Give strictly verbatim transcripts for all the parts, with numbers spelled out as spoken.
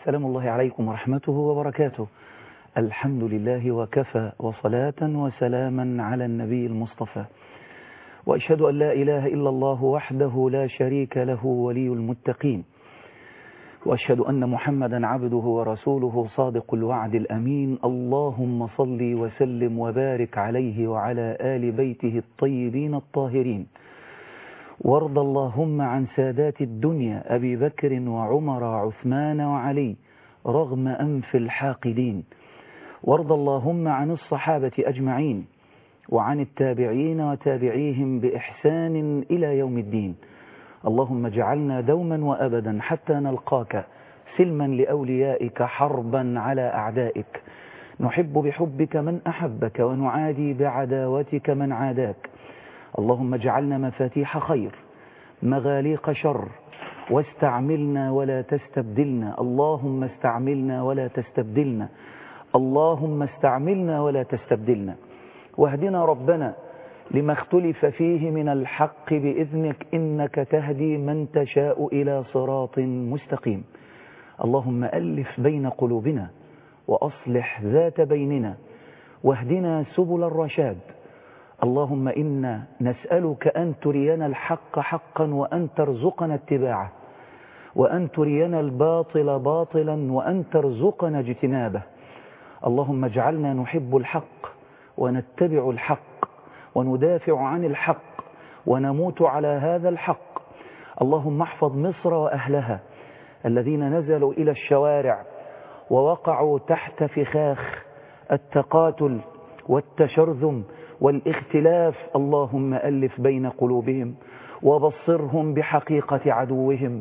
سلام الله عليكم ورحمته وبركاته. الحمد لله وكفى، وصلاة وسلاما على النبي المصطفى، وأشهد أن لا إله إلا الله وحده لا شريك له ولي المتقين، وأشهد أن محمدا عبده ورسوله صادق الوعد الأمين. اللهم صل وسلم وبارك عليه وعلى آل بيته الطيبين الطاهرين، وارض اللهم عن سادات الدنيا أبي بكر وعمر وعثمان وعلي رغم أنف الحاقدين، وارض اللهم عن الصحابة أجمعين وعن التابعين وتابعيهم بإحسان إلى يوم الدين. اللهم اجعلنا دوما وأبدا حتى نلقاك سلما لأوليائك، حربا على أعدائك، نحب بحبك من أحبك ونعادي بعداوتك من عاداك. اللهم اجعلنا مفاتيح خير مغاليق شر، واستعملنا ولا تستبدلنا. اللهم استعملنا ولا تستبدلنا، اللهم استعملنا ولا تستبدلنا. واهدنا ربنا لما اختلف فيه من الحق بإذنك، إنك تهدي من تشاء إلى صراط مستقيم. اللهم ألف بين قلوبنا وأصلح ذات بيننا، واهدنا سبل الرشاد. اللهم إنا نسألك أن ترينا الحق حقا وأن ترزقنا اتباعه، وأن ترينا الباطل باطلا وأن ترزقنا اجتنابه. اللهم اجعلنا نحب الحق ونتبع الحق وندافع عن الحق ونموت على هذا الحق. اللهم احفظ مصر وأهلها الذين نزلوا إلى الشوارع ووقعوا تحت فخاخ التقاتل والتشرذم والاختلاف. اللهم ألف بين قلوبهم وبصرهم بحقيقة عدوهم.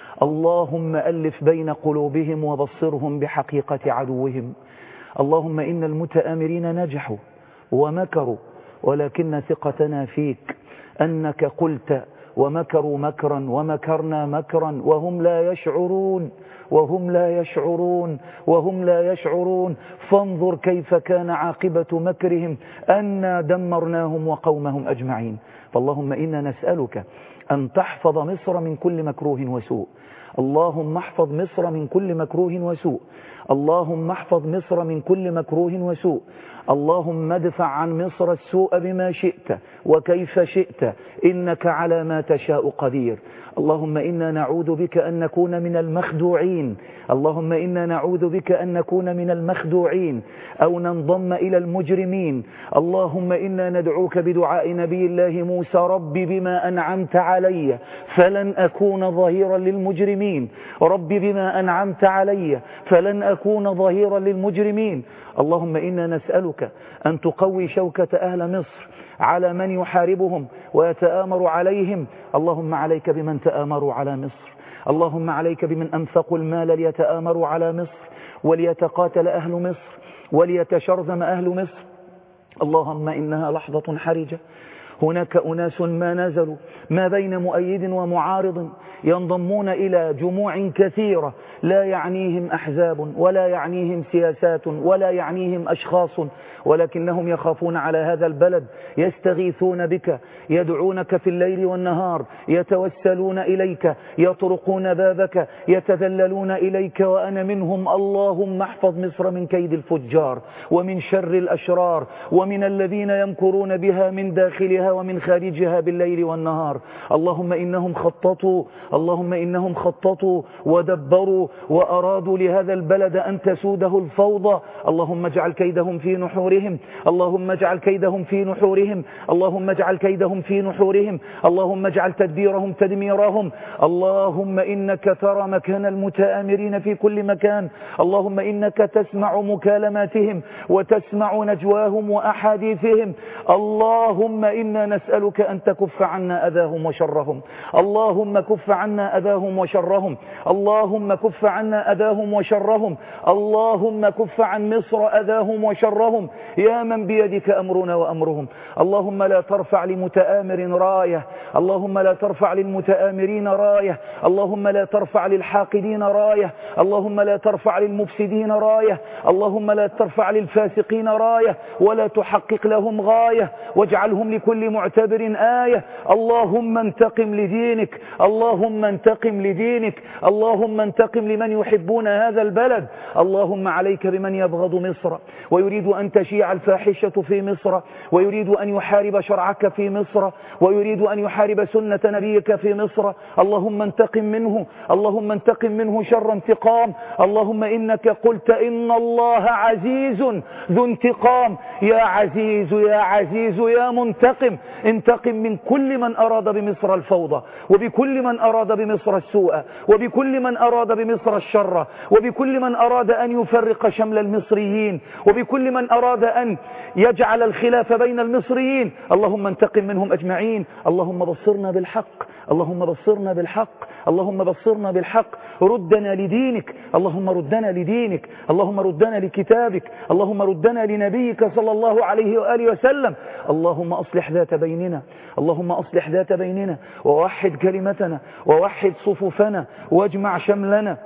اللهم ألف بين قلوبهم وبصرهم بحقيقة عدوهم. اللهم إن المتآمرين نجحوا ومكروا، ولكن ثقتنا فيك أنك قلت ومكروا مكرا ومكرنا مكرا وهم لا يشعرون وهم لا يشعرون وهم لا يشعرون. فانظر كيف كان عاقبة مكرهم، أنا دمرناهم وقومهم أجمعين. فاللهم إنا نسألك أن تحفظ مصر من كل مكروه وسوء. اللهم احفظ مصر من كل مكروه وسوء. اللهم احفظ مصر من كل مكروه وسوء. اللهم ادفع عن مصر السوء بما شئت وكيف شئت، إنك على ما تشاء قدير. اللهم إنا نعوذ بك أن نكون من المخدوعين. اللهم إنا نعوذ بك أن نكون من المخدوعين أو ننضم إلى المجرمين. اللهم إنا ندعوك بدعاء نبي الله موسى: ربي بما أنعمت علي فلن أكون ظهيرا للمجرمين، ربي بما أنعمت علي فلن أكون ظهيرا للمجرمين. اللهم إنا نسألك أن تقوي شوكة أهل مصر على من يحاربهم ويتآمر عليهم. اللهم عليك بمن تآمروا على مصر، اللهم عليك بمن أنفقوا المال ليتآمروا على مصر وليتقاتل أهل مصر وليتشرذم أهل مصر. اللهم إنها لحظة حرجة، هناك أناس ما نزلوا ما بين مؤيد ومعارض ينضمون إلى جموع كثيرة لا يعنيهم أحزاب ولا يعنيهم سياسات ولا يعنيهم أشخاص، ولكنهم يخافون على هذا البلد، يستغيثون بك، يدعونك في الليل والنهار، يتوسلون إليك، يطرقون بابك، يتذللون إليك وأنا منهم. اللهم احفظ مصر من كيد الفجار ومن شر الأشرار ومن الذين يمكرون بها من داخلها ومن خارجها بالليل والنهار. اللهم إنهم خططوا اللهم إنهم خططوا ودبروا وأرادوا لهذا البلد أن تسوده الفوضى. اللهم اجعل كيدهم في نحورهم اللهم اجعل كيدهم في نحورهم اللهم اجعل كيدهم في نحورهم اللهم اجعل تدبيرهم تدميرهم. اللهم إنك ترى مكان المتآمرين في كل مكان. اللهم إنك تسمع مكالماتهم وتسمع نجواهم وأحاديثهم. اللهم إنا نسألك أن تكف عنا أذاهم وشرهم. اللهم كف عنا أذاهم وشرهم. اللهم كف عنا أذاهم وشرهم. اللهم كف عن مصر أذاهم وشرهم يا من بيدك أمرنا وأمرهم. اللهم لا ترفع لمتآمر راية، اللهم لا ترفع للمتآمرين راية، اللهم لا ترفع للحاقدين راية، اللهم لا ترفع للمفسدين راية، اللهم لا ترفع للفاسقين راية ولا تحقق لهم غاية، واجعلهم لكل معتبر آية. اللهم انتقم لدينك اللهم انتقم لدينك اللهم انتقم شمل من يحبون هذا البلد. اللهم عليك بمن يبغض مصر ويريد أن تشيع الفاحشة في مصر، ويريد أن يحارب شرعك في مصر، ويريد أن يحارب سنة نبيك في مصر. اللهم انتقم منه، اللهم انتقم منه شر انتقام. اللهم إنك قلت إن الله عزيز ذو انتقام. يا عزيز يا عزيز يا منتقم، انتقم من كل من أراد بمصر الفوضى، وبكل من أراد بمصر السوء، وبكل من أراد بمصر الشر، وبكل من أراد أن يفرق شمل المصريين، وبكل من أراد أن يجعل الخلاف بين المصريين. اللهم انتقم منهم أجمعين. اللهم بصرنا بالحق، اللهم بصرنا بالحق، اللهم بصرنا بالحق. ردنا لدينك، اللهم ردنا لدينك، اللهم ردنا لكتابك، اللهم ردنا لنبيك صلى الله عليه وآله وسلم. اللهم أصلح ذات بيننا، اللهم أصلح ذات بيننا، ووحد كلمتنا، ووحد صفوفنا، واجمع شملنا.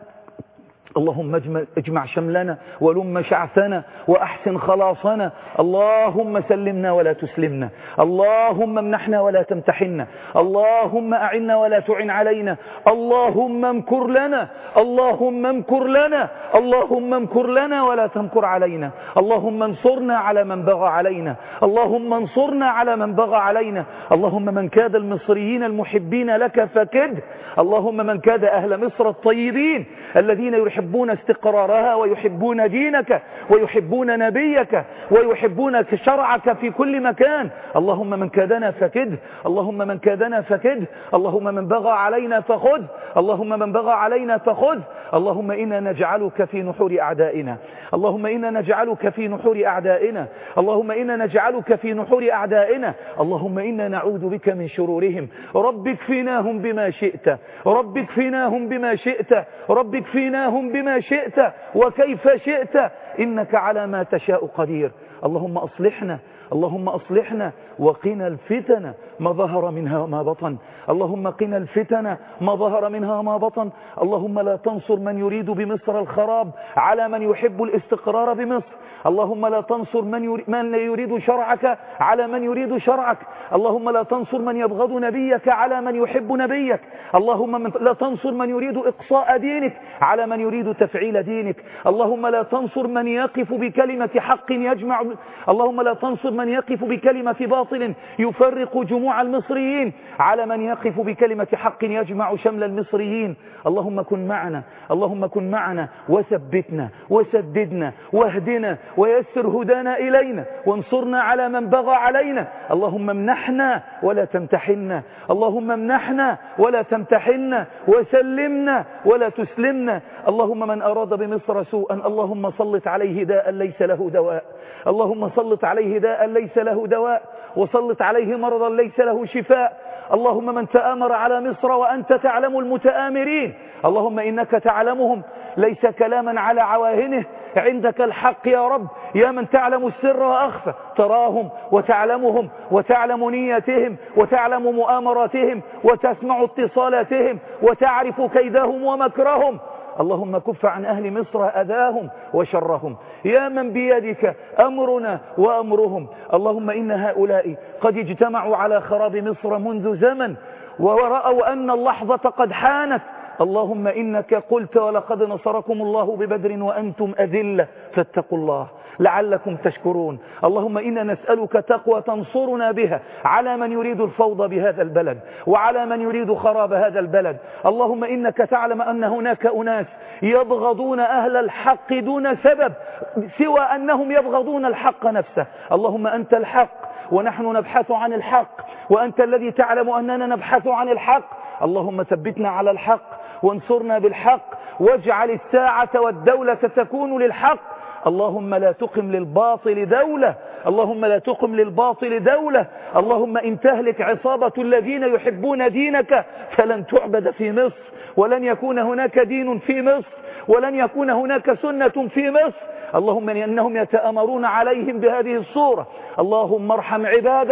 اللهم اجمع شملنا ولم شعثنا وأحسن خلاصنا. اللهم سلمنا ولا تسلمنا، اللهم امنحنا ولا تمتحنا، اللهم أعنا ولا تعن علينا، اللهم امكر لنا، اللهم امكر لنا، اللهم امكر لنا ولا تمكر علينا. اللهم انصرنا على من بغى علينا، اللهم انصرنا على من بغى علينا. اللهم من كاد المصريين المحبين لك فكد، اللهم من كاد أهل مصر الطيبين الذين يحبون استقرارها ويحبون دينك ويحبون نبيك ويحبون شرعك في كل مكان. اللهم من كادنا فكد، اللهم من كادنا فكد، اللهم من بغى علينا فخذ، اللهم من بغى علينا فخذ. اللهم إنا نجعلك في نحور أعدائنا، اللهم إنا نجعلك في نحور أعدائنا، اللهم إنا نجعلك في نحور أعدائنا، اللهم إنا نعوذ بك من شرورهم. رب اكفناهم بما شئت، رب اكفناهم بما شئت، رب اكفناهم بما شئت وكيف شئت، إنك على ما تشاء قدير. اللهم أصلحنا، اللهم أصلحنا وقنا الفتن ما ظهر منها وما بطن، اللهم قنا الفتن ما ظهر منها وما بطن. اللهم لا تنصر من يريد بمصر الخراب على من يحب الاستقرار بمصر. اللهم لا تنصر من يريد, من يريد شرعك على من يريد شرعك. اللهم لا تنصر من يبغض نبيك على من يحب نبيك. اللهم من لا تنصر من يريد إقصاء دينك على من يريد تفعيل دينك. اللهم لا تنصر من يقف بكلمة حق يجمع، اللهم لا تنصر من يقف بكلمة باطل يفرق جموع المصريين على من يقف بكلمة حق يجمع شمل المصريين. اللهم كن معنا، اللهم كن معنا وثبتنا وسددنا واهدنا ويسر هدانا إلينا وانصرنا على من بغى علينا. اللهم امنحنا ولا تمتحنا، اللهم امنحنا ولا تمتحنا، وسلمنا ولا تسلمنا. اللهم من أراد بمصر سوءا اللهم سلط عليه داء ليس له دواء، اللهم سلط عليه داء ليس له دواء، وسلط عليه مرضا ليس له شفاء. اللهم من تآمر على مصر وأنت تعلم المتآمرين، اللهم إنك تعلمهم ليس كلاما على عواهنه، عندك الحق يا رب، يا من تعلم السر وأخفى، تراهم وتعلمهم وتعلم نيتهم وتعلم مؤامراتهم وتسمع اتصالاتهم وتعرف كيدهم ومكرهم. اللهم كف عن أهل مصر أذاهم وشرهم، يا من بيدك أمرنا وأمرهم. اللهم إن هؤلاء قد اجتمعوا على خراب مصر منذ زمن ورأوا أن اللحظة قد حانت. اللهم إنك قلت ولقد نصركم الله ببدر وأنتم أذلة فاتقوا الله لعلكم تشكرون. اللهم إنا نسألك تقوى تنصرنا بها على من يريد الفوضى بهذا البلد وعلى من يريد خراب هذا البلد. اللهم إنك تعلم أن هناك أناس يبغضون أهل الحق دون سبب سوى أنهم يبغضون الحق نفسه. اللهم أنت الحق ونحن نبحث عن الحق، وأنت الذي تعلم أننا نبحث عن الحق. اللهم ثبتنا على الحق وانصرنا بالحق، واجعل الساعة والدولة تكون للحق. اللهم لا تقم للباطل دولة، اللهم لا تقم للباطل دولة. اللهم إن تهلك عصابة الذين يحبون دينك فلن تعبد في مصر، ولن يكون هناك دين في مصر، ولن يكون هناك سنة في مصر. اللهم إنهم يتآمرون عليهم بهذه الصورة. اللهم ارحم عبادك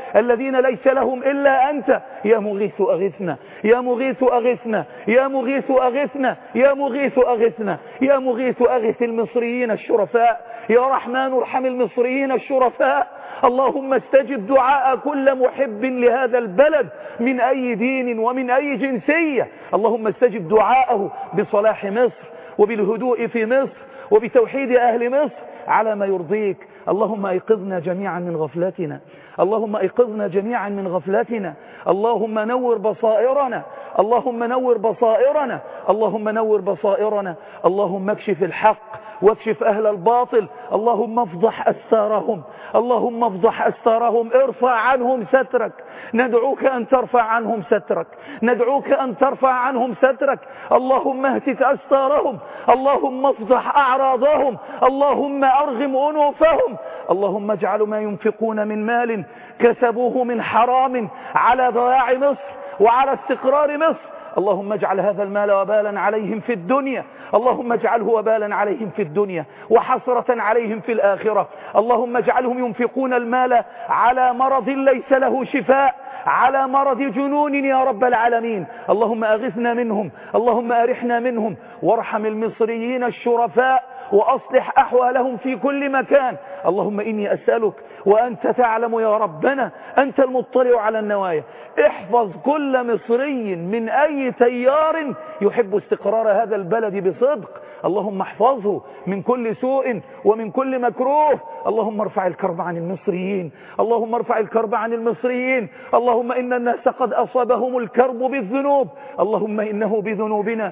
الذين ليس لهم إلا أنت. يا مغيث أغثنا، يا مغيث أغثنا، يا مغيث أغثنا، يا مغيث أغثنا، يا مغيث أغث المصريين الشرفاء، يا رحمن ارحم المصريين الشرفاء. اللهم استجب دعاء كل محب لهذا البلد من أي دين ومن أي جنسية. اللهم استجب دعاءه بصلاح مصر وبالهدوء في مصر وبتوحيد أهل مصر على ما يرضيك. اللهم ايقظنا جميعا من غفلتنا، اللهم ايقظنا جميعا من غفلتنا، اللهم نور بصائرنا، اللهم نور بصائرنا، اللهم نور بصائرنا، اللهم اكشف الحق واكشف أهل الباطل، اللهم افضح أستارهم، اللهم افضح أستارهم، ارفع عنهم سترك، ندعوك أن ترفع عنهم سترك، ندعوك أن ترفع عنهم سترك. اللهم اهتك أستارهم، اللهم افضح أعراضهم، اللهم أرغم أنوفهم، اللهم اجعل ما ينفقون من مال كسبوه من حرام على ضياع مصر وعلى استقرار مصر، اللهم اجعل هذا المال وبالا عليهم في الدنيا، اللهم اجعله وبالا عليهم في الدنيا وحسرة عليهم في الآخرة. اللهم اجعلهم ينفقون المال على مرض ليس له شفاء، على مرض جنون يا رب العالمين. اللهم أغثنا منهم، اللهم أرحنا منهم، وارحم المصريين الشرفاء وأصلح أحوالهم في كل مكان. اللهم إني أسألك وأنت تعلم يا ربنا، أنت المطلع على النوايا، احفظ كل مصري من أي تيار يحب استقرار هذا البلد بصدق. اللهم احفظه من كل سوء ومن كل مكروه. اللهم ارفع الكرب عن المصريين، اللهم ارفع الكرب عن المصريين. اللهم إن الناس قد أصابهم الكرب بالذنوب، اللهم إنه بذنوبنا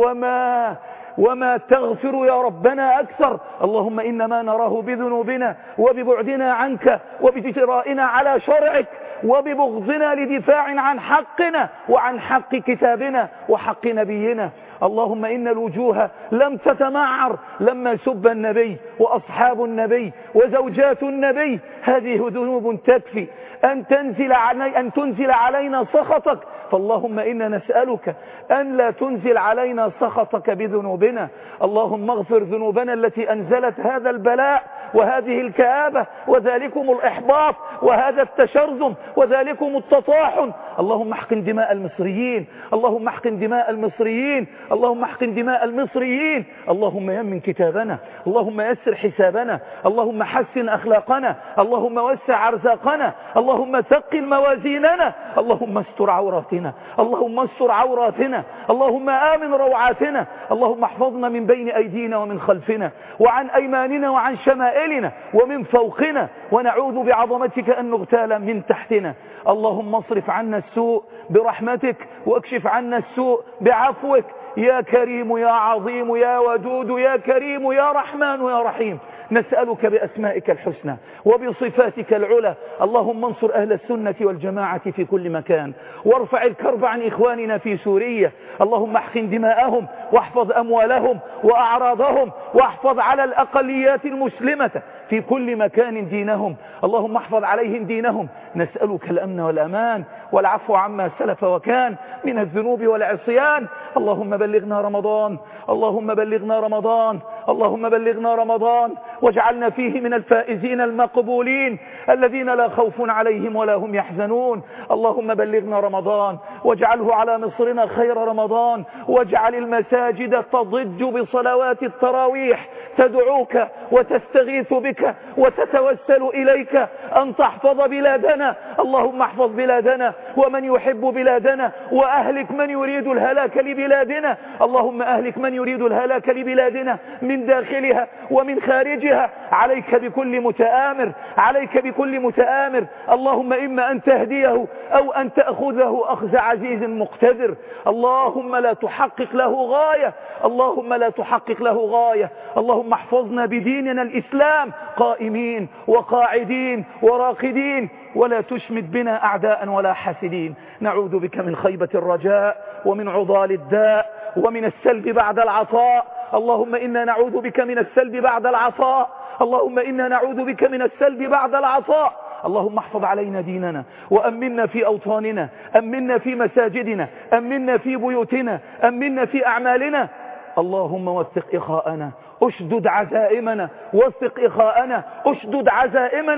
وما وما تغفر يا ربنا أكثر. اللهم إن ما نراه بذنوبنا وببعدنا عنك وبجرائنا على شرعك وببغضنا لدفاع عن حقنا وعن حق كتابنا وحق نبينا. اللهم إن الوجوه لم تتمعر لما سب النبي وأصحاب النبي وزوجات النبي. هذه ذنوب تكفي أن تنزل علي أن تنزل علينا سخطك، فاللهم إنا نسألك أن لا تنزل علينا سخطك بذنوبنا. اللهم اغفر ذنوبنا التي أنزلت هذا البلاء وهذه الكآبة وذلكم الإحباط وهذا التشرذم وذلكم التطاحن. اللهم احقن دماء المصريين، اللهم احقن دماء المصريين، اللهم احقن دماء المصريين. اللهم يمن كتابنا، اللهم يسر حسابنا، اللهم حسن أخلاقنا، اللهم وسع أرزاقنا، اللهم ثقل موازيننا، اللهم استر عوراتنا، اللهم استر عوراتنا، اللهم آمن روعاتنا. اللهم احفظنا من بين أيدينا ومن خلفنا وعن أيماننا وعن شمائلنا ومن فوقنا، ونعوذ بعظمتك أن نغتال من تحتنا. اللهم اصرف عنا السوء برحمتك واكشف عنا السوء بعفوك، يا كريم يا عظيم يا ودود يا كريم يا رحمن يا رحيم. نسألك بأسمائك الحسنى وبصفاتك العلى، اللهم انصر أهل السنة والجماعة في كل مكان، وارفع الكرب عن إخواننا في سوريا. اللهم احقن دماءهم واحفظ أموالهم وأعراضهم، واحفظ على الأقليات المسلمة في كل مكان دينهم، اللهم احفظ عليهم دينهم. نسألك الأمن والأمان والعفو عما سلف وكان من الذنوب والعصيان. اللهم بلغنا رمضان، اللهم بلغنا رمضان، اللهم بلغنا رمضان واجعلنا فيه من الفائزين المقبولين الذين لا خوف عليهم ولا هم يحزنون. اللهم بلغنا رمضان واجعله على مصرنا خير رمضان، واجعل المساجد تضج بصلوات التراويح تدعوك وتستغيث بك وتتوسل إليك أن تحفظ بلادنا. اللهم احفظ بلادنا ومن يحب بلادنا، وأهلك من يريد الهلاك لبلادنا. اللهم أهلك من يريد الهلاك لبلادنا من داخلها ومن خارجها. عليك بكل متآمر، عليك بكل متآمر. اللهم إما أن تهديه أو أن تأخذه أخذ عزيز مقتدر. اللهم لا تحقق له غاية، اللهم لا تحقق له غاية. اللهم احفظنا بديننا الإسلام قائمين وقاعدين وراقدين، ولا تشمت بنا أعداء ولا حاسدين. نعوذ بك من خيبة الرجاء ومن عضال الداء ومن السلب بعد العطاء. اللهم إنا نعوذ بك من السلب بعد العطاء، اللهم إنا نعوذ بك من السلب بعد العطاء. اللهم احفظ علينا ديننا وأمنا في أوطاننا، أمنا في مساجدنا، أمنا في بيوتنا، أمنا في أعمالنا. اللهم وثق إخاءنا، اشدد عزائمنا، وثق إخاءنا، اشدد عزائمنا.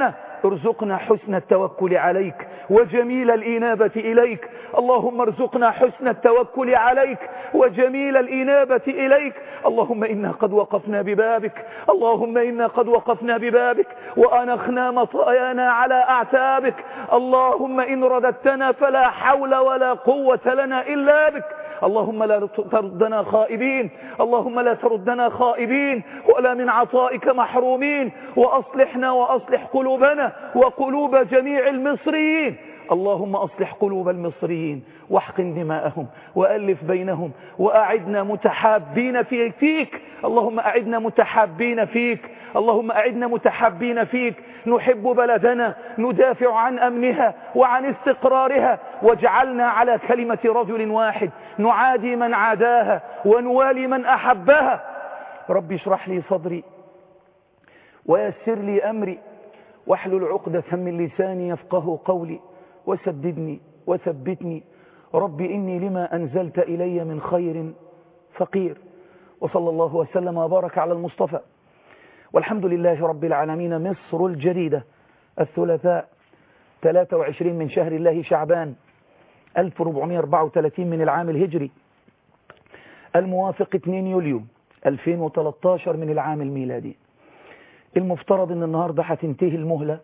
ارزقنا حسن التوكل عليك وجميل الإنابة إليك. اللهم ارزقنا حسن التوكل عليك وجميل الإنابة إليك. اللهم إنا قد وقفنا ببابك، اللهم إنا قد وقفنا ببابك وأنخنا مطايانا على أعتابك. اللهم إن رددتنا فلا حول ولا قوة لنا إلا بك. اللهم لا تردنا خائبين، اللهم لا تردنا خائبين ولا من عطائك محرومين، وأصلحنا وأصلح قلوبنا وقلوب جميع المصريين. اللهم أصلح قلوب المصريين واحقن دماءهم وألف بينهم وأعدنا متحابين في فيك. اللهم أعدنا متحابين فيك، اللهم أعدنا متحابين فيك، نحب بلدنا، ندافع عن أمنها وعن استقرارها، واجعلنا على كلمة رجل واحد نعادي من عاداها ونوالي من أحبها. ربي اشرح لي صدري ويسر لي أمري واحلل عقدة من لساني يفقه قولي وسددني وثبتني. ربي إني لما أنزلت إلي من خير فقير. وصلى الله وسلم وبارك على المصطفى. والحمد لله رب العالمين. مصر الجديدة، الثلاثاء ثلاثة وعشرين من شهر الله شعبان ألف وأربعمائة وأربعة وثلاثين من العام الهجري، الموافق اثنين يوليو ألفين وثلاثة عشر من العام الميلادي. المفترض أن النهاردة هتنتهي المهلة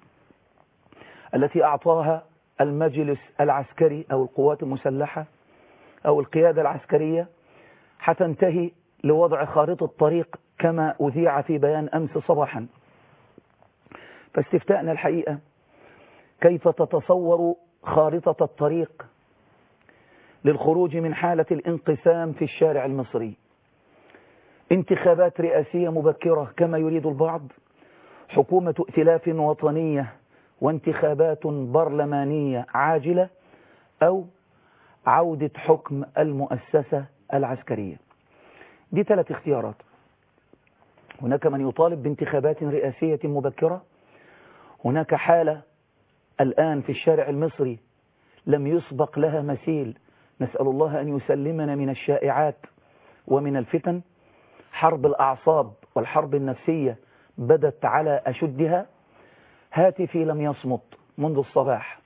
التي أعطاها المجلس العسكري أو القوات المسلحة أو القيادة العسكرية، هتنتهي لوضع خارطة الطريق كما أذيع في بيان أمس صباحا. فاستفتاءنا الحقيقة كيف تتصور خارطة الطريق للخروج من حالة الانقسام في الشارع المصري؟ انتخابات رئاسية مبكرة كما يريد البعض، حكومة ائتلاف وطنية وانتخابات برلمانية عاجلة، أو عودة حكم المؤسسة العسكرية. دي ثلاث اختيارات. هناك من يطالب بانتخابات رئاسية مبكرة، هناك حالة الآن في الشارع المصري لم يسبق لها مثيل، نسأل الله أن يسلمنا من الشائعات ومن الفتن. حرب الأعصاب والحرب النفسية بدت على أشدها. هاتفي لم يصمت منذ الصباح،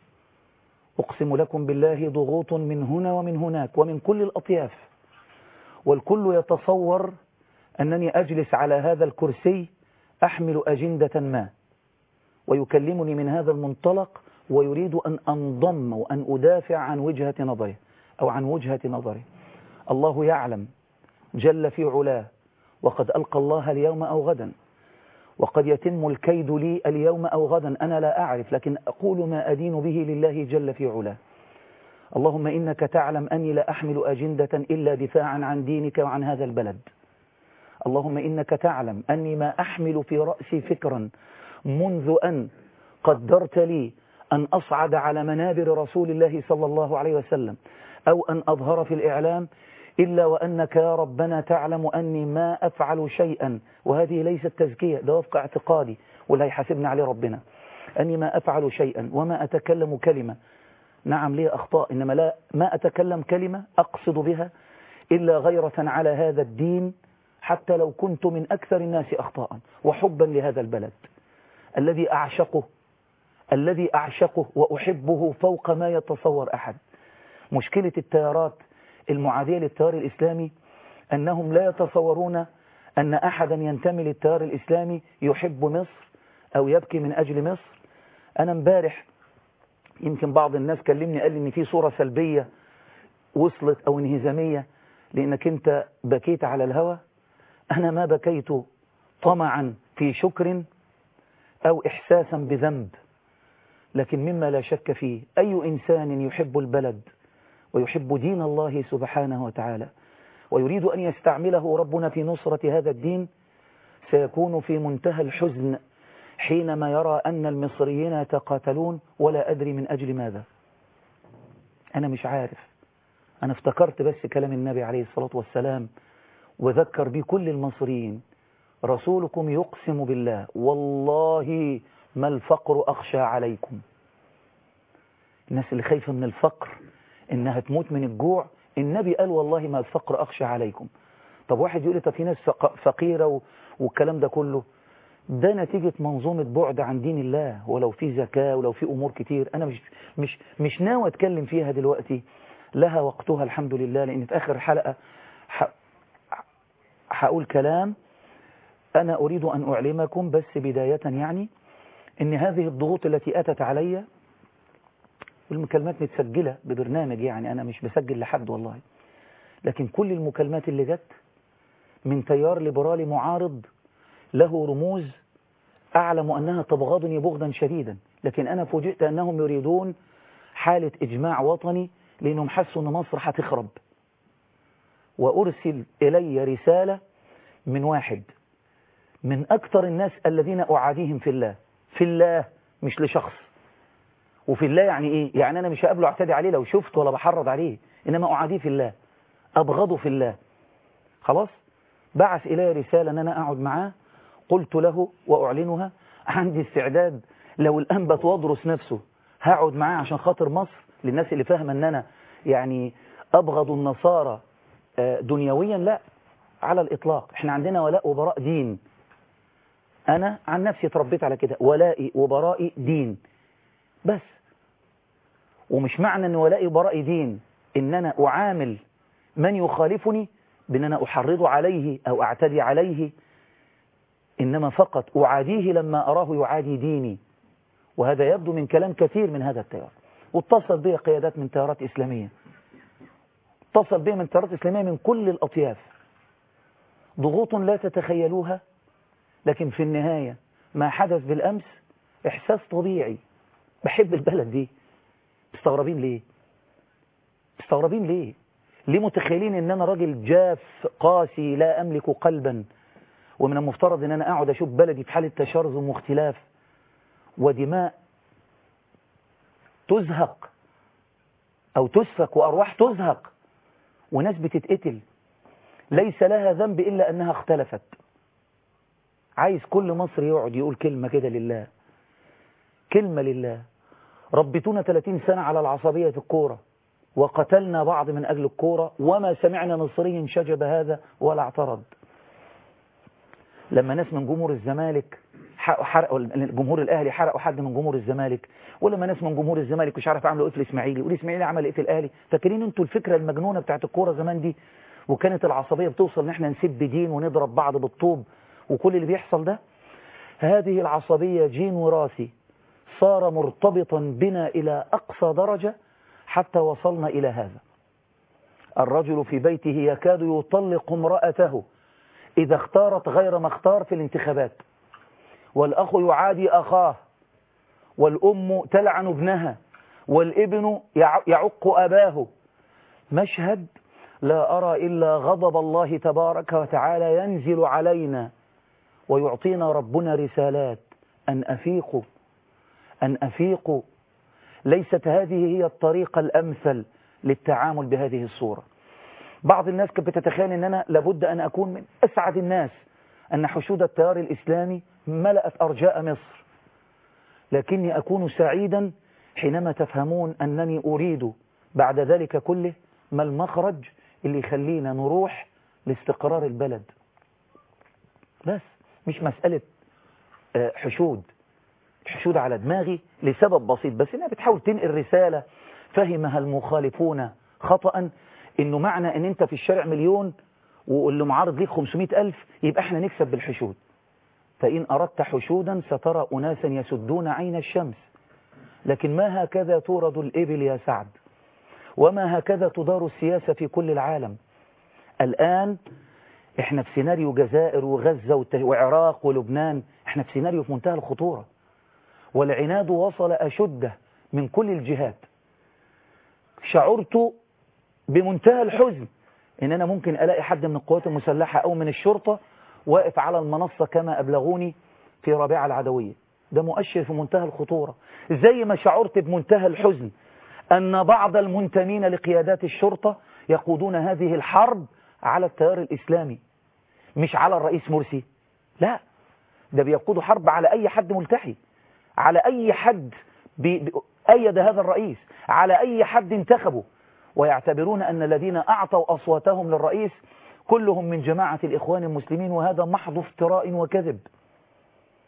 أقسم لكم بالله ضغوط من هنا ومن هناك ومن كل الأطياف، والكل يتصور أنني أجلس على هذا الكرسي أحمل أجندة ما، ويكلمني من هذا المنطلق ويريد أن أنضم وأن أدافع عن وجهة نظره أو عن وجهة نظره. الله يعلم جل في علاه، وقد ألقى الله اليوم أو غدا، وقد يتم الكيد لي اليوم أو غدا، أنا لا أعرف، لكن أقول ما أدين به لله جل في علاه. اللهم إنك تعلم أني لا أحمل أجندة إلا دفاعا عن دينك وعن هذا البلد. اللهم إنك تعلم أني ما أحمل في رأسي فكرا منذ أن قدرت لي أن أصعد على منابر رسول الله صلى الله عليه وسلم أو أن أظهر في الإعلام إلا وأنك يا ربنا تعلم أني ما أفعل شيئا، وهذه ليست تزكية، ده وفق اعتقادي ولا يحاسبنا عليه ربنا، أني ما أفعل شيئا وما أتكلم كلمة، نعم لي أخطاء، إنما لا ما أتكلم كلمة أقصد بها إلا غيرة على هذا الدين، حتى لو كنت من أكثر الناس أخطاء، وحبا لهذا البلد الذي أعشقه الذي أعشقه وأحبه فوق ما يتصور أحد. مشكلة التيارات المعادية للتيار الإسلامي أنهم لا يتصورون أن أحدا ينتمي للتيار الإسلامي يحب مصر أو يبكي من أجل مصر. أنا امبارح يمكن بعض الناس كلمني قال لي إن في صورة سلبية وصلت أو انهزامية لأنك أنت بكيت على الهوى. أنا ما بكيت طمعا في شكر أو إحساسا بذنب، لكن مما لا شك فيه أي إنسان يحب البلد ويحب دين الله سبحانه وتعالى ويريد أن يستعمله ربنا في نصرة هذا الدين سيكون في منتهى الحزن حينما يرى أن المصريين يتقاتلون ولا أدري من أجل ماذا. أنا مش عارف. أنا افتكرت بس كلام النبي عليه الصلاة والسلام وذكر به كل المصريين: رسولكم يقسم بالله والله ما الفقر أخشى عليكم. الناس اللي خايفة من الفقر إنها تموت من الجوع، النبي قال والله ما الفقر أخشى عليكم. طب واحد يقول لي طب في ناس فقيرة والكلام ده كله، ده نتيجة منظومة بعد عن دين الله، ولو في زكاة ولو في أمور كتير أنا مش مش مش ناوي أتكلم فيها دلوقتي، لها وقتها الحمد لله، لأن في آخر الحلقة هقول كلام أنا أريد أن أعلمكم بس بداية، يعني إن هذه الضغوط التي أتت علي، والمكالمات متسجلة ببرنامج، يعني أنا مش بسجل لحد والله، لكن كل المكالمات اللي جت من تيار ليبرالي معارض له رموز أعلم أنها تبغضني بغضا شديدا، لكن أنا فوجئت أنهم يريدون حالة إجماع وطني لأنهم حسوا أن مصر هتخرب. وأرسل إلي رسالة من واحد من أكثر الناس الذين أعاديهم في الله، في الله مش لشخص، وفي الله يعني إيه؟ يعني أنا مش هقابله اعتدي عليه لو شفت ولا بحرض عليه، إنما أعاديه في الله، أبغضه في الله. خلاص بعث إلي رسالة أن أنا أقعد معاه، قلت له وأعلنها عندي استعداد لو الأنبت وادرس نفسه هقعد معاه عشان خاطر مصر، للناس اللي فاهمة أن أنا يعني أبغض النصارى دنيويا، لا على الإطلاق، احنا عندنا ولاء وبراء دين. أنا عن نفسي تربيت على كده، ولائي وبرائي دين بس، ومش معنى أن ولائي وبرائي دين إن أنا أعامل من يخالفني بأن أنا أحرض عليه أو أعتدي عليه، إنما فقط أعاديه لما أراه يعادي ديني. وهذا يبدو من كلام كثير من هذا التيار. واتصل بي قيادات من تيارات إسلامية، اتصل بي من تيارات إسلامية من كل الأطياف، ضغوط لا تتخيلوها، لكن في النهاية ما حدث بالأمس إحساس طبيعي، بحب البلد دي. مستغربين ليه؟ مستغربين ليه؟ ليه متخيلين إن أنا راجل جاف قاسي لا أملك قلبا، ومن المفترض إن أنا أقعد أشوف بلدي في حالة تشرذم واختلاف ودماء تزهق أو تسفك وأرواح تزهق وناس بتتقتل ليس لها ذنب إلا أنها اختلفت. عايز كل مصري يقعد يقول كلمة كده لله، كلمة لله. ربطونا ثلاثين سنة على العصبية في الكورة، وقتلنا بعض من أجل الكورة، وما سمعنا مصري شجب هذا ولا اعترض. لما ناس من جمهور الزمالك حرقوا الجمهور الأهلي، حرقوا حد من جمهور الزمالك، ولما ناس من جمهور الزمالك مش عارف عملوا ايه في الإسماعيلي، والإسماعيلي عمل ايه في الأهلي. فاكرين انتوا الفكرة المجنونة بتاعت الكورة زمان دي؟ وكانت العصبية بتوصل ان احنا نسب دين ونضرب بعض بالطوب وكل اللي بيحصل ده. هذه العصبية جين وراثي صار مرتبطا بنا إلى أقصى درجة حتى وصلنا إلى هذا. الرجل في بيته يكاد يطلق امرأته إذا اختارت غير ما اختار في الانتخابات، والأخ يعادي أخاه، والأم تلعن ابنها، والابن يعق أباه. مشهد لا أرى إلا غضب الله تبارك وتعالى ينزل علينا، ويعطينا ربنا رسالات أن أفيقوا أن أفيقوا. ليست هذه هي الطريقة الأمثل للتعامل بهذه الصورة. بعض الناس كانت بتتخيل أن أنا لابد أن أكون من أسعد الناس، أن حشود التيار الإسلامي ملأت أرجاء مصر، لكني أكون سعيدا حينما تفهمون أنني أريد بعد ذلك كله ما المخرج اللي يخلينا نروح لاستقرار البلد. بس مش مسألة حشود حشود على دماغي لسبب بسيط، بس إنها بتحاول تنقل رسالة فهمها المخالفون خطأ، إنه معنى إن أنت في الشارع مليون واللي معارض ليك خمسمائة ألف يبقى إحنا نكسب بالحشود. فإن أردت حشودا سترى أناسا يسدون عين الشمس، لكن ما هكذا تورد الإبل يا سعد، وما هكذا تدار السياسة في كل العالم. الآن إحنا في سيناريو جزائر وغزة وعراق ولبنان، إحنا في سيناريو في منتهى الخطورة، والعناد وصل أشده من كل الجهات. شعرت بمنتهى الحزن إن أنا ممكن ألاقي حد من القوات المسلحة أو من الشرطة واقف على المنصة كما أبلغوني في رابعة العدوية. ده مؤشر في منتهى الخطورة. زي ما شعرت بمنتهى الحزن أن بعض المنتمين لقيادات الشرطة يقودون هذه الحرب على التيار الإسلامي، مش على الرئيس مرسي، لا، ده بيقودوا حرب على أي حد ملتحي، على أي حد أيد هذا الرئيس، على أي حد انتخبه، ويعتبرون أن الذين أعطوا أصواتهم للرئيس كلهم من جماعة الإخوان المسلمين، وهذا محض افتراء وكذب.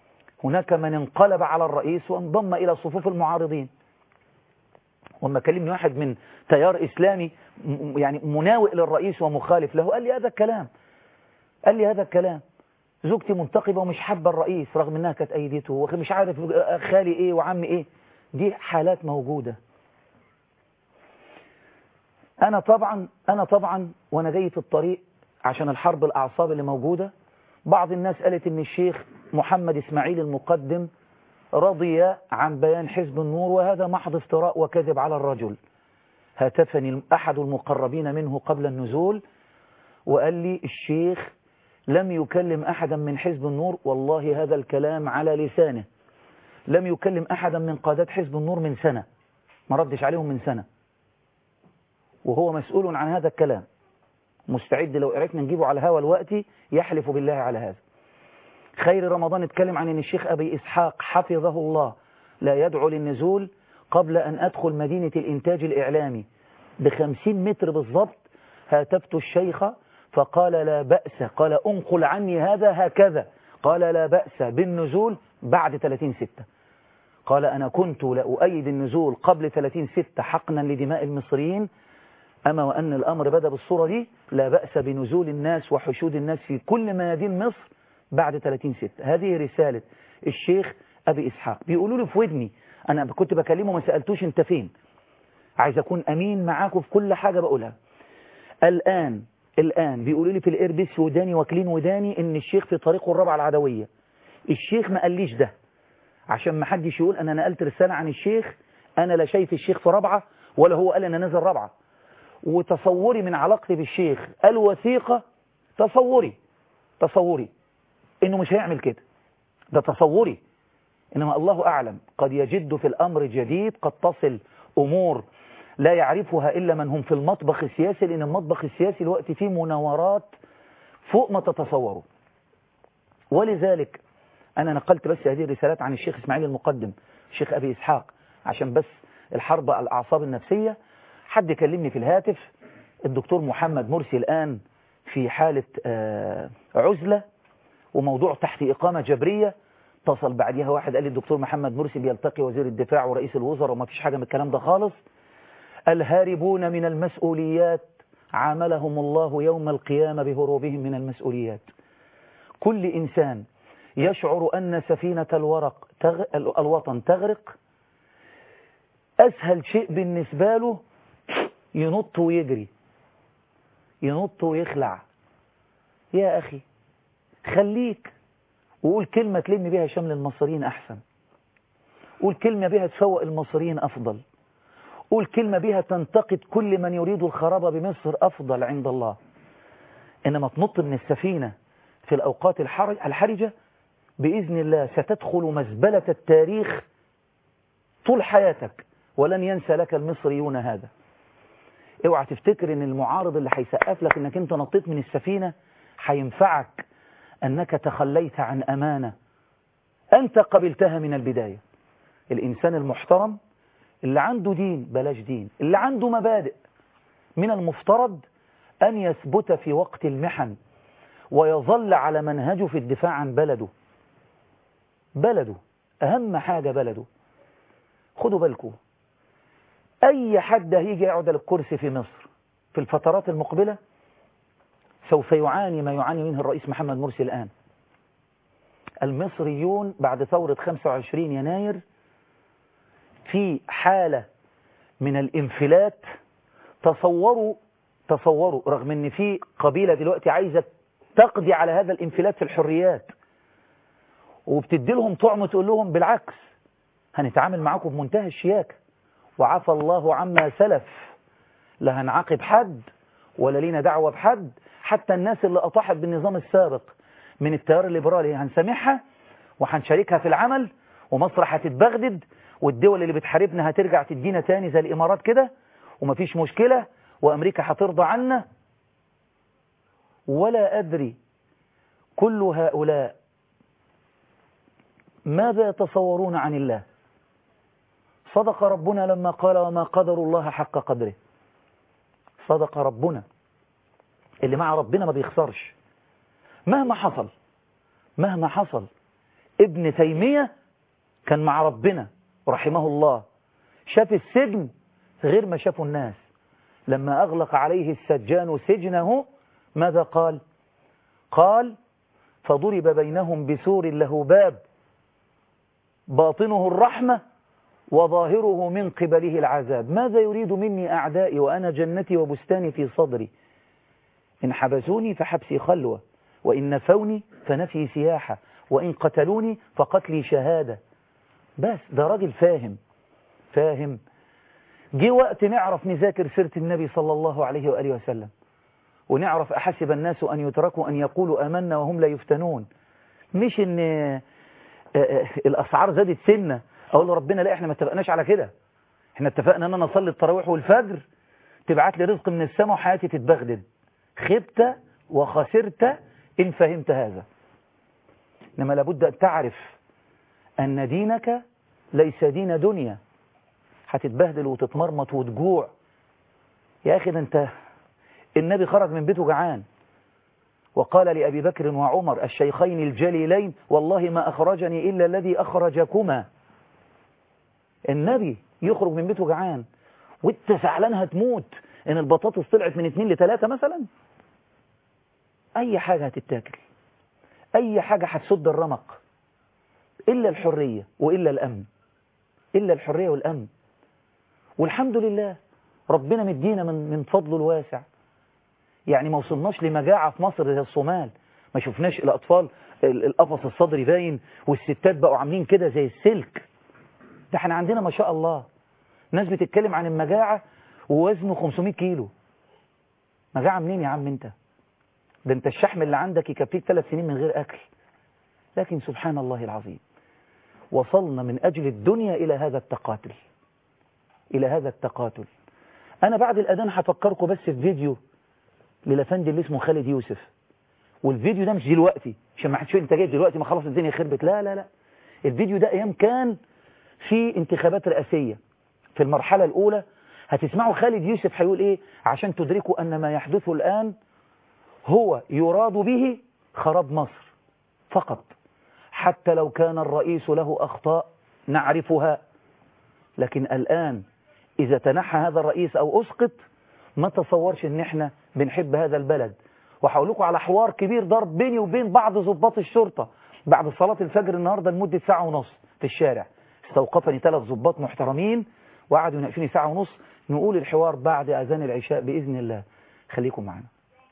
هناك من انقلب على الرئيس وانضم إلى صفوف المعارضين. وما كلمني واحد من تيار إسلامي يعني مناوئ للرئيس ومخالف له، قال لي هذا الكلام قال لي هذا الكلام زوجتي منتقبة ومش حابة الرئيس رغم انها كانت ايدته، ومش عارف خالي ايه وعمي ايه. دي حالات موجودة. انا طبعا انا طبعا وانا جاي في الطريق عشان الحرب الاعصاب اللي موجودة، بعض الناس قالت ان الشيخ محمد اسماعيل المقدم رضي عن بيان حزب النور، وهذا محض افتراء وكذب على الرجل. هاتفني احد المقربين منه قبل النزول وقال لي الشيخ لم يكلم أحدا من حزب النور، والله هذا الكلام على لسانه، لم يكلم أحدا من قادات حزب النور من سنة، ما ردش عليهم من سنة، وهو مسؤول عن هذا الكلام. مستعد لو عرفنا نجيبه على الهوى الوقت يحلف بالله على هذا. خير رمضان اتكلم عن ان الشيخ أبي إسحاق حفظه الله لا يدعو للنزول قبل أن أدخل مدينة الإنتاج الإعلامي بخمسين متر بالضبط. هاتفت الشيخ فقال لا بأس، قال انقل عني هذا هكذا، قال لا بأس بالنزول بعد ثلاثين ستة. قال أنا كنت لا أؤيد النزول قبل ثلاثين ستة حقنا لدماء المصريين، أما وأن الأمر بدأ بالصورة دي لا بأس بنزول الناس وحشود الناس في كل ميادين مصر بعد ثلاثين ستة. هذه رسالة الشيخ أبي إسحاق. بيقولوا لي في ودني، أنا كنت بكلمه ما سألتوش أنت فين، عايز أكون أمين معاكم في كل حاجة بقولها. الآن الآن بيقولوا لي في الإيربيس وداني واكلين وداني إن الشيخ في طريقه الرابعة العدوية. الشيخ ما قاليش ده عشان ما حدش يقول أنا نقلت رسالة عن الشيخ. أنا لا شايف الشيخ في رابعة ولا هو قال أنا نزل رابعة. وتصوري من علاقتي بالشيخ الوثيقة، تصوري تصوري إنه مش هيعمل كده، ده تصوري. إنما الله أعلم، قد يجد في الأمر جديد، قد تصل أمور لا يعرفها إلا من هم في المطبخ السياسي، لأن المطبخ السياسي الوقت فيه مناورات فوق ما تتصوروا. ولذلك أنا نقلت بس هذه الرسالات عن الشيخ إسماعيل المقدم، الشيخ أبي إسحاق، عشان بس الحرب الأعصاب النفسية. حد كلمني في الهاتف، الدكتور محمد مرسي الآن في حالة عزلة وموضوع تحت إقامة جبرية. اتصل بعديها واحد قال لي الدكتور محمد مرسي بيلتقي وزير الدفاع ورئيس الوزراء وما فيش حاجة من الكلام ده خالص. الهاربون من المسؤوليات عاملهم الله يوم القيامة بهروبهم من المسؤوليات. كل إنسان يشعر أن سفينة الورق تغ... الوطن تغرق، أسهل شيء بالنسبة له ينط ويجري، ينط ويخلع. يا أخي خليك وقول كلمة تلم بها شمل المصريين أحسن، قول كلمة بها تفوق المصريين أفضل، قول كلمة بها تنتقد كل من يريد الخراب بمصر أفضل عند الله. إنما تنط من السفينة في الأوقات الحرجة بإذن الله ستدخل مزبلة التاريخ طول حياتك، ولن ينسى لك المصريون هذا. اوعى تفتكر ان المعارض اللي هيسقف لك انك انت نطيت من السفينة هينفعك انك تخليت عن امانة انت قبلتها من البداية. الانسان المحترم اللي عنده دين، بلاش دين، اللي عنده مبادئ، من المفترض ان يثبت في وقت المحن ويظل على منهجه في الدفاع عن بلده. بلده اهم حاجة، بلده. خدوا بالكم، أي حد هيجي يقعد على الكرسي في مصر في الفترات المقبلة سوف يعاني ما يعاني منه الرئيس محمد مرسي الآن. المصريون بعد ثورة خمسة وعشرين يناير في حالة من الانفلات. تصوروا تصوروا رغم ان في قبيلة دلوقتي عايزة تقضي على هذا الانفلات في الحريات، وبتدي لهم طعم وتقول لهم بالعكس هنتعامل معاكم بمنتهى الشياكة وعفى الله عما سلف، لا هنعاقب حد ولا لينا دعوة بحد. حتى الناس اللي أطاحت بالنظام السابق من التيار الليبرالي هنسامحها وهنشاركها في العمل، ومصر هتتبغدد، والدول اللي بتحاربنا هترجع تدينا تاني زي الإمارات كده ومفيش مشكلة، وأمريكا هترضى عنا. ولا أدري كل هؤلاء ماذا يتصورون عن الله. صدق ربنا لما قال وما قدر الله حق قدره. صدق ربنا. اللي مع ربنا ما بيخسرش مهما حصل، مهما حصل. ابن تيمية كان مع ربنا رحمه الله، شاف السجن غير ما شافوا الناس. لما أغلق عليه السجان سجنه ماذا قال؟ قال فضرب بينهم بسور له باب باطنه الرحمة وظاهره من قبله العذاب. ماذا يريد مني أعدائي وأنا جنتي وبستاني في صدري؟ إن حبسوني فحبسي خلوة، وإن نفوني فنفي سياحة، وإن قتلوني فقتلي شهادة. بس ده راجل فاهم فاهم. جه وقت نعرف نذاكر سيرة النبي صلى الله عليه وآله وسلم، ونعرف أحسب الناس أن يتركوا أن يقولوا آمنا وهم لا يفتنون. مش إن الأسعار زادت سنة أقول له ربنا لا، إحنا ما اتفقناش على كده. إحنا اتفقنا أن أنا أصلي التراويح والفجر تبعت لي رزق من السماء وحياتي تتبغدد. خبت وخسرت إن فهمت هذا. إنما لابد أن تعرف أن دينك ليس دين دنيا هتتبهدل وتتمرمط وتجوع. يا أخي ده أنت النبي خرج من بيته جعان وقال لأبي بكر وعمر الشيخين الجليلين والله ما أخرجني إلا الذي أخرجكما. النبي يخرج من بيته جعان وانت زعلان هتموت ان البطاطس طلعت من اتنين لتلاتة مثلا. اي حاجة هتتاكل، اي حاجة هتسد الرمق، الا الحرية والا الامن، الا الحرية والامن. والحمد لله ربنا مدينا من من فضله الواسع. يعني ما وصلناش لمجاعة في مصر زي الصومال، ما شفناش الاطفال القفص الصدري باين والستات بقوا عاملين كده زي السلك. ده احنا عندنا ما شاء الله ناس بتتكلم عن المجاعة ووزنه خمسمائة كيلو. مجاعة منين يا عم انت؟ ده انت الشحم اللي عندك يكفيك ثلاث سنين من غير اكل. لكن سبحان الله العظيم وصلنا من اجل الدنيا الى هذا التقاتل، الى هذا التقاتل. انا بعد الاذان هفكركم بس في فيديو للافندي اللي اسمه خالد يوسف. والفيديو ده مش دلوقتي عشان ما حدش يقول انت جاي دلوقتي ما خلاص الدنيا خربت. لا لا لا، الفيديو ده ايام كان في انتخابات رئاسية في المرحلة الأولى. هتسمعوا خالد يوسف هيقول إيه عشان تدركوا أن ما يحدث الآن هو يراد به خراب مصر فقط. حتى لو كان الرئيس له أخطاء نعرفها، لكن الآن إذا تنحى هذا الرئيس أو أسقط ما تصورش أن احنا بنحب هذا البلد. وهقول لكم على حوار كبير ضرب بيني وبين بعض ضباط الشرطة بعد صلاة الفجر النهاردة لمدة ساعة ونص في الشارع. استوقفني ثلاث ضباط محترمين وقعدوا يناقشوني ساعة ونص. نقول الحوار بعد أذان العشاء بإذن الله. خليكم معنا.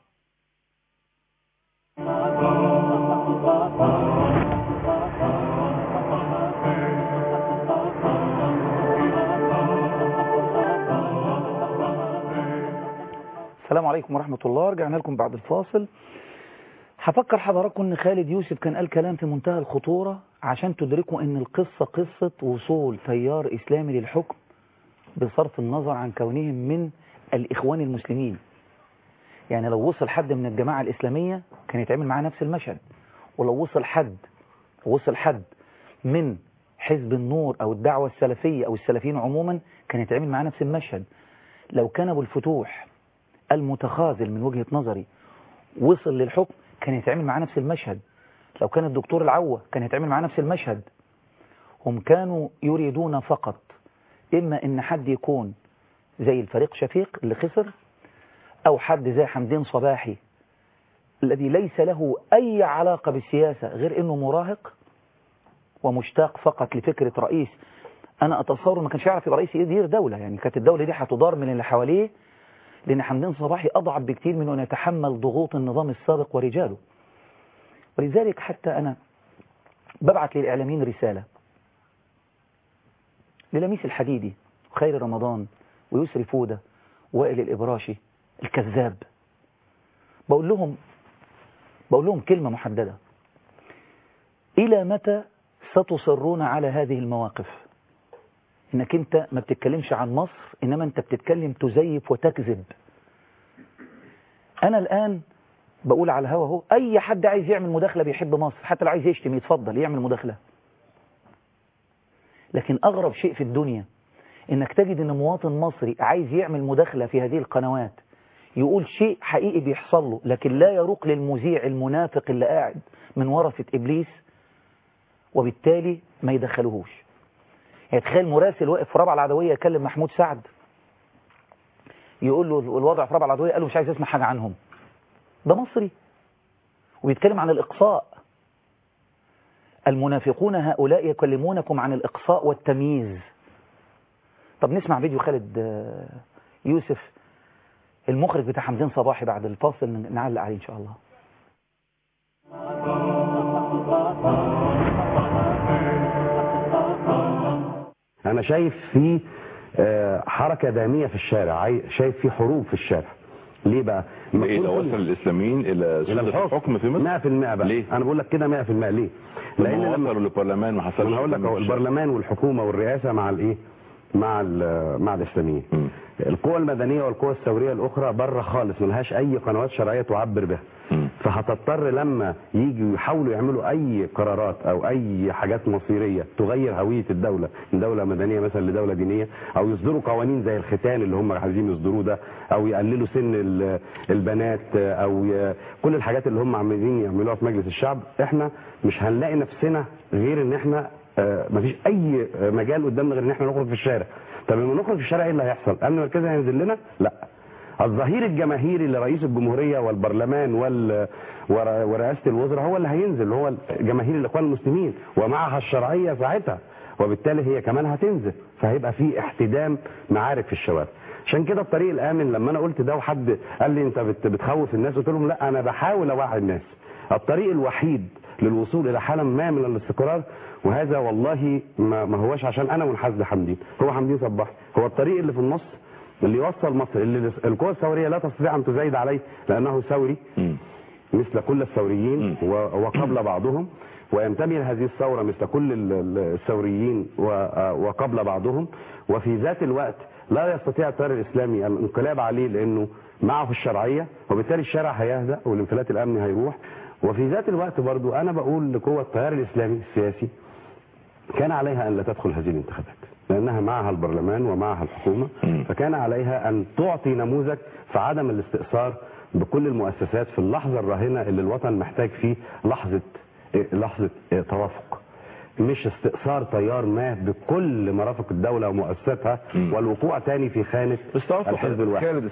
السلام عليكم ورحمة الله. رجعنا لكم بعد الفاصل. هفكر حضراتكم ان خالد يوسف كان قال كلام في منتهى الخطورة عشان تدركوا ان القصة قصة وصول تيار اسلامي للحكم بصرف النظر عن كونهم من الاخوان المسلمين. يعني لو وصل حد من الجماعة الاسلامية كان يتعمل معاه نفس المشهد، ولو وصل حد وصل حد من حزب النور او الدعوة السلفية او السلفيين عموما كان يتعمل معاه نفس المشهد. لو كان ابو الفتوح المتخاذل من وجهة نظري وصل للحكم كان يتعمل معاه نفس المشهد. لو كان الدكتور العوة كان يتعمل معاه نفس المشهد. هم كانوا يريدون فقط إما إن حد يكون زي الفريق شفيق اللي خسر، أو حد زي حمدين صباحي الذي ليس له أي علاقة بالسياسة غير إنه مراهق ومشتاق فقط لفكرة رئيس. أنا أتصور ما كانش يعرف رئيس يدير دولة، يعني كانت الدولة دي هتدار من اللي حواليه، لأن حمدين صباحي أضعف بكتير من أن يتحمل ضغوط النظام السابق ورجاله. ولذلك حتى أنا ببعث للإعلاميين رسالة، للميس الحديدي وخير رمضان ويسري فودة وائل الإبراشي الكذاب، بقول لهم بقول لهم كلمة محددة: إلى متى ستصرون على هذه المواقف؟ إنك أنت ما بتتكلمش عن مصر، إنما أنت بتتكلم تزيف وتكذب. أنا الآن بقول على الهوا اهو، أي حد عايز يعمل مداخلة بيحب مصر، حتى لو عايز يشتم يتفضل يعمل مداخلة. لكن أغرب شيء في الدنيا إنك تجد إن مواطن مصري عايز يعمل مداخلة في هذه القنوات يقول شيء حقيقي بيحصل له، لكن لا يروق للمذيع المنافق اللي قاعد من ورثة إبليس وبالتالي ما يدخلوهوش. يعني تخيل مراسل واقف في رابعة العدوية يكلم محمود سعد يقول له الوضع في رابعة العدوية، قال له مش عايز اسمع حاجة عنهم. ده مصري وبيتكلم عن الإقصاء. المنافقون هؤلاء يكلمونكم عن الإقصاء والتمييز. طب نسمع فيديو خالد يوسف المخرج بتاع حمدين صباحي بعد الفاصل نعلق عليه إن شاء الله. أنا شايف في حركة دامية في الشارع، شايف في حروب في الشارع. ليه بقى؟ ايه ده وصل الاسلاميين الى سلطة الحكم في مصر مئة في المئة بقى. ليه؟ انا بقول لك كده مئة في المئة. ليه؟ لان وصلوا للبرلمان ما حصلش. انا هقول لك البرلمان والحكومه والرئاسه مع الايه؟ مع مع الاسلاميين. م. القوى المدنيه والقوى الثوريه الاخرى بره خالص، ما لهاش اي قنوات شرعيه تعبر بها. م. فهتضطر لما يجوا يحاولوا يعملوا اي قرارات او اي حاجات مصيريه تغير هويه الدوله من دوله مدنيه مثلا لدوله دينيه، او يصدروا قوانين زي الختان اللي هم عايزين يصدروه ده، او يقللوا سن البنات، او ي... كل الحاجات اللي هم عاملين يعملوها في مجلس الشعب، احنا مش هنلاقي نفسنا غير ان احنا آه مفيش اي مجال قدامنا غير ان احنا نخرج في الشارع. طب لما نخرج في الشارع ايه اللي هيحصل؟ امن مركزي هينزل لنا؟ لا. الظهير الجماهيري لرئيس الجمهوريه والبرلمان وال... ورئاسه الوزراء هو اللي هينزل، هو جماهير الاخوان المسلمين ومعها الشرعيه ساعتها، وبالتالي هي كمان هتنزل، فهيبقى في احتدام معارك في الشوارع. عشان كده الطريق الامن لما انا قلت ده وحد قال لي انت بتخوف الناس، قلت لهم لا، انا بحاول اوعي الناس. الطريق الوحيد للوصول الى حاله ما من الاستقرار، وهذا والله ما, ما هوش عشان انا منحاز لحمدين، هو حمدين صباحي، هو الطريق اللي في النص اللي يوصل مصر، اللي القوى الثوريه لا تستطيع ان تزايد عليه لانه ثوري مثل كل الثوريين وقبل بعضهم، وينتمي لهذه الثوره مثل كل الثوريين وقبل بعضهم، وفي ذات الوقت لا يستطيع التيار الاسلامي الانقلاب عليه لانه معه في الشرعيه، وبالتالي الشارع هيهدأ والانفلات الامني هيروح. وفي ذات الوقت برضو انا بقول لقوى التيار الاسلامي السياسي كان عليها ان لا تدخل هذه الانتخابات لانها معها البرلمان ومعها الحكومه، فكان عليها ان تعطي نموذج في عدم الاستئثار بكل المؤسسات في اللحظه الراهنه اللي الوطن محتاج فيه لحظه لحظه توافق، مش استئثار تيار ما بكل مرافق الدوله ومؤسساتها والوقوع تاني في خانه الحزب الواحد.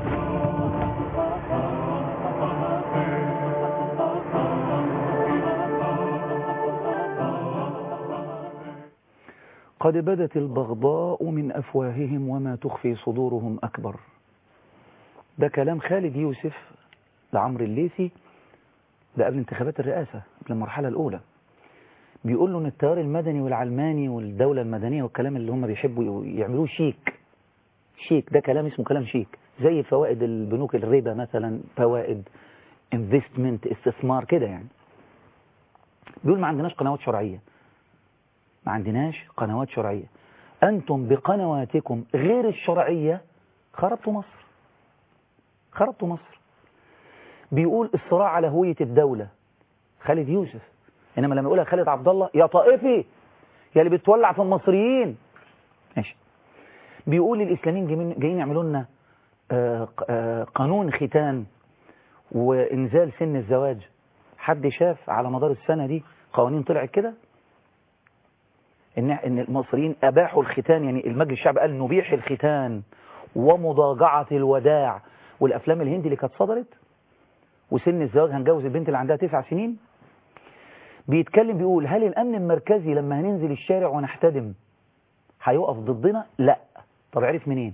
قد بدت البغضاء من أفواههم وما تخفي صدورهم أكبر. ده كلام خالد يوسف لعمرو الليثي ده قبل انتخابات الرئاسة، قبل المرحلة الأولى. بيقول له ان التيار المدني والعلماني والدولة المدنية والكلام اللي هم بيحبوا يعملوه شيك. شيك ده كلام اسمه كلام شيك، زي فوائد البنوك الربا مثلا، فوائد انفستمنت استثمار كده يعني. بيقول ما عندناش قنوات شرعية، ما عندناش قنوات شرعية، أنتم بقنواتكم غير الشرعية خربتوا مصر، خربتوا مصر. بيقول الصراع على هوية الدولة خالد يوسف، إنما لما يقولها خالد عبد الله يا طائفي يا اللي بتولع في المصريين ماشي. بيقول الإسلاميين جايين يعملوا لنا قانون ختان وإنزال سن الزواج. حد شاف على مدار السنة دي قوانين طلعت كده؟ إن إن المصريين أباحوا الختان، يعني المجلس الشعب قال نبيح الختان ومضاجعة الوداع والأفلام الهندي اللي كانت صدرت، وسن الزواج هنجوز البنت اللي عندها تسع سنين. بيتكلم بيقول هل الأمن المركزي لما هننزل الشارع ونحتدم هيقف ضدنا؟ لا. طب عرف منين؟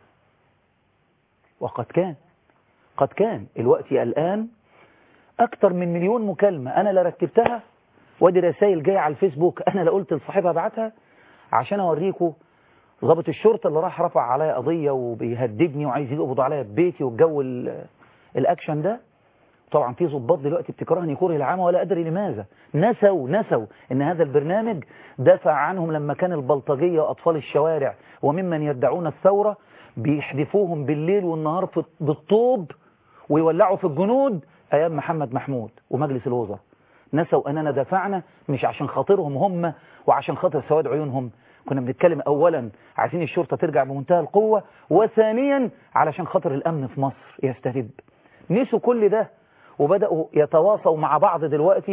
وقد كان قد كان الوقت الآن أكتر من مليون مكالمة أنا لا رتبتها، وادي رسائل جاية على الفيسبوك أنا لا قلت لصاحبها بعتها عشان أوريكم ضابط الشرطة اللي راح رفع عليا قضية وبيهددني وعايز يقبض عليا ببيتي والجو الأكشن ده. طبعا في ضباط دلوقتي بتكرهني كره العامة ولا أدري لماذا، نسوا نسوا إن هذا البرنامج دافع عنهم لما كان البلطجية وأطفال الشوارع وممن يدعون الثورة بيحدفوهم بالليل والنهار بالطوب ويولعوا في الجنود أيام محمد محمود ومجلس الوزراء. نسوا أننا دافعنا مش عشان خاطرهم هم وعشان خاطر سواد عيونهم، كنا بنتكلم أولا عايزين الشرطة ترجع بمنتهى القوة، وثانيا علشان خاطر الأمن في مصر يستتب. نسوا كل ده وبدأوا يتواصوا مع بعض دلوقتي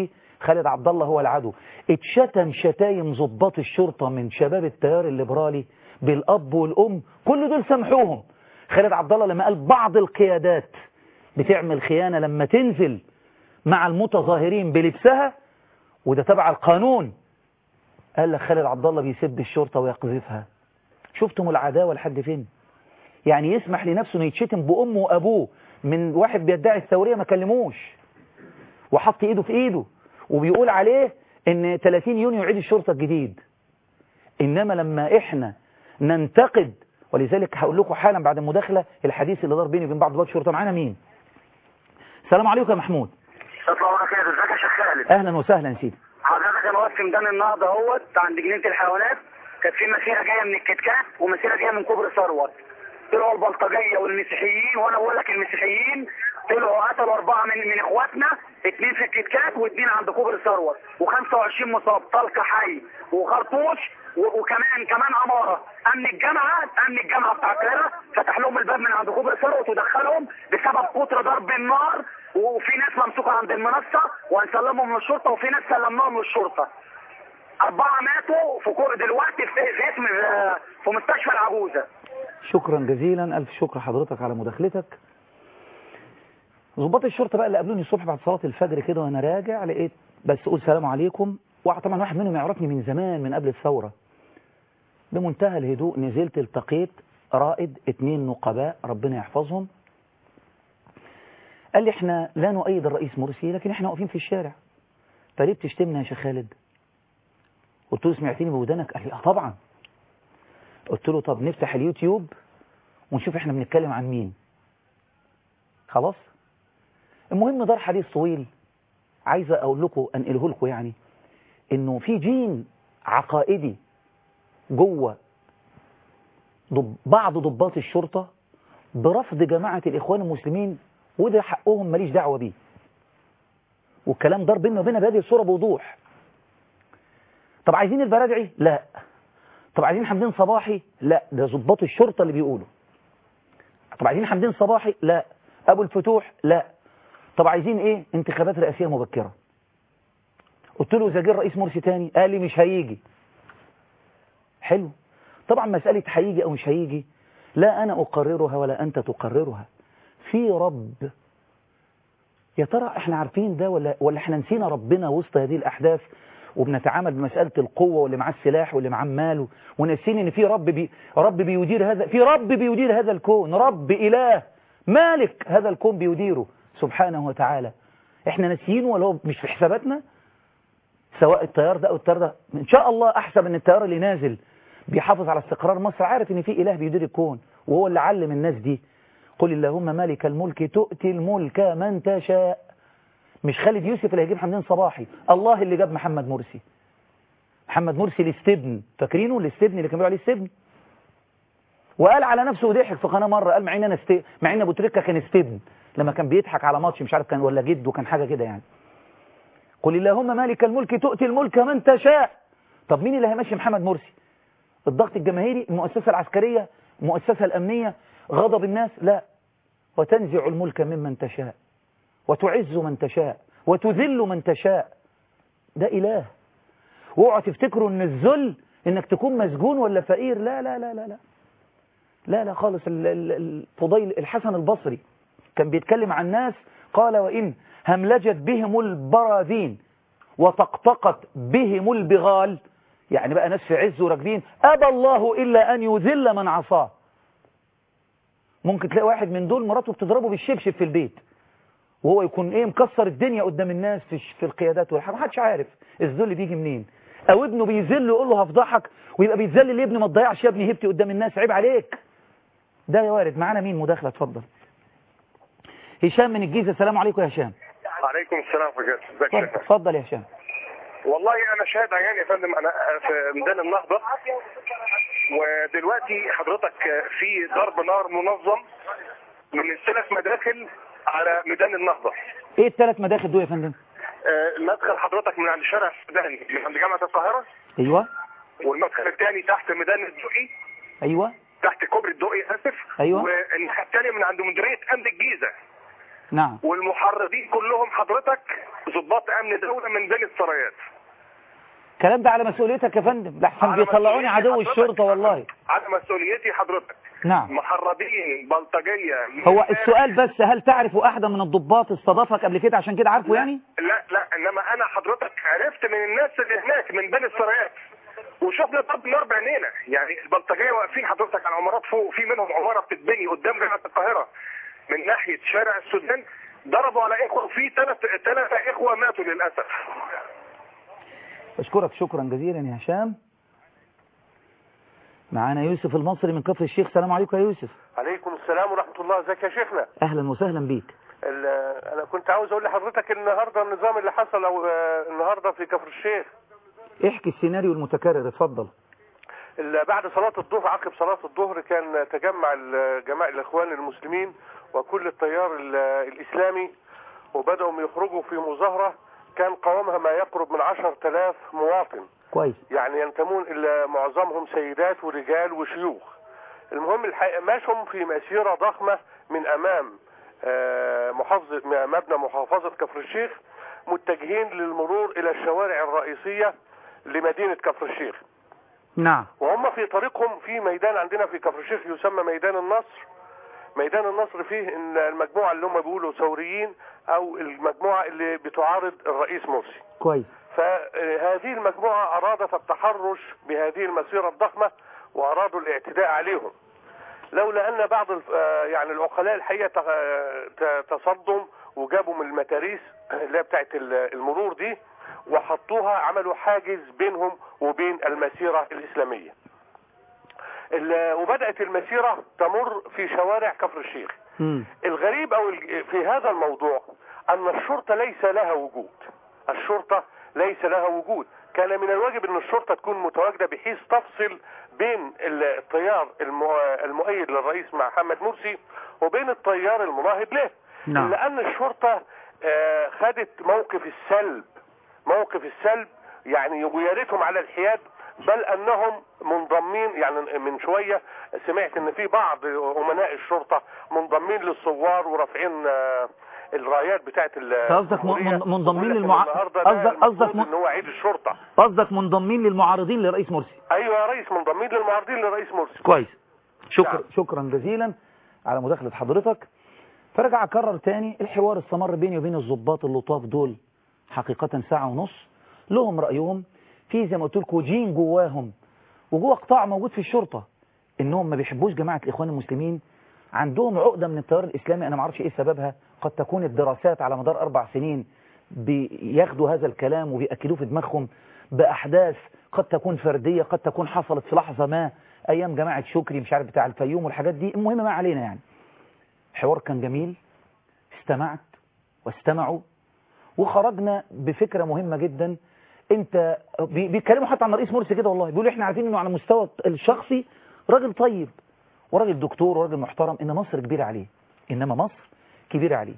خالد عبد الله هو العدو. اتشتم شتايم ضباط الشرطة من شباب التيار الليبرالي بالأب والأم، كل دول سامحوهم. خالد عبد الله لما قال بعض القيادات بتعمل خيانة لما تنزل مع المتظاهرين بلبسها وده تبع القانون، قال لك خالد عبد الله بيسب الشرطة ويقذفها. شفتم العداوة لحد فين؟ يعني يسمح لنفسه انه يتشتم بأمه وأبوه من واحد بيدعي الثورية ما كلموش وحط ايده في ايده وبيقول عليه ان ثلاثين يونيو عيد الشرطة الجديد. انما لما احنا ننتقد، ولذلك هقول لكم حالا بعد المداخلة الحديث اللي دار بيني وبين بعض ضباط الشرطة. معانا مين؟ السلام عليكم يا محمود. اطلع ورا كده. ازيك يا شيخ خالد؟ اهلا وسهلا يا سيدي. حضرتك انا واقف في ميدان النهضه اهوت عند جنينه الحيوانات، كانت في مسيره جايه من الكتكات ومسيره جايه من كوبري ثروت، طلعوا البلطجيه والمسيحيين، وانا بقول لك المسيحيين طلعوا قتلوا اربعه من من اخواتنا، اثنين في الكتكات واثنين عند كوبري ثروت، وخمسة وعشرين مصاب، طلقه حي وخرطوش، وكمان كمان اماره. امن الجامعه امن الجامعه بتاع القاهره فتح لهم الباب من عند كوبري ثروت ودخلهم بسبب كتر ضرب النار، وفي ناس ممسوكه عند المنصه وهنسلمهم للشرطه، وفي ناس سلمناهم للشرطه. اربعه ماتوا في كو... دلوقتي في, في اسم في مستشفى العجوزه. شكرا جزيلا، الف شكر حضرتك على مداخلتك. ضباط الشرطه بقى اللي قابلوني الصبح بعد صلاه الفجر كده وانا راجع، لقيت بس اقول سلام عليكم، وطبعا واحد منهم يعرفني من زمان من قبل الثوره. بمنتهى الهدوء نزلت التقيت رائد اتنين نقباء ربنا يحفظهم، قال لي احنا لا نؤيد الرئيس مرسي لكن احنا واقفين في الشارع. فليه بتشتمنا يا شيخ خالد؟ قلت له سمعتني بودانك؟ قال لي اه طبعا. قلت له طب نفتح اليوتيوب ونشوف احنا بنتكلم عن مين. خلاص. المهم دار حديث طويل، عايز اقول لكم انقله لكم، يعني انه في جين عقائدي جوه ضب بعض ضباط الشرطة برفض جماعة الإخوان المسلمين، وده حقهم ماليش دعوة بيه. والكلام دار بيننا وبينها بهذه الصورة بوضوح. طب عايزين البرادعي؟ لا. طب عايزين حمدين صباحي؟ لا، ده ضباط الشرطة اللي بيقولوا. طب عايزين حمدين صباحي؟ لا. أبو الفتوح؟ لا. طب عايزين إيه؟ انتخابات رئاسية مبكرة. قلت له إذا جه الرئيس مرسي تاني؟ قال لي مش هيجي. حلو. طبعا مسألة هيجي أو مش هيجي لا أنا أقررها ولا أنت تقررها، في رب. يا ترى احنا عارفين ده ولا ولا احنا نسينا ربنا وسط هذه الأحداث وبنتعامل بمسألة القوة واللي معاه السلاح واللي معاه ماله، ونسين ان في رب بي رب بيدير هذا، في رب بيدير هذا الكون، رب إله مالك هذا الكون بيديره سبحانه وتعالى. احنا ناسيين ولا هو مش في حساباتنا؟ سواء التيار ده او التيار ده، ان شاء الله احسب ان التيار اللي نازل بيحافظ على استقرار مصر عارف ان في إله بيدير الكون وهو اللي علم الناس دي. قل اللهم مالك الملك تؤتي الملك من تشاء. مش خالد يوسف اللي هيجيب حمدين صباحي، الله اللي جاب محمد مرسي. محمد مرسي الاستبن، فاكرينه الاستبن اللي كان بيقول عليه استبن؟ وقال على نفسه وضحك في قناه مره، قال مع ان انا است... مع ان ابو تريكه كان استبن لما كان بيضحك على ماتش مش عارف كان ولا جد وكان حاجه كده يعني. قل اللهم مالك الملك تؤتي الملك من تشاء. طب مين اللي هيمشي محمد مرسي؟ الضغط الجماهيري، المؤسسه العسكريه، المؤسسه الامنيه، غضب الناس؟ لا. وتنزع الملك ممن تشاء وتعز من تشاء وتذل من تشاء. ده إله. واوعوا تفتكروا ان الذل انك تكون مسجون ولا فقير، لا لا لا لا لا لا لا خالص. الفضيل الحسن البصري كان بيتكلم عن ناس قال وإن هملجت بهم البراذين وطقطقت بهم البغال، يعني بقى ناس في عز وراكبين، أبى الله إلا أن يذل من عصاه. ممكن تلاقي واحد من دول مراته بتضربه بالشبشب في البيت وهو يكون ايه مكسر الدنيا قدام الناس في في القيادات والحاجة، محدش عارف الذل بيجي منين. او ابنه بيذل يقول له هفضحك ويبقى بيتذل لابني، ما تضيعش يا ابني هيبتي قدام الناس، عيب عليك. ده وارد. معانا مين مداخله؟ اتفضل. هشام من الجيزه. السلام عليكم يا هشام. وعليكم السلام ورحمه الله. اتفضل يا هشام. والله انا شاهد عيان يا فندم، انا في ميدان النهضه ودلوقتي حضرتك في ضرب نار منظم من الثلاث مداخل على ميدان النهضه. ايه الثلاث مداخل دول يا فندم؟ آه المدخل حضرتك من عند شارع السوداني من عند جامعه القاهره. ايوه. والمدخل الثاني تحت ميدان الدقي. ايوه. تحت كوبري الدقي اسف. ايوه. والناحيه الثانيه من عند مديريه امن الجيزه. نعم. والمحرضين كلهم حضرتك ضباط امن دوله من بين السرايات. الكلام ده على مسؤوليتك يا فندم، لحسن بيطلعوني عدو الشرطه والله. على مسؤوليتي حضرتك. نعم. محرضين بلطجيه. هو السؤال بس، هل تعرف احدا من الضباط استضافك قبل كده عشان كده عارفه يعني؟ لا لا، انما انا حضرتك عرفت من الناس اللي هناك من بين السرايات، وشفنا طب نار بعينينا. يعني البلطجيه واقفين حضرتك على عمارات فوق، في منهم عماره بتتبني قدام جامعه القاهره من ناحيه شارع السودان، ضربوا على اخوه، وفي ثلاث ثلاثه اخوه ماتوا للاسف. أشكرك شكرا جزيلا يا هشام. معانا يوسف المصري من كفر الشيخ. السلام عليكم يا يوسف. عليكم السلام ورحمة الله. ازيك يا شيخنا؟ أهلا وسهلا بيك. أنا كنت عاوز أقول لحضرتك النهاردة النظام اللي حصل أو النهاردة في كفر الشيخ. احكي السيناريو المتكرر، اتفضل. بعد صلاة الظهر، عقب صلاة الظهر، كان تجمع جماعة الإخوان المسلمين وكل التيار الإسلامي، وبدأوا يخرجوا في مظاهرة كان قوامها ما يقرب من عشر تلاف مواطن. كويس. يعني ينتمون إلى معظمهم سيدات ورجال وشيوخ. المهم الحقيقة ماشهم في مسيرة ضخمة من أمام محافظة مبنى محافظة كفر الشيخ، متجهين للمرور إلى الشوارع الرئيسية لمدينة كفر الشيخ. نعم. وهم في طريقهم في ميدان عندنا في كفر الشيخ يسمى ميدان النصر. ميدان النصر فيه إن المجموعة اللي هم بيقولوا ثوريين أو المجموعة اللي بتعارض الرئيس مرسي. كويس. فهذه المجموعة أرادت التحرش بهذه المسيرة الضخمة وأرادوا الاعتداء عليهم، لولا أن بعض يعني العقلاء الحقيقة تصدم وجابوا من المتاريس اللي هي بتاعت المرور دي وحطوها، عملوا حاجز بينهم وبين المسيرة الإسلامية. وبدأت المسيرة تمر في شوارع كفر الشيخ. م. الغريب أو في هذا الموضوع أن الشرطة ليس لها وجود. الشرطة ليس لها وجود. كان من الواجب أن الشرطة تكون متواجدة بحيث تفصل بين التيار المؤيد للرئيس محمد مرسي وبين التيار المناهض له. نعم. لأن الشرطة خدت موقف السلب، موقف السلب يعني، ويا ريتهم على الحياد، بل أنهم منضمين. يعني من شوية سمعت أن في بعض أمناء الشرطة منضمين للثوار ورافعين الرايات بتاعت قصدك منضمين للمعارضين؟ قصدك قصدك ان هو عيد الشرطه. قصدك منضمين للمعارضين لرئيس مرسي؟ ايوه يا ريس، منضمين للمعارضين لرئيس مرسي. كويس. شكرا. نعم. شكرا جزيلا على مداخله حضرتك. فرجع اكرر تاني، الحوار استمر بيني وبين الضباط اللطاف دول حقيقه ساعه ونص، لهم رايهم في زي ما قلت لكم جين جواهم وجوه قطاع موجود في الشرطه انهم ما بيحبوش جماعه الاخوان المسلمين، عندهم عقده من التيار الاسلامي، انا ما اعرفش ايه سببها. قد تكون الدراسات على مدار اربع سنين بياخدوا هذا الكلام وبيأكلوه في دماغهم باحداث قد تكون فرديه، قد تكون حصلت في لحظه ما ايام جماعه شكري مش عارف بتاع الفيوم والحاجات دي. المهم ما علينا يعني. الحوار كان جميل، استمعت واستمعوا وخرجنا بفكره مهمه جدا. انت بيتكلموا حتى عن رئيس مرسي كده والله، بيقولوا احنا عارفين انه على المستوى الشخصي راجل طيب وراجل دكتور وراجل محترم، ان مصر كبيره عليه، انما مصر كبيره عليه.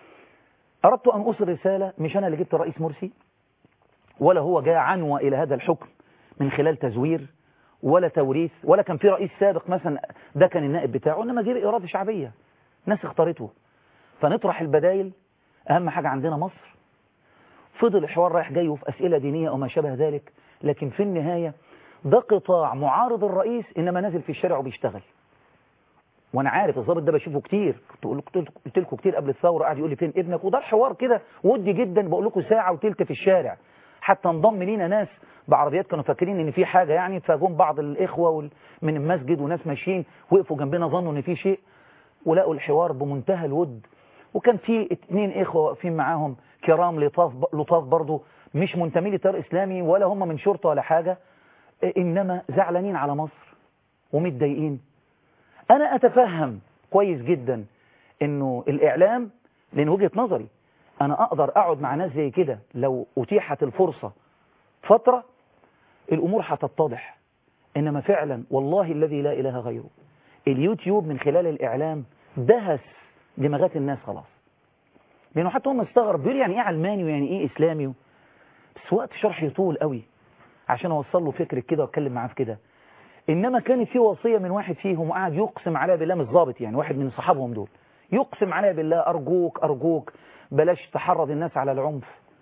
اردت ان اوصل رساله، مش انا اللي جبت الرئيس مرسي ولا هو جاء عنوة الى هذا الحكم من خلال تزوير ولا توريث ولا كان في رئيس سابق مثلا ده كان النائب بتاعه، انما دي اراده شعبيه ناس اختارته. فنطرح البدايل، اهم حاجه عندنا مصر. فضل الحوار رايح جاي في اسئله دينيه وما شابه ذلك، لكن في النهايه ده قطاع معارض الرئيس انما نازل في الشارع وبيشتغل. وانا عارف الضابط ده بشوفه كتير، قلت لكم كتير قبل الثوره، قاعد يقول لي فين ابنك، وده الحوار كده ودي جدا، بقول لكم ساعه وثلث في الشارع. حتى انضم لينا ناس بعربيات كانوا فاكرين ان في حاجه يعني، فجم بعض الاخوه من المسجد وناس ماشيين وقفوا جنبنا ظنوا ان في شيء، ولقوا الحوار بمنتهى الود. وكان في اتنين اخوه واقفين معاهم كرام لطاف لطاف برضه، مش منتمين لتيار اسلامي ولا هم من شرطه ولا حاجه، انما زعلانين على مصر ومتضايقين. انا اتفهم كويس جدا انه الاعلام، لان وجهه نظري انا اقدر اقعد مع ناس زي كده لو اتيحت الفرصه فتره الامور هتتضح، انما فعلا والله الذي لا اله غيره اليوتيوب من خلال الاعلام دهس دماغات الناس خلاص. لانه حتى هم استغرب، بيقول يعني ايه علماني ويعني ايه اسلامي، بس وقت شرح يطول قوي عشان اوصل له فكره كده واتكلم معاه في كده. انما كانت في وصيه من واحد فيهم وقعد يقسم عليها بالله، مش ظابط يعني، واحد من صحابهم دول يقسم عليها بالله، ارجوك ارجوك بلاش تحرض الناس على العنف،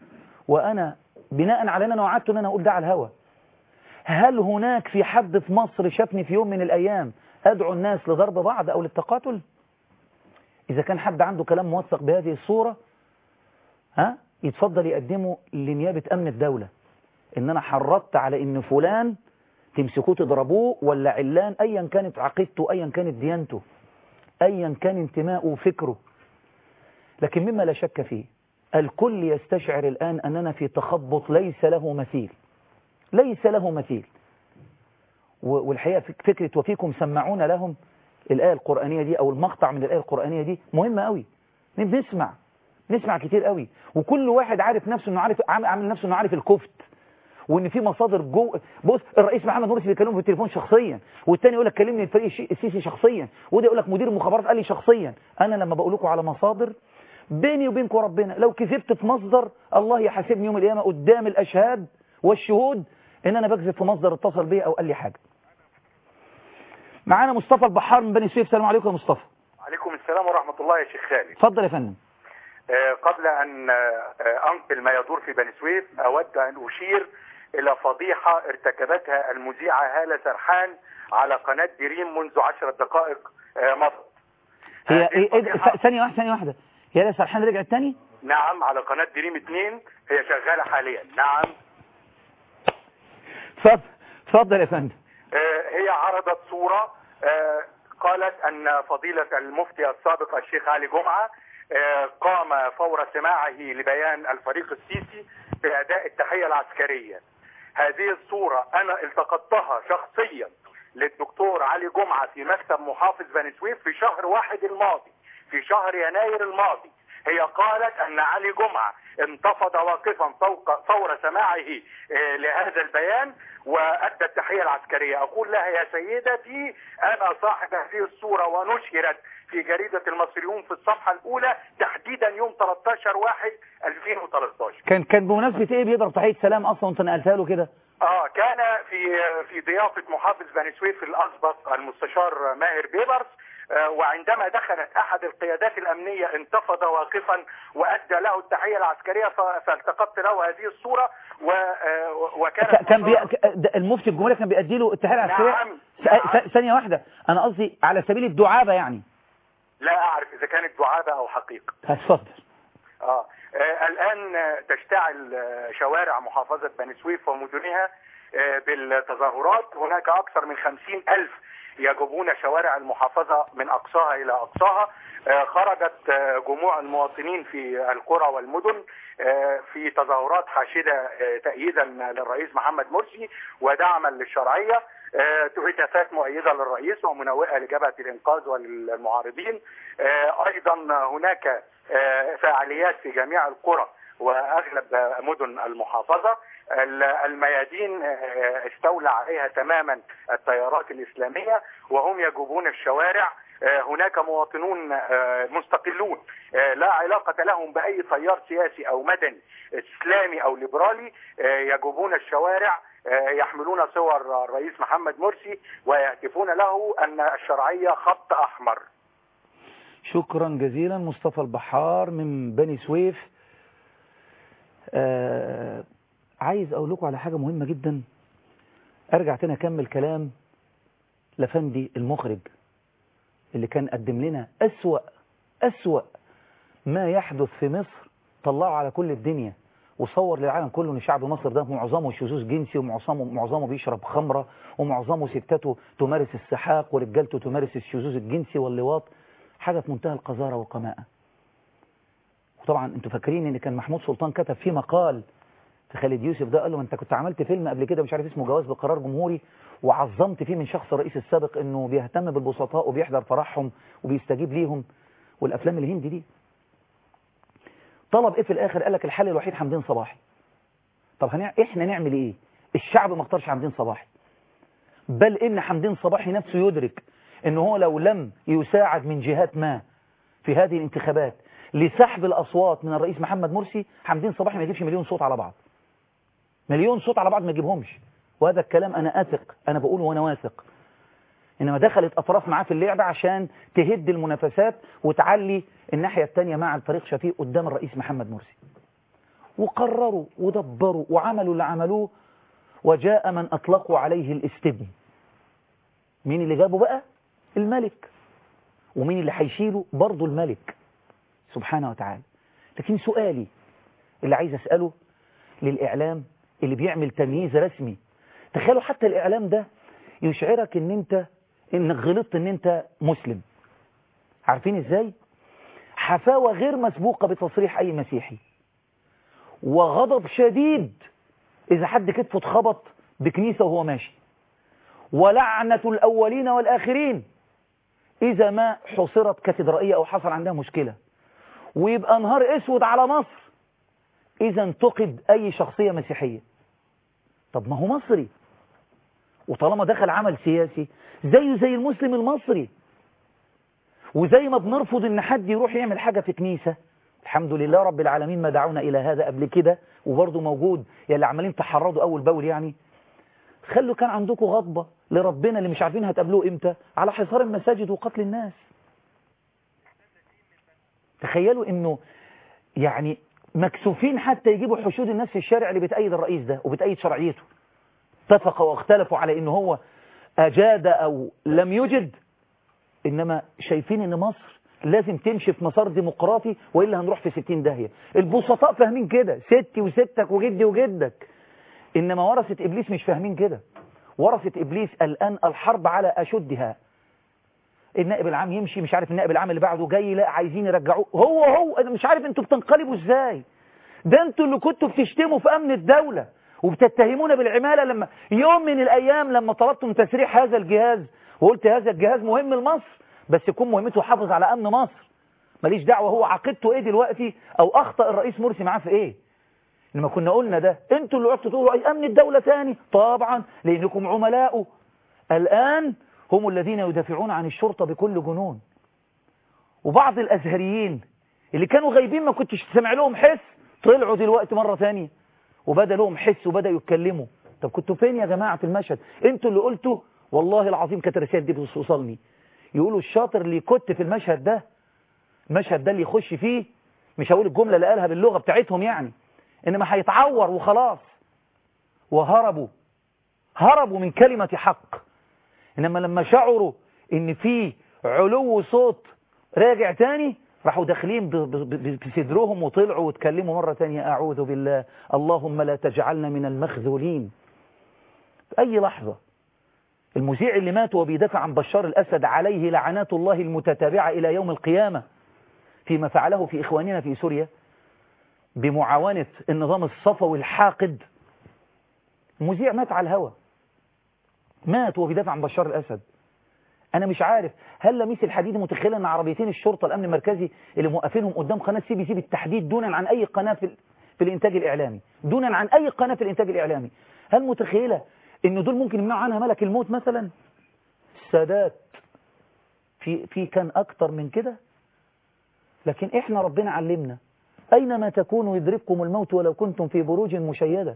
وأنا بناء على أن أنا وعدت أن أنا أقول ده على الهوى، هل هناك في حد في مصر شافني في يوم من الأيام أدعو الناس لضرب بعض أو للتقاتل؟ إذا كان حد عنده كلام موثق بهذه الصورة ها يتفضل يقدمه لنيابة أمن الدولة، إن أنا حرضت على إن فلان تمسكوه تضربوه، ولا علان أيا كانت عقيدته، أيا كانت ديانته، أيا كان انتماءه وفكره. لكن مما لا شك فيه الكل يستشعر الآن أننا في تخبط ليس له مثيل، ليس له مثيل. والحقيقة فكرة وفيكم سمعون لهم الآية القرآنية دي أو المقطع من الآية القرآنية دي مهمة قوي. بنسمع نسمع كتير قوي، وكل واحد عارف نفسه انه عارف، عامل نفسه انه عارف الكفت، وان في مصادر جو. بص الرئيس محمد مرسي بيكلمه في التليفون شخصيا، والتاني يقول لك كلمني الفريق السيسي شخصيا، وده يقول لك مدير المخابرات قال لي شخصيا. انا لما بقول لكم على مصادر بيني وبينكم ربنا، لو كذبت في مصدر الله يحاسبني يوم القيامه قدام الاشهاد والشهود ان انا بكذب في مصدر اتصل بيا او قال لي حاجه. معانا مصطفى البحار من بني سويف. السلام عليكم يا مصطفى. عليكم السلام ورحمه الله يا شيخ خالد. اتفضل يا فندم. قبل أن أنقل ما يدور في بني سويف أود أن أشير إلى فضيحة ارتكبتها المذيعة هالة سرحان على قناة دريم منذ عشر دقائق مضت. هي ايه ثانية واحدة ثانية واحدة هي هالة سرحان رجعت تاني؟ نعم، على قناة دريم اثنين هي شغالة حاليا. نعم اتفضل اتفضل يا فندم. هي عرضت صورة قالت أن فضيلة المفتي السابق الشيخ علي جمعة قام فور سماعه لبيان الفريق السيسي بأداء التحية العسكرية. هذه الصورة أنا التقطتها شخصيا للدكتور علي جمعة في مكتب محافظ بني سويف في شهر واحد الماضي، في شهر يناير الماضي. هي قالت أن علي جمعة انتفض واقفا فوق فور سماعه لهذا البيان وأدى التحية العسكرية. أقول لها يا سيدتي أنا صاحب هذه الصورة، ونشرت في جريدة المصريون في الصفحة الأولى تحديدا يوم ثلاثة عشر واحد ألفين وثلاثة عشر. كان كان بمناسبة إيه بيضرب تحية سلام أصلا وأنت نقلتها له كده؟ آه كان في في ضيافة محافظ بني سويف الأسبق المستشار ماهر بيبرس، وعندما دخلت أحد القيادات الأمنية انتفض واقفا وأدى له التحية العسكرية، فالتقطت له هذه الصورة وكان كان بي... المفتي الجمهورية كان بيأدي له التحية العسكرية. نعم. ثانية نعم. واحدة، أنا قصدي على سبيل الدعابة يعني. لا أعرف إذا كانت دعابة أو حقيقة. اتفضل. آه. آه الآن تشتعل شوارع محافظة بني سويف ومدنها آه بالتظاهرات. هناك أكثر من خمسين ألف يجوبون شوارع المحافظة من أقصاها إلى أقصاها. آه خرجت آه جموع المواطنين في القرى والمدن آه في تظاهرات حاشدة آه تأييدا للرئيس محمد مرسي ودعما للشرعية. هتافات مؤيدة للرئيس ومنوئة لجبهة الإنقاذ وللمعارضين. أيضا هناك فعاليات في جميع القرى وأغلب مدن المحافظة. الميادين استولى عليها تماما التيارات الإسلامية وهم يجوبون الشوارع. هناك مواطنون مستقلون لا علاقة لهم بأي تيار سياسي أو مدني إسلامي أو ليبرالي يجوبون الشوارع، يحملون صور الرئيس محمد مرسي ويهتفون له أن الشرعية خط أحمر. شكرا جزيلا مصطفى البحار من بني سويف. آه عايز أقول لكم على حاجة مهمة جدا. أرجع تاني أكمل كلام لفندي المخرج اللي كان قدم لنا أسوأ أسوأ ما يحدث في مصر، طلعوا على كل الدنيا وصور للعالم كله ان شعب مصر ده معظمه شذوذ جنسي ومعظمه معظمه بيشرب خمره ومعظمه ستاته تمارس السحاق ورجالته تمارس الشذوذ الجنسي واللواط. حاجه في منتهى القذاره والقماءه. وطبعا انتوا فاكرين ان كان محمود سلطان كتب في مقال في خالد يوسف ده، قال له انت كنت عملت فيلم قبل كده مش عارف اسمه جواز بقرار جمهوري، وعظمت فيه من شخص الرئيس السابق انه بيهتم بالبسطاء وبيحضر فرحهم وبيستجيب ليهم والافلام الهندي دي. طلب ايه في الاخر؟ قال لك الحل الوحيد حمدين صباحي. طب هنع... احنا نعمل ايه؟ الشعب ما اختارش حمدين صباحي، بل ان حمدين صباحي نفسه يدرك ان هو لو لم يساعد من جهات ما في هذه الانتخابات لسحب الاصوات من الرئيس محمد مرسي، حمدين صباحي ما يجيبش مليون صوت على بعض. مليون صوت على بعض ما يجيبهمش. وهذا الكلام انا اثق، انا بقوله وانا واثق. انما دخلت اطراف معاه في اللعبه عشان تهد المنافسات وتعلي الناحيه الثانيه مع الفريق شفيق قدام الرئيس محمد مرسي. وقرروا ودبروا وعملوا اللي عملوه، وجاء من أطلقوا عليه الاستبن. مين اللي جابه بقى؟ الملك. ومين اللي هيشيله؟ برضه الملك سبحانه وتعالى. لكن سؤالي اللي عايز أسأله للإعلام اللي بيعمل تمييز رسمي، تخيلوا حتى الإعلام ده يشعرك ان انت انك غلطت ان انت مسلم. عارفين ازاي؟ حفاوة غير مسبوقة بتصريح اي مسيحي، وغضب شديد اذا حد كتفه اتخبط بكنيسة وهو ماشي، ولعنة الاولين والاخرين اذا ما حصرت كاتدرائية او حصل عندها مشكلة، ويبقى نهار اسود على مصر اذا انتقد اي شخصية مسيحية. طب ما هو مصري، وطالما دخل عمل سياسي زيه زي المسلم المصري. وزي ما بنرفض ان حد يروح يعمل حاجة في كنيسة، الحمد لله رب العالمين ما دعونا الى هذا قبل كده، وبرضه موجود يا اللي عمالين تحرضوا اول باول. يعني خلوا كان عندكم غضبة لربنا اللي مش عارفين هتقابلوه امتى على حصار المساجد وقتل الناس. تخيلوا انه يعني مكسوفين حتى يجيبوا حشود الناس في الشارع اللي بتأيد الرئيس ده وبتأيد شرعيته. اتفقوا واختلفوا على انه هو اجاد او لم يجد، انما شايفين ان مصر لازم تمشي في مسار ديمقراطي والا هنروح في ستين داهية. البسطاء فاهمين كده، ستي وستك وجدي وجدك. انما ورثة ابليس مش فاهمين كده. ورثة ابليس الان الحرب على اشدها. النائب العام يمشي مش عارف النائب العام اللي بعده جاي لا عايزين يرجعوه، هو هو انا مش عارف انتوا بتنقلبوا ازاي. ده انتوا اللي كنتوا بتشتموا في امن الدولة وبتتهمونا بالعمالة. لما يوم من الأيام لما طلبتم تسريح هذا الجهاز وقلت هذا الجهاز مهم لمصر بس يكون مهمته يحافظ على أمن مصر، ماليش دعوة هو عقيدته إيه دلوقتي أو أخطأ الرئيس مرسي معاه في إيه. لما كنا قلنا ده انتوا اللي قعدتوا تقولوا أي أمن الدولة تاني، طبعا لأنكم عملاؤه. الآن هم الذين يدافعون عن الشرطة بكل جنون. وبعض الأزهريين اللي كانوا غايبين ما كنتش تسمع لهم حس طلعوا دلوقتي مرة ثانية وبدأ لهم حس وبدأ يتكلموا. طب كنتوا فين يا جماعة في المشهد؟ انتوا اللي قلتوا والله العظيم كانت الرسالة دي بتوصلني. يقولوا الشاطر اللي كنت في المشهد ده، المشهد ده اللي يخش فيه مش هقول الجملة اللي قالها باللغة بتاعتهم يعني، انما هيتعور وخلاص. وهربوا هربوا من كلمة حق. انما لما شعروا ان في علو صوت راجع تاني راحوا داخلين بصدرهم وطلعوا واتكلموا مرة تانية. أعوذ بالله، اللهم لا تجعلنا من المخذولين. في أي لحظة المذيع اللي مات وبيدافع عن بشار الأسد عليه لعنات الله المتتابعة إلى يوم القيامة فيما فعله في إخواننا في سوريا بمعاونة النظام الصفوي الحاقد، المذيع مات على الهوى، مات وبيدافع عن بشار الأسد. أنا مش عارف هل لميس الحديد متخيل أن عربيتين الشرطة الأمن المركزي اللي موقفينهم قدام قناة سي بي سي بالتحديد دونا عن أي قناة في, في الإنتاج الإعلامي، دونا عن أي قناة في الإنتاج الإعلامي، هل متخيلة أن دول ممكن يمنعوا عنها ملك الموت مثلا؟ السادات في, في كان أكتر من كده. لكن إحنا ربنا علمنا أينما تكونوا يدرككم الموت ولو كنتم في بروج مشيدة.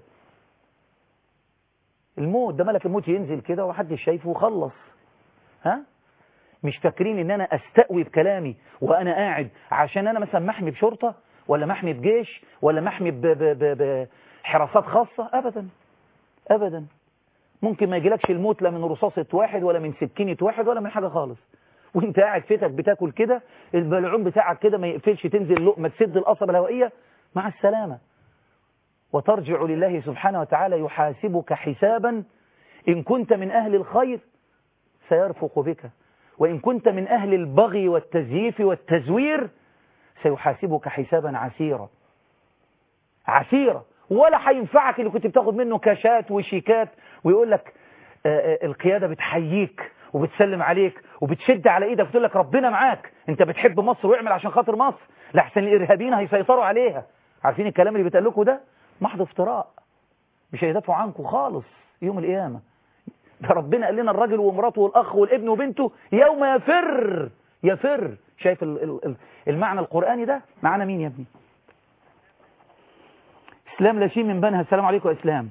الموت ده ملك الموت ينزل كده ومحدش شايفه وخلص. ها؟ مش فاكرين ان انا استقوي بكلامي وانا قاعد عشان انا مثلا محمي بشرطة ولا محمي بجيش ولا محمي بحراسات خاصة. ابدا ابدا. ممكن ما يجيلكش الموت لا من رصاصة واحد ولا من سكينة واحد ولا من حاجة خالص، وانت قاعد فيتك بتاكل كده البلعوم بتاعك كده ما يقفلش تنزل لقمة تسد القصبة الهوائية مع السلامة. وترجع لله سبحانه وتعالى يحاسبك حسابا إن كنت من أهل الخير سيرفق بك، وإن كنت من أهل البغي والتزييف والتزوير سيحاسبك حسابا عسيرا عسيرا. ولا هينفعك اللي كنت بتاخد منه كاشات وشيكات ويقول لك القيادة بتحييك وبتسلم عليك وبتشد على ايدك وتقول لك ربنا معاك، انت بتحب مصر واعمل عشان خاطر مصر لحسن الارهابيين هيسيطروا عليها. عارفين الكلام اللي بيتقال لكم ده محض افتراء، مش هيدافعوا عنكم خالص يوم القيامة. ده ربنا قال لنا الراجل ومراته والاخ والابن وبنته يوم يفر يفر. شايف المعنى القرآني ده؟ معانا مين يا ابني؟ اسلام لاشين من بنها. السلام عليكم يا اسلام.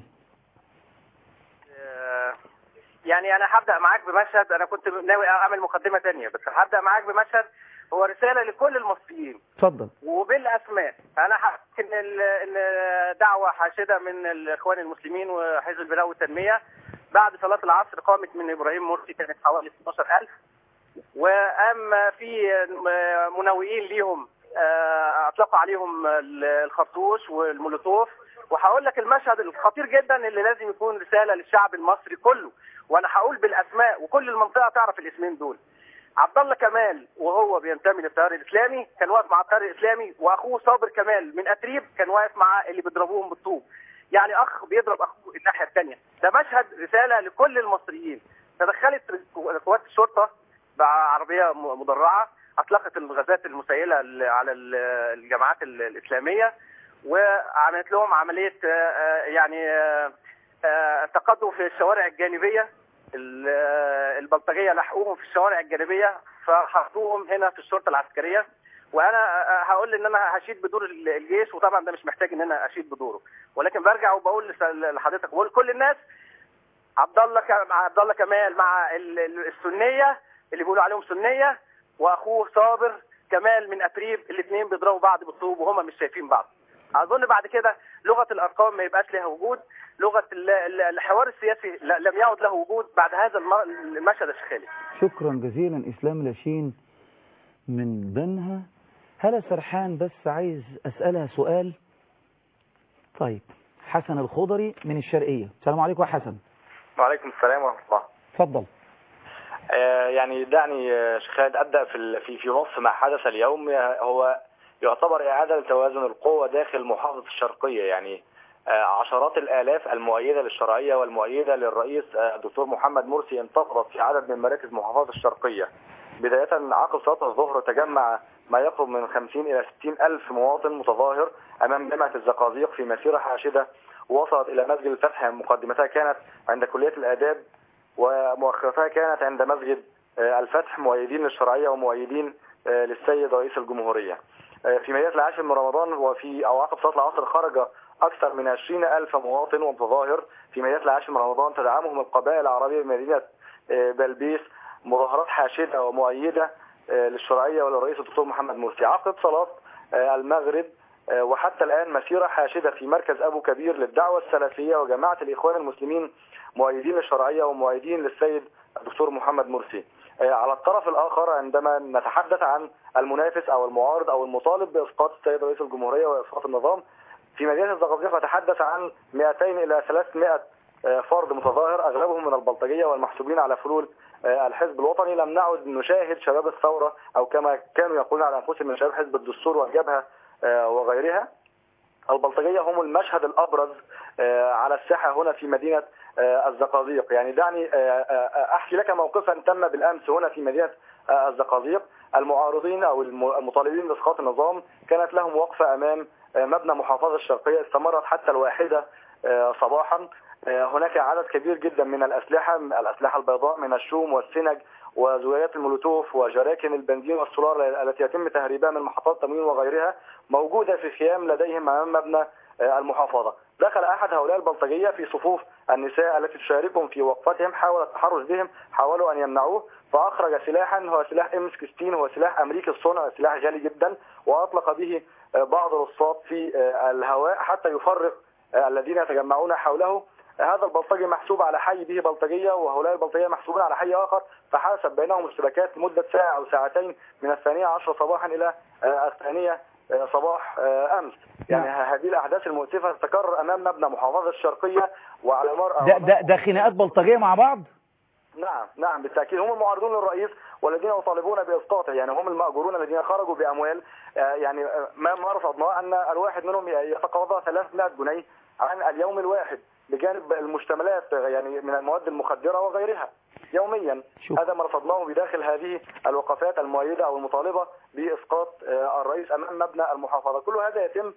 يعني انا هبدأ معاك بمشهد، انا كنت ناوي اعمل مقدمة تانية بس هبدأ معاك بمشهد هو رساله لكل المصريين. اتفضل. وبالاسماء انا حاسس ان ان دعوه حاشده من الاخوان المسلمين وحزب البناء والتنميه بعد صلاه العصر قامت من ابراهيم مرسي، كانت حوالي ستاشر ألف، واما في مناوئين ليهم اطلقوا عليهم الخرطوش والمولوتوف. وهقول لك المشهد الخطير جدا اللي لازم يكون رساله للشعب المصري كله، وانا هقول بالاسماء وكل المنطقه تعرف الاسمين دول. عبد الله كمال وهو بينتمي للتيار الاسلامي كان واقف مع التيار الاسلامي، واخوه صابر كمال من اتريب كان واقف مع اللي بيضربوهم بالطوب. يعني اخ بيضرب اخوه الناحيه الثانيه. ده مشهد رساله لكل المصريين. تدخلت قوات الشرطه بعربيه مدرعه، اطلقت الغازات المسيله على الجماعات الاسلاميه، وعملت لهم عمليه يعني تقدم في الشوارع الجانبيه. البلطجيه لحقوهم في الشوارع الجانبيه فحطوهم هنا في الشرطه العسكريه. وانا هقول ان انا هشيد بدور الجيش، وطبعا ده مش محتاج ان انا اشيد بدوره، ولكن برجع وبقول لحضرتك بقول كل الناس عبد الله عبد الله كمال مع السنيه اللي بيقولوا عليهم سنيه، واخوه صابر كمال من اتريب، الاثنين بيضربوا بعض بالطوب وهم مش شايفين بعض. اظن بعد كده لغه الارقام ما يبقاش لها وجود، لغه الحوار السياسي لم يعد له وجود بعد هذا المشهد يا شيخ خالد. شكرا جزيلا. اسلام لاشين من بنها. هلا سرحان، بس عايز اسالها سؤال. طيب، حسن الخضري من الشرقيه. السلام عليكم يا حسن. وعليكم السلام ورحمه الله. اتفضل. آه يعني دعني شيخ خالد ابدا في في في نص ما حدث اليوم. هو يعتبر اعاده لتوازن القوه داخل محافظه الشرقيه. يعني عشرات الآلاف المؤيدة للشرعية والمؤيدة للرئيس الدكتور محمد مرسي انتفضت في عدد من مراكز محافظة الشرقية. بداية عقب صلاة الظهر تجمع ما يقرب من خمسين إلى ستين ألف مواطن متظاهر أمام جامعة الزقازيق في مسيرة حاشدة وصلت إلى مسجد الفتح. مقدمتها كانت عند كلية الآداب ومؤخرتها كانت عند مسجد الفتح، مؤيدين للشرعية ومؤيدين للسيد رئيس الجمهورية. في مدينة العاشر من رمضان وفي أو عقب صلاة العصر خرج أكثر من عشرين ألف مواطن ومتظاهر في مدينة العاشر من رمضان تدعمهم القبائل العربية بمدينة بلبيس، مظاهرات حاشدة ومؤيدة للشرعية وللرئيس الدكتور محمد مرسي. عقب صلاة المغرب وحتى الآن مسيرة حاشدة في مركز أبو كبير للدعوة السلفية وجماعة الإخوان المسلمين مؤيدين للشرعية ومؤيدين للسيد الدكتور محمد مرسي. على الطرف الآخر عندما نتحدث عن المنافس أو المعارض أو المطالب بإسقاط السيد رئيس الجمهورية وإسقاط النظام، في مدينة الزقازيق نتحدث عن مئتين إلى ثلاثمائة فرد متظاهر أغلبهم من البلطجية والمحسوبين على فلول الحزب الوطني. لم نعد نشاهد شباب الثورة أو كما كانوا يقولون على أنفسهم من شباب حزب الدستور والجبهة وغيرها. البلطجية هم المشهد الأبرز على الساحة هنا في مدينة الزقازيق. يعني دعني أحكي لك موقفا تم بالأمس هنا في مدينة الزقازيق. المعارضين أو المطالبين بإسقاط النظام كانت لهم وقفة أمام مبنى محافظة الشرقية استمرت حتى الواحدة صباحا. هناك عدد كبير جدا من الأسلحة الأسلحة البيضاء من الشوم والسنج وزجاجات المولوتوف وجراكن البنزين والسولار التي يتم تهريبها من محطات تموين وغيرها موجودة في خيام لديهم أمام مبنى المحافظة. دخل أحد هؤلاء البلطجية في صفوف النساء التي تشاركهم في وقفتهم، حاول التحرش بهم، حاولوا أن يمنعوه، فأخرج سلاحا هو سلاح ام ستة عشر، هو سلاح أمريكي الصنع، سلاح غالي جدا، وأطلق به بعض الرصاصات في الهواء حتى يفرق الذين يتجمعون حوله. هذا البلطجي محسوب على حي به بلطجية وهؤلاء البلطجية محسوبون على حي آخر، فحاسب بينهم اشتباكات لمدة ساعة أو ساعتين من الثانية عشر صباحا إلى الثانية صباح أمس. يعني هذه الأحداث المؤسفة تتكرر أمام مبنى محافظة الشرقية وعلى مرأى ده, ده, ده خناقات بلطجية مع بعض؟ نعم نعم بالتأكيد. هم المعارضون للرئيس والذين يطالبون بإسقاطه، يعني هم المأجورون الذين خرجوا بأموال. يعني ما ما رفضناه أن الواحد منهم يتقاضى ثلاثمائة جنيه عن اليوم الواحد بجانب المشتملات يعني من المواد المخدرة وغيرها يوميا. شوف. هذا ما رفضناه بداخل هذه الوقفات المؤيدة أو المطالبة بإسقاط الرئيس أمام مبنى المحافظة. كل هذا يتم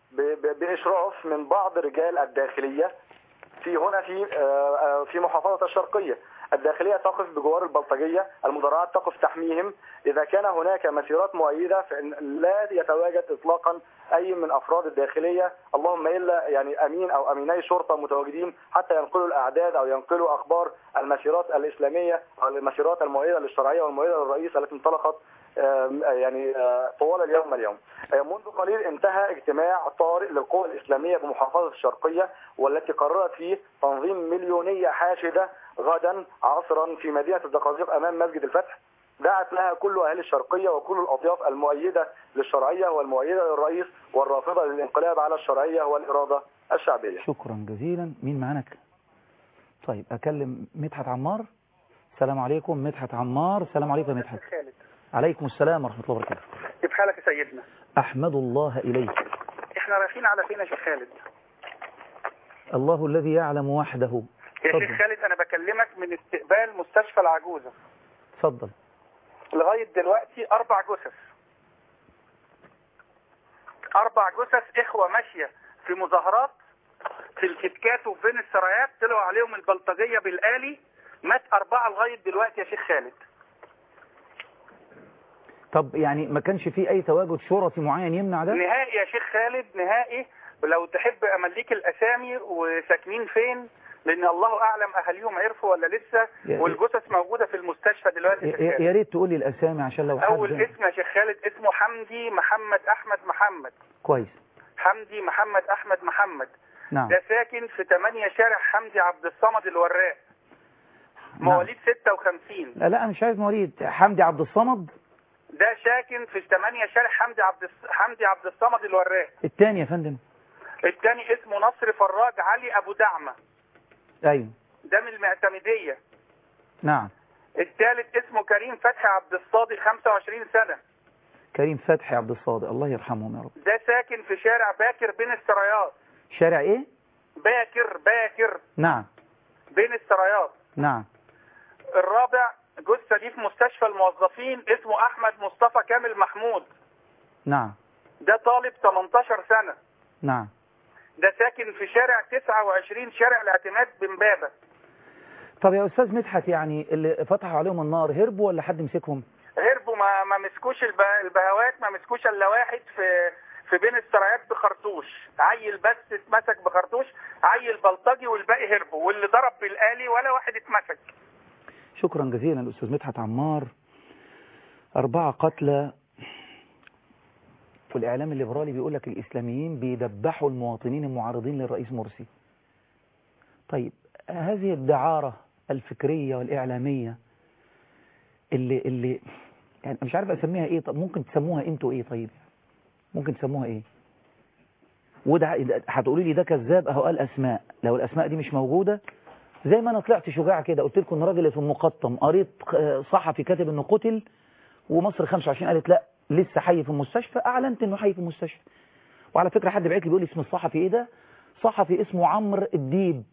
بإشراف من بعض رجال الداخلية في هنا في في محافظة الشرقية. الداخلية تقف بجوار البلطجية، المدرعات تقف تحميهم. إذا كان هناك مسيرات مؤيدة فإن لا يتواجد إطلاقا أي من أفراد الداخلية، اللهم إلا يعني أمين أو أميني شرطة متواجدين حتى ينقلوا الأعداد أو ينقلوا أخبار المسيرات الإسلامية أو المسيرات المؤيدة للشرعية والمؤيدة للرئيس التي انطلقت يعني طوال اليوم اليوم. منذ قليل انتهى اجتماع طارئ للقوى الإسلامية بمحافظة الشرقية، والتي قررت فيه تنظيم مليونية حاشدة غدا عصرا في مدينة الزقازيق أمام مسجد الفتح، دعت لها كل أهل الشرقية وكل الأطياف المؤيدة للشرعية والمؤيدة للرئيس والرافضة للانقلاب على الشرعية والإرادة الشعبية. شكرا جزيلا. مين معانا؟ طيب أكلم مدحت عمار. السلام عليكم مدحت عمار. السلام عليكم يا مدحت. خالد. عليكم السلام ورحمة الله وبركاته. كيف حالك يا سيدنا؟ أحمد الله إليك. احنا رايحين على فين يا شيخ خالد؟ الله الذي يعلم وحده. يا شيخ خالد أنا بكلمك من استقبال مستشفى العجوزة. اتفضل. لغاية دلوقتي أربع جثث. أربع جثث إخوة ماشية في مظاهرات في الكتكات وبين السرايات، طلعوا عليهم البلطجية بالآلي، مات أربعة لغاية دلوقتي يا شيخ خالد. طب يعني ما كانش فيه أي تواجد شرطي معين يمنع ده؟ نهائي يا شيخ خالد نهائي. ولو تحب أمليك الأسامي وساكنين فين، لأن الله أعلم أهاليهم عرفوا ولا لسه، والجثث موجودة في المستشفى دلوقتي. يا, يا ريت تقول لي الأسامي عشان لو حد. أول اسم يا شيخ خالد اسمه حمدي محمد أحمد محمد. كويس. حمدي محمد أحمد محمد. نعم. ده ساكن في ثمانية شارع حمدي عبد الصمد الوراق. مواليد نعم. ستة وخمسين. لا لا مش عايز مواليد. حمدي عبد الصمد ده ساكن في ثمانية شارع حمدي عبد حمدي عبد الصمد الوراق. الثاني يا فندم؟ الثاني اسمه نصر فراج علي أبو دعمة. أيوه. ده من المعتمدية. نعم. الثالث اسمه كريم فتحي عبد الصادق خمسة وعشرين سنة. كريم فتحي عبد الصادق الله يرحمهم يا رب. ده ساكن في شارع باكر بين السرايات. شارع ايه؟ باكر باكر. نعم. بين السرايات. نعم. الرابع جثة دي في مستشفى الموظفين اسمه أحمد مصطفى كامل محمود. نعم. ده طالب ثمانية عشر سنة. نعم. ده ساكن في شارع تسعة وعشرين شارع الاعتماد بمبابة. طب يا أستاذ مدحت يعني اللي فتحوا عليهم النار هربوا ولا حد مسكهم؟ هربوا، ما ما مسكوش البهوات، ما مسكوش الا واحد في في بين السرايات بخرطوش، عيل بس اتمسك بخرطوش، عيل بلطجي والباقي هربوا، واللي ضرب بالآلي ولا واحد اتمسك. شكرا جزيلا الأستاذ مدحت عمار. أربعة قتلى، والإعلام الليبرالي بيقول لك الإسلاميين بيدبحوا المواطنين المعارضين للرئيس مرسي. طيب هذه الدعارة الفكرية والإعلامية اللي اللي يعني مش عارف أسميها إيه. طب ممكن تسموها أنتوا إيه؟ طيب ممكن تسموها إيه؟ وده هتقولي لي ده كذاب، أهو قال أسماء. لو الأسماء دي مش موجودة، زي ما أنا طلعت شجاع كده قلت لكم إن راجل في المقطم قريت صحفي كاتب إنه قتل، ومصر خمسة وعشرين قالت لا لسه حي في المستشفى، أعلنت إنه حي في المستشفى. وعلى فكرة حد بعت لي بيقول لي اسم الصحفي إيه ده؟ صحفي اسمه عمرو الديب.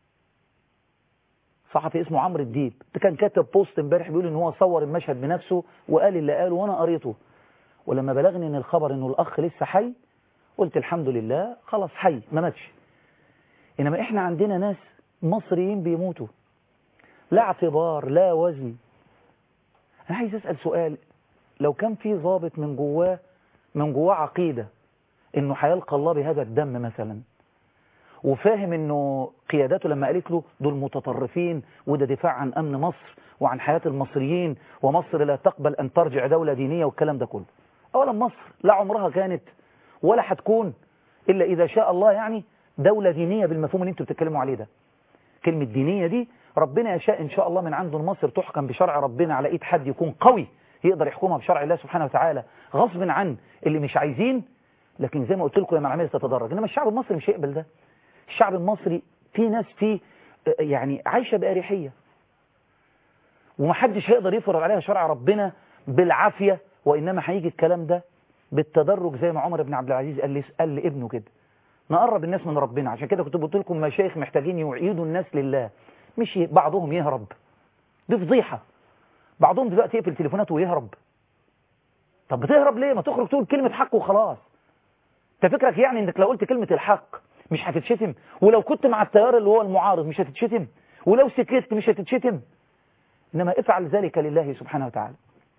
صحفي اسمه عمرو الديب، ده كان كاتب بوست امبارح بيقول ان هو صور المشهد بنفسه وقال اللي قاله وانا قريته. ولما بلغني ان الخبر انه الاخ لسه حي قلت الحمد لله خلاص حي ما ماتش. انما احنا عندنا ناس مصريين بيموتوا لا اعتبار لا وزن. انا عايز اسال سؤال، لو كان في ضابط من جواه من جواه عقيده انه هيلقى الله بهذا الدم مثلا، وفاهم انه قياداته لما قالت له دول متطرفين وده دفاع عن امن مصر وعن حياة المصريين ومصر لا تقبل ان ترجع دولة دينية والكلام ده كله. اولا مصر لا عمرها كانت ولا هتكون الا اذا شاء الله يعني دولة دينية بالمفهوم اللي انتوا بتتكلموا عليه ده. كلمة دينية دي ربنا يشاء ان شاء الله من عنده مصر تحكم بشرع ربنا على ايد حد يكون قوي يقدر يحكمها بشرع الله سبحانه وتعالى غصب عن اللي مش عايزين. لكن زي ما قلت لكم لما العملية تتدرج، انما الشعب المصري مش هيقبل ده. الشعب المصري في ناس فيه يعني عايشة بأريحية، ومحدش هيقدر يفرض عليها شرع ربنا بالعافية، وإنما هيجي الكلام ده بالتدرج زي ما عمر بن عبد العزيز قال لي قال لابنه كده، نقرب الناس من ربنا. عشان كده كنت قلت لكم مشايخ محتاجين يعيدوا الناس لله، مش بعضهم يهرب. دي فضيحة. بعضهم دلوقتي يقفل تليفوناته ويهرب. طب بتهرب ليه؟ ما تخرج تقول كلمة حق وخلاص. انت فكرك يعني انك لو قلت كلمة الحق مش هتتشتم؟ ولو كنت مع التيار اللي هو المعارض مش هتتشتم؟ ولو سكت مش هتتشتم؟ إنما افعل ذلك لله سبحانه وتعالى.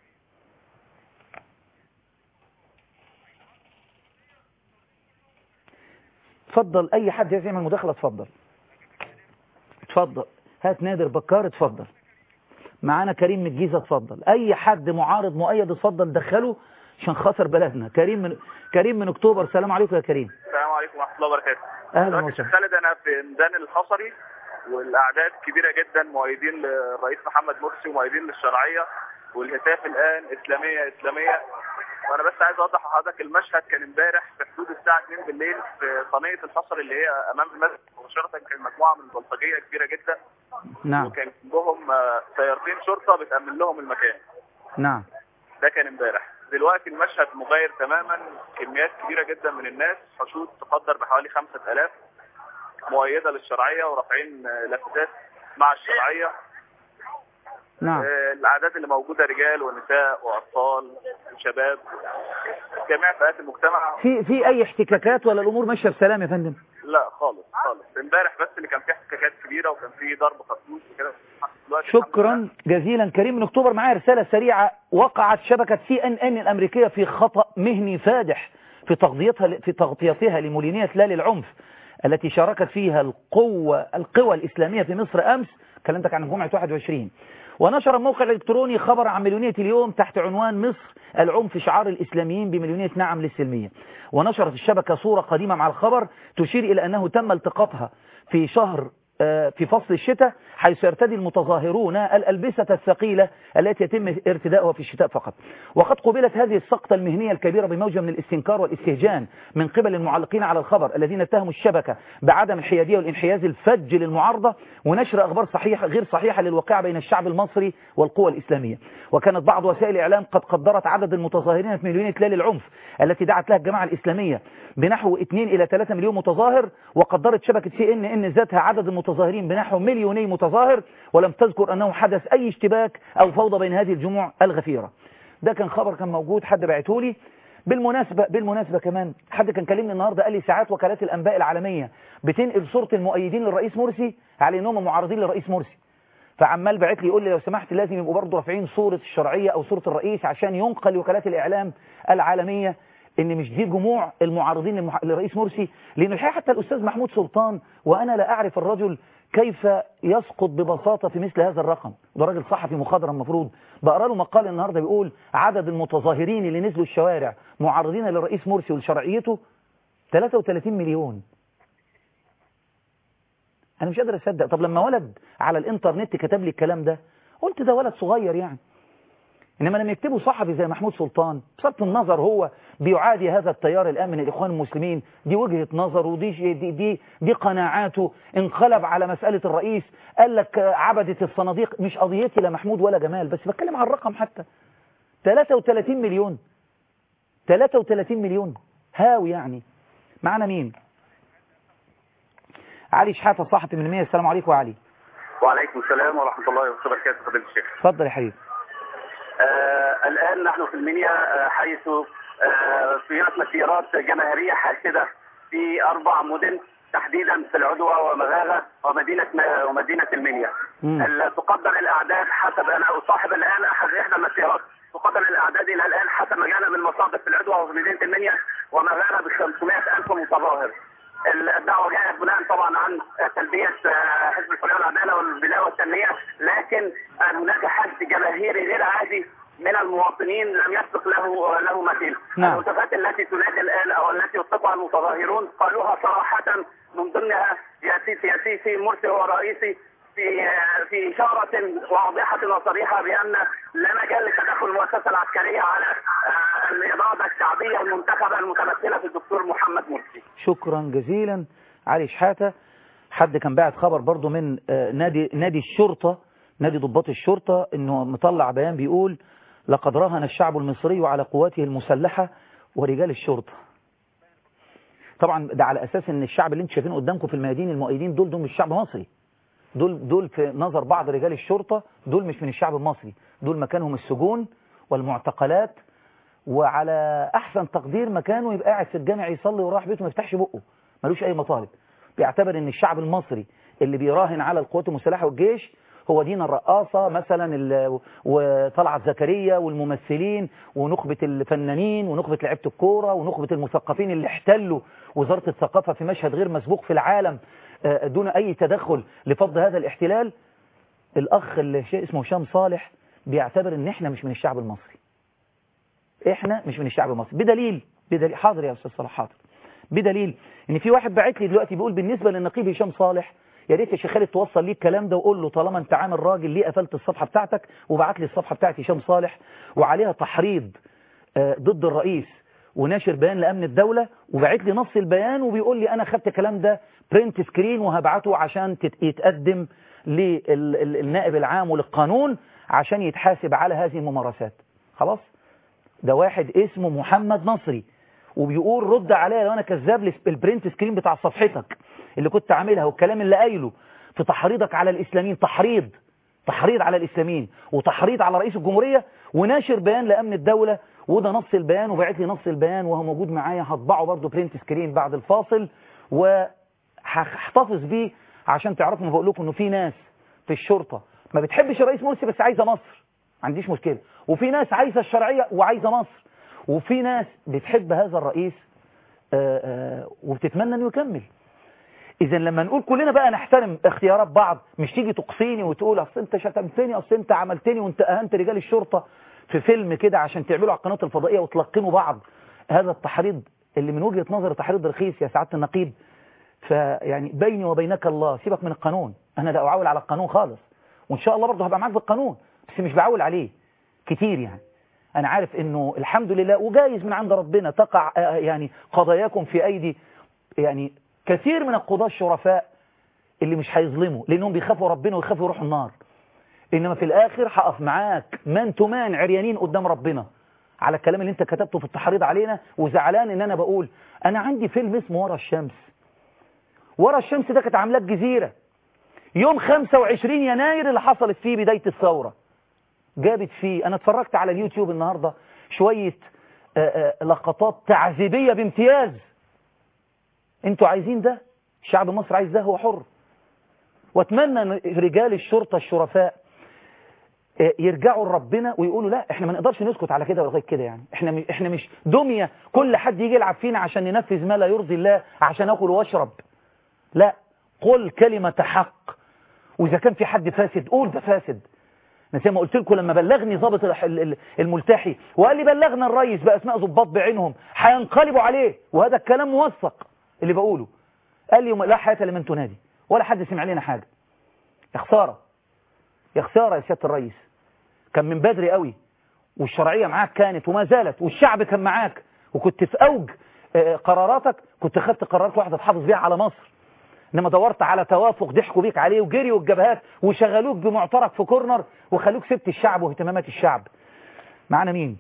اتفضل أي حد عايز يعمل مداخلة اتفضل. اتفضل هات نادر بكار اتفضل. معانا كريم من الجيزة، اتفضل. اي حد معارض مؤيد اتفضل دخله عشان خاطر بلدنا. كريم من كريم من اكتوبر. السلام عليكم يا كريم. السلام عليكم ورحمه الله وبركاته. اهلا وسهلا. خالد، انا في ميدان الحصري والاعداد كبيره جدا مؤيدين للرئيس محمد مرسي ومؤيدين للشرعيه، والهتاف الان اسلاميه اسلاميه. وانا بس عايز اوضح لحضرتك المشهد كان امبارح في حدود الساعه اتنين بالليل في صينيه الحصري اللي هي امام المسجد مباشره. كان مجموعه من البلطجيه كبيره جدا. نعم. وكان جنبهم سيارتين شرطه بتامن لهم المكان. نعم. ده كان امبارح. دلوقتي المشهد مغاير تماما، كميات كبيره جدا من الناس، حشود تقدر بحوالي خمسة آلاف مؤيده للشرعيه ورافعين لافتات مع الشرعيه. نعم. الاعداد اللي موجوده رجال ونساء واطفال وشباب، جميع فئات المجتمع. في في اي احتكاكات ولا الامور ماشيه بسلام يا فندم؟ لا خالص خالص. امبارح بس اللي كان فيه احتكاكات كبيره وكان فيه ضرب خرطوش وكده. شكرا جزيلا. كريم من اكتوبر. معايا رساله سريعه. وقعت شبكه سي ان ان الامريكيه في خطا مهني فادح في تغطيتها في تغطيتها لمولينيه لا للعنف التي شاركت فيها القوة القوى الإسلامية في مصر أمس. كلمتك عن جمعة واحد وعشرين. ونشر الموقع الإلكتروني خبر عن مليونية اليوم تحت عنوان مصر العنف شعار الإسلاميين بمليونية نعم للسلمية. ونشرت الشبكة صورة قديمة مع الخبر تشير إلى أنه تم التقاطها في شهر في فصل الشتاء، حيث يرتدي المتظاهرون الألبسة الثقيلة التي يتم ارتداؤها في الشتاء فقط. وقد قبلت هذه السقطة المهنية الكبيرة بموجة من الاستنكار والاستهجان من قبل المعلقين على الخبر الذين اتهموا الشبكة بعدم الحيادية والانحياز الفج للمعارضة ونشر أخبار صحيحة غير صحيحة للواقع بين الشعب المصري والقوى الإسلامية. وكانت بعض وسائل الإعلام قد قدرت عدد المتظاهرين في مليونية لا للعنف التي دعت لها الجماعة الإسلامية بنحو اثنين إلى ثلاثة مليون متظاهر. وقدرت شبكة سي ان ان ذاتها عدد المتظاهرين بنحو مليوني متظاهر، ولم تذكر أنه حدث أي اشتباك أو فوضى بين هذه الجموع الغفيرة. ده كان خبر كان موجود، حد بعته لي. بالمناسبة بالمناسبة كمان حد كان كلمني النهاردة قال لي ساعات وكالات الأنباء العالمية بتنقل صورة المؤيدين للرئيس مرسي على أنهم معارضين للرئيس مرسي، فعمال بعت لي يقول لي لو سمحت لازم يبقوا برضه رافعين صورة الشرعية أو صورة الرئيس عشان ينقل وكالات الإعلام العالمية ان مش دي جموع المعارضين للمح... للرئيس مرسي. لأن الحقيقة حتى الأستاذ محمود سلطان وأنا لا أعرف الرجل كيف يسقط ببساطة في مثل هذا الرقم. ده راجل صحفي مخضرم المفروض. بقرأ له مقال النهاردة بيقول عدد المتظاهرين اللي نزلوا الشوارع معارضين للرئيس مرسي ولشرعيته ثلاثة وثلاثين مليون. أنا مش قادر أصدق. طب لما ولد على الإنترنت كتب لي الكلام ده قلت ده ولد صغير يعني. إنما لما يكتبوا صحفي زي محمود سلطان بصرف النظر هو بيعادي هذا التيار الآن من الإخوان المسلمين، دي وجهة نظر ودي دي دي, دي قناعاته. انقلب على مسألة الرئيس قال لك عبدت الصناديق. مش قضيتي لا محمود ولا جمال، بس بتكلم عن الرقم. حتى ثلاثة وثلاثين مليون ثلاثة وثلاثين مليون هاوي يعني. معنا مين؟ علي شحاتة صحفي من مية. السلام عليكم علي. وعليكم السلام ورحمة الله وبركاته فضيلة الشيخ. اتفضل يا حبيبي. آه الآن نحن في المنيا آه حيث آه في مسيرات جماهيرية حاشدة في أربع مدن تحديدا في العدوى ومغاغة ومدينة ومدينة المنيا. تقدر الأعداد حسب أنا أصاحب الآن أحد إحدى المسيرات، تقدر الأعداد إلى الآن حسب ما جانا من مصادر في العدوى وفي مدينة المنيا ومغاغة ب خمسمائة ألف متظاهر. الدعوة جاءت بناء طبعا عن تلبية حزب الحرية والعدالة والبناء والتنمية، لكن هناك حشد جماهيري غير عادي من المواطنين لم يسبق له له مثيل. نعم. الهتافات التي تنادي الآن أو التي يطلقها المتظاهرون قالوها صراحة من ضمنها يا سيسي يا سيسي مرسي هو رئيسي، في في إشارة واضحة وصريحة بأن لا مجال لتدخل المؤسسة العسكرية على الإرادة الشعبية المنتخبة المتمثلة في الدكتور محمد مرسي. شكرا جزيلا علي شحاتة. حد كان باعت خبر برضو من نادي نادي الشرطة، نادي ضباط الشرطة، انه مطلع بيان بيقول لقد راهن الشعب المصري على قواته المسلحة ورجال الشرطة. طبعا ده على اساس ان الشعب اللي انتم شايفينه قدامكم في الميادين المؤيدين دول دول مش شعب مصري، دول دول في نظر بعض رجال الشرطة دول مش من الشعب المصري، دول مكانهم السجون والمعتقلات، وعلى احسن تقدير مكانه يبقى قاعد في الجامع يصلي وراح بيته ما يفتحش بقه، ملوش اي مطالب. بيعتبر ان الشعب المصري اللي بيراهن على القوات المسلحة والجيش هو دين الرقاصة مثلا وطلعت زكريا والممثلين ونخبة الفنانين ونخبة لعيبة الكورة ونخبة المثقفين اللي احتلوا وزارة الثقافة في مشهد غير مسبوق في العالم دون أي تدخل لفض هذا الاحتلال. الأخ اللي اسمه هشام صالح بيعتبر ان احنا مش من الشعب المصري. احنا مش من الشعب المصري بدليل بدليل حاضر يا أستاذ صلاح حاضر بدليل ان في واحد باعت لي دلوقتي بيقول بالنسبة للنقيب هشام صالح يا ريت يا شيخ خالد توصل لي الكلام ده وقول له طالما انت عامل راجل ليه قفلت الصفحة بتاعتك وبعت لي الصفحة بتاعت هشام صالح وعليها تحريض ضد الرئيس وناشر بيان لأمن الدولة وبعت لي نص البيان وبيقول لي أنا خدت الكلام ده برنت سكرين وهبعته عشان يتقدم للنائب العام وللقانون عشان يتحاسب على هذه الممارسات. خلاص ده واحد اسمه محمد نصري وبيقول رد عليا لو أنا كذاب البرنت سكرين بتاع صفحتك اللي كنت عاملها والكلام اللي قايله في تحريضك على الإسلاميين تحريض تحريض على الإسلاميين وتحريض على رئيس الجمهورية وناشر بيان لأمن الدولة وده نص البيان وبعت لي نص البيان وهو موجود معايا هطبعه برضه برنت سكرين بعد الفاصل وهحتفظ بيه عشان تعرفوا ما بقول لكم انه في ناس في الشرطة ما بتحبش الرئيس مرسي بس عايزة مصر ما عنديش مشكلة وفي ناس عايزة الشرعية وعايزة مصر وفي ناس بتحب هذا الرئيس آآ آآ وبتتمنى انه يكمل. اذا لما نقول كلنا بقى نحترم اختيارات بعض مش تيجي تقصيني وتقول اصل انت شتمتني اصل انت عملتني وانت اهنت رجال الشرطة في فيلم كده عشان تعملوا على القناة الفضائية وتلقنوا بعض هذا التحريض اللي من وجهة نظر تحريض رخيص يا سعادة النقيب. فيعني بيني وبينك الله سيبك من القانون انا لا اعول على القانون خالص وان شاء الله برضه هبقى معاك في القانون بس مش بعول عليه كتير يعني. انا عارف انه الحمد لله وجايز من عند ربنا تقع يعني قضاياكم في ايدي يعني كثير من القضاة الشرفاء اللي مش هيظلموا لانهم بيخافوا ربنا ويخافوا يروحوا النار. انما في الاخر هقف معاك مان تمان عريانين قدام ربنا على الكلام اللي انت كتبته في التحريض علينا وزعلان ان انا بقول انا عندي فيلم اسمه ورا الشمس. ورا الشمس ده كانت عاملاه الجزيرة يوم خمسة وعشرين يناير اللي حصلت فيه بداية الثورة جابت فيه انا اتفرجت على اليوتيوب النهاردة شوية آآ آآ لقطات تعذيبية بامتياز. انتوا عايزين ده الشعب المصري عايز ده هو حر واتمنى ان رجال الشرطة الشرفاء يرجعوا لربنا ويقولوا لا احنا ما نقدرش نسكت على كده ولغايه كده يعني احنا احنا مش دميه كل حد يجي يلعب فينا عشان ننفذ ما لا يرضي الله عشان اكل واشرب. لا قل كلمة حق واذا كان في حد فاسد قول ده فاسد. انا زي ما قلت لكم لما بلغني ضابط الملتحي وقال لي بلغنا الرئيس باسماء ضباط بعينهم هينقلبوا عليه وهذا الكلام موثق اللي بقوله. قال لي لا حياة لمن تنادي ولا حد سمع لنا حاجه. يا خساره يا خساره يا سياده الرئيس كان من بدري قوي والشرعية معاك كانت وما زالت والشعب كان معاك وكنت في أوج قراراتك كنت خدت قرارات واحدة تحافظ بيها على مصر. انما دورت على توافق ضحكوا بيك عليه وجريوا الجبهات وشغلوك بمعترك في كورنر وخلوك سبت الشعب واهتمامات الشعب. معنا مين؟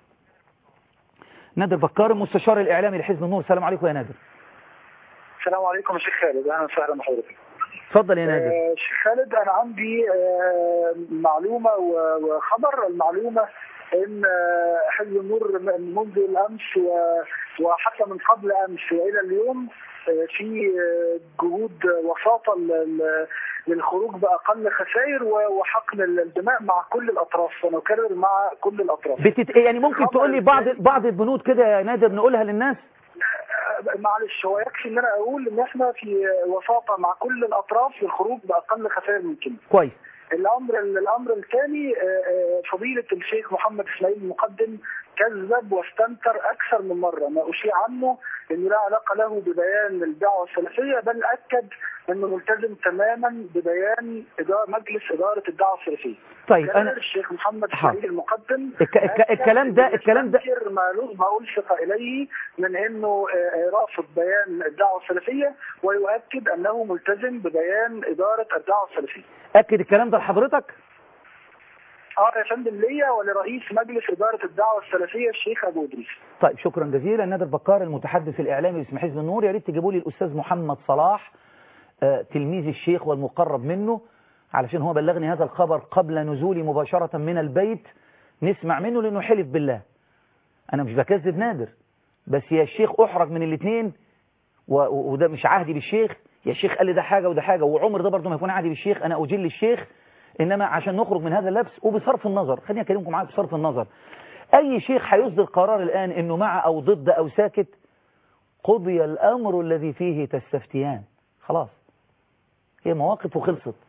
نادر بكار المستشار الإعلامي لحزب النور. السلام عليكم يا نادر. السلام عليكم يا شيخ خالد اهلا وسهلا بحضرتك. اتفضل يا نادر. آه شيخ خالد انا عندي آه معلومه وخبر. المعلومه ان آه حزب النور منذ الامس وحتى من قبل امس والى اليوم آه في آه جهود وساطه للخروج باقل خسائر وحقن الدماء مع كل الاطراف ونكرر مع كل الاطراف. بتت... يعني ممكن تقول لي بعض بعض البنود كده يا نادر نقولها للناس؟ معلش هو يكفي ان انا اقول ان احنا في وساطه مع كل الاطراف للخروج باقل خسائر ممكنه. كويس. الامر الامر الثاني فضيله الشيخ محمد اسماعيل المقدم كذب واستنكر اكثر من مره ما اشيع عنه انه لا علاقه له ببيان الدعوه السلفيه بل اكد انه ملتزم تماما ببيان إدارة مجلس اداره الدعوه السلفيه. طيب انا الشيخ محمد اسماعيل المقدم الك... الك... الكلام ده الكلام ده ما ما ألصق اليه من انه رافض بيان الدعوه السلفيه ويؤكد انه ملتزم ببيان اداره الدعوه السلفيه. اكد الكلام ده لحضرتك؟ اه يا فندم ليا ولرئيس مجلس اداره الدعوه السلفيه الشيخ ابو ادريس. طيب شكرا جزيلا. نادر بكار المتحدث الاعلامي باسم حزب النور. يا ريت تجيبوا لي الاستاذ محمد صلاح آه تلميذ الشيخ والمقرب منه علشان هو بلغني هذا الخبر قبل نزولي مباشره من البيت نسمع منه لانه حلف بالله. انا مش بكذب نادر بس يا الشيخ احرج من الاثنين وده مش عهدي بالشيخ. يا الشيخ قال لي ده حاجه وده حاجه وعمر ده برضه ما يكون عهدي بالشيخ. انا اجل الشيخ إنما عشان نخرج من هذا اللبس وبصرف النظر خليني أكلمكم معاك بصرف النظر أي شيخ هيصدر قرار الآن إنه مع أو ضد أو ساكت قضي الأمر الذي فيه تستفتيان. خلاص هي مواقف وخلصت.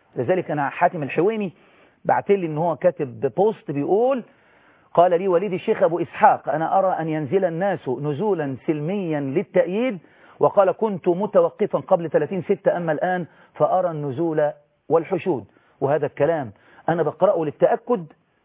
لذلك أنا حاتم الحويني بعت لي إن هو كاتب بوست بيقول: قال لي والدي الشيخ أبو إسحاق: أنا أرى أن ينزل الناس نزولا سلميا للتأييد، وقال: كنت متوقفا قبل ثلاثين ستة أما الآن فأرى النزول والحشود. وهذا الكلام أنا بقرأه للتأكد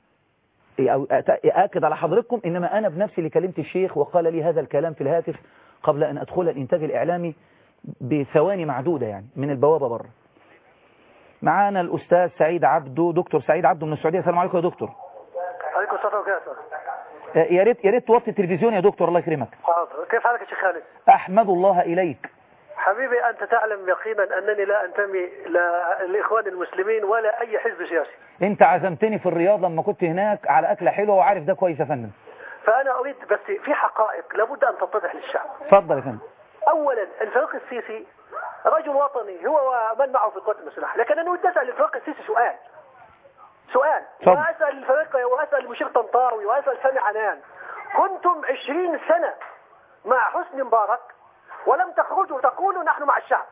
أو أأكد على حضرتكم، إنما أنا بنفسي اللي كلمت الشيخ وقال لي هذا الكلام في الهاتف قبل أن أدخل الإنتاج الإعلامي بثواني معدودة يعني من البوابة بره. معانا الأستاذ سعيد عبده، دكتور سعيد عبده من السعودية. السلام عليكم يا دكتور. عليكم السلام وبركاته. يا ريت يا ريت توطي التلفزيون يا دكتور، الله يكرمك. حاضر. كيف حالك يا شيخ خالد؟ أحمد الله إليك. حبيبي أنت تعلم يقينا أنني لا أنتمي للإخوان المسلمين ولا أي حزب سياسي. أنت عزمتني في الرياض لما كنت هناك على أكلة حلوة وعارف ده كويس يا فندم. فأنا أريد بس في حقائق لابد أن تتضح للشعب. اتفضل يا فندم. أولا الفريق السيسي رجل وطني هو ومن معه في القوات المسلحة، لكن أنا أريد أسأل الفريق السيسي سؤال سؤال طب. وأسأل الفريق وأسأل المشير طنطاوي وأسأل سامي عنان: كنتم عشرين سنة مع حسني مبارك ولم تخرجوا تقولوا نحن مع الشعب،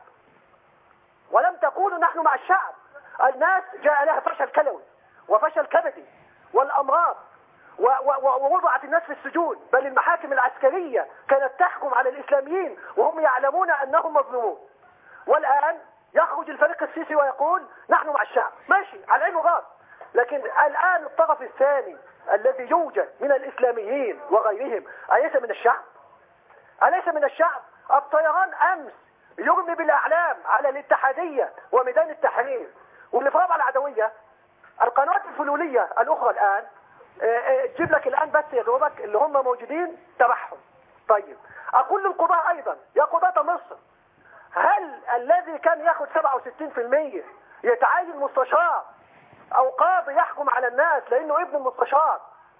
ولم تقولوا نحن مع الشعب. الناس جاء لها فشل كلوي وفشل كبدي والأمراض ووضعت الناس في السجون، بل المحاكم العسكرية كانت تحكم على الإسلاميين وهم يعلمون أنهم مظلومون. والآن يخرج الفريق السيسي ويقول نحن مع الشعب. ماشي، على عين وراس، لكن الآن الطرف الثاني الذي يوجد من الإسلاميين وغيرهم أليس من الشعب؟ أليس من الشعب؟ الطيران أمس يرمي بالأعلام على الاتحادية وميدان التحرير والإفراب على العدوية. القنوات الفلولية الأخرى الآن تجيب لك الآن بس يا دوبك اللي هم موجودين تبعهم. طيب أقول للقضاء أيضا: يا قضاة مصر، هل الذي كان ياخد سبعة وستين بالمئة يتعين مستشار أو قاضي يحكم على الناس لأنه ابن المستشار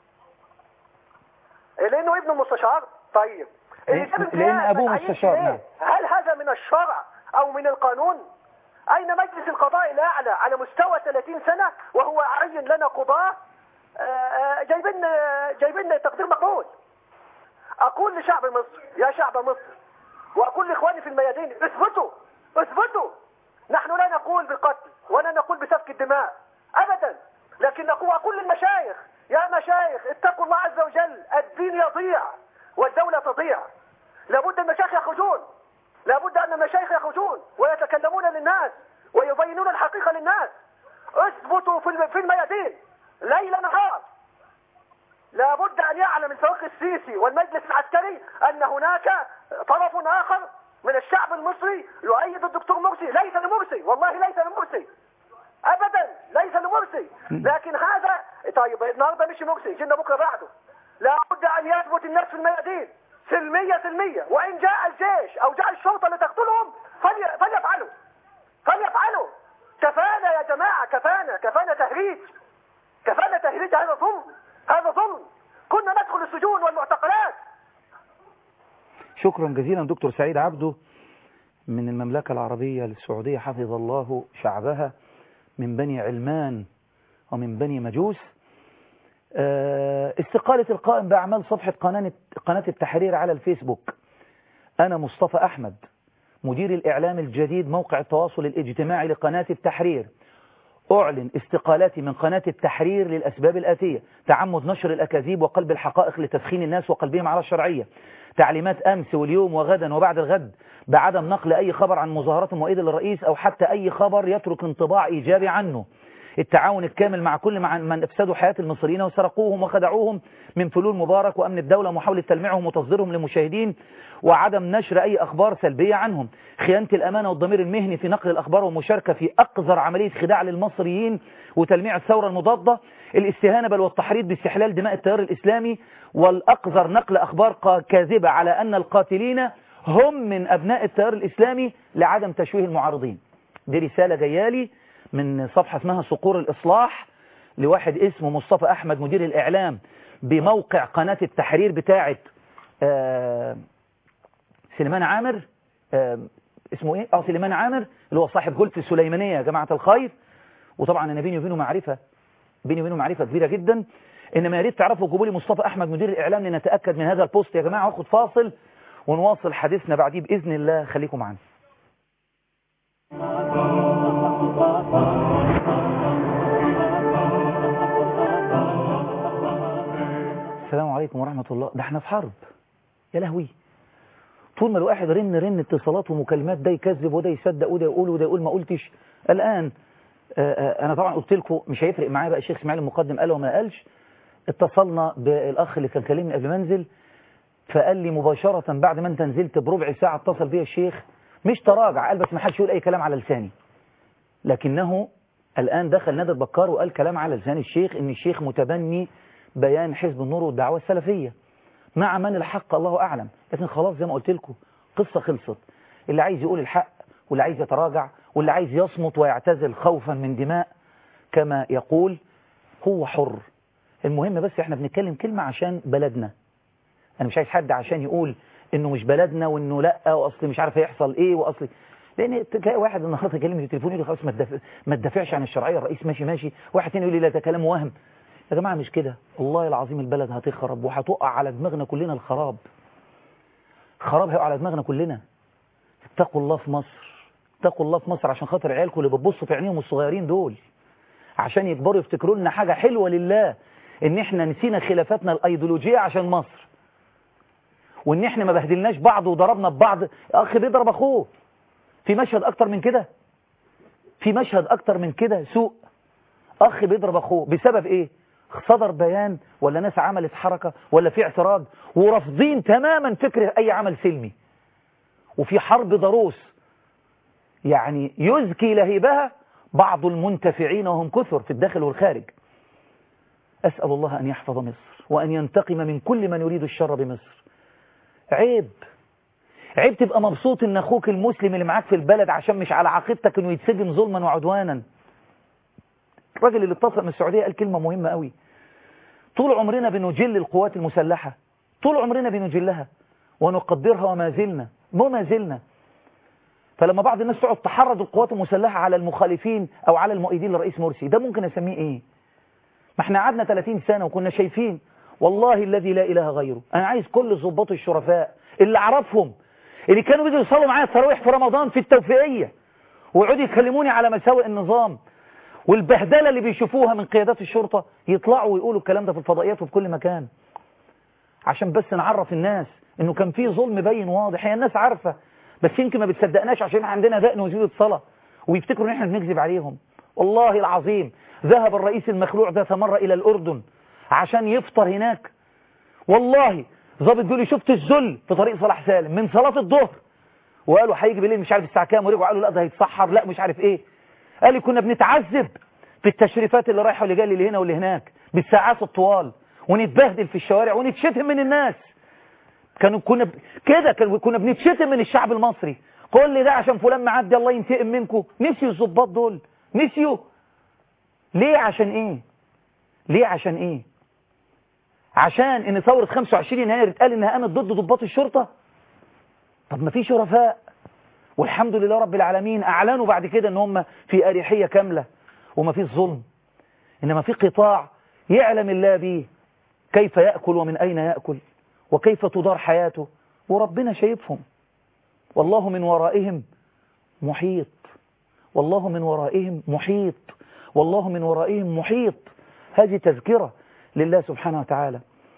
لأنه ابن المستشار؟ طيب لأن أبوه مستشار. نعم. هل هذا من الشرع أو من القانون؟ أين مجلس القضاء الأعلى على مستوى ثلاثين سنة وهو أعين لنا قضاة جايبين جايبين تقدير مقبول؟ أقول لشعب مصر: يا شعب مصر، وأقول لإخواني في الميادين: اثبتوا اثبتوا. نحن لا نقول بقتل ولا نقول بسفك الدماء أبدا، لكن نقول أقول للمشايخ: يا مشايخ اتقوا الله عز وجل، الدين يضيع والدولة تضيع. لابد المشايخ يخرجون، لابد أن المشايخ يخرجون ويتكلمون للناس ويبينون الحقيقة للناس. اثبتوا في الميادين ليل نهار. لابد أن يعلم الفريق السيسي والمجلس العسكري أن هناك طرف آخر من الشعب المصري يؤيد الدكتور مرسي. ليس لمرسي، والله ليس لمرسي أبدا، ليس لمرسي. لكن هذا طيب النهارده مش مرسي، جينا بكرة بعده. لابد أن يثبت الناس في الميادين سلمية سلمية، وإن جاء الجيش أو جاء الشرطة لتقتلهم فلي... فليفعلوا فليفعلوا. كفانا يا جماعة، كفانا كفانا تهريج، كفانا تهريج. هذا ظلم، هذا ظلم. كنا ندخل السجون والمعتقلات. شكرا جزيلا دكتور سعيد عبده من المملكة العربية السعودية، حفظ الله شعبها، من بني علمان ومن بني مجوس. استقالة القائم بأعمال صفحة قناة قناة التحرير على الفيسبوك. أنا مصطفى أحمد مدير الإعلام الجديد موقع التواصل الاجتماعي لقناة التحرير، أعلن استقالتي من قناة التحرير للأسباب الآتية: تعمد نشر الأكاذيب وقلب الحقائق لتسخين الناس وقلبهم على الشرعية، تعليمات أمس واليوم وغدا وبعد الغد بعدم نقل أي خبر عن مظاهرات مؤيدة للرئيس أو حتى أي خبر يترك انطباع إيجابي عنه، التعاون الكامل مع كل من أفسدوا حياة المصريين وسرقوهم وخدعوهم من فلول مبارك وأمن الدولة، محاولة تلميعهم وتصديرهم للمشاهدين، وعدم نشر أي أخبار سلبية عنهم، خيانة الأمانة والضمير المهني في نقل الأخبار والمشاركة في أقذر عملية خداع للمصريين وتلميع الثورة المضادة، الاستهانة بل والتحريض باستحلال دماء التيار الإسلامي، والأقذر نقل أخبار كاذبة على أن القاتلين هم من أبناء التيار الإسلامي لعدم تشويه المعارضين. دي رسالة جيالي من صفحة اسمها صقور الإصلاح لواحد اسمه مصطفى أحمد مدير الإعلام بموقع قناة التحرير بتاعة آه سليمان عامر. آه اسمه ايه؟ اه سليمان عامر اللي هو صاحب جولف السليمانية يا جماعة الخير. وطبعا انا بيني وبينه معرفة بيني وبينه معرفة كبيرة جدا. انما يا ريت تعرفوا جيبوا لي مصطفى أحمد مدير الإعلام لنتأكد من هذا البوست يا جماعة. واخد فاصل ونواصل حديثنا بعديه بإذن الله. خليكم معنا. استغفر الله، ده احنا في حرب يا لهوي. طول ما الواحد رن رن اتصالات ومكالمات، ده يكذب وده يصدق وده يقول وده يقول ما قلتش. الآن آآ آآ أنا طبعا قلت لكم مش هيفرق معايا بقى الشيخ اسماعيل المقدم قال وما قالش. اتصلنا بالأخ اللي كان كلمني قبل ما انزل، فقال لي مباشرة بعد ما انت نزلت بربع ساعة اتصل بيا الشيخ، مش تراجع، قال بس ما حدش يقول أي كلام على لساني. لكنه الآن دخل نادر بكار وقال كلام على لسان الشيخ إن الشيخ متبني بيان حزب النور والدعوة السلفية مع من الحق الله أعلم. لكن خلاص زي ما قلت لكم قصة خلصت. اللي عايز يقول الحق واللي عايز يتراجع واللي عايز يصمت ويعتزل خوفا من دماء كما يقول هو حر. المهم بس احنا بنتكلم كلمة عشان بلدنا. أنا مش عايز حد عشان يقول إنه مش بلدنا وإنه لأ وأصلي مش عارف هيحصل إيه وأصلي، لأن تلاقي واحد النهارده يكلمني في التليفون يقول لي خلاص ما تدافع ما تدافعش عن الشرعية، الرئيس ماشي ماشي، واحد تاني يقول لي لا ده كلام وهم. يا جماعة مش كده، والله العظيم البلد هتخرب وهتقع على دماغنا كلنا. الخراب خراب هيقع على دماغنا كلنا. اتقوا الله في مصر، اتقوا الله في مصر عشان خاطر عيالكم اللي بتبصوا في عينيهم الصغيرين دول، عشان يكبروا يفتكروا لنا حاجة حلوة لله، ان احنا نسينا خلافاتنا الايديولوجية عشان مصر، وان احنا ما بهدلناش بعض وضربنا ببعض. اخ بيضرب اخوه، في مشهد اكتر من كده؟ في مشهد اكتر من كده سوء؟ اخ بيضرب اخوه بسبب ايه؟ صدر بيان ولا ناس عملت حركة ولا في اعتراض ورافضين تماما فكرة اي عمل سلمي، وفي حرب ضروس يعني يزكي لهيبها بعض المنتفعين وهم كثر في الداخل والخارج. أسأل الله أن يحفظ مصر وأن ينتقم من كل من يريد الشر بمصر. عيب عيب تبقى مبسوط ان اخوك المسلم اللي معاك في البلد عشان مش على عقيدتك انه يتسجن ظلما وعدوانا. الراجل اللي اتصل من السعودية قال كلمة مهمة قوي. طول عمرنا بنجل القوات المسلحة، طول عمرنا بنجلها ونقدرها وما زلنا وما زلنا. فلما بعض الناس تقعد تحرض القوات المسلحة على المخالفين او على المؤيدين للرئيس مرسي، ده ممكن اسميه ايه؟ ما احنا قعدنا ثلاثين سنة وكنا شايفين والله الذي لا اله غيره. انا عايز كل ضباط الشرفاء اللي اعرفهم اللي كانوا بيجوا يصلوا معايا التراويح في رمضان في التوفيقية ويقعدوا يكلموني على مساوئ النظام والبهدلة اللي بيشوفوها من قيادات الشرطة، يطلعوا ويقولوا الكلام ده في الفضائيات وفي كل مكان، عشان بس نعرف الناس انه كان فيه ظلم باين واضح. هي الناس عارفة بس يمكن ما بتصدقناش عشان عندنا دقن وزيادة صلاة ويفتكروا ان احنا بنكذب عليهم. والله العظيم ذهب الرئيس المخلوع ذات مرة الى الاردن عشان يفطر هناك. والله ضابط بيقول لي شفت الذل في طريق صلاح سالم من صلاة الظهر، وقالوا هيجي بالليل مش عارف الساعة كام، ورجعوا قالوا لا ده هيتسحر، لا مش عارف ايه. قال لي كنا بنتعذب في التشريفات اللي رايحه واللي جاي اللي هنا واللي هناك بالساعات الطوال، ونتبهدل في الشوارع ونتشتم من الناس. كانوا كنا ب... كده كنا بنتشتم من الشعب المصري. كل ده عشان فلان معدي الله ينتقم منكم. نسيوا الضباط دول، نسيوا ليه؟ عشان ايه؟ ليه عشان ايه؟ عشان ان ثورة خمسة وعشرين يناير اتقال انها قامت ضد ضباط الشرطة؟ طب ما في شرفاء والحمد لله رب العالمين اعلنوا بعد كده ان هم في اريحية كاملة وما فيش ظلم، انما في قطاع يعلم الله به كيف يأكل ومن اين يأكل وكيف تدار حياته، وربنا شايفهم. والله من ورائهم محيط، والله من ورائهم محيط، والله من ورائهم محيط. هذه تذكرة لله سبحانه وتعالى.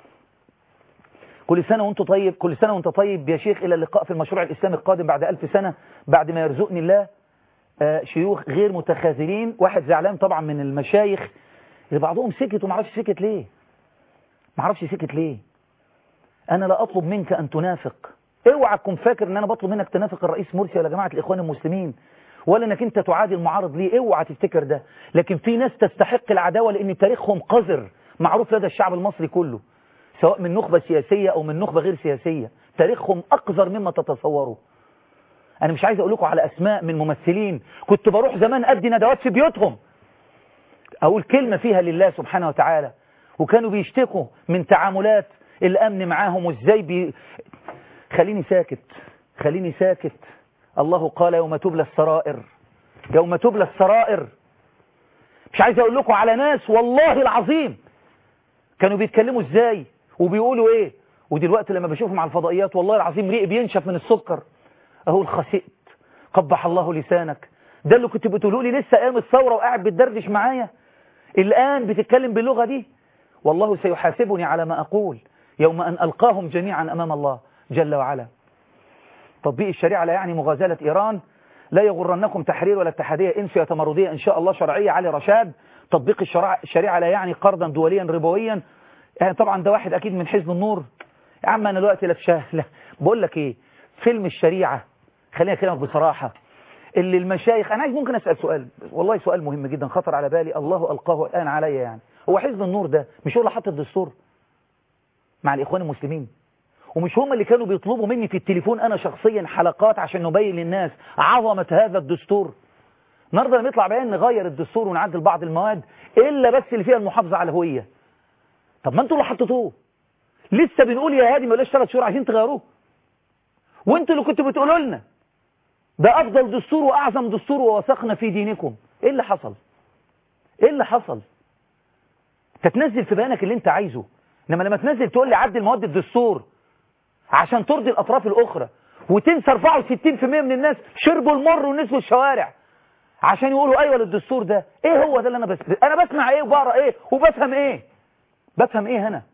كل سنة وانت طيب، كل سنة وانت طيب يا شيخ. إلى اللقاء في المشروع الإسلامي القادم بعد ألف سنة، بعد ما يرزقني الله آه شيوخ غير متخاذلين. واحد زعلان طبعا من المشايخ اللي بعضهم سكت وما عرفش سكت ليه، ما عرفش سكت ليه. أنا لا أطلب منك أن تنافق، اوعى تكون فاكر ان انا بطلب منك تنافق الرئيس مرسي ولا جماعة الإخوان المسلمين ولا انك انت تعادي المعارض ليه، اوعى تفتكر ده. لكن في ناس تستحق العداوة لان تاريخهم قذر معروف لدى الشعب المصري كله، سواء من نخبة سياسية او من نخبة غير سياسية، تاريخهم اقذر مما تتصوروا. انا مش عايز اقول لكم على اسماء من ممثلين كنت بروح زمان ادي ندوات في بيوتهم اقول كلمة فيها لله سبحانه وتعالى، وكانوا بيشتكوا من تعاملات الامن معاهم وازاي بي... خليني ساكت، خليني ساكت. الله قال يوم تبلى السرائر، يوم تبلى السرائر. مش عايز اقول لكم على ناس والله العظيم كانوا بيتكلموا ازاي وبيقولوا ايه، ودلوقتي لما بشوفهم على الفضائيات والله العظيم ريقي بينشف من السكر. اهو الخسئت قبح الله لسانك. ده اللي كنت بتقولوا لي لسه ايام الثوره وقاعد بتدردش معايا، الان بتتكلم باللغه دي. والله سيحاسبني على ما اقول. يوم أن ألقاهم جميعا أمام الله جل وعلا. تطبيق الشريعة لا يعني مغازلة إيران، لا يغرنكم تحرير ولا اتحادية إنس يا تمردية إن شاء الله شرعية علي رشاد. تطبيق الشريعة لا يعني قرضا دوليا ربويا، يعني طبعا ده واحد أكيد من حزب النور. يا عم أنا دلوقتي لا في لا بقول لك إيه، فيلم الشريعة خلينا أكلمك بصراحة، اللي المشايخ، أنا عايز ممكن أسأل سؤال والله سؤال مهم جدا خطر على بالي، الله ألقاه الآن عليا، يعني هو حزب النور ده مش هو اللي حط الدستور مع الإخوان المسلمين؟ ومش هم اللي كانوا بيطلبوا مني في التليفون أنا شخصيا حلقات عشان نبين للناس عظمة هذا الدستور؟ النهارده لما يطلع بيان نغير الدستور ونعدل بعض المواد إلا بس اللي فيها المحافظة على الهوية. طب ما انتوا اللي حطيتوه، لسه بنقول يا هادي ما بلاش ثلاث شهور عايزين تغيروه، وانتوا اللي كنتوا بتقولوا لنا ده أفضل دستور وأعظم دستور ووثقنا في دينكم. إيه اللي حصل؟ إيه اللي حصل؟ تتنزل في بيانك اللي انت عايزه، انما لما تنزل تقول لي عدل مواد الدستور عشان ترضي الأطراف الأخرى، وتنسى أربعة وستين بالمئة من الناس شربوا المر ونزلوا الشوارع عشان يقولوا أيوة للدستور ده. إيه هو ده اللي أنا بس أنا بسمع إيه وبقرأ إيه وبفهم إيه؟ بفهم إيه هنا؟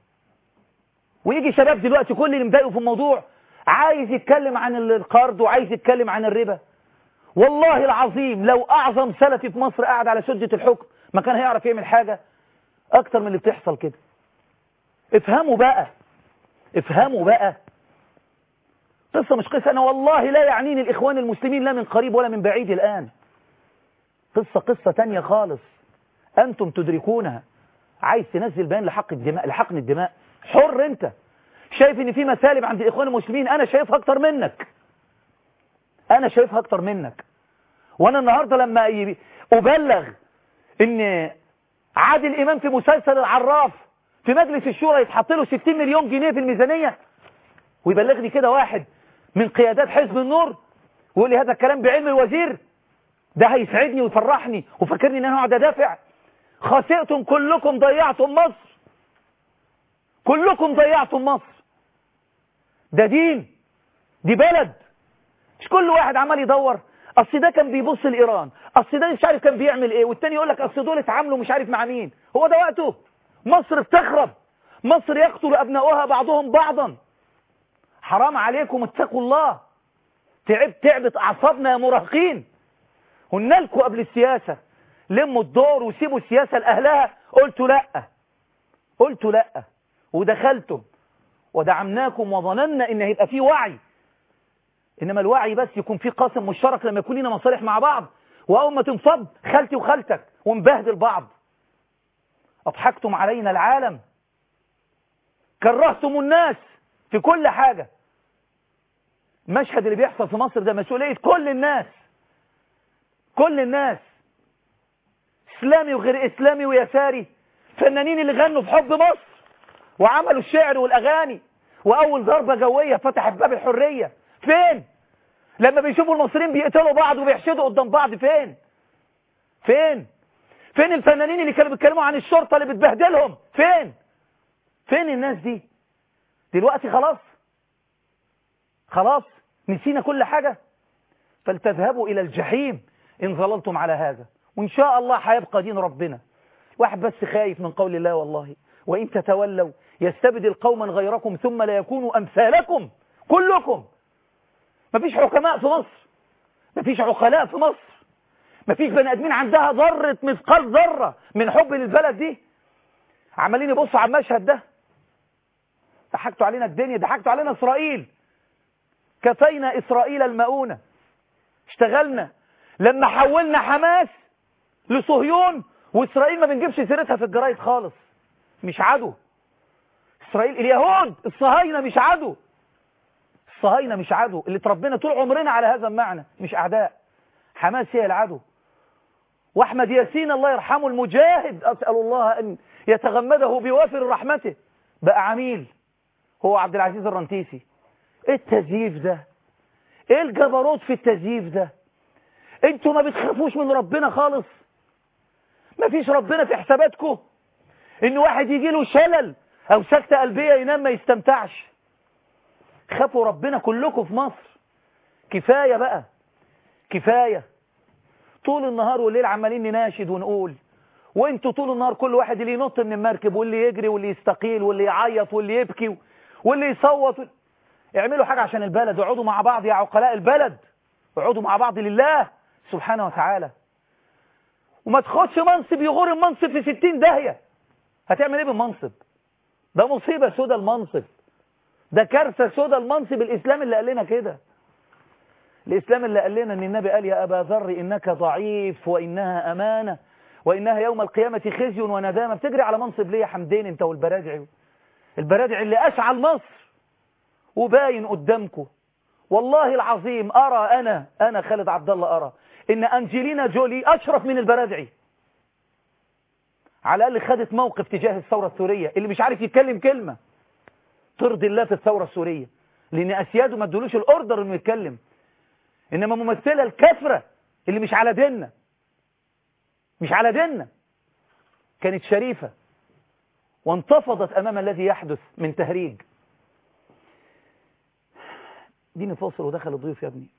ويجي شباب دلوقتي كل اللي مضايقه في الموضوع عايز يتكلم عن القرض وعايز يتكلم عن الربا. والله العظيم لو أعظم سلفي في مصر قاعد على سدة الحكم ما كان هيعرف يعمل حاجة أكتر من اللي بتحصل كده. افهموا بقى، افهموا بقى. قصة مش قصة، أنا والله لا يعنيني الإخوان المسلمين لا من قريب ولا من بعيد الآن. قصة قصة تانية خالص أنتم تدركونها. عايز تنزل بيان لحق الدماء، لحقن الدماء، حر أنت. شايف إن في مسالب عند الإخوان المسلمين، أنا شايفها أكتر منك، أنا شايفها أكتر منك. وأنا النهاردة لما أبلغ إن عادل إمام في مسلسل العراف في مجلس الشورى يتحط له ستين مليون جنيه في الميزانية، ويبلغني كده واحد من قيادات حزب النور ويقول لي هذا الكلام بعلم الوزير، ده هيسعدني ويفرحني وفكرني ان انا اقعد ادافع؟ خسئتم كلكم، ضيعتم مصر، كلكم ضيعتم مصر. ده دين، دي بلد، مش كل واحد عمال يدور اصل ده كان بيبص لايران، اصل ده مش عارف كان بيعمل ايه، والتاني يقول لك اصل دول اتعاملوا مش عارف مع مين. هو ده وقته؟ مصر بتخرب، مصر يقتل ابنائها بعضهم بعضا. حرام عليكم، اتقوا الله. تعب تعبت اعصابنا يا مراهقين. قلنا لكم قبل السياسه لموا الدور وسيبوا السياسه لاهلها، قلتوا لا، قلتوا لا، ودخلتم ودعمناكم وظننا ان هيبقى فيه وعي. انما الوعي بس يكون فيه قاسم مشترك لما يكون لنا مصالح مع بعض، واول ما تنفض خالتي وخالتك ونبهدل بعض. اضحكتم علينا العالم، كرهتم الناس في كل حاجة. المشهد اللي بيحصل في مصر ده مسؤولية كل الناس، كل الناس، اسلامي وغير اسلامي ويساري. فنانين اللي غنوا في حب مصر وعملوا الشعر والاغاني، واول ضربة جوية فتحت باب الحرية، فين؟ لما بيشوفوا المصريين بيقتلوا بعض وبيحشدوا قدام بعض، فين؟ فين؟ فين الفنانين اللي كانوا بيتكلموا عن الشرطة اللي بتبهدلهم؟ فين؟ فين الناس دي؟ دلوقتي خلاص خلاص نسينا كل حاجة. فلتذهبوا إلى الجحيم إن ظللتم على هذا، وإن شاء الله هيبقى دين ربنا. واحد بس خايف من قول الله والله، وإن تتولوا يستبدل قوما غيركم ثم لا يكونوا أمثالكم. كلكم مفيش حكماء في مصر، مفيش عقلاء في مصر، مفيش بني آدمين عندها ذرة مثقال ذرة من حب للبلد دي. عمالين يبصوا على المشهد ده. ضحكتوا علينا الدنيا، ضحكتوا علينا إسرائيل. كفينا إسرائيل المؤونة. اشتغلنا لما حولنا حماس لصهيون، وإسرائيل ما بنجيبش سيرتها في الجرايد خالص. مش عدو إسرائيل، اليهود الصهاينة مش عدو، الصهاينة مش عدو، اللي تربينا طول عمرنا على هذا المعنى، مش أعداء. حماس هي العدو. وأحمد ياسين الله يرحمه المجاهد، أسأل الله أن يتغمده بوافر رحمته، بقى عميل هو عبد العزيز الرنتيسي. ايه التزييف ده؟ ايه الجبروت في التزييف ده؟ انتوا ما بتخافوش من ربنا خالص؟ ما فيش ربنا في حساباتكم؟ ان واحد يجي له شلل او سكتة قلبية ينام ما يستمتعش؟ خافوا ربنا كلكم في مصر. كفاية بقى، كفاية. طول النهار والليل عمالين نناشد ونقول وانتوا طول النهار كل واحد اللي ينط من المركب واللي يجري واللي يستقيل واللي يعيط واللي يبكي واللي يصوت. اعملوا حاجة عشان البلد، اقعدوا مع بعض يا عقلاء البلد، اقعدوا مع بعض لله سبحانه وتعالى. وما تاخدش منصب يغور المنصب في ستين داهية. هتعمل ايه بالمنصب؟ ده مصيبة سودة المنصب، ده كارثة سودة المنصب. الإسلام اللي قال لنا كده، الإسلام اللي قال لنا ان النبي قال يا أبا ذر إنك ضعيف وإنها أمانة وإنها يوم القيامة خزي وندامة. بتجري على منصب ليه يا حمدين انت والبرادعي؟ البرادعي اللي أشعل مصر وباين قدامكم. والله العظيم أرى أنا أنا خالد عبد الله أرى إن أنجلينا جولي أشرف من البرادعي. على الأقل خدت موقف تجاه الثورة السورية، اللي مش عارف يتكلم كلمة ترضي الله في الثورة السورية، لأن أسياده ما ادولوش الأوردر إنه يتكلم. إنما ممثلة الكفرة اللي مش على ديننا، مش على ديننا، كانت شريفة وانتفضت أمام الذي يحدث من تهريج. ديني فاصل ودخل الضيوف يا ابني.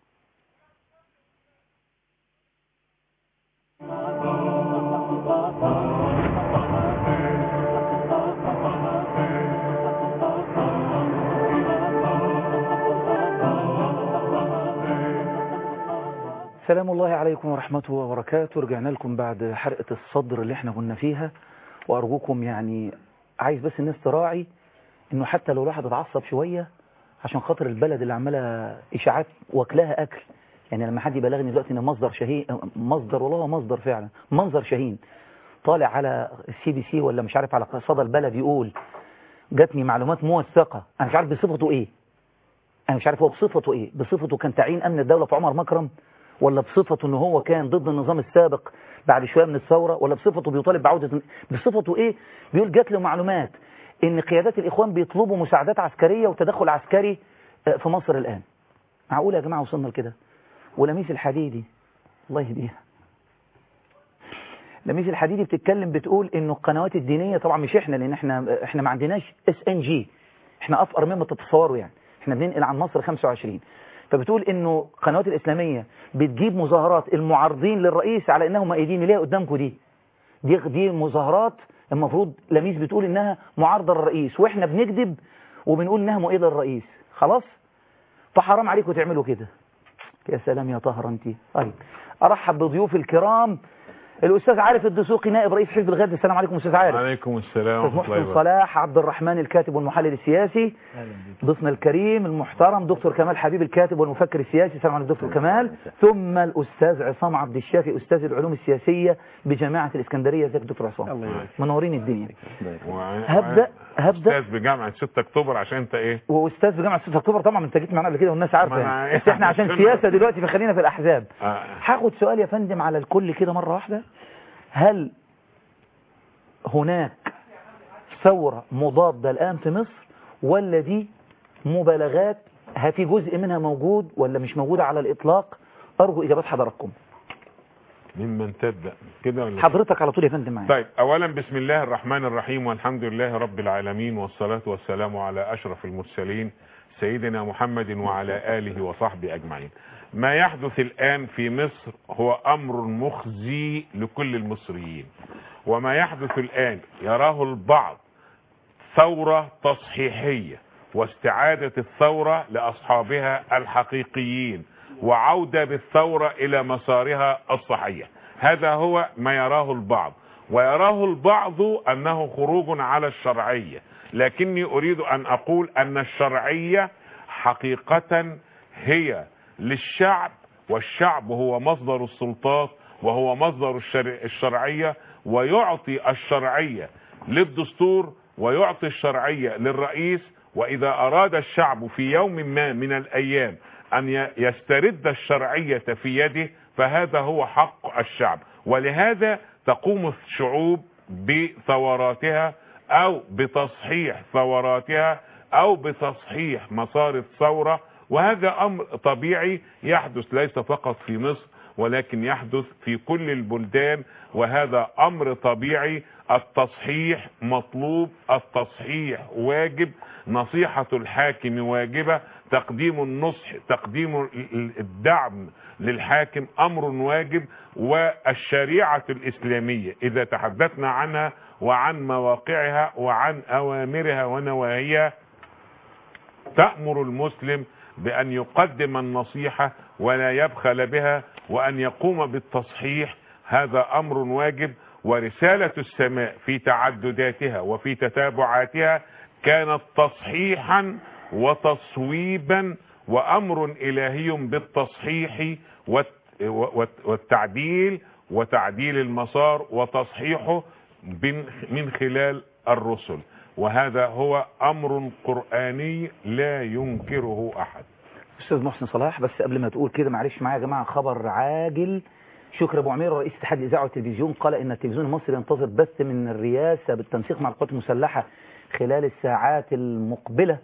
سلام الله عليكم ورحمته وبركاته. رجعنا لكم بعد حرقة الصدر اللي احنا كنا فيها، وأرجوكم يعني عايز بس الناس تراعي انه حتى لو الواحد اتعصب شوية عشان خاطر البلد اللي عمالة إشاعات واكلها أكل. يعني لما حد يبلغني دلوقتي ان مصدر شهين، مصدر والله هو مصدر فعلا، منظر شهين طالع على السي بي سي ولا مش عارف على صدى البلد يقول جاتني معلومات موثقة، أنا مش عارف بصفته إيه، أنا مش عارف هو بصفته إيه، بصفته كان تعيين أمن الدولة في عمر مكرم، ولا بصفته إنه هو كان ضد النظام السابق بعد شوية من الثورة، ولا بصفته بيطالب بعودة، بصفته إيه؟ بيقول جات له معلومات إن قيادات الإخوان بيطلبوا مساعدات عسكرية وتدخل عسكري في مصر الآن. معقول يا جماعة وصلنا لكده؟ ولميس الحديدي الله يهديها، لميس الحديدي بتتكلم بتقول إنه القنوات الدينية، طبعا مش إحنا لأن إحنا إحنا ما عندناش اس ان جي، إحنا أفقر مما تتصوروا، يعني إحنا بننقل عن مصر خمسة وعشرين. فبتقول إنه القنوات الإسلامية بتجيب مظاهرات المعارضين للرئيس على إنهم مؤيدين ليه قدامكم دي دي دي مظاهرات المفروض لميس بتقول إنها معارضة للرئيس، وإحنا بنكذب وبنقول إنها مؤيدة للرئيس. خلاص، فحرام عليكم تعملوا كده. يا سلام يا طهر أنت. طيب أرحب بضيوف الكرام، الأستاذ عارف الدسوقي نائب رئيس حزب الغد. السلام عليكم أستاذ عارف. عليكم السلام ورحمة الله. محسن صلاح عبد الرحمن الكاتب والمحلل السياسي. ضيفنا الكريم المحترم دكتور كمال حبيب الكاتب والمفكر السياسي. السلام عليكم دكتور كمال. ثم الأستاذ عصام عبد الشافي أستاذ العلوم السياسية بجامعة الإسكندرية. ازيك دكتور عصام؟ منورين الدنيا. هبدأ هبدأ أستاذ بجامعة ستة أكتوبر عشان أنت إيه؟ وأستاذ بجامعة ستة أكتوبر طبعا، أنت جيت معنا قبل كده والناس عارفة يعني. بس إحنا عشان سياسة دلوقتي فخلينا في الأحزاب. هاخد سؤال يا فندم على الكل كده مرة واحدة. هل هناك ثورة مضادة الآن في مصر، ولا دي مبالغات في جزء منها موجود ولا مش موجودة على الإطلاق؟ أرجو إجابات حضراتكم. ممن تبدأ كده ولا حضرتك على طول يا فندم معايا. طيب، أولا بسم الله الرحمن الرحيم، والحمد لله رب العالمين، والصلاة والسلام على أشرف المرسلين سيدنا محمد وعلى آله وصحبه أجمعين. ما يحدث الآن في مصر هو أمر مخزي لكل المصريين، وما يحدث الآن يراه البعض ثورة تصحيحية واستعادة الثورة لأصحابها الحقيقيين وعودة بالثورة إلى مسارها الصحيح. هذا هو ما يراه البعض، ويراه البعض أنه خروج على الشرعية، لكني أريد أن أقول أن الشرعية حقيقة هي للشعب، والشعب هو مصدر السلطات وهو مصدر الشرعية، ويعطي الشرعية للدستور ويعطي الشرعية للرئيس. وإذا أراد الشعب في يوم ما من الأيام أن يسترد الشرعية في يده فهذا هو حق الشعب، ولهذا تقوم الشعوب بثوراتها أو بتصحيح ثوراتها أو بتصحيح مسار الثورة. وهذا أمر طبيعي يحدث ليس فقط في مصر ولكن يحدث في كل البلدان، وهذا أمر طبيعي. التصحيح مطلوب، التصحيح واجب، نصيحة الحاكم واجبة، تقديم النصح، تقديم الدعم للحاكم أمر واجب. والشريعة الإسلامية إذا تحدثنا عنها وعن مواقعها وعن أوامرها ونواهيها تأمر المسلم بأن يقدم النصيحة ولا يبخل بها، وأن يقوم بالتصحيح. هذا أمر واجب. ورسالة السماء في تعدداتها وفي تتابعاتها كانت تصحيحا وتصويبا، وأمر إلهي بالتصحيح والتعديل وتعديل المسار وتصحيحه من خلال الرسل. وهذا هو أمر قرآني لا ينكره أحد. أستاذ محسن صلاح، بس قبل ما تقول كده معلش معايا يا جماعة خبر عاجل. شكري أبو عمير رئيس اتحاد الإذاعة والتلفزيون قال إن التلفزيون المصري ينتظر بث من الرئاسة بالتنسيق مع القوات المسلحة خلال الساعات المقبلة.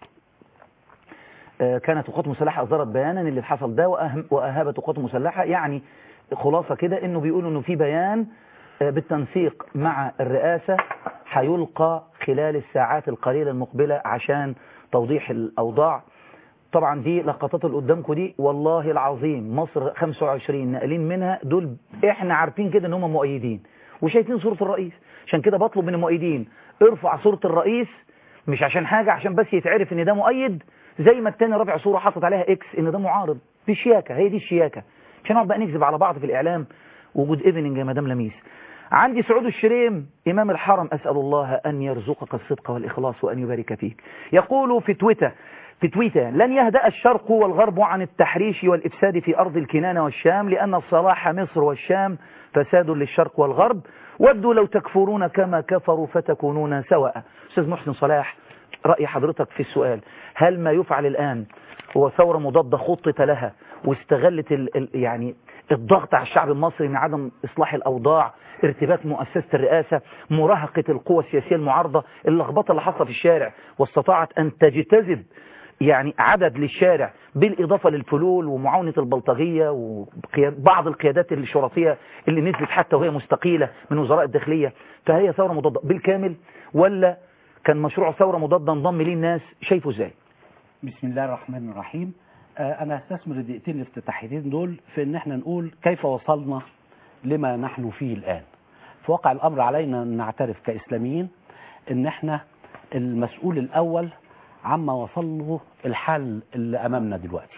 كانت القوات المسلحة أصدرت بيانا اللي حصل ده وأهابت القوات المسلحة، يعني خلاصة كده إنه بيقولوا إنه في بيان بالتنسيق مع الرئاسة هيلقى خلال الساعات القليلة المقبلة عشان توضيح الأوضاع. طبعا دي لقطات اللي قدامكم دي والله العظيم مصر خمسة وعشرين ناقلين منها دول، احنا عارفين كده ان هم مؤيدين وشايفين صورة الرئيس. عشان كده بطلب من المؤيدين ارفع صورة الرئيس، مش عشان حاجة، عشان بس يتعرف ان ده مؤيد، زي ما التاني رافع صورة حاطط عليها اكس ان ده معارض. دي شياكة، هي دي الشياكة، عشان نقعد بقى نكذب على بعض في الاعلام. وجود ايفنينج يا مدام لميس. عندي سعود الشريم إمام الحرم، أسأل الله أن يرزقك الصدق والإخلاص وأن يبارك فيك. يقول في تويتر في تويتر لن يهدأ الشرق والغرب عن التحريش والإفساد في أرض الكنانة والشام، لأن صلاح مصر والشام فساد للشرق والغرب، ودوا لو تكفرون كما كفروا فتكونون سواء. أستاذ محسن صلاح، رأي حضرتك في السؤال، هل ما يفعل الآن هو ثورة مضادة خطط لها واستغلت ال ال يعني الضغط على الشعب المصري من عدم إصلاح الأوضاع، ارتباك مؤسسة الرئاسة، مراهقة القوى السياسية المعارضة، اللخبطة اللي حصلت في الشارع، واستطاعت أن تجتذب يعني عدد للشارع بالإضافة للفلول ومعاونة البلطجية وبعض القيادات الشرطية اللي نزلت حتى وهي مستقيلة من وزراء الداخلية؟ فهي ثورة مضادة بالكامل ولا كان مشروع ثورة مضادة انضم ليه الناس؟ شايفه ازاي؟ بسم الله الرحمن الرحيم. أنا هستثمر الدقيقتين الافتتاحيتين دول في إن احنا نقول كيف وصلنا لما نحن فيه الآن. في واقع الأمر علينا أن نعترف كإسلاميين إن احنا المسؤول الأول عما وصل له الحال اللي أمامنا دلوقتي.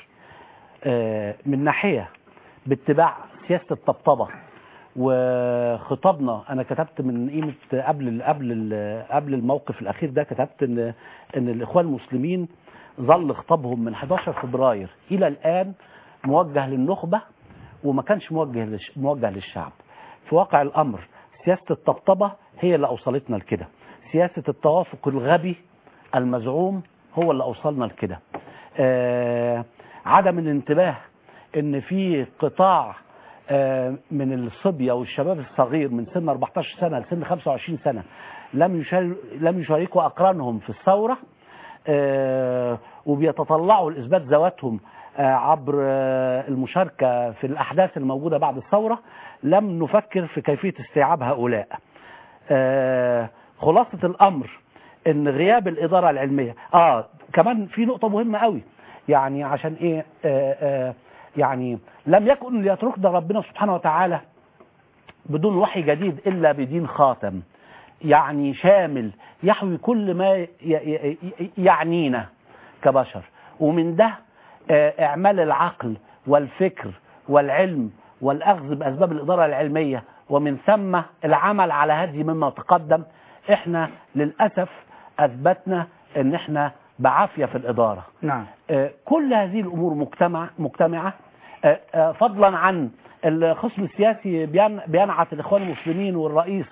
من ناحية باتباع سياسة الطبطبة وخطابنا، أنا كتبت من قيمة قبل قبل قبل الموقف الأخير ده، كتبت إن إن الإخوان المسلمين ظل خطابهم من أحد عشر فبراير إلى الآن موجه للنخبة وما كانش موجه موجه للشعب. في واقع الأمر سياسة الطبطبة هي اللي أوصلتنا لكده، سياسة التوافق الغبي المزعوم هو اللي أوصلنا لكده. آه عدم الانتباه إن في قطاع آه من الصبية والشباب الصغير من سن أربعتاشر سنة لسن خمسة وعشرين سنة لم يشارك لم يشاركوا أقرانهم في الثورة، آه وبيتطلعوا لإثبات ذواتهم آه عبر آه المشاركة في الأحداث الموجودة بعد الثورة. لم نفكر في كيفية استيعاب هؤلاء. آه خلاصة الأمر ان غياب الإدارة العلمية. اه كمان في نقطة مهمة قوي، يعني عشان ايه آه آه يعني لم يكن ليتركنا ربنا سبحانه وتعالى بدون وحي جديد إلا بدين خاتم، يعني شامل يحوي كل ما يعنينا كبشر، ومن ده اعمال العقل والفكر والعلم والأخذ بأسباب الإدارة العلمية، ومن ثم العمل على هذه مما تقدم. احنا للأسف أثبتنا ان احنا بعافية في الإدارة. نعم. كل هذه الأمور مجتمع مجتمعة، فضلا عن الخصم السياسي بينعت الإخوان المسلمين والرئيس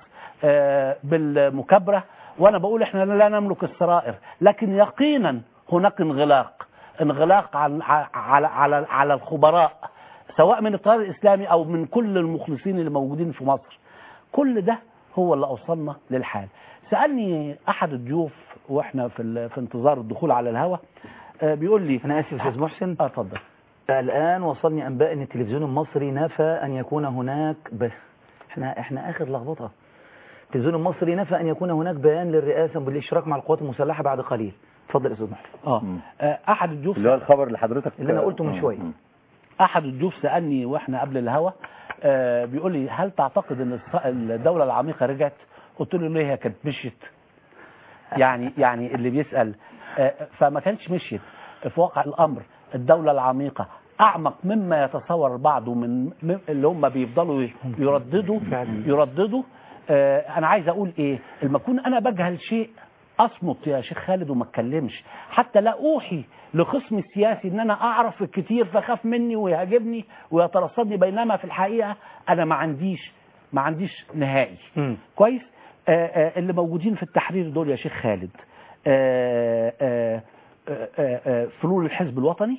بالمكابرة، وأنا بقول احنا لا نملك السرائر، لكن يقينا هناك انغلاق انغلاق على على على, على الخبراء سواء من التيار الإسلامي أو من كل المخلصين اللي موجودين في مصر. كل ده هو اللي أوصلنا للحال. سألني أحد الضيوف وإحنا في في انتظار الدخول على الهواء، بيقول لي أنا آسف أستاذ محسن. اه اتفضل. الآن وصلني أنباء أن التلفزيون المصري نفى أن يكون هناك ب... احنا احنا آخر لخبطة. التلفزيون المصري نفى أن يكون هناك بيان للرئاسة بالاشتراك مع القوات المسلحة بعد قليل. اتفضل يا أستاذ محمد. اه أحد الضيوف اللي هو الخبر اللي حضرتك اللي أنا قلته من شوية. أحد الضيوف سألني وإحنا قبل الهوا آه بيقول لي هل تعتقد أن الدولة العميقة رجعت؟ قلت له ليه هي كانت مشيت. يعني يعني اللي بيسأل آه فما كانتش مشيت. في واقع الأمر الدولة العميقة أعمق مما يتصور البعض من اللي هم بيفضلوا يرددوا يرددوا آه أنا عايز أقول إيه؟ لما أكون أنا بجهل شيء أصمت يا شيخ خالد وما اتكلمش، حتى لا أوحي لخصم السياسي ان انا اعرف الكتير فخاف مني ويهاجمني ويترصدني، بينما في الحقيقة انا ما عنديش ما عنديش نهائي. م. كويس. آآ آآ اللي موجودين في التحرير دول يا شيخ خالد آآ آآ آآ فلول الحزب الوطني،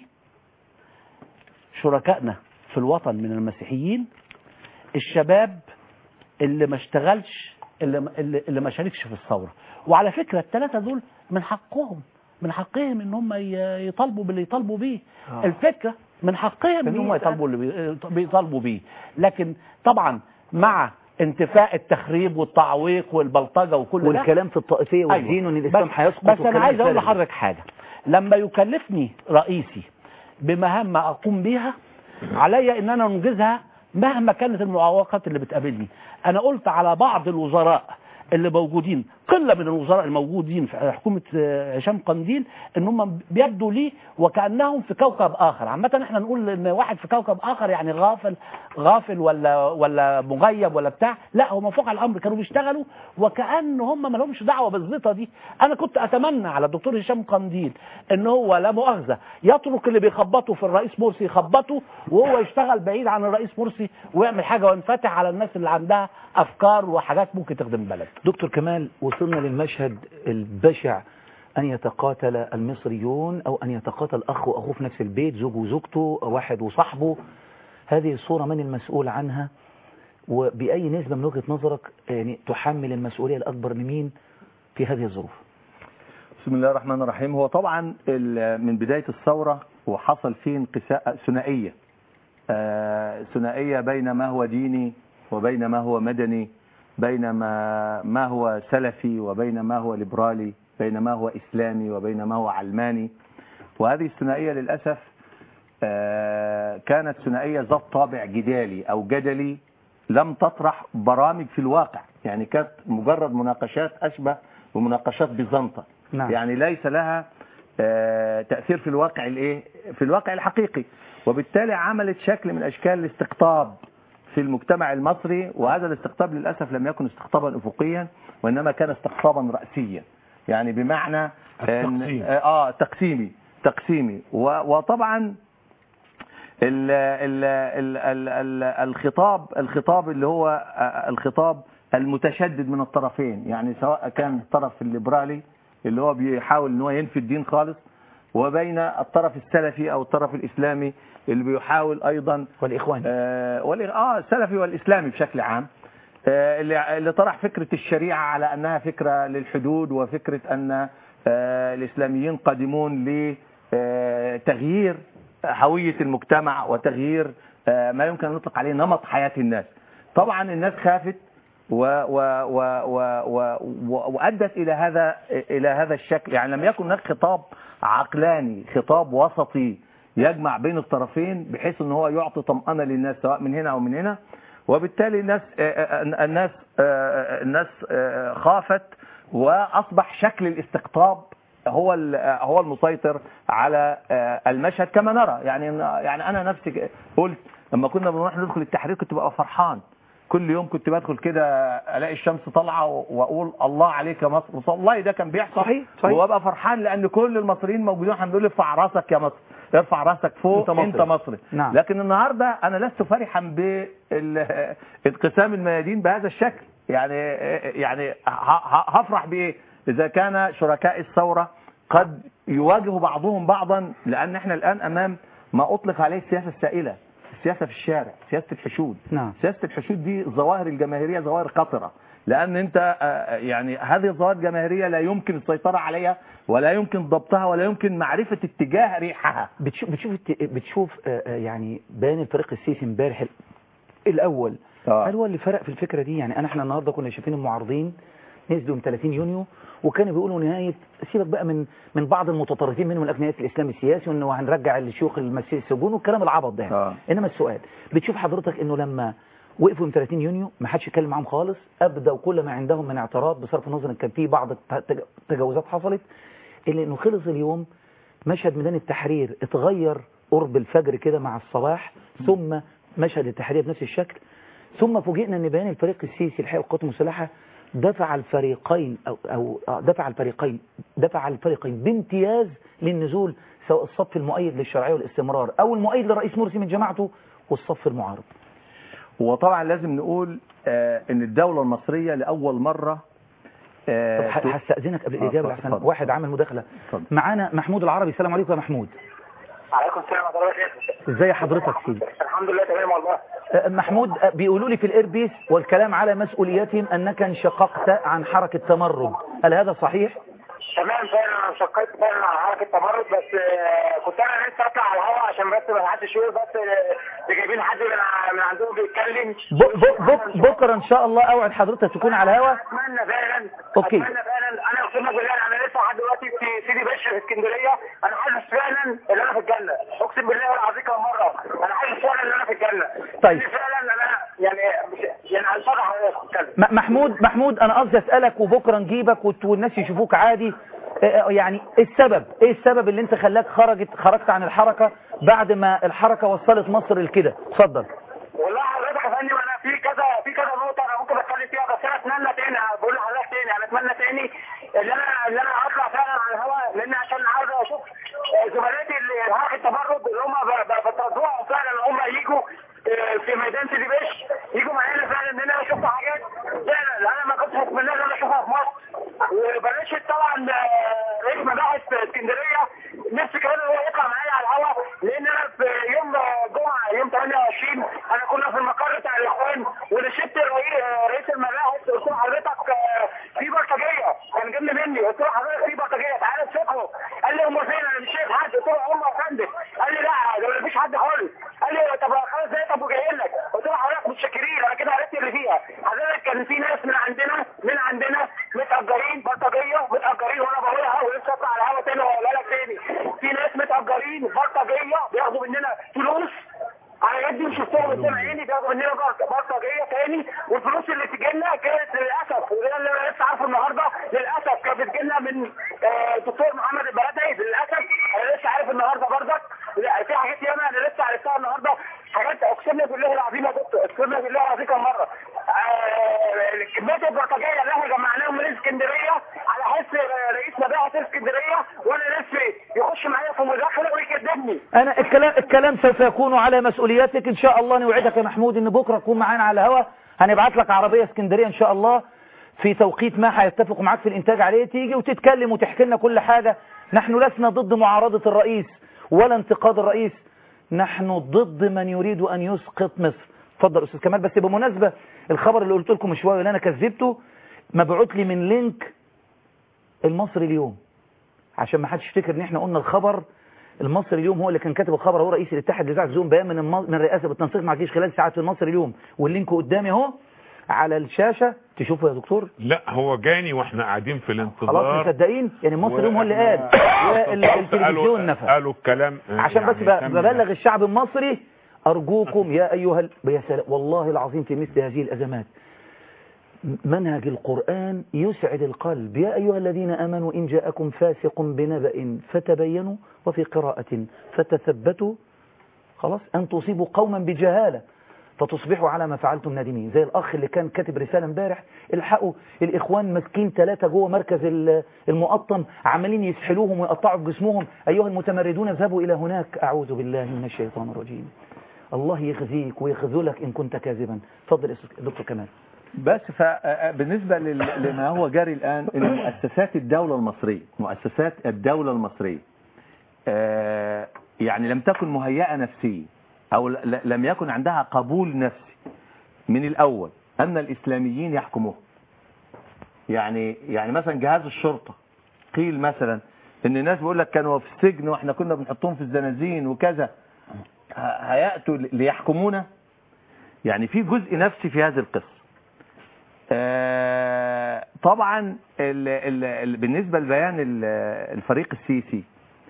شركائنا في الوطن من المسيحيين، الشباب اللي ما اشتغلش اللي, اللي ما شاركش في الثورة. وعلى فكرة الثلاثة دول من حقهم من حقهم ان هم يطالبوا باللي يطالبوا بيه. آه. الفكرة من حقهم ان هم يطالبوا اللي بيطالبوا بيه، لكن طبعا مع انتفاء التخريب والتعويق والبلطجة وكل ده والكلام في الطائفية والدين وان الاسلام هيسقط. بس انا عايز اقول لحضرتك حاجة، لما يكلفني رئيسي بمهمة اقوم بيها علي ان انا انجزها مهما كانت المعوقات اللي بتقابلني. انا قلت على بعض الوزراء اللي موجودين، قلة من الوزراء الموجودين في حكومة هشام قنديل، ان هم بيبدوا لي وكأنهم في كوكب اخر. عامة احنا نقول ان واحد في كوكب اخر يعني غافل غافل ولا ولا مغيب ولا بتاع، لا هم فوق على الامر كانوا بيشتغلوا وكأن هم ما لهمش دعوة بالزيطة دي. انا كنت اتمنى على الدكتور هشام قنديل ان هو لا مؤاخذة يترك اللي بيخبطوا في الرئيس مرسي يخبطوا، وهو يشتغل بعيد عن الرئيس مرسي ويعمل حاجة وينفتح على الناس اللي عندها افكار وحاجات ممكن تخدم البلد. دكتور كمال، وصلنا للمشهد البشع أن يتقاتل المصريون أو أن يتقاتل أخ وأخوه في نفس البيت، زوج وزوجته، واحد وصاحبه. هذه الصورة من المسؤول عنها؟ وبأي نسبة من وجهة نظرك يعني تحمل المسؤولية الأكبر لمين في هذه الظروف؟ بسم الله الرحمن الرحيم. هو طبعا من بداية الثورة وحصل فيه انقساء ثنائية ثنائية بين ما هو ديني وبين ما هو مدني، بين ما, ما هو سلفي وبين ما هو ليبرالي، بين ما هو إسلامي وبين ما هو علماني. وهذه الثنائية للأسف كانت ثنائية ذات طابع جدالي أو جدلي، لم تطرح برامج في الواقع، يعني كانت مجرد مناقشات أشبه بمناقشات بيزنطة. نعم. يعني ليس لها تأثير في الواقع الايه في الواقع الحقيقي، وبالتالي عملت شكل من أشكال الاستقطاب في المجتمع المصري. وهذا الاستقطاب للأسف لم يكن استقطابا أفقيا، وإنما كان استقطابا رأسيا، يعني بمعنى التقسيم. آه تقسيمي تقسيمي وطبعا ال ال ال ال ال الخطاب الخطاب اللي هو الخطاب المتشدد من الطرفين، يعني سواء كان الطرف الليبرالي اللي هو بيحاول ان هو ينفي الدين خالص، وبين الطرف السلفي او الطرف الاسلامي اللي بيحاول ايضا والاخوان اه, آه السلفي والاسلامي بشكل عام آه اللي, اللي طرح فكرة الشريعة على انها فكرة للحدود، وفكرة ان آه الاسلاميين قادمون لتغيير هوية المجتمع وتغيير آه ما يمكن ان نطلق عليه نمط حياة الناس. طبعا الناس خافت و و و و و وأدت إلى هذا إلى هذا الشكل، يعني لم يكن هناك خطاب عقلاني، خطاب وسطي يجمع بين الطرفين بحيث ان هو يعطي طمأنة للناس سواء من هنا أو من هنا. وبالتالي الناس الناس الناس خافت، وأصبح شكل الاستقطاب هو هو المسيطر على المشهد كما نرى. يعني يعني أنا نفسي قلت لما كنا بنروح ندخل التحرير كنت ببقى فرحان، كل يوم كنت بدخل كده الاقي الشمس طالعه واقول الله عليك يا مصر، والله ده كان بيحصل. صحيح صحيح. وابقى فرحان لان كل المصريين موجودين هنقول لي ارفع راسك يا مصر، ارفع راسك فوق، انت مصري, انت مصري. نعم. لكن النهارده انا لست فرحا بانقسام الميادين بهذا الشكل. يعني يعني هفرح بايه اذا كان شركاء الثوره قد يواجهوا بعضهم بعضا، لان احنا الان امام ما اطلق عليه السياسه السائله، السياسة في الشارع، سياسة الحشود. نعم. سياسة الحشود دي الظواهر الجماهيرية ظواهر خطرة، لأن أنت يعني هذه الظواهر الجماهيرية لا يمكن السيطرة عليها ولا يمكن ضبطها ولا يمكن معرفة اتجاه ريحها. بتشوف بتشوف بتشوف يعني بيان الفريق السيسي امبارح الأول آه. هل هو اللي فرق في الفكرة دي؟ يعني أنا احنا النهاردة كنا شايفين المعارضين نزلوا من ثلاثين يونيو وكانوا بيقولوا نهاية، سيبك بقى من من بعض المتطرفين منهم الأغنياء الإسلام السياسي وإنه هنرجع الشيوخ المسيح السجون والكلام العبط ده. آه. إنما السؤال بتشوف حضرتك إنه لما وقفوا من ثلاثين يونيو ما حدش يتكلم معاهم خالص، أبدوا كل ما عندهم من اعتراض بصرف النظر إن كان في بعض التجاوزات حصلت، إلا إنه خلص اليوم مشهد ميدان التحرير اتغير قرب الفجر كده مع الصباح، ثم مشهد التحرير بنفس الشكل، ثم فوجئنا ان بيان الفريق السيسي الحقيقه والقوات المسلحه دفع الفريقين او او دفع الفريقين دفع الفريقين بامتياز للنزول، سواء الصف المؤيد للشرعيه والاستمرار او المؤيد للرئيس مرسي من جماعته والصف المعارض. وطبعا لازم نقول آه ان الدوله المصريه لاول مره آه طب هستاذنك قبل الاجابه عشان واحد عمل مداخله معانا. محمود العربي، السلام عليكم يا محمود. عليكم السلام ورحمه الله وبركاته. ازي حضرتك سيدي؟ الحمد لله تمام والله. محمود بيقولوا لي في الايربيس والكلام على مسؤوليتهم انك انشققت عن حركه تمرد، هل هذا صحيح؟ تمام فعلا انا انشققت فعلا عن حركه تمرد، بس كنت انا لسه اطلع على الهواء عشان بس ما حدش يقول بس جايبين حد من عندهم بيتكلم. بكره ان شاء الله اوعد حضرتك تكون على الهواء. اتمنى فعلا اوكي اتمنى فعلا. انا اقسم بالله انا لسه لحد دلوقتي في سيدي بشر في اسكندريه، انا حاسس فعلا ان انا في الجنه، اقسم بالله العظيم كم مره انا حاسس فعلا ان انا في الجنه. طيب فعلا انا يعني يعني هنصرح اتكلم. محمود محمود انا قصدي اسالك وبكره نجيبك والناس يشوفوك عادي، يعني السبب ايه السبب اللي انت خلاك خرجت خرجت عن الحركه بعد ما الحركه وصلت مصر لكده؟ اتفضل. والله حضرتك يا فندم انا في كذا في كذا نقطه انا ممكن اتكلم فيها، بس انا اتمنى تاني بقول لحضرتك تاني انا اتمنى تاني ان انا ان انا اطلع فعلا على الهواء، لان عشان عايز اشوف زملائي اللي حركه التمرد اللي هم بتطوعوا فعلا ان هم يجوا في ميدان سيدي بشر، يجوا معانا فعلا ان انا شفت حاجات فعلا انا ما كنتش اتمنى ان انا اشوفها في مصر. وبلاش طبعا رئيس مباحث اسكندريه نفسي كمان هو يطلع معايا على الهواء، لان انا في يوم جمعه يوم ثمانية وعشرين انا كنا في المقر بتاع الاخوان ونشدت رئيس المباحث قلت له حضرتك في بلطجيه كان جنب مني، قلت له حضرتك في بلطجيه تعالى امسكه. قال لي هم فين؟ انا مش شايف حد. قلت له هم يا فندم. قال لي لا ده ما فيش حد خالص. قال لي طب خلاص زي طب وجايين لك. قلت له حضرتك متشكرين انا كده عرفت اللي فيها. حضرتك كان في ناس من عندنا من عندنا متأجرين بلطجيه متأجرين وانا بقولها ولسه اطلع على الهوا تاني واقولها لك تاني، في ناس متأجرين بلطجيه بياخدوا مننا فلوس على يدي وشفتهم قدام عيني بياخدوا مننا بلطجيه تاني، والفلوس اللي بتجي لنا كانت للاسف وده اللي انا لسه عارفه النهارده للاسف كانت بتجي لنا من الدكتور محمد البلدعي للاسف. انا لسه عارف النهارده برضك في حاجات ياما انا لسه عرفتها النهارده، حاجات اقسم بالله العظيم يا دكتور اقسم بالله العظيم كم مره كميه البلطجيه اللي احنا جمعناهم من اسكندريه على حس رئيس مباحث اسكندريه وانا نفسي يخش معايا في مداخله ويكذبني. انا الكلام الكلام سوف يكون على مسؤولياتك ان شاء الله. نوعدك يا محمود ان بكره تكون معانا على الهواء، هنبعت لك عربيه اسكندريه ان شاء الله في توقيت ما هيتفقوا معاك في الانتاج عليه، تيجي وتتكلم وتحكي لنا كل حاجه. نحن لسنا ضد معارضه الرئيس ولا انتقاد الرئيس، نحن ضد من يريد ان يسقط مصر. اتفضل استاذ كمال. بس بمناسبه الخبر اللي قلت لكم من شويه اللي انا كذبته مبعوث لي من لينك المصري اليوم، عشان ما حدش يفتكر ان احنا قلنا الخبر. المصري اليوم هو اللي كان كاتب الخبر، هو رئيس الاتحاد لإذاعة زوم بيان من الم... من الرئاسه بالتنسيق مع الجيش خلال ساعات في المصري اليوم، واللينك قدامي اهو على الشاشه تشوفه يا دكتور. لا هو جاني واحنا قاعدين في الانتظار. خلاص مصدقين يعني المصري اليوم هو اللي قال التلفزيون نفى قالوا الكلام عشان يعني بس ببلغ الشعب المصري أرجوكم يا أيها ال... يا سلام والله العظيم في مثل هذه الأزمات منهج القرآن يسعد القلب. يا أيها الذين آمنوا إن جاءكم فاسق بنبأ فتبينوا، وفي قراءة فتثبتوا، خلاص أن تصيبوا قوما بجهالة فتصبحوا على ما فعلتم نادمين. زي الأخ اللي كان كاتب رسالة امبارح الحقوا الإخوان مسكين ثلاثة جوه مركز المقطم عمالين يسحلوهم ويقطعوا بجسمهم، أيها المتمردون اذهبوا إلى هناك. أعوذ بالله من الشيطان الرجيم. الله يخزيك ويخذلك إن كنت كاذبا. اتفضل يا دكتور كمال. بس فبالنسبة لما هو جاري الآن إن مؤسسات الدولة المصرية مؤسسات الدولة المصرية يعني لم تكن مهيئة نفسيا أو لم يكن عندها قبول نفسي من الأول أن الإسلاميين يحكموه. يعني يعني مثلا جهاز الشرطة قيل مثلا إن الناس بيقول لك كانوا في السجن وإحنا كنا بنحطهم في الزنازين وكذا، هيأتوا ليحكمونا. يعني في جزء نفسي في هذه القصة. آه طبعا ال ال ال بالنسبة لبيان الفريق السيسي،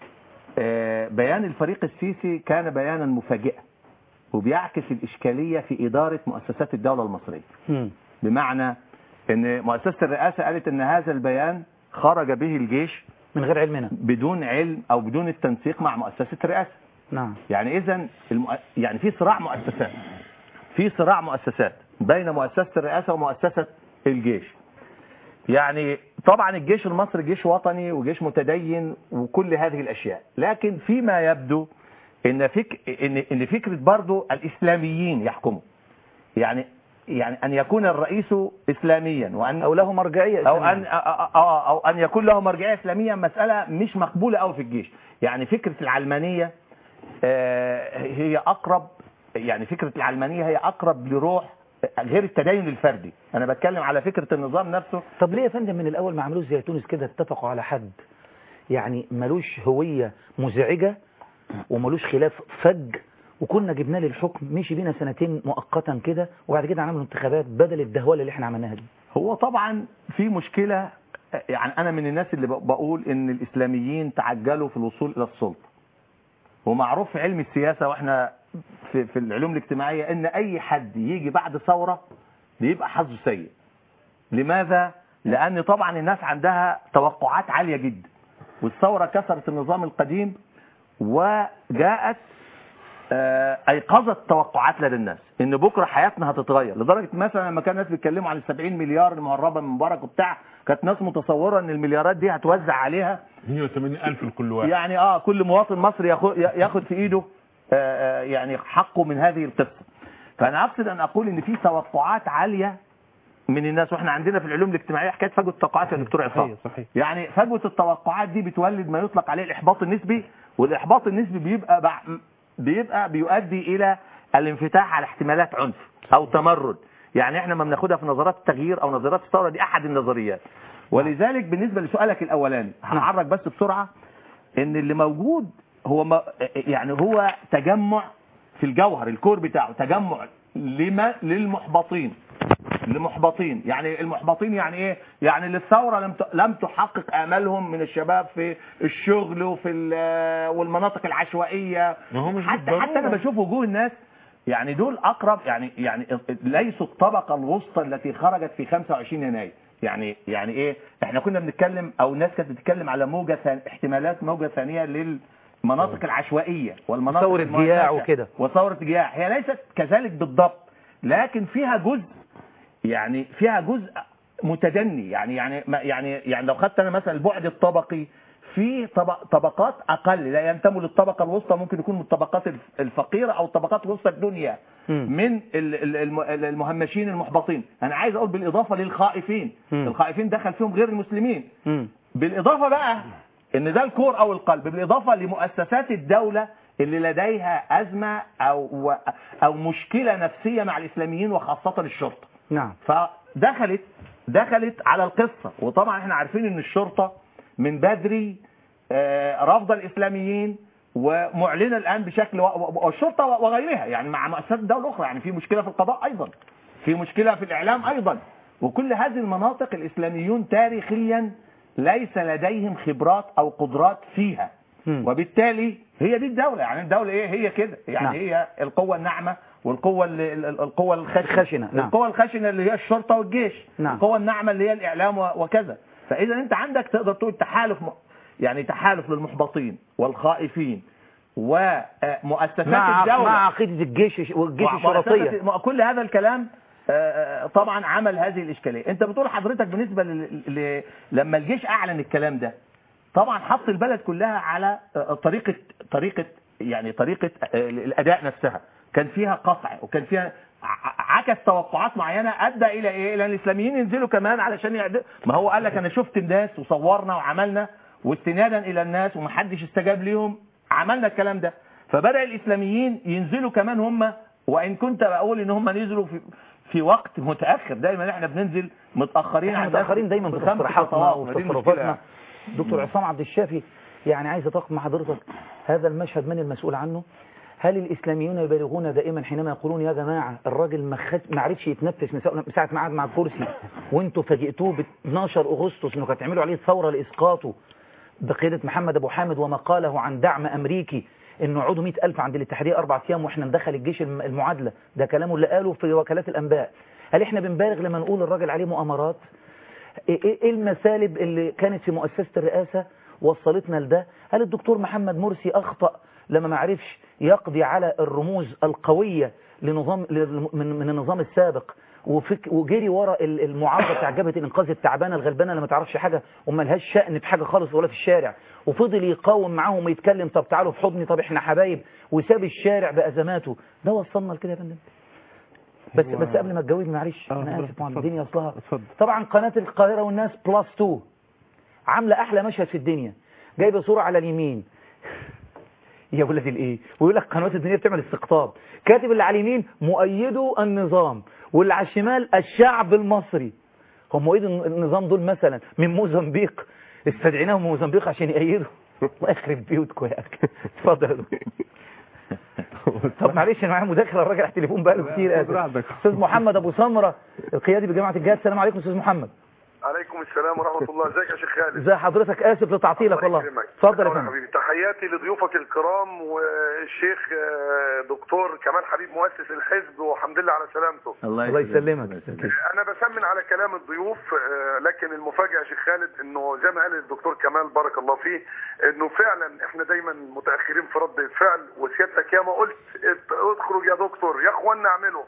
آه بيان الفريق السيسي كان بيانا مفاجئا وبيعكس الإشكالية في إدارة مؤسسات الدولة المصرية. م. بمعنى ان مؤسسة الرئاسة قالت ان هذا البيان خرج به الجيش من غير علمنا، بدون علم او بدون التنسيق مع مؤسسة الرئاسة. نعم. يعني اذا المؤ... يعني في صراع مؤسسات في صراع مؤسسات بين مؤسسة الرئاسة ومؤسسة الجيش. يعني طبعا الجيش المصري جيش وطني وجيش متدين وكل هذه الاشياء، لكن فيما يبدو ان فك... ان ان فكرة برضو الاسلاميين يحكموا، يعني يعني أن يكون الرئيس إسلاميا وأن أو له مرجعية إسلامية، أو أن أو, أو أن يكون له مرجعية إسلامية، مسألة مش مقبولة أوي في الجيش. يعني فكرة العلمانية هي أقرب، يعني فكرة العلمانية هي أقرب لروح غير التدين الفردي. أنا بتكلم على فكرة النظام نفسه. طب ليه يا فندم من الأول ما عملوش زي تونس كده، اتفقوا على حد يعني ملوش هوية مزعجة وملوش خلاف فج، وكنا جبناه للحكم مشي بينا سنتين مؤقتا كده، وبعد كده عملوا انتخابات بدل الدهوله اللي احنا عملناها دي؟ هو طبعا في مشكلة. يعني أنا من الناس اللي بقول إن الإسلاميين تعجلوا في الوصول إلى السلطة، ومعروف في علم السياسة وإحنا في, في العلوم الاجتماعية إن أي حد يجي بعد ثورة بيبقى حظه سيء. لماذا؟ لأن طبعا الناس عندها توقعات عالية جدا، والثورة كسرت النظام القديم وجاءت ايقظت توقعات لدى الناس ان بكره حياتنا هتتغير، لدرجه مثلا لما كان الناس بيتكلموا عن السبعين مليار المهربه من مبارك وبتاع، كانت ناس متصوره ان المليارات دي هتوزع عليها مية وثمانين ألف لكل واحد، يعني اه كل مواطن مصري ياخد ياخد في ايده آه يعني حقه من هذه القصه. فانا اقصد ان اقول ان في توقعات عاليه من الناس، واحنا عندنا في العلوم الاجتماعيه حكايه فجوه التوقعات يا دكتور عصام. صحيح. يعني فجوه التوقعات دي بتولد ما يطلق عليه الاحباط النسبي، والاحباط النسبي بيبقى بع... بيبقى بيؤدي الى الانفتاح على احتمالات عنف او تمرد. يعني احنا ما بناخدها في نظريات التغيير او نظريات الثوره، دي احد النظريات. ولذلك بالنسبه لسؤالك الاولاني هنعرج بس بسرعه ان اللي موجود هو ما يعني هو تجمع في الجوهر، الكور بتاعه تجمع لما للمحبطين لمحبطين. يعني المحبطين يعني ايه؟ يعني للثوره لم لم تحقق امالهم من الشباب في الشغل وفي والمناطق العشوائيه. حتى حتى انا بشوف وجوه الناس يعني دول اقرب، يعني يعني ليسوا الطبقه الوسطى التي خرجت في خمسة وعشرين يناير. يعني يعني ايه؟ احنا كنا بنتكلم او الناس كانت بتتكلم على موجه ثانيه، احتمالات موجه ثانيه للمناطق العشوائيه والمناطق ثوره جياع وكده، وثوره جياع. هي ليست كذلك بالضبط، لكن فيها جزء يعني فيها جزء متدني. يعني يعني يعني يعني لو خدت انا مثلا البعد الطبقي، في طبق طبقات اقل لا ينتموا للطبقه الوسطى، ممكن يكون من الطبقات الفقيره او الطبقات الوسطى الدنيا، من المهمشين المحبطين. انا عايز اقول بالاضافه للخائفين، الخائفين دخل فيهم غير المسلمين، بالاضافه بقى ان ده الكور او القلب، بالاضافه لمؤسسات الدوله اللي لديها ازمه او او مشكله نفسيه مع الاسلاميين وخاصه الشرطه. نعم. فدخلت دخلت على القصة. وطبعا احنا عارفين ان الشرطة من بدري رافضة الاسلاميين ومعلنة الان بشكل، والشرطة وغيرها يعني مع مؤسسات الدولة الاخرى. يعني في مشكلة في القضاء ايضا، في مشكلة في الاعلام ايضا، وكل هذه المناطق الاسلاميون تاريخيا ليس لديهم خبرات او قدرات فيها، وبالتالي هي دي الدولة. يعني الدولة ايه؟ هي كده يعني. نعم. هي القوة الناعمة والقوة القوة الخشنة. نعم. القوة الخشنة اللي هي الشرطة والجيش. نعم. القوة الناعمة اللي هي الإعلام وكذا. فإذا أنت عندك تقدر تقول تحالف، يعني تحالف للمحبطين والخائفين ومؤسسات مع الدولة مع عقيدة الجيش والجيش الشرطية. كل هذا الكلام طبعا عمل هذه الإشكالية. أنت بتقول حضرتك بالنسبة ل... لما الجيش أعلن الكلام ده، طبعا حط البلد كلها على طريقة طريقة يعني طريقة الأداء نفسها، كان فيها قطع وكان فيها عكس توقعات معينة أدى إلى إيه؟ إلى الإسلاميين ينزلوا كمان علشان يعد... ما هو قال لك أنا شفت الناس وصورنا وعملنا، واستنادا إلى الناس ومحدش استجاب ليهم عملنا الكلام ده. فبدأ الإسلاميين ينزلوا كمان هم، وإن كنت بقول إن هم نزلوا في في وقت متأخر. دايما احنا بننزل متأخرين، احنا متأخرين دايما بتصريحاتنا وتصرفاتنا. دكتور عصام عبد الشافي، يعني عايز اتفق مع حضرتك، هذا المشهد من المسؤول عنه؟ هل الإسلاميون يبالغون دائما حينما يقولون يا جماعة الراجل ما عرفش يتنفس من ساعة ما قعد مع الكرسي وانتوا فاجئتوه ب اثناشر أغسطس انه كانت تعملوا عليه ثورة لإسقاطه بقيادة محمد أبو حامد وما قاله عن دعم أمريكي انه عودوا مئة ألف عند الاتحادية أربع أيام واحنا ندخل الجيش المعادلة؟ ده كلامه اللي قاله في وكالات الأنباء. هل احنا بنبالغ لما نقول الراجل عليه مؤامرات؟ ايه المسالب اللي كانت في مؤسسة الرئاسة وصلتنا لده؟ هل الدكتور محمد مرسي أخطأ لما ما عرفش يقضي على الرموز القوية لنظام من النظام السابق وجري ورا المعارضة بتاع جبهة الإنقاذ التعبانة الغلبانة اللي ما تعرفش حاجة وما لهاش شأن في حاجة خالص ولا في الشارع، وفضل يقاوم معاهم ويتكلم طب تعالوا في حضني طب احنا حبايب، وساب الشارع بأزماته؟ ده وصلنا لكده يا فندم. بس بس قبل ما تجاوبني معلش انا اسف معلش الدنيا اصلها طبعا قناة القاهرة والناس بلس اتنين عاملة احلى مشهد في الدنيا، جايبه صورة على اليمين يا ولاد الايه ويقول لك قنوات الدنيا بتعمل استقطاب، كاتب اللي على اليمين مؤيدو النظام واللي على الشمال الشعب المصري. هم مؤيدوا النظام دول مثلا من موزمبيق استدعيناهم من موزمبيق عشان يأيدوا؟ الله يخرب بيوتكم يا اخي. اتفضل يا دكتور. طب معلش انا معايا مداخله الراجل على التليفون بقاله كتير. اسف استاذ محمد ابو سمره القيادي بجامعه الجهاد. السلام عليكم استاذ محمد. عليكم السلام ورحمه الله. ازيك يا شيخ خالد؟ ازي حضرتك؟ اسف لتعطيلك والله. اتفضل يا فندم. حبيبي تحياتي لضيوفك الكرام والشيخ دكتور كمال حبيب مؤسس الحزب والحمد لله على سلامته. الله يسلمك. انا بسمن على كلام الضيوف لكن المفاجاه يا شيخ خالد انه زي ما قال الدكتور كمال بارك الله فيه انه فعلا احنا دايما متاخرين في رد الفعل، وسيادتك ياما قلت اخرج يا دكتور يا اخوانا اعملوا.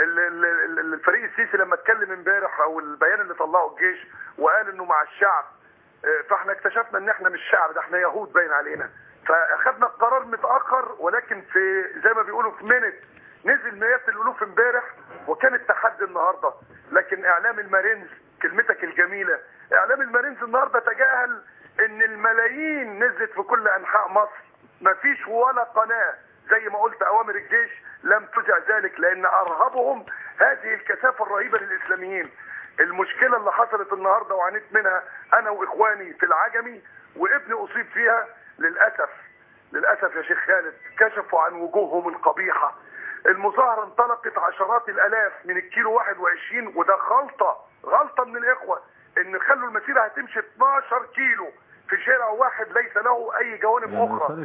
الفريق السيسي لما اتكلم امبارح او البيان اللي طلعه الجيش وقال انه مع الشعب، فاحنا اكتشفنا ان احنا مش شعب، ده احنا يهود باين علينا. فاخذنا القرار متاخر ولكن في زي ما بيقولوا في منت نزل مئات الالوف امبارح وكان التحدي النهارده. لكن اعلام المارينز كلمتك الجميله، اعلام المارينز النهارده تجاهل ان الملايين نزلت في كل انحاء مصر، مفيش ولا قناه زي ما قلت اوامر الجيش لم تذع ذلك لان ارهبهم هذه الكثافه الرهيبه للاسلاميين. المشكله اللي حصلت النهارده وعانيت منها انا واخواني في العجمي وابني اصيب فيها للاسف للاسف يا شيخ خالد كشفوا عن وجوههم القبيحه. المظاهره انطلقت عشرات الالاف من الكيلو واحد وعشرين وده غلطه غلطه من الاخوه ان خلوا المسيره هتمشي اتناشر كيلو في شارع واحد ليس له اي جوانب اخرى.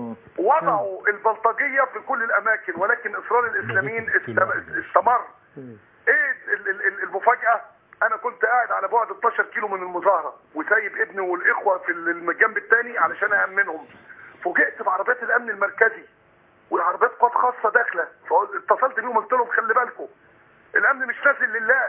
وضعوا البلطجيه في كل الاماكن ولكن اصرار الاسلاميين استمر. ايه المفاجاه؟ انا كنت قاعد على بعد اتناشر كيلو من المظاهره وسايب ابني والاخوه في الجنب الثاني علشان امنهم. فوجئت بعربيات الامن المركزي والعربيات قوات خاصه داخله، فاتصلت بيهم قلت لهم خلي بالكم الامن مش نازل لله.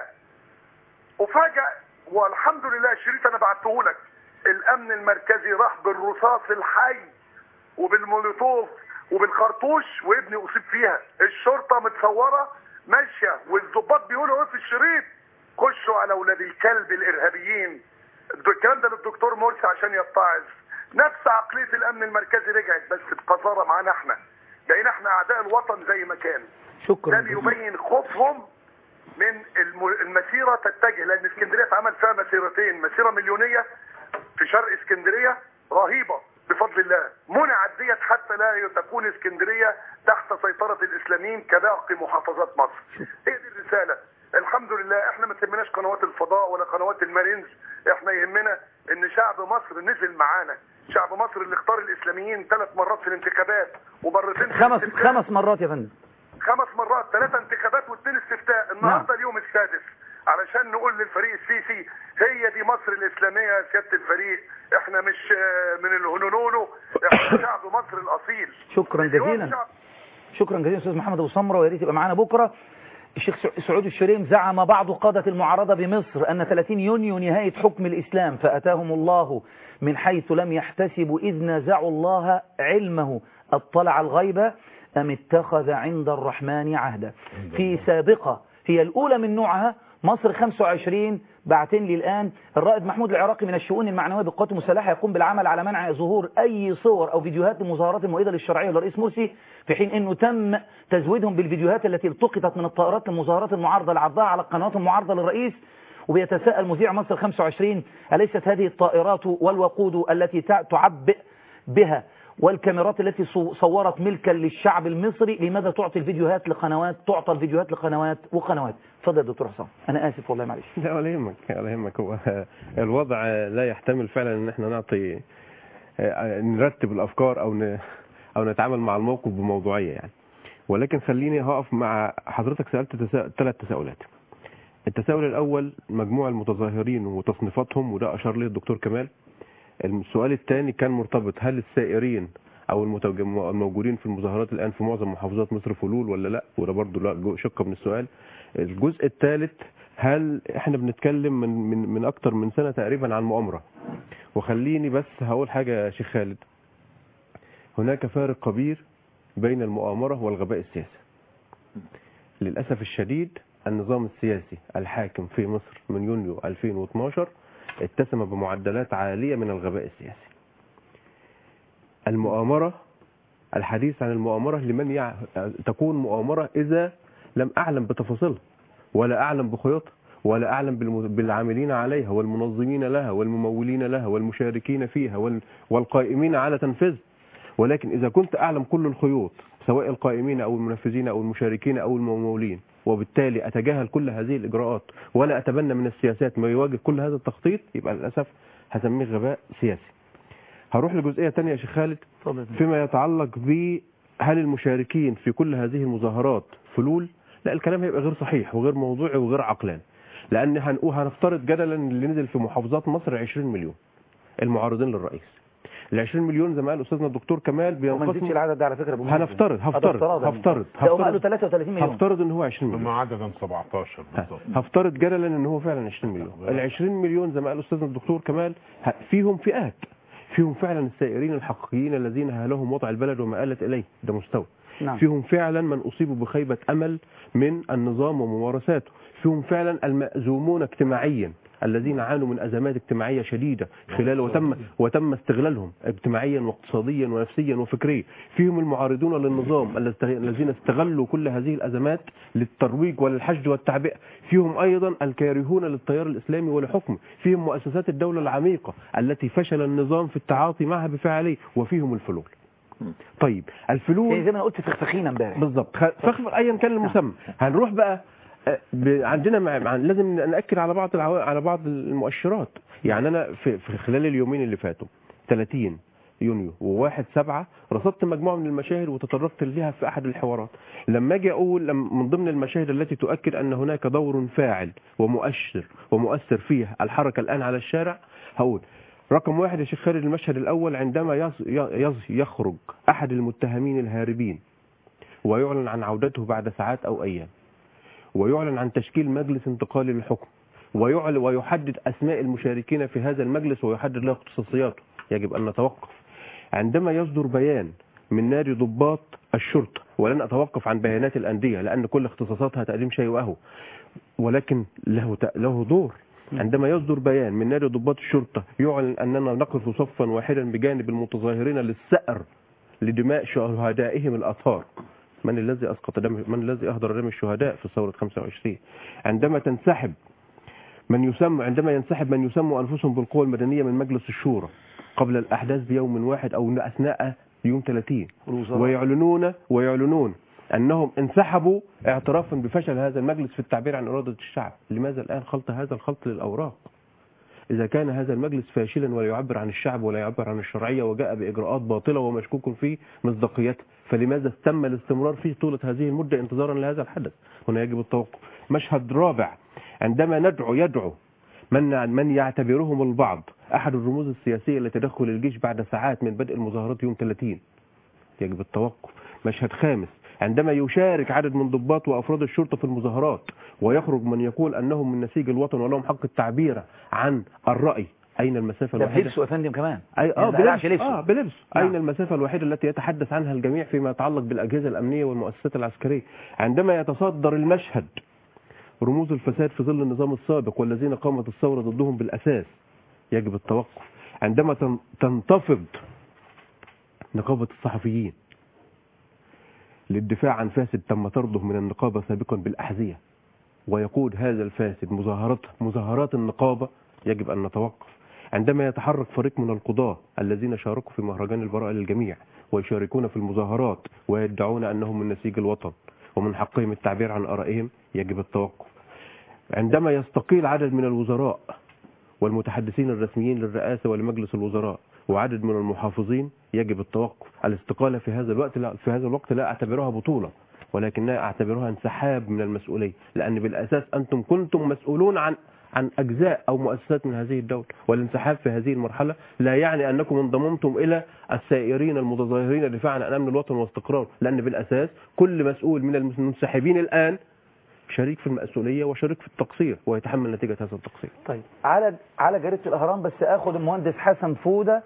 وفاجأ والحمد لله الشريط انا بعته لك، الامن المركزي راح بالرصاص الحي وبالمولوتوف وبالخرطوش وابني اصيب فيها. الشرطه متصوره ماشيه والضباط بيقولوا ايه في الشريط؟ خشوا على اولاد الكلب الارهابيين. الكلام ده للدكتور مرسي عشان يتعظ. نفس عقليه الامن المركزي رجعت بس بقذاره معانا احنا، بقينا احنا اعداء الوطن زي ما كان. شكرا. ده بيبين خوفهم من المسيره تتجه، لان اسكندريه اتعمل فيها مسيرتين، مسيره مليونيه في شرق اسكندريه رهيبه بفضل الله، منعت ديت حتى لا تكون اسكندريه تحت سيطره الاسلاميين كباقي محافظات مصر. هي دي الرساله. الحمد لله احنا ما تهمناش قنوات الفضاء ولا قنوات المارينز، احنا يهمنا ان شعب مصر نزل معانا، شعب مصر اللي اختار الاسلاميين ثلاث مرات في الانتخابات ومرتين خمس خمس مرات يا فندم. خمس مرات، ثلاثه انتخابات واثنين استفتاء، النهارده نعم. اليوم السادس علشان نقول للفريق السيسي هي دي مصر الاسلاميه يا سياده الفريق، احنا مش من الهنونولو، احنا شعب مصر الاصيل. شكرا جزيلا. شكرا جزيلا استاذ محمد ابو سمره، ويا ريت يبقى معانا بكره. الشيخ سعود الشريم زعم بعض قادة المعارضة بمصر أن ثلاثين يونيو نهاية حكم الإسلام فأتاهم الله من حيث لم يحتسبوا إذ نازعوا الله علمه اطلع الغيب أم اتخذ عند الرحمن عهدا. في سابقة هي الأولى من نوعها مصر خمسة وعشرين بعتين لي الآن الرائد محمود العراقي من الشؤون المعنوية بالقوات المسلحة يقوم بالعمل على منع ظهور أي صور أو فيديوهات لمظاهرات المؤيدة للشرعية للرئيس مرسي، في حين أنه تم تزويدهم بالفيديوهات التي التقطت من الطائرات لمظاهرات المعارضة لعرضها على القنوات المعارضة للرئيس. وبيتساءل مذيع مصر خمسة وعشرين أليست هذه الطائرات والوقود التي تعبئ بها والكاميرات التي صورت ملكا للشعب المصري، لماذا تعطي الفيديوهات لقنوات تعطى الفيديوهات لقنوات وقنوات؟ اتفضل يا دكتور حسام. انا اسف والله معلش. لا ولا يهمك ولا يهمك، هو الوضع لا يحتمل فعلا ان احنا نعطي نرتب الافكار او ن... او نتعامل مع الموقف بموضوعيه يعني. ولكن خليني هقف مع حضرتك. سالت تسا... ثلاث تساؤلات. التساؤل الاول مجموع المتظاهرين وتصنيفاتهم، وده اشار ليه الدكتور كمال. السؤال الثاني كان مرتبط، هل السائرين او الموجودين في المظاهرات الان في معظم محافظات مصر فلول ولا لا؟ وده برضه لا شق من السؤال. الجزء الثالث، هل احنا بنتكلم من من من اكتر من سنه تقريبا عن مؤامره؟ وخليني بس هقول حاجه يا شيخ خالد، هناك فارق كبير بين المؤامره والغباء السياسي. للاسف الشديد النظام السياسي الحاكم في مصر من يونيو ألفين واثناشر اتسم بمعدلات عاليه من الغباء السياسي. المؤامره، الحديث عن المؤامره لمن يع... تكون مؤامره اذا لم اعلم بتفاصيلها ولا اعلم بخيوطها ولا اعلم بالعاملين عليها والمنظمين لها والممولين لها والمشاركين فيها وال... والقائمين على تنفيذها. ولكن اذا كنت اعلم كل الخيوط سواء القائمين او المنفذين او المشاركين او الممولين، وبالتالي اتجاهل كل هذه الاجراءات ولا اتبنى من السياسات ما يواجه كل هذا التخطيط، يبقى للاسف هسميه غباء سياسي. هروح لجزئيه ثانيه يا شيخ خالد فيما يتعلق ب هل المشاركين في كل هذه المظاهرات فلول؟ لا، الكلام هيبقى غير صحيح وغير موضوعي وغير عقلاني. لان هنفترض جدلا اللي نزل في محافظات مصر عشرين مليون المعارضين للرئيس. ال عشرين مليون زي ما قال استاذنا الدكتور كمال بينقسم. وما نزيدش العدد ده على فكره بمعنى هنفترض هفترض هفترض هفترض ثلاثة وثلاثين مليون. هفترض ان هو عشرين مليون. مع عددا سبعتاشر بالظبط. هفترض جدلا ان هو فعلا عشرين مليون. ال عشرين مليون زي ما قال استاذنا الدكتور كمال فيهم فئات، فيهم فعلا السائرين الحقيقيين الذين هالهم وضع البلد وما آلت اليه، ده مستوى. نعم. فيهم فعلا من اصيبوا بخيبه امل من النظام وممارساته، فيهم فعلا المأزومون اجتماعيا الذين عانوا من ازمات اجتماعيه شديده خلال وتم وتم استغلالهم اجتماعيا واقتصاديا ونفسيا وفكريا، فيهم المعارضون للنظام الذين استغلوا كل هذه الازمات للترويج وللحشد والتعبئه، فيهم ايضا الكارهون للتيار الاسلامي ولحكمه، فيهم مؤسسات الدوله العميقه التي فشل النظام في التعاطي معها بفعاليه، وفيهم الفلول. طيب الفلول زي ما قلت فخفخينا امبارح بالظبط، فخفخ ايا كان المسمى. هنروح بقى عندنا مع... لازم نأكد على بعض العو... على بعض المؤشرات. يعني انا في... في خلال اليومين اللي فاتوا ثلاثين يونيو وواحد سبعة رصدت مجموعه من المشاهد وتطرقت لها في احد الحوارات. لما اجي اقول من ضمن المشاهد التي تؤكد ان هناك دور فاعل ومؤشر ومؤثر فيها الحركه الان على الشارع، هقول رقم واحد يا شيخ خالد، المشهد الاول عندما يص... يص... يخرج احد المتهمين الهاربين ويعلن عن عودته بعد ساعات او ايام، ويعلن عن تشكيل مجلس انتقالي للحكم، ويعلن ويحدد أسماء المشاركين في هذا المجلس ويحدد له اختصاصياته. يجب أن نتوقف. عندما يصدر بيان من نادي ضباط الشرطة، ولن أتوقف عن بيانات الأندية لأن كل اختصاصاتها تقديم شيء وأهو، ولكن له له دور. عندما يصدر بيان من نادي ضباط الشرطة يعلن أننا نقف صفا واحدا بجانب المتظاهرين للثأر لدماء شهدائهم الأطهار. من الذي اسقط دم من الذي اهدر دم الشهداء في ثوره خمسة وعشرين؟ عندما تنسحب من يسمى عندما ينسحب من يسموا انفسهم بالقوى المدنيه من مجلس الشورى قبل الاحداث بيوم واحد او اثناء يوم ثلاثين، ويعلنون ويعلنون انهم انسحبوا اعترافا بفشل هذا المجلس في التعبير عن اراده الشعب. لماذا الان خلط هذا الخلط للاوراق؟ إذا كان هذا المجلس فاشلا ولا يعبر عن الشعب ولا يعبر عن الشرعية وجاء بإجراءات باطلة ومشكوك في مصداقيتها، فلماذا تم الاستمرار فيه طولة هذه المدة انتظارا لهذا الحدث؟ هنا يجب التوقف. مشهد رابع، عندما ندعو يدعو من من يعتبرهم البعض أحد الرموز السياسية لتدخل الجيش بعد ساعات من بدء المظاهرات يوم ثلاثين، يجب التوقف. مشهد خامس، عندما يشارك عدد من ضباط وأفراد الشرطة في المظاهرات ويخرج من يقول أنهم من نسيج الوطن ولهم حق التعبير عن الرأي، أين المسافة الوحيدة؟ بلبسه يا فندم كمان. أي اه بلبس اه بلبس نعم. أين المسافة الوحيدة التي يتحدث عنها الجميع فيما يتعلق بالأجهزة الأمنية والمؤسسات العسكرية؟ عندما يتصدر المشهد رموز الفساد في ظل النظام السابق والذين قامت الثورة ضدهم بالأساس، يجب التوقف. عندما تنتفض نقابة الصحفيين للدفاع عن فاسد تم طرده من النقابة سابقا بالأحذية ويقود هذا الفاسد مظاهرات مظاهرات النقابة، يجب أن نتوقف. عندما يتحرك فريق من القضاة الذين شاركوا في مهرجان البراءة للجميع ويشاركون في المظاهرات ويدعون أنهم من نسيج الوطن ومن حقهم التعبير عن آرائهم، يجب التوقف. عندما يستقيل عدد من الوزراء والمتحدثين الرسميين للرئاسة ولمجلس الوزراء وعدد من المحافظين، يجب التوقف. الاستقالة في هذا الوقت لا في هذا الوقت لا أعتبرها بطولة، ولكنها أعتبرها انسحاب من المسؤولية، لأن بالأساس أنتم كنتم مسؤولون عن عن أجزاء أو مؤسسات من هذه الدولة، والانسحاب في هذه المرحلة لا يعني أنكم انضممتم إلى السائرين المتظاهرين للدفاع عن أمن الوطن واستقراره، لأن بالأساس كل مسؤول من المنسحبين الآن شريك في المسؤولية وشريك في التقصير ويتحمل نتيجة هذا التقصير. طيب على على جريدة الأهرام بس أخذ المهندس حسن فودة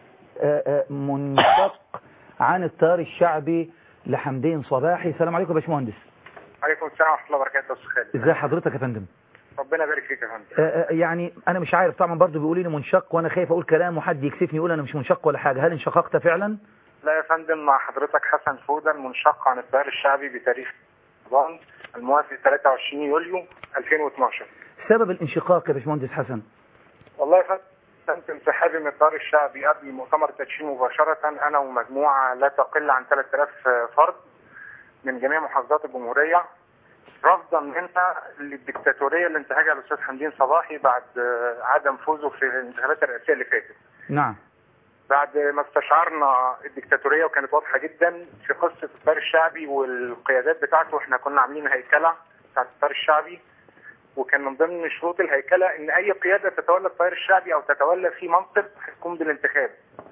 منشق عن التيار الشعبي لحمدين صباحي. السلام عليكم يا باشمهندس. عليكم السلام ورحمة الله وبركاته. أستاذ خالد ازي حضرتك يا فندم؟ ربنا يبارك فيك يا فندم. يعني انا مش عارف طبعا، برضو بيقولوا لي منشق وانا خايف اقول كلام وحد يكسفني يقول انا مش منشق ولا حاجه. هل انشققت فعلا؟ لا يا فندم، مع حضرتك حسن فودة المنشق عن التيار الشعبي بتاريخ رمضان الموافق ثلاثة وعشرين يوليو ألفين واثناشر. سبب الانشقاق يا باشمهندس حسن؟ والله يا فندم تم انسحابي من التيار الشعبي قبل مؤتمر التدشين مباشره، انا ومجموعه لا تقل عن ثلاثة آلاف فرد من جميع محافظات الجمهوريه، رفضا منها للدكتاتوريه اللي انتهجها الاستاذ حمدين صباحي بعد عدم فوزه في الانتخابات الرئاسيه اللي فاتت. نعم. بعد ما استشعرنا الدكتاتوريه وكانت واضحه جدا في قصه التيار الشعبي والقيادات بتاعته، احنا كنا عاملين هيكله بتاعت التيار الشعبي، وكان من ضمن شروط الهيكله ان اي قياده تتولى التيار الشعبي او تتولى في منصب هتكون بالانتخاب.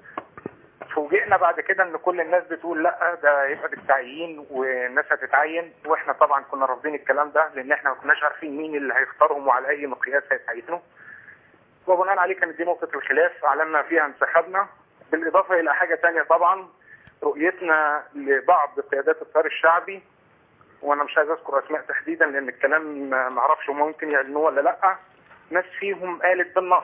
فوجئنا بعد كده ان كل الناس بتقول لا ده يبقى بالتعيين والناس هتتعين، واحنا طبعا كنا رافضين الكلام ده لان احنا ما كناش عارفين مين اللي هيختارهم وعلى اي مقياس هيتعينوا. وبناء عليه كانت دي نقطه الخلاف اعلنا فيها انسحابنا، بالاضافه الى حاجه ثانيه طبعا رؤيتنا لبعض قيادات التيار الشعبي، وانا مش عايز اذكر اسماء تحديدا لان الكلام ما اعرفش ممكن يعلنوه ولا لا. ناس فيهم قالت بالنص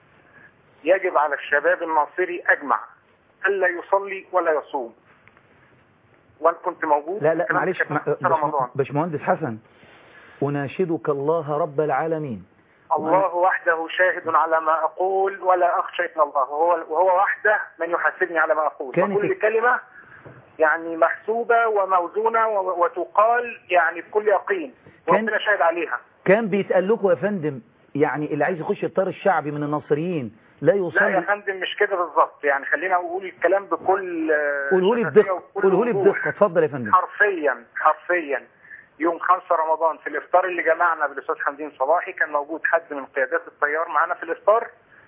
يجب على الشباب الناصري اجمع الا يصلي ولا يصوم، وانا كنت موجود. لا لا معلش باشمهندس حسن، اناشدك الله رب العالمين، الله وحده شاهد على ما اقول ولا اخشى الا الله، وهو وهو وحده من يحاسبني على ما اقول، وكل كلمه يعني محسوبة وموزونة وتقال يعني بكل يقين وربنا شاهد عليها. كان بيتقال لكم يا فندم يعني اللي عايز يخش الطار الشعبي من الناصريين لا يوصل؟ لا يا فندم مش كده بالظبط، يعني خلينا اقول الكلام بكل قوله لي بدقة، قوله لي بدقة، اتفضل يا فندم. حرفيا حرفيا يوم خمسة رمضان في الافطار اللي جمعنا بالاستاذ حمدين صباحي كان موجود حد من قيادات التيار معانا في الافطار،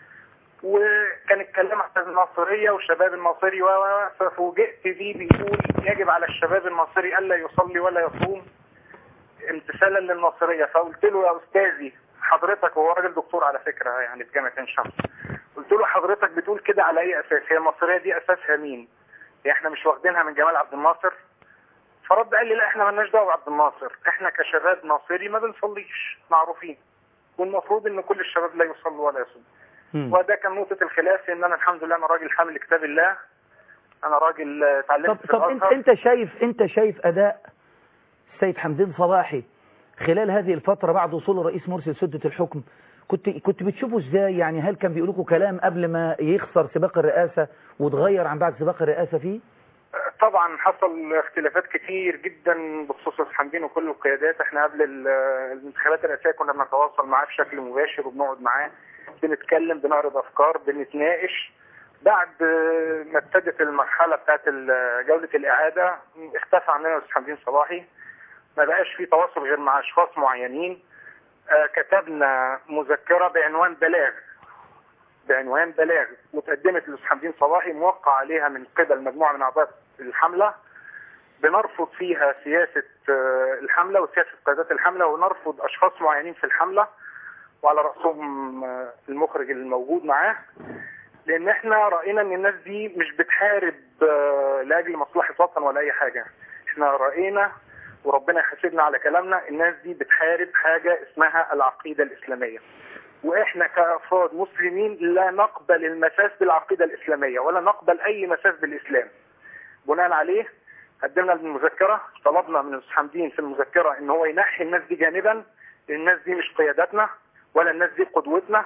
وكان الكلام عن الناصريه والشباب الناصري، ففوجئت بيه بيقول يجب على الشباب الناصري الا يصلي ولا يصوم امتثالا للناصريه. فقلت له يا استاذي حضرتك، وهو راجل دكتور على فكره يعني في جامعه عين شمس، قلت له حضرتك بتقول كده على اي اساس؟ هي الناصريه دي اساسها مين؟ احنا مش واخدينها من جمال عبد الناصر؟ فرد قال لي لا احنا مالناش دعوه بعبد الناصر، احنا كشباب ناصري ما بنصليش معروفين، والمفروض ان كل الشباب لا يصلوا ولا يصوموا. وده كان نقطة الخلاف، ان انا الحمد لله انا راجل حامل كتاب الله، انا راجل اتعلمت طب, طب انت انت شايف انت شايف اداء السيد حمدين صباحي خلال هذه الفترة بعد وصول الرئيس مرسي لسدة الحكم، كنت كنت بتشوفه ازاي؟ يعني هل كان بيقول لكم كلام قبل ما يخسر سباق الرئاسة وتغير عن بعد سباق الرئاسة فيه؟ طبعا حصل اختلافات كتير جدا بخصوص حمدين وكل القيادات. احنا قبل الانتخابات الرئاسية كنا بنتواصل معاه بشكل مباشر وبنقعد معاه بنتكلم بنعرض افكار بنتناقش. بعد ما ابتدت المرحله بتاعت جوله الاعاده اختفى عننا الاستاذ حمدين صباحي، ما بقاش في تواصل غير مع اشخاص معينين. آه كتبنا مذكره بعنوان بلاغ بعنوان بلاغ وتقدمت للاستاذ حمدين صباحي موقع عليها من قبل مجموعه من اعضاء الحمله، بنرفض فيها سياسه آه الحمله وسياسه قيادات الحمله، ونرفض اشخاص معينين في الحمله وعلى رأسهم المخرج الموجود معاه، لان احنا رأينا ان الناس دي مش بتحارب لاجل مصلحة وطن ولا اي حاجة. احنا رأينا وربنا يحاسبنا على كلامنا، الناس دي بتحارب حاجة اسمها العقيدة الاسلامية، واحنا كأفراد مسلمين لا نقبل المساس بالعقيدة الاسلامية ولا نقبل اي مساس بالاسلام. بناء عليه قدمنا المذكرة، طلبنا من الاستاذ حمدين في المذكرة ان هو ينحي الناس دي جانبا، الناس دي مش قياداتنا ولا الناس دي قدوتنا،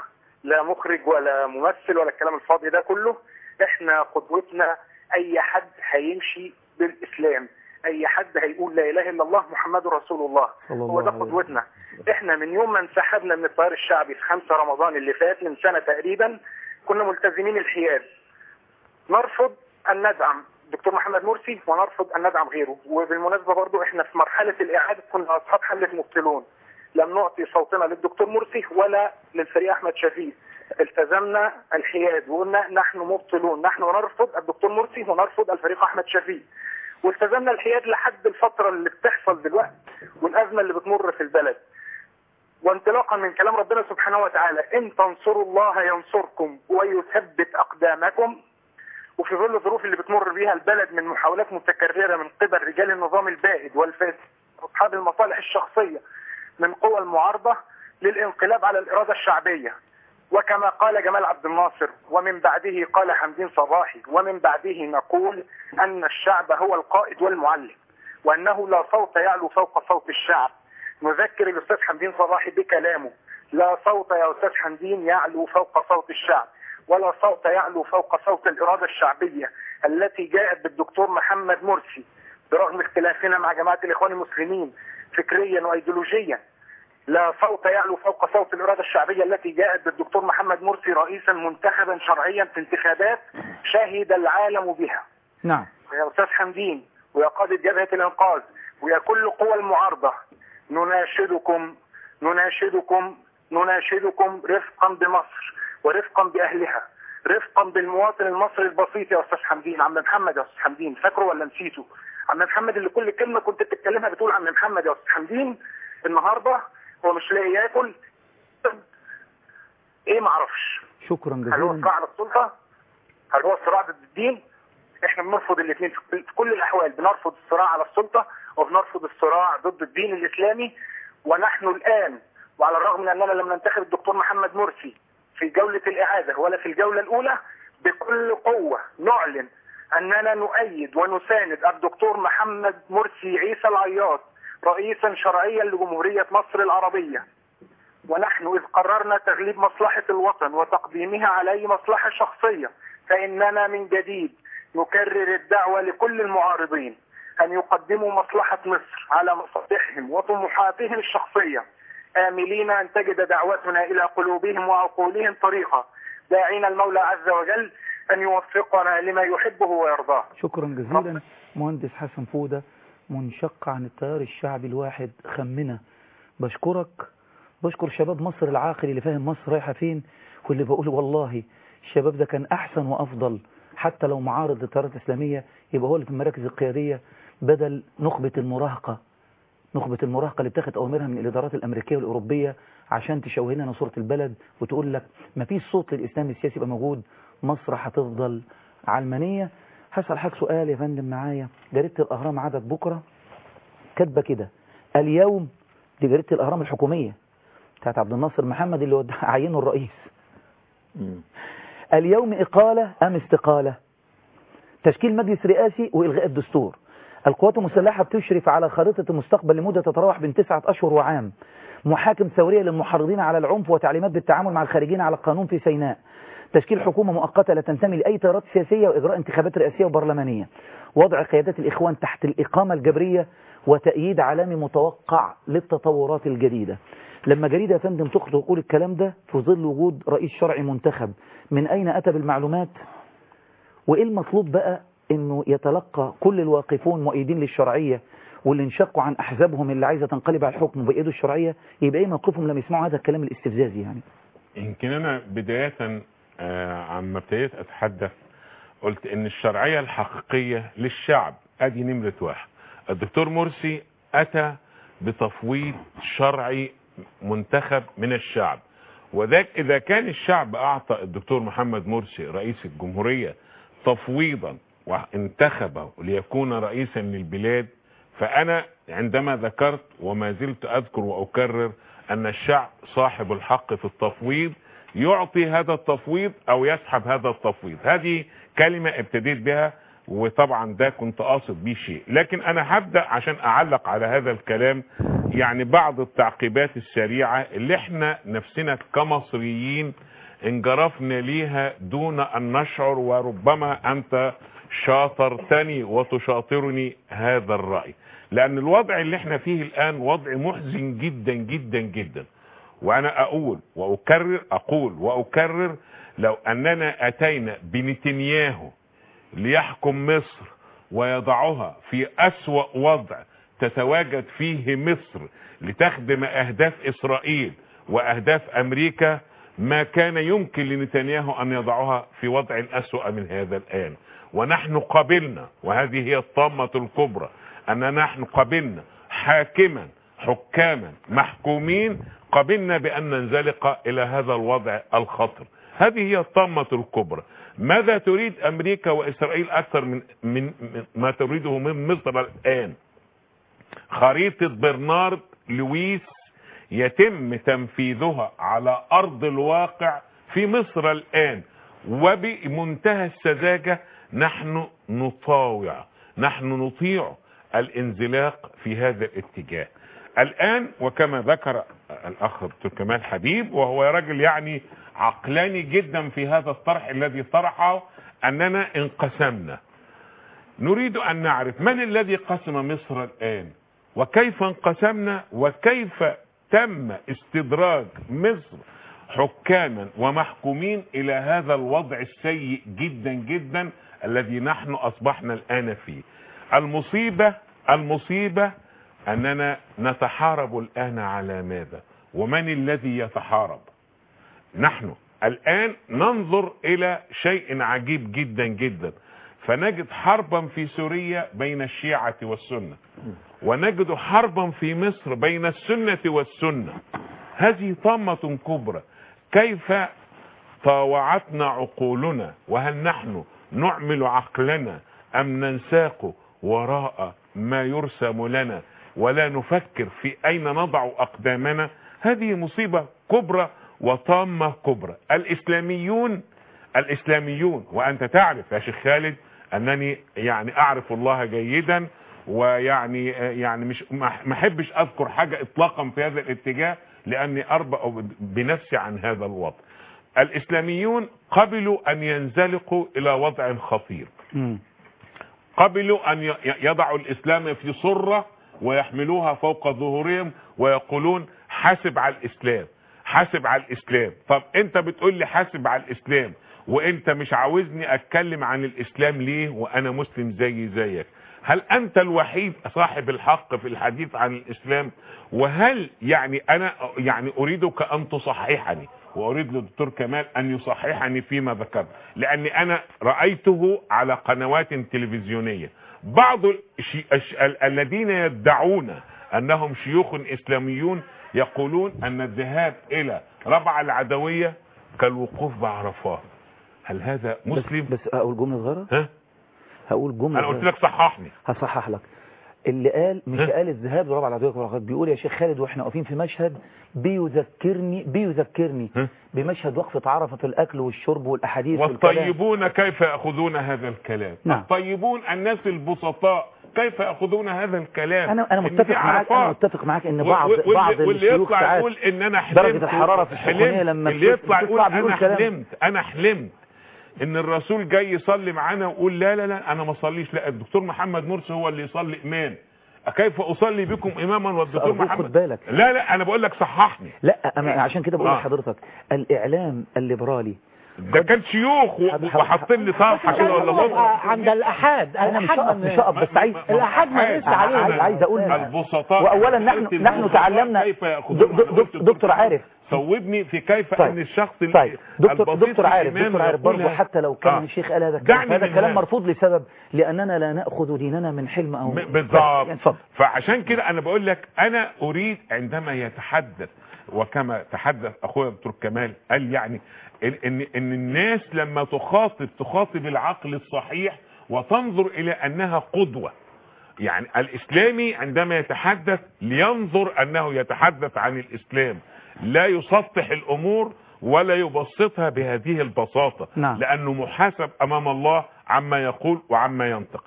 لا مخرج ولا ممثل ولا الكلام الفاضي ده كله. احنا قدوتنا اي حد هيمشي بالاسلام، اي حد هيقول لا اله الا الله محمد رسول الله، هو ده قدوتنا. احنا من يوم ما انسحبنا من التيار الشعبي في خمسة رمضان اللي فات من سنة تقريبا كنا ملتزمين الحياد، نرفض ان ندعم الدكتور محمد مرسي ونرفض ان ندعم غيره. وبالمناسبة برضو احنا في مرحلة الاعادة كنا اصحاب حلة مبطلون، لم نعطي صوتنا للدكتور مرسي ولا للفريق احمد شفيق، التزمنا الحياد وقلنا نحن مبطلون، نحن نرفض الدكتور مرسي ونرفض الفريق احمد شفيق، والتزمنا الحياد لحد الفترة اللي بتحصل دلوقتي والازمة اللي بتمر في البلد. وانطلاقا من كلام ربنا سبحانه وتعالى ان تنصروا الله ينصركم ويثبت اقدامكم، وفي ظل الظروف اللي بتمر بيها البلد من محاولات متكررة من قبل رجال النظام البائد والفاسد واصحاب المصالح الشخصية من قوى المعارضة للانقلاب على الإرادة الشعبية، وكما قال جمال عبد الناصر ومن بعده قال حمدين صباحي ومن بعده نقول أن الشعب هو القائد والمعلم وأنه لا صوت يعلو فوق صوت الشعب. نذكر الأستاذ حمدين صباحي بكلامه: لا صوت يا أستاذ حمدين يعلو فوق صوت الشعب، ولا صوت يعلو فوق صوت الإرادة الشعبية التي جاءت بالدكتور محمد مرسي برغم اختلافنا مع جماعة الإخوان المسلمين فكريا وأيديولوجيا. لا صوت يعلو فوق صوت الإرادة الشعبية التي جاءت بالدكتور محمد مرسي رئيسا منتخبا شرعيا في انتخابات شهد العالم بها. نعم يا أستاذ حمدين ويا قادة جبهة الإنقاذ ويا كل قوى المعارضة، نناشدكم نناشدكم نناشدكم رفقا بمصر ورفقا بأهلها، رفقا بالمواطن المصري البسيط. يا أستاذ حمدين، عم محمد يا أستاذ حمدين، فاكره ولا نسيته؟ عم محمد اللي كل كلمة كنت بتتكلمها بتقول عم محمد يا أستاذ حمدين، النهاردة هو مش لاقي ياكل ايه معرفش. شكرا جزيلا. هل هو صراع على السلطة؟ هل هو صراع ضد الدين؟ احنا بنرفض الاثنين في كل الاحوال، بنرفض الصراع على السلطة وبنرفض الصراع ضد الدين الاسلامي. ونحن الان وعلى الرغم من اننا لم ننتخب الدكتور محمد مرسي في جولة الاعادة ولا في الجولة الاولى، بكل قوة نعلن اننا نؤيد ونساند الدكتور محمد مرسي عيسى العياط رئيسا شرعيا لجمهورية مصر العربية. ونحن إذ قررنا تغليب مصلحة الوطن وتقديمها على أي مصلحة شخصية، فإننا من جديد نكرر الدعوة لكل المعارضين أن يقدموا مصلحة مصر على مصالحهم وطموحاتهم الشخصية، آملين أن تجد دعوتنا إلى قلوبهم وعقولهم طريقة، داعين المولى عز وجل أن يوفقنا لما يحبه ويرضاه. شكرا جزيلا مهندس حسن فودة، منشق عن التيار الشعبي الواحد خمنا. بشكرك، بشكر شباب مصر العاقل اللي فاهم مصر رايحة فين، واللي بقول والله الشباب ده كان أحسن وأفضل، حتى لو معارض للتيارات الإسلامية يبقى هو اللي في المراكز القيادية بدل نخبة المراهقة، نخبة المراهقة اللي بتاخد أوامرها من الإدارات الأمريكية والأوروبية عشان تشوه لنا صورة البلد وتقول لك ما فيش صوت للإسلام السياسي يبقى موجود، مصر هتفضل علمانية. هسأل حضرتك سؤال يا فندم معايا. جريدة الأهرام عدد بكرة كاتبه كده: اليوم، دي جريدة الأهرام الحكومية بتاعت عبد الناصر محمد اللي عينه الرئيس، اليوم إقالة أم استقالة؟ تشكيل مجلس رئاسي وإلغاء الدستور. القوات المسلحة بتشرف على خريطة المستقبل لمدة تتراوح بين تسعة أشهر وعام. محاكم ثورية للمحرضين على العنف وتعليمات بالتعامل مع الخارجين على القانون في سيناء. تشكيل حكومة مؤقتة لا تنتمي لأي تيارات سياسية وإجراء انتخابات رئاسية وبرلمانية. وضع قيادات الإخوان تحت الإقامة الجبرية وتأييد عالمي متوقع للتطورات الجديدة. لما جريدة يا فندم تخطئ تقول الكلام ده في ظل وجود رئيس شرعي منتخب، من أين أتى بالمعلومات؟ وإيه المطلوب بقى؟ إنه يتلقى كل الواقفون مؤيدين للشرعية واللي انشقوا عن أحزابهم اللي عايزة تنقلب على الحكم وبأيدوا الشرعية، يبقى إيه موقفهم لما يسمعوا هذا الكلام الاستفزازي؟ يعني يمكن أنا بداية آه عما ابتديت أتحدث قلت إن الشرعية الحقيقية للشعب، أدي نمرة واحد. الدكتور مرسي أتى بتفويض شرعي منتخب من الشعب، وذاك إذا كان الشعب أعطى الدكتور محمد مرسي رئيس الجمهورية تفويضا وانتخبه ليكون رئيسا للبلاد، فأنا عندما ذكرت وما زلت أذكر وأكرر أن الشعب صاحب الحق في التفويض، يعطي هذا التفويض أو يسحب هذا التفويض. هذه كلمة ابتديت بها، وطبعا ده كنت قاصد بيه شيء، لكن أنا هبدأ عشان أعلق على هذا الكلام يعني بعض التعقيبات السريعة اللي احنا نفسنا كمصريين انجرفنا ليها دون ان نشعر، وربما انت شاطرتني وتشاطرني هذا الرأي، لان الوضع اللي احنا فيه الان وضع محزن جدا جدا جدا. وانا اقول واكرر اقول واكرر لو اننا اتينا بنتنياهو ليحكم مصر ويضعها في اسوأ وضع تتواجد فيه مصر لتخدم اهداف اسرائيل واهداف امريكا، ما كان يمكن لنتنياهو ان يضعها في وضع اسوأ من هذا الان. ونحن قبلنا، وهذه هي الطامة الكبرى، ان نحن قبلنا حاكما حكاما محكومين، قبلنا بان ننزلق الى هذا الوضع الخطر. هذه هي الطامة الكبرى. ماذا تريد امريكا واسرائيل اكثر من, من, من ما تريده من مصر الان؟ خريطة برنارد لويس يتم تنفيذها على ارض الواقع في مصر الان، وبمنتهى السذاجة نحن نطاوع، نحن نطيع الانزلاق في هذا الاتجاه الان. وكما ذكر الاخ دكتور كمال حبيب، وهو راجل يعني عقلاني جدا في هذا الطرح الذي طرحه، اننا انقسمنا. نريد ان نعرف من الذي قسم مصر الان، وكيف انقسمنا، وكيف تم استدراج مصر حكاما ومحكومين الى هذا الوضع السيء جدا جدا الذي نحن اصبحنا الان فيه. المصيبة المصيبة اننا نتحارب الان على ماذا؟ ومن الذي يتحارب؟ نحن الان ننظر الى شيء عجيب جدا جدا، فنجد حربا في سوريا بين الشيعة والسنة، ونجد حربا في مصر بين السنة والسنة. هذه طامة كبرى. كيف طاوعتنا عقولنا؟ وهل نحن نعمل عقلنا ام ننساق وراء ما يرسم لنا ولا نفكر في اين نضع اقدامنا؟ هذه مصيبة كبرى وطامة كبرى. الاسلاميون الاسلاميون وانت تعرف يا شيخ خالد انني يعني اعرف الله جيدا، ويعني يعني مش ما احبش اذكر حاجة اطلاقا في هذا الاتجاه لاني اربأ بنفسي عن هذا الوضع. الاسلاميون قبلوا ان ينزلقوا الى وضع خطير، قبلوا ان يضعوا الاسلام في صرة ويحملوها فوق ظهورهم ويقولون حاسب على الاسلام، حاسب على الاسلام. طب انت بتقول لي حاسب على الاسلام وانت مش عاوزني اتكلم عن الاسلام ليه وانا مسلم زي زيك؟ هل انت الوحيد صاحب الحق في الحديث عن الاسلام؟ وهل يعني انا يعني اريدك ان تصححني، واريد للدكتور كمال ان يصححني فيما ذكرت، لاني انا رايته على قنوات تلفزيونيه. بعض الشي... ال... الذين يدعون انهم شيوخ اسلاميون يقولون ان الذهاب الى ربع العدويه كالوقوف بعرفات. هل هذا مسلم؟ بس, بس اقول جمله صغيره. ها هقول جمله انا قلت لك صححني. هصحح لك. اللي قال مش ها؟ قال الذهاب لربع العدويه كالوقوف، بيقول يا شيخ خالد واحنا واقفين في مشهد بيذكرني بيذكرني ها؟ بمشهد وقفه عرفه في الاكل والشرب والاحاديث والطيبون والكلام. كيف ياخذون هذا الكلام؟ نعم. الطيبون الناس البسطاء كيف ياخذون هذا الكلام؟ انا انا متفق معاك انا متفق معاك ان بعض و... بعض واللي يطلع يقول ان انا حلمت درجه الحراره في السخونيه لما اللي يطلع يقول انا حلمت انا حلمت ان الرسول جاي يصلي معانا ويقول لا لا لا انا ما اصليش. لا، الدكتور محمد مرسي هو اللي يصلي امام. كيف اصلي بكم اماما والدكتور محمد؟ خد بالك. لا لا انا بقول لك صححني. لا انا عشان كده بقول لحضرتك آه. الاعلام الليبرالي ده كان شيوخ وحاطين لي صفحه كده ولا بص عند الاحاد. الاحاد مش هقف بس عايز الاحاد ما لسه عليه. عايز اقول البسطاء. واولا نحن نحن تعلمنا دكتور عارف صوبني في كيف طيب. ان الشخص طيب. دكتور دكتور عارف دكتور عارف برضه حتى لو كان آه. الشيخ قال هذا الكلام هذا الكلام مرفوض لسبب لاننا لا ناخذ ديننا من حلم او بالضبط. يعني فعشان كده انا بقول لك انا اريد عندما يتحدث وكما تحدث اخويا الدكتور كمال قال يعني ان ان الناس لما تخاطب تخاطب العقل الصحيح وتنظر الى انها قدوة. يعني الاسلامي عندما يتحدث لينظر انه يتحدث عن الاسلام، لا يسطح الامور ولا يبسطها بهذه البساطة. نعم. لانه محاسب امام الله عما يقول وعما ينطق.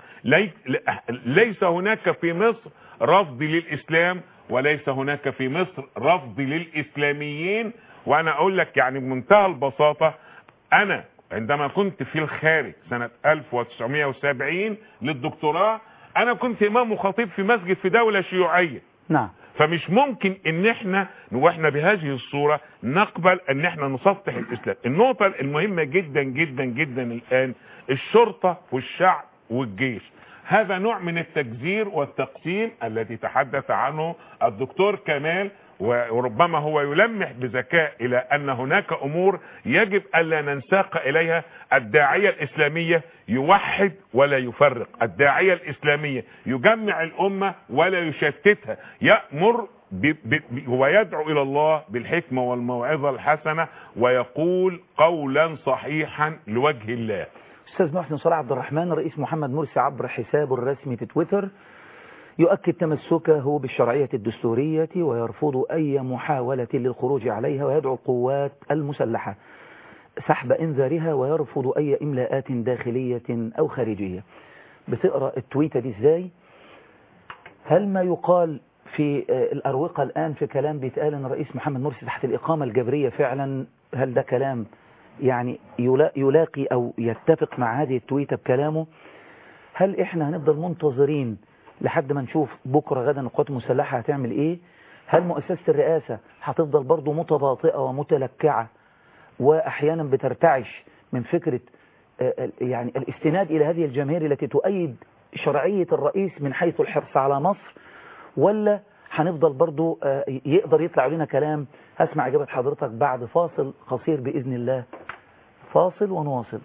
ليس هناك في مصر رفض للاسلام، وليس هناك في مصر رفض للاسلاميين، وانا اقول لك يعني بمنتهى البساطه، انا عندما كنت في الخارج سنه ألف وتسعمائة وسبعين للدكتوراه، انا كنت امام وخطيب في مسجد في دوله شيوعيه. نعم. فمش ممكن ان احنا واحنا بهذه الصوره نقبل ان احنا نسطح الاسلام. النقطه المهمه جدا جدا جدا الان، الشرطه والشعب والجيش، هذا نوع من التجزير والتقسيم الذي تحدث عنه الدكتور كمال، وربما هو يلمح بذكاء الى ان هناك امور يجب الا ننساق اليها. الداعيه الاسلاميه يوحد ولا يفرق، الداعيه الاسلاميه يجمع الامه ولا يشتتها، يامر ويدعو الى الله بالحكمه والموعظه الحسنه، ويقول قولا صحيحا لوجه الله. أستاذ محسن صلاح عبد الرحمن رئيس محمد مرسي عبر حسابه الرسمي في تويتر يؤكد تمسكه بالشرعية الدستورية ويرفض أي محاولة للخروج عليها، ويدعو القوات المسلحة سحب إنذارها، ويرفض أي إملاءات داخلية أو خارجية. بتقرأ التويتة دي إزاي؟ هل ما يقال في الأروقة الآن في كلام بيتقال أن رئيس محمد مرسي تحت الإقامة الجبرية فعلا، هل ده كلام يعني يلاقي أو يتفق مع هذه التويتة بكلامه؟ هل إحنا هنفضل منتظرين لحد ما نشوف بكرة غدا القوات المسلحة هتعمل إيه؟ هل مؤسسة الرئاسة هتفضل برضو متباطئة ومتلكعة وأحيانا بترتعش من فكرة يعني الاستناد إلى هذه الجماهير التي تؤيد شرعية الرئيس من حيث الحرص على مصر، ولا هنفضل برضو يقدر يطلع لنا كلام؟ هسمع إجابة حضرتك بعد فاصل قصير بإذن الله. فاصل ونواصل.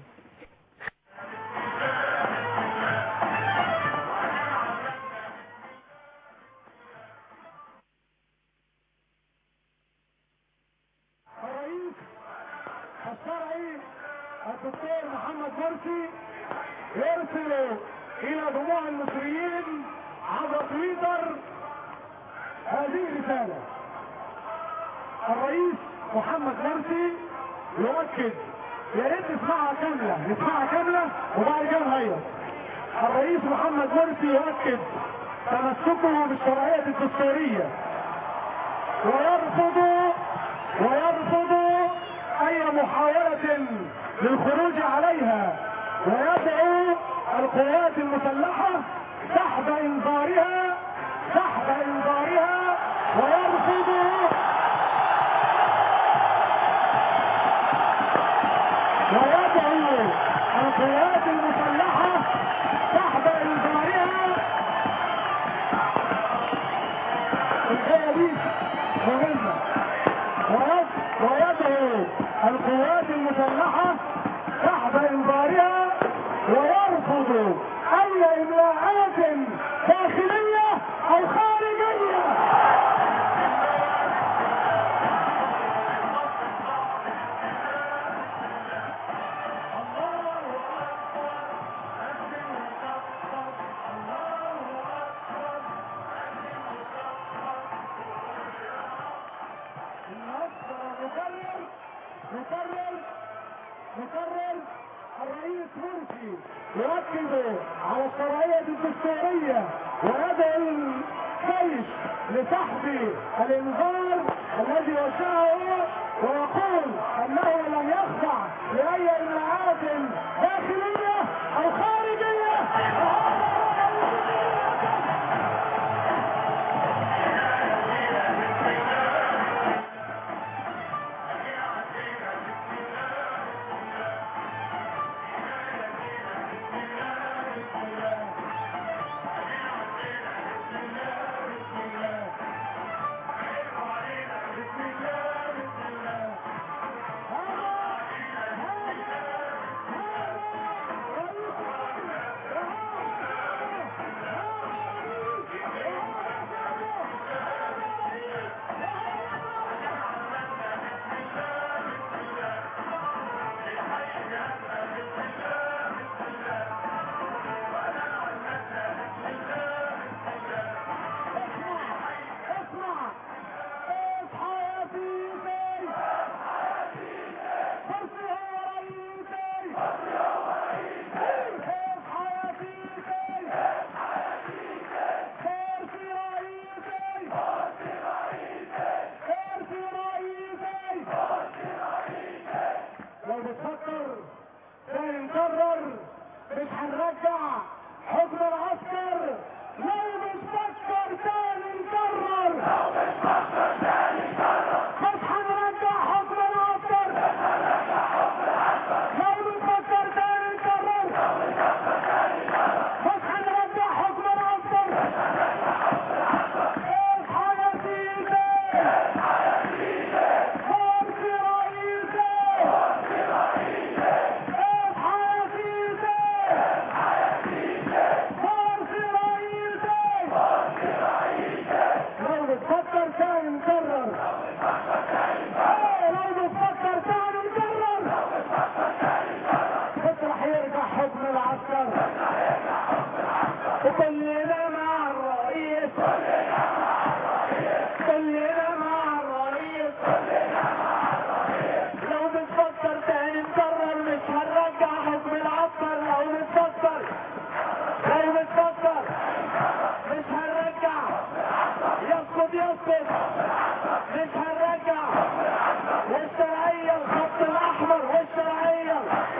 الرئيس الشرعي الدكتور محمد مرسي يرسل إلى جموع المصريين عبر تويتر هذه الرسالة. الرئيس محمد مرسي يؤكد، يا ريت نسمعها كاملة، نسمعها كاملة وبعد كده نغير. الرئيس محمد مرسي يؤكد تمسكه بالشرعية الدستورية ويرفض ويرفض أي محاولة للخروج عليها، ويدعو القوات المسلحة سحب إنذارها سحب إنذارها ويرفض ويدعو القوات المسلحة سحب إنذارها. الحقيقة دي مهمة. ويدعو القوات المسلحة سحب إنذارها ويرفض أي إملاءات داخلية أو خارجية. نكرر نكرر الرئيس مرسي يركز على الشرعية الدستورية ويدعو الجيش لسحب الانذار الذي وزعه، ويقول انه لن يخضع لاي املاءات داخلية او خارجية. بتفكر تاني نكرر، مش هنرجع حكم العسكر. لو بتفكر تاني نكرر، لو بتفكر تاني نكرر، مش هنرجع حكم العسكر. لو بتفكر تاني نكرر، لو بتفكر تاني نكرر، مش هنرجع حكم العسكر. اصحى يا سيدي، اصحى يا سيدي، مرسي رئيسي، مرسي رئيسي، اصحى يا سيدي، اصحى يا سيدي، مرسي رئيسي، مرسي رئيسي. لو بتفكر تاني نكرر، لو بتفكر تاني نكرر، لو بتفكر تاني نكرر، لو بتفكر تاني نكرر، بكره هيرجع حكم العسكر، بكره هيرجع حكم العسكر. وكلنا مع الرئيس، كلنا مع الرئيس، كلنا مع الرئيس، كلنا مع الرئيس. لو بتفكر تاني نكرر، مش هنرجع حكم العسكر. لو بتفكر، لو بتفكر مش هنرجع، يسقط يسقط، مش هنرجع. والشرعية الخط الأحمر، والشرعية،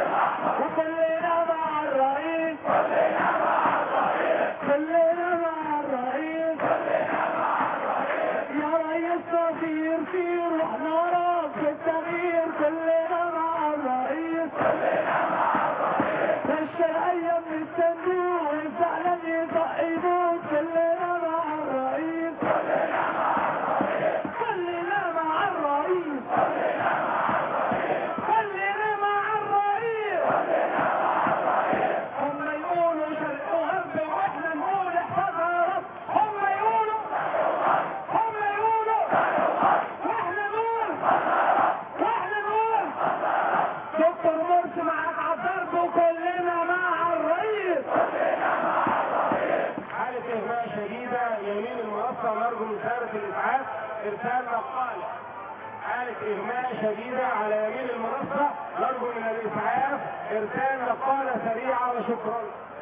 وكلنا مع الرئيس، كلنا مع الرئيس، كلنا مع الرئيس، كلنا مع الرئيس. يا ريسنا سير سير واحنا وراك في التغيير، كلنا مع الرئيس، كلنا مع الرئيس. والشرعية من الصندوق فعلا يصعدوك، كلنا مع الرئيس، كلنا مع الرئيس، كلنا مع الرئيس، كلنا مع الرئيس، كلنا مع الرئيس، كلنا مع الرئيس. هم يقولوا شرق وغرب واحنا نقول احفظها يا رب. هم يقولوا، هم يقولوا واحنا نقول، واحنا نقول دكتور مرسي معاك على الضرب، وكلنا مع الرئيس، كلنا مع الرئيس. حالة إغماء شديدة يمين المنصة، نرجو من سيارة الإسعاف إرسال نقالة. حالة إغماء شديدة على يمين المنصة، نرجو من الإسعاف إرسال نقالة سريعة وشكرا.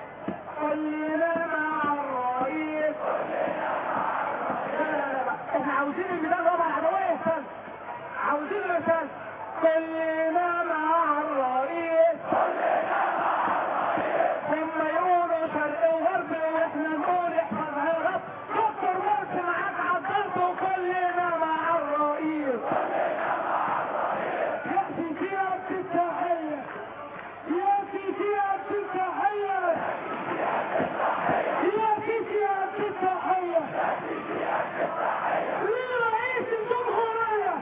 كلنا مع الرئيس، كلنا مع الرئيس. لا لا لا لا، احنا عاوزين الميدان ربع العدوية يهتز، عاوزين الرسالة. كلنا مع الرئيس، كلنا مع الرئيس. هم يقولوا شرق وغرب واحنا نقول احفظها يا رب. دكتور مرسي معاك على الضرب، وكلنا مع الرئيس، كلنا مع الرئيس. يا سيدي يا أبو التحية، يا سيدي يا أبو التحية، يا سيدي يا أبو التحية، لرئيس الجمهورية،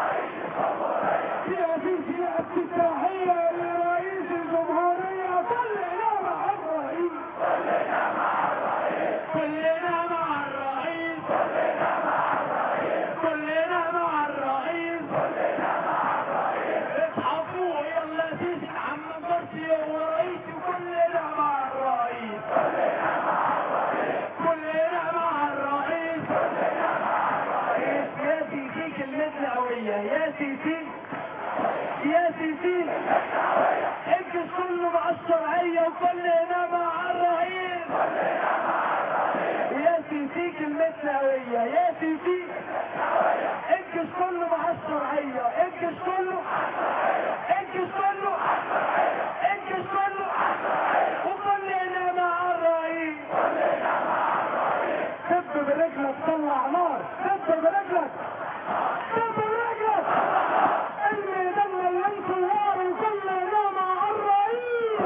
يا سيدي يا أبو التحية لرئيس الجمهورية. كلنا مع الرئيس، كلنا مع الرئيس، كلنا مع الرئيس، كلنا مع الرئيس، كلنا مع الرئيس، كلنا مع الرئيس. اصحابوا يلا سيدي محمد مرسي هو رئيسي، وكلنا مع الرئيس، كلنا مع الرئيس، كلنا مع الرئيس، كلنا مع الرئيس. يا سيدي كلمتنا قوية، يا سيدي، يا سيدي اجلس كله مع الشرعية، وكلنا مع الرئيس، كلنا مع الرئيس. يا سيدي كلمتنا قوية، يا سيدي اجلس كله مع الشرعية، اجلس كله، اجلس كله، اجلس كله، وكلنا مع الرئيس، كلنا مع الرئيس. دب برجلك طلع نار، دب برجلك، دب برجلك، الميدان مليان ثوار، وكلنا مع الرئيس،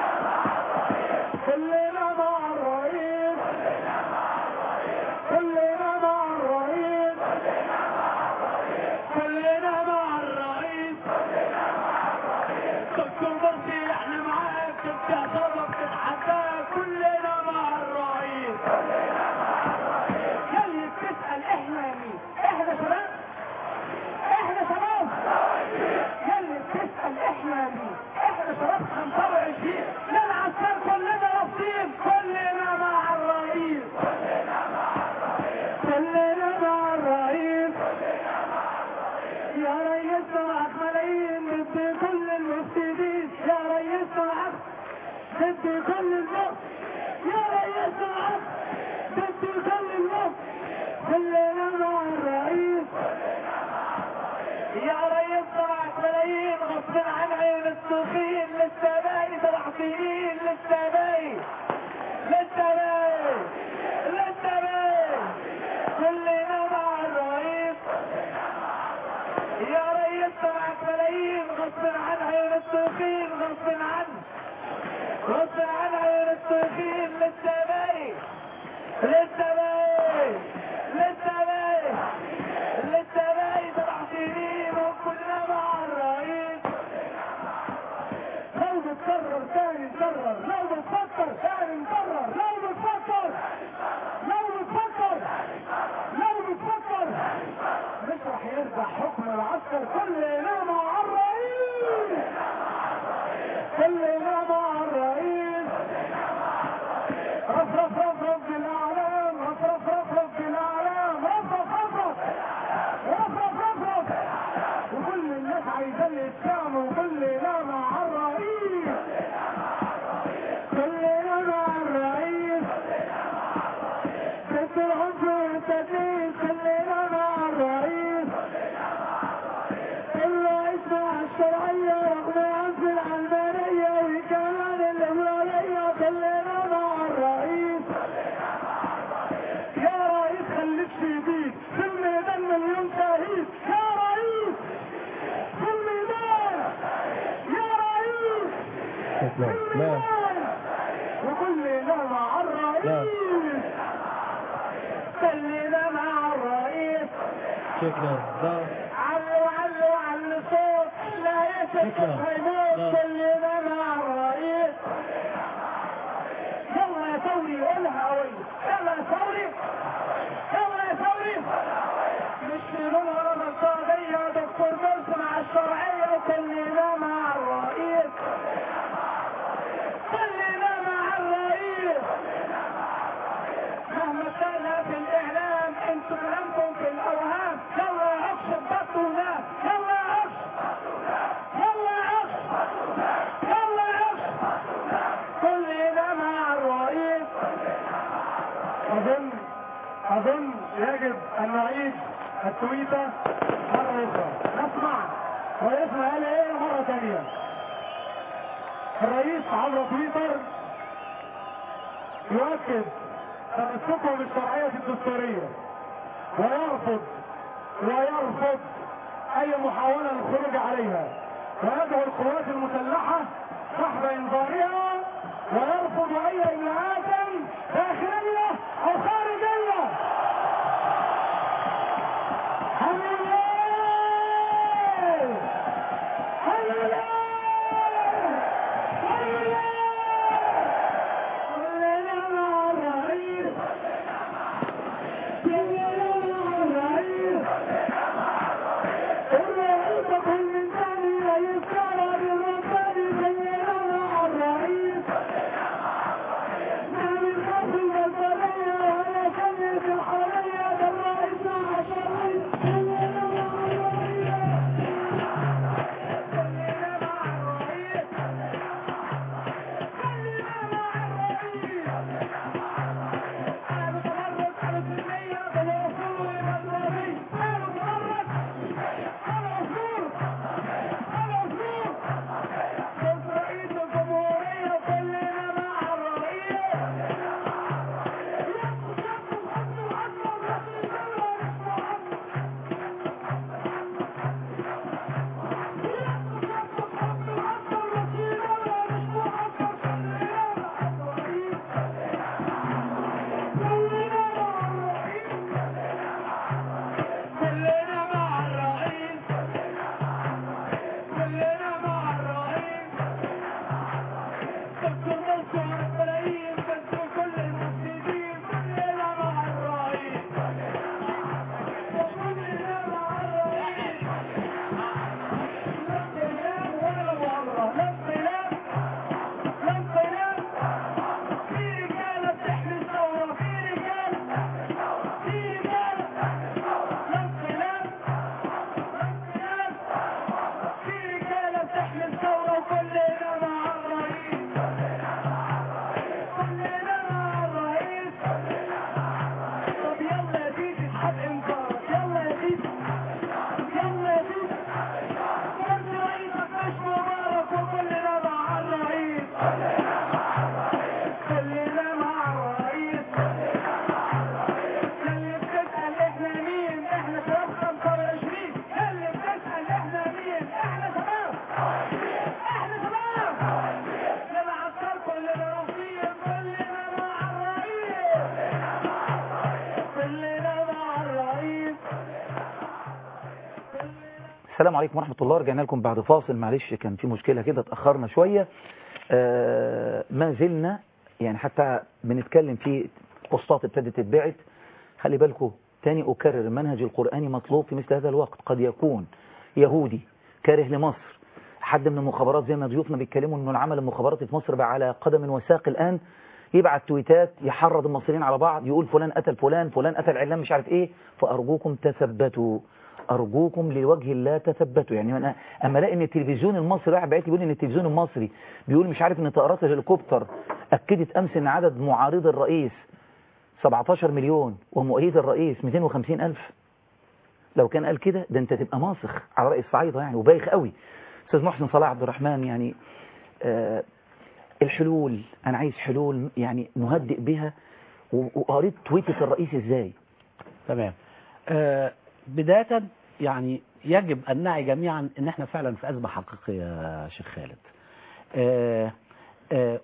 كلنا مع الرئيس، كلنا مع الرئيس، كلنا مع الرئيس، كلنا مع الرئيس، كلنا مع الرئيس. دكتور مرسي احنا معاك، بتعترف بتتحداك، كلنا مع الرئيس، كلنا مع الرئيس. يلي بتسأل احنا مين؟ احنا شباب، احنا شباب. يلي بتسأل احنا مين؟ احنا شباب خمسة وعشرين، للعسكر كلنا رافضين، كلنا مع الرئيس، كلنا مع الرئيس، كلنا مع الرئيس، كلنا مع الرئيس. يا ريسنا معك ملايين ضد كل المفسدين، يا ريسنا معك ضد كل المفسدين، يا ريسنا معك ضد كل المفسدين، كلنا مع الرئيس، كلنا مع الرئيس. يا ريسنا معك ملايين غصب عن عين التخين لسه باقي سبع سنين لسه باقي لسه باقي لسه باقي كلنا مع الرئيس يا ريس معك ملايين غصب عن عين التخين غصب عن غصب عن عين التخين لسه باقي لسه باقي لسه باقي لسه باقي سبع سنين وكلنا مع الرئيس لو بتكرر تاني نكرر لو بتفكر تاني نكرر لو بتفكر لو بتفكر لو بتفكر مش رح يرجع حكم العسكر كلنا مع الرئيس كلنا مع الرئيس رف رف رف رف بالاعلام رف رف رف رف بالاعلام رف رف رف رف رف رف رف رف وكل الناس عايزة الاسلام وكلنا مع الرئيس كلنا مع الرئيس ست العنف والتدليس كلنا مع الرئيس الرئيس مع الشرعية رغم عنف العلمانية وكمان الليبرالية كلنا مع الرئيس يا رئيس خليك شديد في الميدان مليون شهيد يا رئيس في الميدان يا رئيس في الميدان وكلنا مع الرئيس كلنا مع الرئيس شكرا علوا علوا علوا صوت لا يسكت هيموت كلنا مع الرئيس يلا يا ثوري قولها قوي يلا يا ثوري يلا يا ثوري مش شيلون ولا منطقية دكتور مرسي مع الشرعية وكلنا مع الرئيس كلنا مع الرئيس مهما كان في الإعلام انتوا كلامكم في الأوهام يلا يا عفش بطلنا يلا يا عفش يلا يا عفش يلا يا عفش كلنا مع الرئيس أظن أظن يجب أن نعيد التويتة مرة أخرى نسمع رئيسنا قال إيه مرة ثانية الرئيس عبر تويتر يؤكد تمسكه بالشرعية الدستورية ويرفض ويرفض أي محاولة للخروج عليها ويدعو القوات المسلحة سحب إنذارها ويرفض أي إجراءات داخلية أو خارجية. الحمد لله الحمد لله الحمد لله كلنا مع الرئيس كلنا مع الرئيس الرئيس كل من ثاني رئيس كرر الرباني كلنا مع الرئيس ما من خاف البلطجية ولا السلام عليكم ورحمة الله. رجعنا لكم بعد فاصل، معلش كان في مشكلة كده اتأخرنا شوية. آه ما زلنا يعني حتى بنتكلم في بوستات ابتدت تتبعت. خلي بالكم تاني أكرر، المنهج القرآني مطلوب في مثل هذا الوقت. قد يكون يهودي كاره لمصر، حد من المخابرات زي ما ضيوفنا بيتكلموا انه العمل المخابراتي في مصر بقى على قدم وساق الآن، يبعت تويتات يحرض المصريين على بعض، يقول فلان قتل فلان، فلان قتل علان مش عارف ايه. فأرجوكم تثبتوا، أرجوكم لوجه الله تثبتوا. يعني أنا أما الاقي ان التلفزيون المصري واحد بعت بيقول ان التلفزيون المصري بيقول مش عارف ان طائرات الهليكوبتر أكدت أمس ان عدد معارض الرئيس سبعتاشر مليون ومؤيد الرئيس مئتين وخمسين ألف. لو كان قال كده ده انت تبقى ماسخ على رأي الصعيدة يعني، وبايخ قوي. أستاذ محسن صلاح عبد الرحمن، يعني آه الحلول، أنا عايز حلول يعني نهدئ بها. وقريت تويتة الرئيس إزاي؟ تمام. آه بداية يعني يجب أن نعي جميعا أن احنا فعلا في أزمة حقيقية يا شيخ خالد. آه آه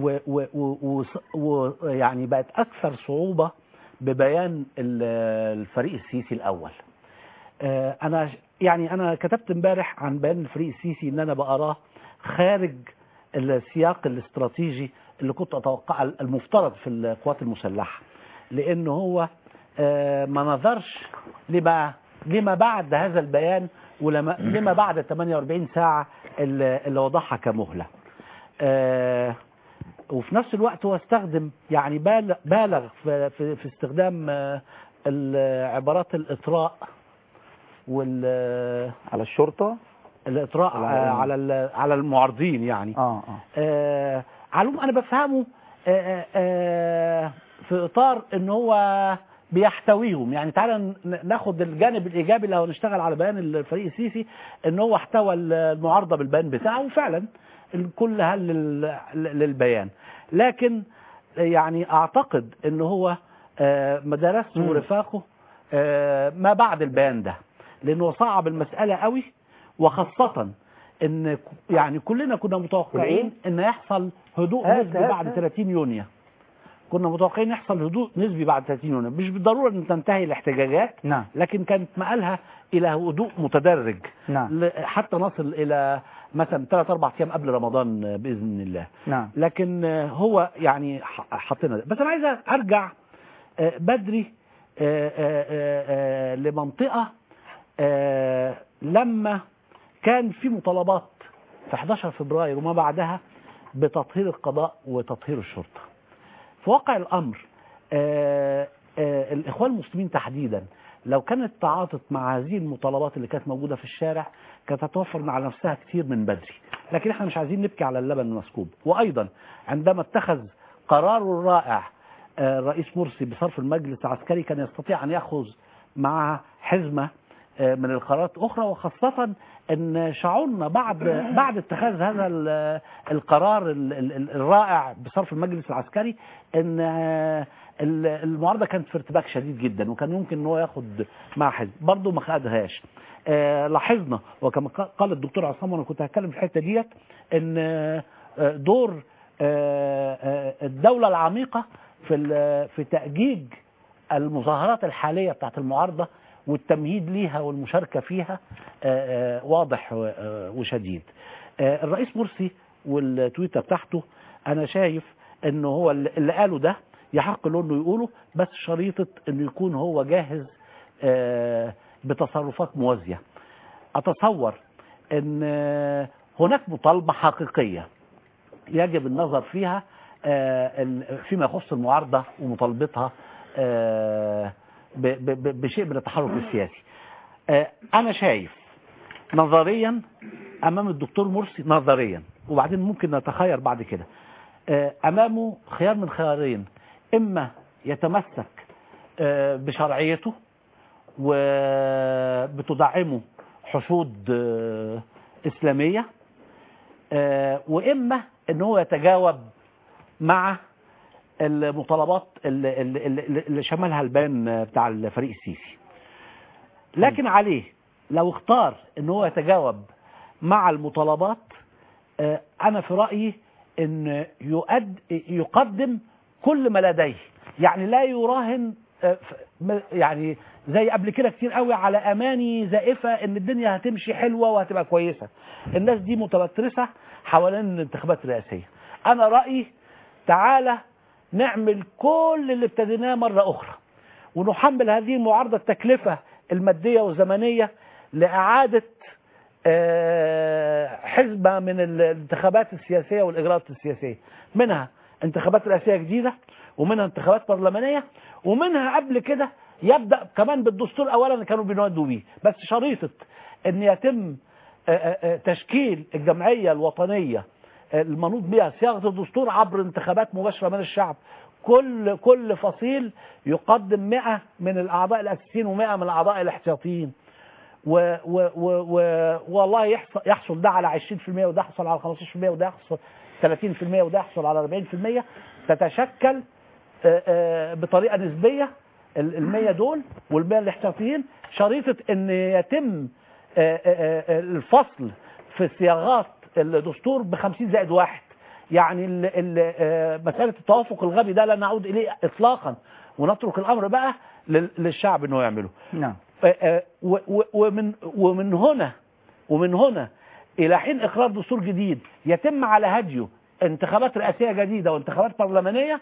ويعني بقت أكثر صعوبة ببيان الفريق السيسي الأول. آه أنا يعني أنا كتبت امبارح عن بيان الفريق السيسي ان انا بقراه خارج السياق الاستراتيجي اللي كنت اتوقع المفترض في القوات المسلحة، لانه هو ما نظرش لما لما بعد هذا البيان ولما لما بعد ثمانية وأربعين ساعة اللي وضعها كمهلة. وفي نفس الوقت هو استخدم يعني بالغ في, في, في استخدام عبارات الإطراء وال على الشرطة، الإطراء على على المعارضين يعني. اه اه, آه علوم انا بفهمه آه آه في اطار ان هو بيحتويهم. يعني تعالى ناخد الجانب الايجابي لو نشتغل على بيان الفريق السيسي، ان هو احتوى المعارضه بالبيان بتاعه، وفعلا الكل هل للبيان. لكن يعني اعتقد ان هو آه مدرسته ورفاقه آه ما بعد البيان ده، لانه صعب المساله قوي، وخاصه ان يعني كلنا كنا متوقعين ان يحصل هدوء نسبي بعد ثلاثين يونيو. كنا متوقعين يحصل هدوء نسبي بعد ثلاثين يونيو، مش بالضروره ان تنتهي الاحتجاجات، نعم، لكن كانت مآلها الى هدوء متدرج، نعم، حتى نصل الى مثلا ثلاث اربع ايام قبل رمضان باذن الله. نعم. لكن هو يعني حطينا ده. بس انا عايز ارجع بدري لمنطقه لما كان في مطالبات في احد عشر فبراير وما بعدها بتطهير القضاء وتطهير الشرطة. في واقع الأمر آآ آآ الإخوان المسلمين تحديدا لو كانت تعاطت مع هذه المطالبات اللي كانت موجودة في الشارع كانت هتوفر على نفسها كتير من بدري، لكن احنا مش عايزين نبكي على اللبن المسكوب. وأيضا عندما اتخذ قراره الرائع الرئيس مرسي بصرف المجلس العسكري، كان يستطيع أن يأخذ مع حزمة من القرارات أخرى، وخاصة أن شعورنا بعد بعد اتخاذ هذا القرار الرائع بصرف المجلس العسكري أن المعارضة كانت في ارتباك شديد جدا، وكان يمكن أنه ياخد مع حزب، برضه ما خدهاش. لاحظنا وكما قال الدكتور عصام وأنا كنت هتكلم في الحتة ديت أن دور الدولة العميقة في في تأجيج المظاهرات الحالية بتاعت المعارضة والتمهيد ليها والمشاركة فيها واضح وشديد. الرئيس مرسي والتويتر بتاعته أنا شايف أنه هو اللي قاله ده يحق له أنه يقوله، بس شريطة أنه يكون هو جاهز بتصرفات موازية. أتصور أن هناك مطالبة حقيقية يجب النظر فيها فيما يخص المعارضة ومطالبتها بشيء من التحرك السياسي. أنا شايف نظريا أمام الدكتور مرسي، نظريا وبعدين ممكن نتخير بعد كده، أمامه خيار من خيارين: إما يتمسك بشرعيته وبتدعمه حشود إسلامية، وإما أنه هو يتجاوب مع المطالبات اللي, اللي, اللي شملها البيان بتاع الفريق السيسي. لكن عليه لو اختار ان هو يتجاوب مع المطالبات، انا في رأيي ان يقد يقدم كل ما لديه، يعني لا يراهن يعني زي قبل كده كتير قوي على اماني زائفه ان الدنيا هتمشي حلوه وهتبقى كويسه. الناس دي متبترسه حوالين الانتخابات الرئاسيه. انا رايي تعالى نعمل كل اللي ابتديناه مره اخرى ونحمل هذه المعارضه التكلفه الماديه والزمنيه لاعاده حزبه من الانتخابات السياسيه والاجراءات السياسيه، منها انتخابات رئاسيه جديده ومنها انتخابات برلمانيه ومنها قبل كده يبدا كمان بالدستور اولا اللي كانوا بينادوا بيه، بس شريطه ان يتم تشكيل الجمعيه الوطنيه المنوط بها صياغه الدستور عبر انتخابات مباشره من الشعب. كل كل فصيل يقدم مئة من الاعضاء الاساسيين ومئة من الاعضاء الاحتياطيين، و و و والله يحصل يحصل ده على عشرين في المئة وده يحصل على خمستاشر في المئة وده يحصل ثلاثين في المئة وده يحصل على أربعين في المئة، تتشكل بطريقه نسبيه المية دول والمية الاحتياطيين. شريطه ان يتم الفصل في صياغات الدستور بخمسين زائد واحد، يعني ال ال مساله التوافق الغبي ده لا نعود اليه اطلاقا ونترك الامر بقى للشعب انه يعمله. نعم. ومن ومن هنا ومن هنا الى حين اقرار دستور جديد يتم على هديه انتخابات رئاسيه جديده وانتخابات برلمانيه،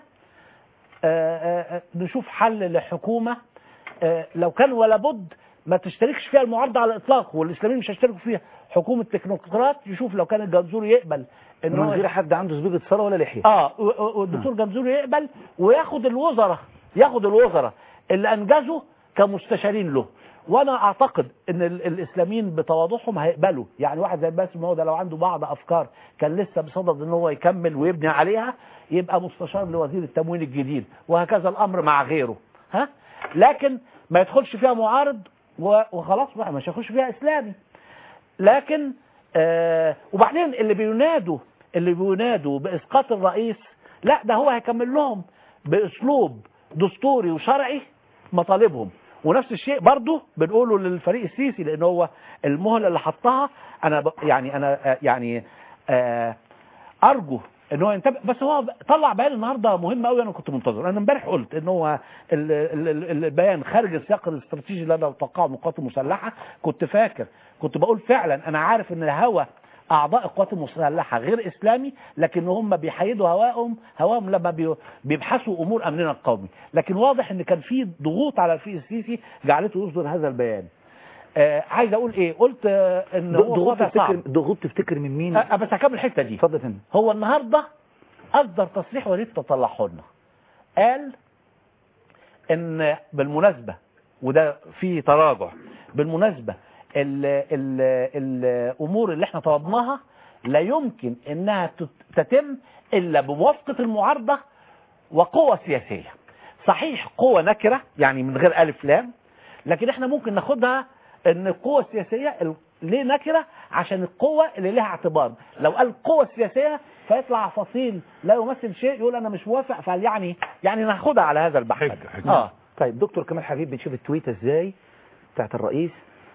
نشوف حل لحكومه لو كان ولا بد ما تشتركش فيها المعارضه على الاطلاق والاسلاميين مش هيشتركوا فيها، حكومه تكنوقراط. يشوف لو كان الجنزوري يقبل ان من غير حد عنده سبيغه صلاه ولا لحيه، اه والدكتور جنزوري يقبل وياخد الوزراء ياخد الوزراء اللي انجزوا كمستشارين له. وانا اعتقد ان الاسلاميين بتواضعهم هيقبلوا، يعني واحد زي باسم موده لو عنده بعض افكار كان لسه بصدد ان هو يكمل ويبني عليها يبقى مستشار لوزير التموين الجديد، وهكذا الامر مع غيره. ها لكن ما يدخلش فيها معارض وخلاص بقى مش هيخش فيها اسلامي. لكن آه وبعدين اللي بينادوا اللي بينادوا باسقاط الرئيس، لا ده هو هيكمل لهم باسلوب دستوري وشرعي مطالبهم. ونفس الشيء برضه بنقوله للفريق السيسي، لان هو المهله اللي حطها انا ب... يعني انا يعني آه ارجو ان هو ينتبه. بس هو طلع بيان النهارده مهم قوي، انا كنت منتظر. انا امبارح قلت ان هو البيان خارج السياق الاستراتيجي اللي انا توقعه من القوات المسلحه. كنت فاكر كنت بقول فعلا انا عارف ان الهوى اعضاء القوات المسلحه غير اسلامي، لكن هم بيحيدوا هواهم هواهم لما بيبحثوا امور امننا القومي. لكن واضح ان كان في ضغوط على الفريق السيسي جعلته يصدر هذا البيان. آه عايز اقول ايه؟ قلت آه ان هو ضغوط تفتكر ضغوط تفتكر من مين؟ آه بس هكمل الحته دي. اتفضل يا فندم. هو النهارده اصدر تصريح وليد تطلعنا، قال ان بالمناسبه وده في تراجع، بالمناسبه ال ال الامور اللي احنا طلبناها لا يمكن انها تتم الا بموافقه المعارضه وقوه سياسيه. صحيح قوه نكره يعني من غير الف لام، لكن احنا ممكن ناخدها ان القوه السياسيه ليه نكره؟ عشان القوه اللي لها اعتبار. لو قال القوه السياسيه فيطلع فصيل لا يمثل شيء يقول انا مش موافق، فيعني يعني ناخدها على هذا البحث. اه طيب دكتور كمال حبيب، بنشوف التويته ازاي بتاعت الرئيس،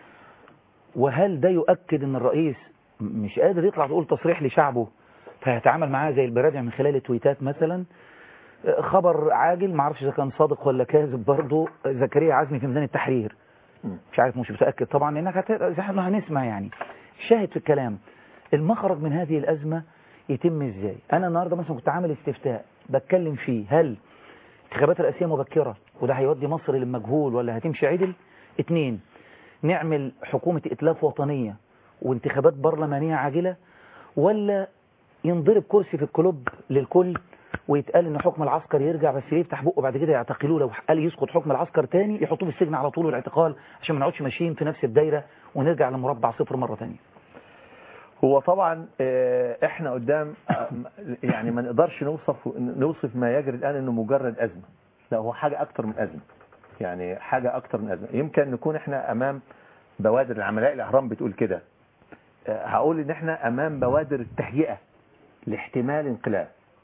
وهل ده يؤكد ان الرئيس مش قادر يطلع تقول تصريح لشعبه فيتعامل معاه زي البرادع من خلال التويتات مثلا؟ خبر عاجل ما اعرفش اذا كان صادق ولا كاذب برضه، زكريا عزمي في ميدان التحرير، مش عارف مش متاكد طبعا لانك هت... هنسمع يعني شاهد في الكلام. المخرج من هذه الازمه يتم ازاي؟ انا النهارده مثلا كنت عامل استفتاء بتكلم فيه هل انتخابات رئاسيه مبكره وده هيودي مصر للمجهول ولا هتمشي عدل؟ اتنين، نعمل حكومه ائتلاف وطنيه وانتخابات برلمانيه عاجله، ولا ينضرب كرسي في الكلوب للكل ويتقال ان حكم العسكر يرجع بس يفتح بقه بعد كده يعتقلوه، لو قال يسقط حكم العسكر تاني يحطوه في السجن على طول والاعتقال عشان ما نقعدش ماشيين في نفس الدايره ونرجع لمربع صفر مره ثانيه. هو طبعا احنا قدام يعني ما نقدرش نوصف نوصف ما يجري الان انه مجرد ازمه، لا هو حاجه اكتر من ازمه، يعني حاجه اكتر من ازمه. يمكن نكون احنا امام بوادر العملاء، الاهرام بتقول كده، هقول ان احنا امام بوادر التهيئه لاحتمال انقلاب.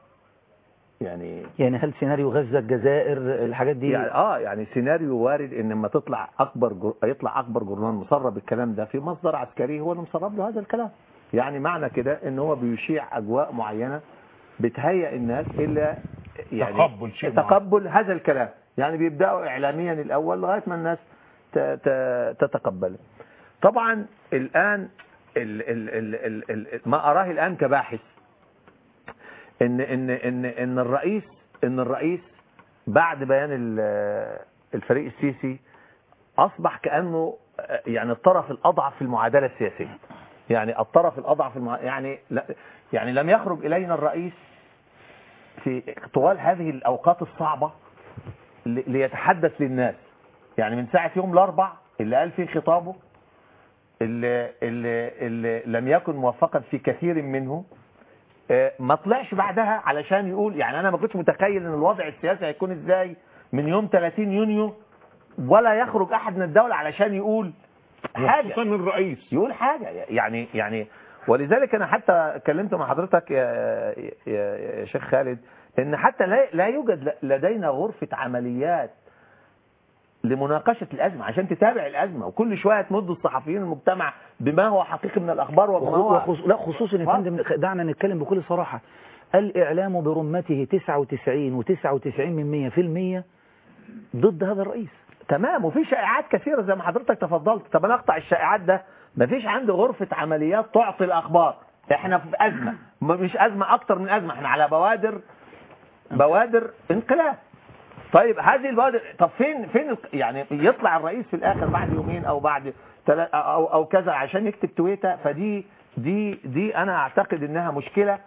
يعني يعني هل سيناريو غزة الجزائر الحاجات دي يعني اه يعني سيناريو وارد ان لما تطلع اكبر جر... يطلع اكبر جورنال مسرب الكلام ده في مصدر عسكري هو اللي مسرب له هذا الكلام، يعني معنى كده ان هو بيشيع اجواء معينه بتهيئ الناس الى يعني تقبل شيء تقبل هذا الكلام. يعني بيبداوا اعلاميا الاول لغايه ما الناس تتقبله. طبعا الان ال ال ال ال ال ما اراه الان كباحث ان ان ان ان الرئيس ان الرئيس بعد بيان الفريق السيسي اصبح كانه يعني الطرف الاضعف في المعادله السياسيه. يعني الطرف الاضعف في المع... يعني لا يعني لم يخرج الينا الرئيس في طوال هذه الاوقات الصعبه ليتحدث للناس. يعني من ساعه يوم الاربع اللي قال فيه خطابه اللي, اللي, اللي لم يكن موفقا في كثير منه، ما طلعش بعدها علشان يقول. يعني انا ما كنتش متخيل ان الوضع السياسي هيكون ازاي من يوم ثلاثين يونيو ولا يخرج احد من الدوله علشان يقول حاجه، خصوصا الرئيس يقول حاجه. يعني يعني ولذلك انا حتى كلمت مع حضرتك يا, يا, يا شيخ خالد ان حتى لا, لا يوجد لدينا غرفه عمليات لمناقشه الازمه عشان تتابع الازمه، وكل شويه تمد الصحفيين المجتمع بما هو حقيقي من الاخبار وما هو وخص... لا خصوصا يا فندم، دعنا نتكلم بكل صراحه. الاعلام برمته تسعة وتسعين وتسعة وتسعين من مية في المية ضد هذا الرئيس. تمام. وفي شائعات كثيره زي ما حضرتك تفضلت. طب انا اقطع الشائعات ده. ما فيش عنده غرفه عمليات تعطي الاخبار. احنا في ازمه، مش ازمه اكتر من ازمه، احنا على بوادر بوادر انقلاب. طيب هذه البوادر، طب فين فين يعني يطلع الرئيس في الاخر بعد يومين او بعد او او كذا عشان يكتب تويته. فدي دي دي انا اعتقد انها مشكله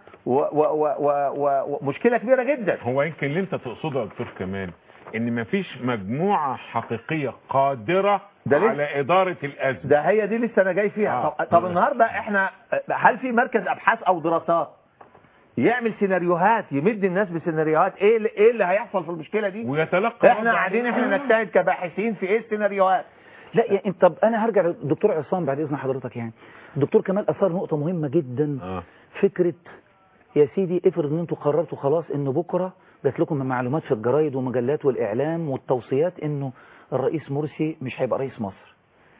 ومشكله كبيره جدا. هو يمكن اللي انت تقصده يا دكتور كمان ان مفيش مجموعه حقيقيه قادره على اداره الازمه. ده هي دي لسه انا جاي فيها. آه. طب, طب النهارده احنا هل في مركز ابحاث او دراسات يعمل سيناريوهات يمد الناس بسيناريوهات ايه اللي ايه اللي هيحصل في المشكله دي ويتلقى؟ احنا قاعدين احنا نجتهد كباحثين في ايه السيناريوهات. لا يعني طب انا هرجع للدكتور عصام بعد اذن حضرتك. يعني الدكتور كمال اثار نقطه مهمه جدا. آه. فكره يا سيدي افرض ان انتوا قررتوا خلاص انه بكره جات لكم معلومات في الجرايد والمجلات والاعلام والتوصيات انه الرئيس مرسي مش هيبقى رئيس مصر.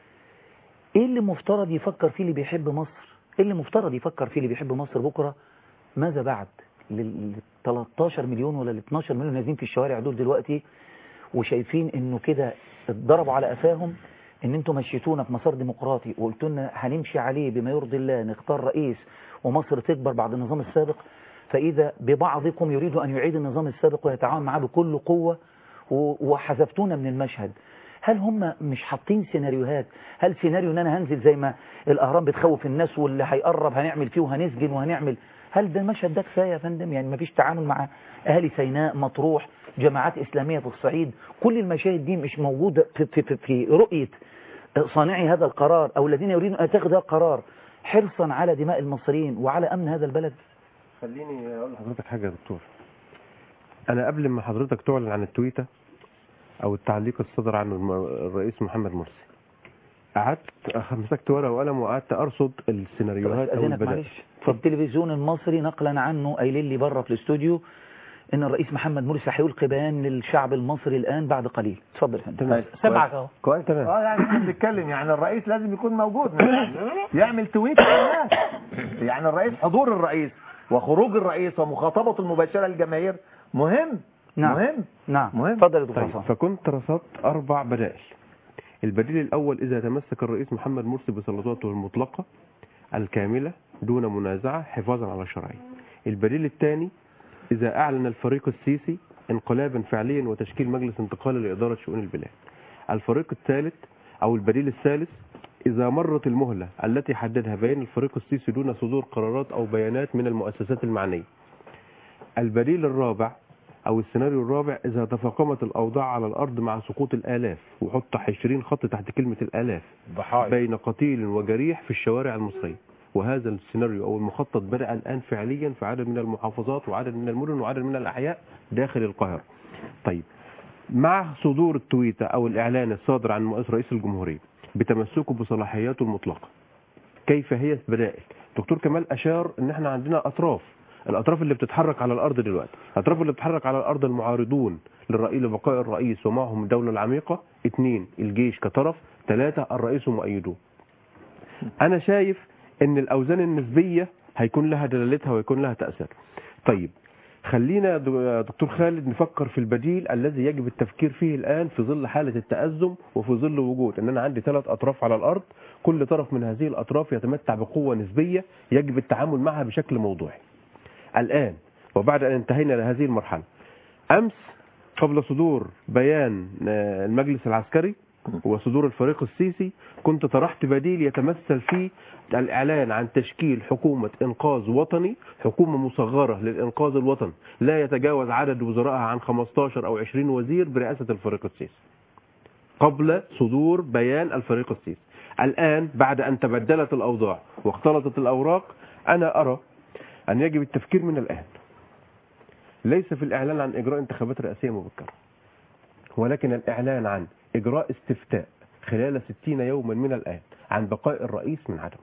ايه اللي مفترض يفكر فيه اللي بيحب مصر؟ ايه اللي مفترض يفكر فيه اللي بيحب مصر بكره؟ ماذا بعد لل تلتاشر مليون ولا ل اتناشر مليون نازلين في الشوارع دول دلوقتي وشايفين انه كده اتضربوا على قفاهم ان انتوا مشيتونا في مسار ديمقراطي وقلتوا لنا هنمشي عليه بما يرضي الله، نختار رئيس ومصر تكبر بعد النظام السابق، فاذا ببعضكم يريد ان يعيد النظام السابق ويتعاون معاه بكل قوه وحذفتونا من المشهد. هل هم مش حاطين سيناريوهات؟ هل سيناريو ان انا هنزل زي ما الاهرام بتخوف الناس واللي هيقرب هنعمل فيه وهنسجن وهنعمل؟ هل ده المشهد ده كفايه يا فندم؟ يعني ما فيش تعامل مع اهالي سيناء، مطروح، جماعات اسلاميه في الصعيد؟ كل المشاهد دي مش موجوده في, في, في, في رؤيه صانعي هذا القرار او الذين يريدون ان يتخذوا هذا القرار حرصا على دماء المصريين وعلى امن هذا البلد؟ خليني اقول لحضرتك حاجه يا دكتور. انا قبل ما حضرتك تعلن عن التويته او التعليق الصدر عنه الرئيس محمد مرسي قعدت مسكت ورقه وقلم وقعدت ارصد السيناريوهات او البدائل. في التلفزيون المصري نقلا عنه قايلين لي بره في الاستوديو ان الرئيس محمد مرسي هيلقي بيان للشعب المصري الان بعد قليل. اتفضل يا فندم. سبعك اهو. كويس تمام. اه يعني احنا بنتكلم يعني الرئيس لازم يكون موجود يعمل تويت للناس. يعني الرئيس، حضور الرئيس وخروج الرئيس ومخاطبته المباشره للجماهير مهم. نعم. مهم. نعم. مهم. اتفضل يا دكتور طيب. فكنت رصدت اربع بدائل. البديل الاول اذا تمسك الرئيس محمد مرسي بسلطاته المطلقه الكامله دون منازعه حفاظا على الشرعيه. البديل الثاني إذا أعلن الفريق السيسي انقلابا فعليا وتشكيل مجلس انتقالي لإدارة شؤون البلاد. الفريق الثالث أو البديل الثالث إذا مرت المهلة التي حددها بين الفريق السيسي دون صدور قرارات أو بيانات من المؤسسات المعنية. البديل الرابع أو السيناريو الرابع إذا تفاقمت الأوضاع على الأرض مع سقوط الآلاف، وحط عشرين خط تحت كلمة الآلاف، بين قتيل وجريح في الشوارع المصرية. وهذا السيناريو أو المخطط بدأ الآن فعليا في عدد من المحافظات وعدد من المدن وعدد من الأحياء داخل القاهرة. طيب مع صدور التويته أو الإعلان الصادر عن رئيس الجمهورية بتمسكه بصلاحياته المطلقة، كيف هي البدائل؟ دكتور كمال أشار أن احنا عندنا أطراف، الأطراف اللي بتتحرك على الأرض دلوقتي، الأطراف اللي بتتحرك على الأرض المعارضون للرئيس لبقاء الرئيس ومعهم الدولة العميقة، اثنين الجيش كطرف، ثلاثة الرئيس ومؤيدوه. أنا شايف ان الاوزان النسبيه هيكون لها دلالتها ويكون لها تاثير. طيب خلينا يا دكتور خالد نفكر في البديل الذي يجب التفكير فيه الآن في ظل حالة التأزم وفي ظل وجود أن أنا عندي ثلاث أطراف على الأرض، كل طرف من هذه الأطراف يتمتع بقوة نسبية يجب التعامل معها بشكل موضوعي. الآن وبعد أن انتهينا لهذه المرحلة، أمس قبل صدور بيان المجلس العسكري وصدور الفريق السيسي كنت طرحت بديل يتمثل في الإعلان عن تشكيل حكومة إنقاذ وطني، حكومة مصغرة للإنقاذ الوطني لا يتجاوز عدد وزرائها عن خمستاشر أو عشرين وزير برئاسة الفريق السيسي قبل صدور بيان الفريق السيسي. الآن بعد أن تبدلت الأوضاع واختلطت الأوراق، أنا أرى أن يجب التفكير من الآن ليس في الإعلان عن إجراء انتخابات رئاسية مبكرة، ولكن الإعلان عن إجراء استفتاء خلال ستين يوما من الآن عن بقاء الرئيس من عدم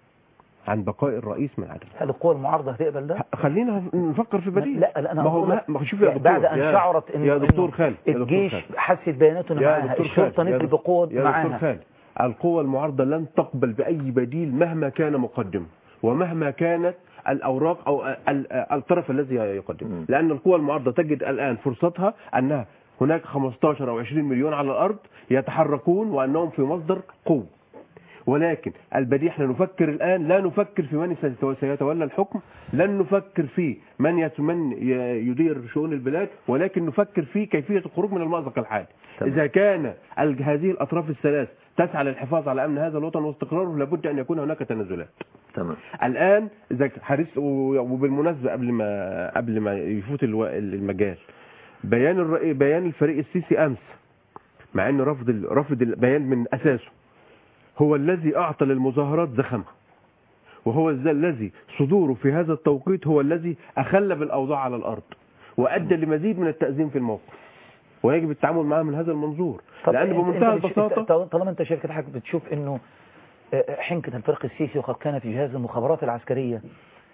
عن بقاء الرئيس من عدم. هل القوى المعارضة هتقبل ده؟ خلينا نفكر في بديل. لا لا أنا ما هو ما هو شوف يا دكتور، بعد أن يا شعرت إن يا دكتور خالد الجيش حست بياناته معاها، الشرطة نزل بقوة معاها. يا دكتور خالد، القوى المعارضة لن تقبل بأي بديل مهما كان مقدم ومهما كانت الأوراق أو الطرف الذي يقدم، لأن القوى المعارضة تجد الآن فرصتها أنها هناك خمستاشر أو عشرين مليون على الأرض يتحركون وأنهم في مصدر قوة، ولكن البديل احنا نفكر الآن، لا نفكر في من سيتولى الحكم، لن نفكر في من من يدير شؤون البلاد، ولكن نفكر في كيفية الخروج من المأزق الحالي. إذا كان هذه الأطراف الثلاث تسعى للحفاظ على أمن هذا الوطن واستقراره لابد أن يكون هناك تنازلات. تمام. الآن إذا حريص، وبالمناسبة قبل ما قبل ما يفوت المجال، بيان الرئي بيان الفريق السيسي أمس، مع أن رفض رفض البيان من أساسه هو الذي أعطى للمظاهرات زخمها، وهو الذي صدوره في هذا التوقيت هو الذي أخل بالأوضاع على الأرض وأدى لمزيد من التأزيم في الموقف، ويجب التعامل معه من هذا المنظور. لأن بمنتهى البساطة طالما أنت شايف كده حضرتك بتشوف إنه حنكة الفريق السيسي وقد كان في جهاز المخابرات العسكرية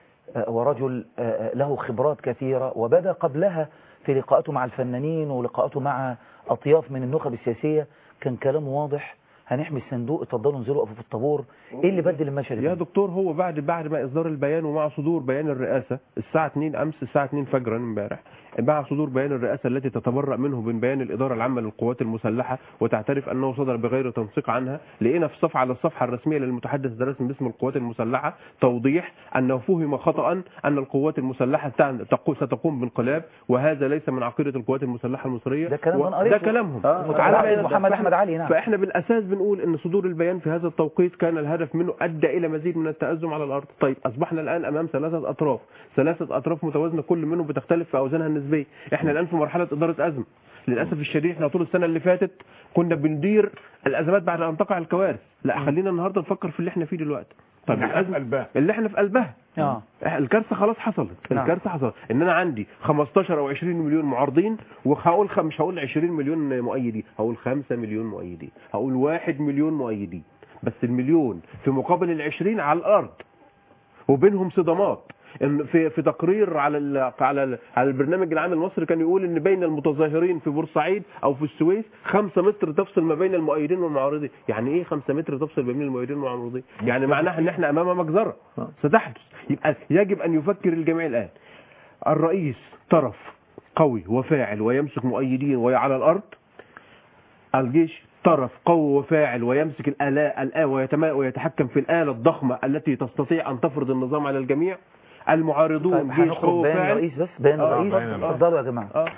ورجل له خبرات كثيرة، وبدأ قبلها في لقاءاته مع الفنانين ولقاءاته مع أطياف من النخب السياسية كان كلام واضح، هنحمي الصندوق، اتفضلوا انزلوا وقفوا في الطابور. ايه اللي بدل المشهد يا دكتور؟ هو بعد بعد ما اصدار البيان ومع صدور بيان الرئاسه الساعه اتنين امس، الساعه اتنين فجرا امبارح، مع صدور بيان الرئاسه التي تتبرأ منه من بيان الاداره العامه للقوات المسلحه وتعترف انه صدر بغير تنسيق عنها، لقينا في صفحه على الصفحه الرسميه للمتحدث الرسمي باسم القوات المسلحه توضيح انه فهم خطأ ان القوات المسلحه ستقوم بانقلاب، وهذا ليس من عقيده القوات المسلحه المصريه. ده كلام و... ده كلامهم آه. على محمد احمد علي. نعم. فاحنا بالاساس بنقول ان صدور البيان في هذا التوقيت كان الهدف منه ادى الى مزيد من التأزم على الارض. طيب اصبحنا الان امام ثلاثه اطراف، ثلاثه اطراف متوازنه كل منهم بتختلف في اوزانها النسبيه. احنا الان في مرحله اداره ازمه. للاسف الشديد احنا طول السنه اللي فاتت كنا بندير الازمات بعد ان تقع الكوارث، لا خلينا النهارده نفكر في اللي احنا فيه دلوقتي. طب الازمه اللي احنا في قلبها، اه الكارثه خلاص حصلت. الكارثه حصلت ان انا عندي خمستاشر او عشرين مليون معارضين، وهقول مش هقول عشرين مليون مؤيدين، هقول خمسة مليون مؤيدين، هقول واحد مليون مؤيدين، بس المليون في مقابل العشرين على الارض وبينهم صدامات. في في تقرير على ال على ال على البرنامج العام المصري كان يقول ان بين المتظاهرين في بورسعيد او في السويس خمسة متر تفصل ما بين المؤيدين والمعارضين. يعني ايه خمسة متر تفصل ما بين المؤيدين والمعارضين؟ يعني معناها ان احنا امام مجزره ستحدث. يبقى يجب ان يفكر الجميع الان. الرئيس طرف قوي وفاعل ويمسك مؤيدين وعلى الارض، الجيش طرف قوي وفاعل ويمسك الآلة ويتحكم في الآلة الضخمة التي تستطيع أن تفرض النظام على الجميع. المعارضون جيش قوي وفاعل. بيان الرئيس بس بيان الرئيس. اتفضلوا يا جماعة. آه.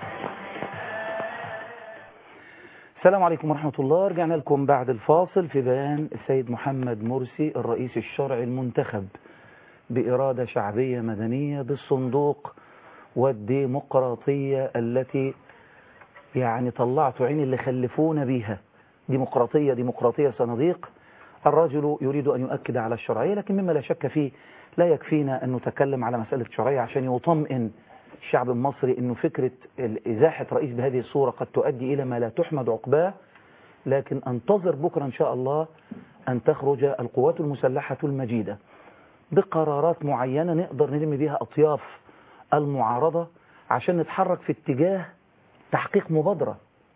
السلام عليكم ورحمة الله. رجعنا لكم بعد الفاصل في بيان السيد محمد مرسي الرئيس الشرعي المنتخب بإرادة شعبية مدنية بالصندوق والديمقراطية التي يعني طلعت عين اللي خلفونا بيها. ديمقراطية ديمقراطية صناديق. الرجل يريد أن يؤكد على الشرعية، لكن مما لا شك فيه لا يكفينا أن نتكلم على مسألة الشرعية عشان يطمئن الشعب المصري أنه فكرة إزاحة رئيس بهذه الصورة قد تؤدي إلى ما لا تحمد عقباه. لكن انتظر بكرة إن شاء الله أن تخرج القوات المسلحة المجيدة بقرارات معينة نقدر نلم بها أطياف المعارضة عشان نتحرك في اتجاه تحقيق مبادرة.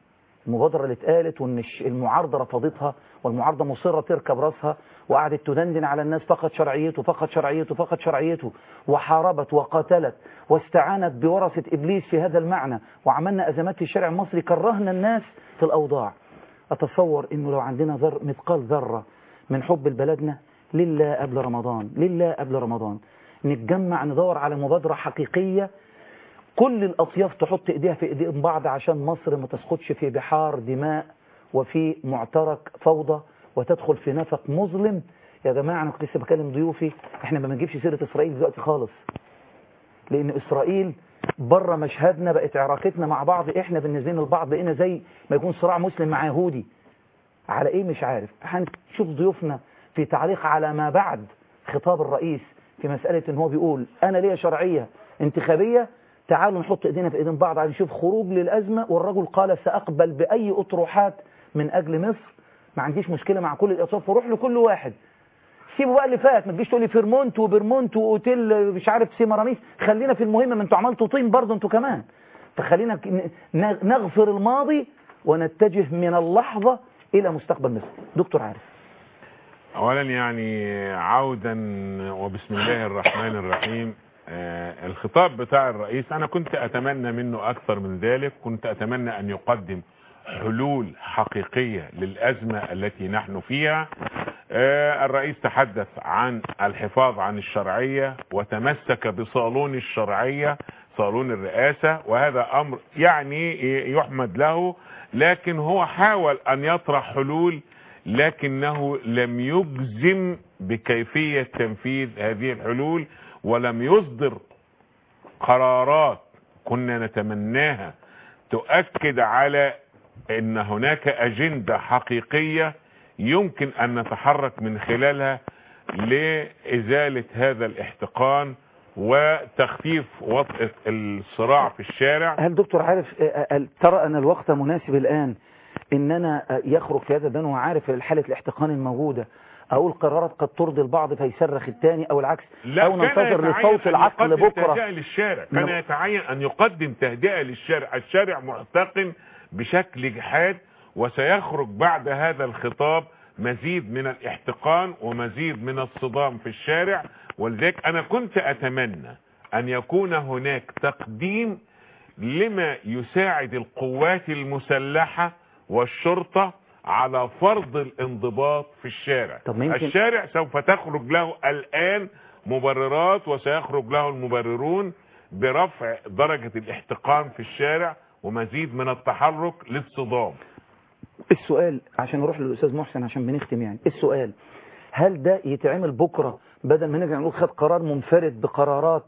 المبادرة اللي اتقالت وان المعارضة رفضتها والمعارضة مصرة تركب راسها وقعدت تدندن على الناس فقط شرعيته فقط شرعيته فقط شرعيته وحاربت وقاتلت واستعانت بورثة إبليس في هذا المعنى وعملنا أزمات في الشارع المصري كرهنا الناس في الأوضاع. أتصور إنه لو عندنا ذر مثقال ذرة من حب لبلدنا لله قبل رمضان لله قبل رمضان نتجمع ندور على مبادرة حقيقية كل الأطياف تحط إيديها في إيدين بعض عشان مصر ما تسقطش في بحار دماء وفي معترك فوضى وتدخل في نفق مظلم. يا جماعة أنا كنت لسه بكلم ضيوفي إحنا ما بنجيبش سيرة إسرائيل دلوقتي خالص لأن إسرائيل بره مشهدنا بقت عراقتنا مع بعض إحنا بالنسبة للبعض بقينا زي ما يكون صراع مسلم مع يهودي على إيه مش عارف. هنشوف ضيوفنا في تعليق على ما بعد خطاب الرئيس في مسألة إن هو بيقول أنا ليا شرعية انتخابية تعالوا نحط إيدينا في إيدين بعض عشان نشوف خروج للأزمة. والرجل قال سأقبل بأي أطروحات من أجل مصر ما عنديش مشكلة مع كل الأطراف وروح لكل واحد سيبوا بقى اللي فات ما تجيش تقول لي فيرمونت وبرمونت واوتيل مش عارف سيماراميس خلينا في المهم ما انتوا عملتوا طين برضه انتوا كمان فخلينا نغفر الماضي ونتجه من اللحظة إلى مستقبل مصر. دكتور عارف أولا يعني عودا وبسم الله الرحمن الرحيم آه الخطاب بتاع الرئيس أنا كنت أتمنى منه أكثر من ذلك. كنت أتمنى أن يقدم حلول حقيقية للأزمة التي نحن فيها. آه الرئيس تحدث عن الحفاظ عن الشرعية وتمسك بصالون الشرعية صالون الرئاسة وهذا أمر يعني يحمد له لكن هو حاول أن يطرح حلول لكنه لم يجزم بكيفية تنفيذ هذه الحلول ولم يصدر قرارات كنا نتمناها تؤكد على ان هناك اجندة حقيقية يمكن ان نتحرك من خلالها لازالة هذا الاحتقان وتخفيف وطأة الصراع في الشارع. هل دكتور عارف ترى ان الوقت مناسب الان ان انا يخرج في هذا البيان وعارف حالة الاحتقان الموجودة اقول قرارات قد ترضي البعض فيصرخ الثاني او العكس او ننتظر لصوت العقل بكرة؟ تهدئة للشارع كان يتعين ان يقدم تهدئة للشارع. الشارع محتقن بشكل جحاد وسيخرج بعد هذا الخطاب مزيد من الاحتقان ومزيد من الصدام في الشارع. ولذلك انا كنت اتمنى ان يكون هناك تقديم لما يساعد القوات المسلحة والشرطة على فرض الانضباط في الشارع. الشارع سوف تخرج له الآن مبررات وسيخرج له المبررون برفع درجة الاحتقان في الشارع ومزيد من التحرك للصدام. السؤال عشان نروح للأستاذ محسن عشان بنختم يعني السؤال هل ده يتعمل بكرة بدل ما نرجع نقول خد قرار منفرد بقرارات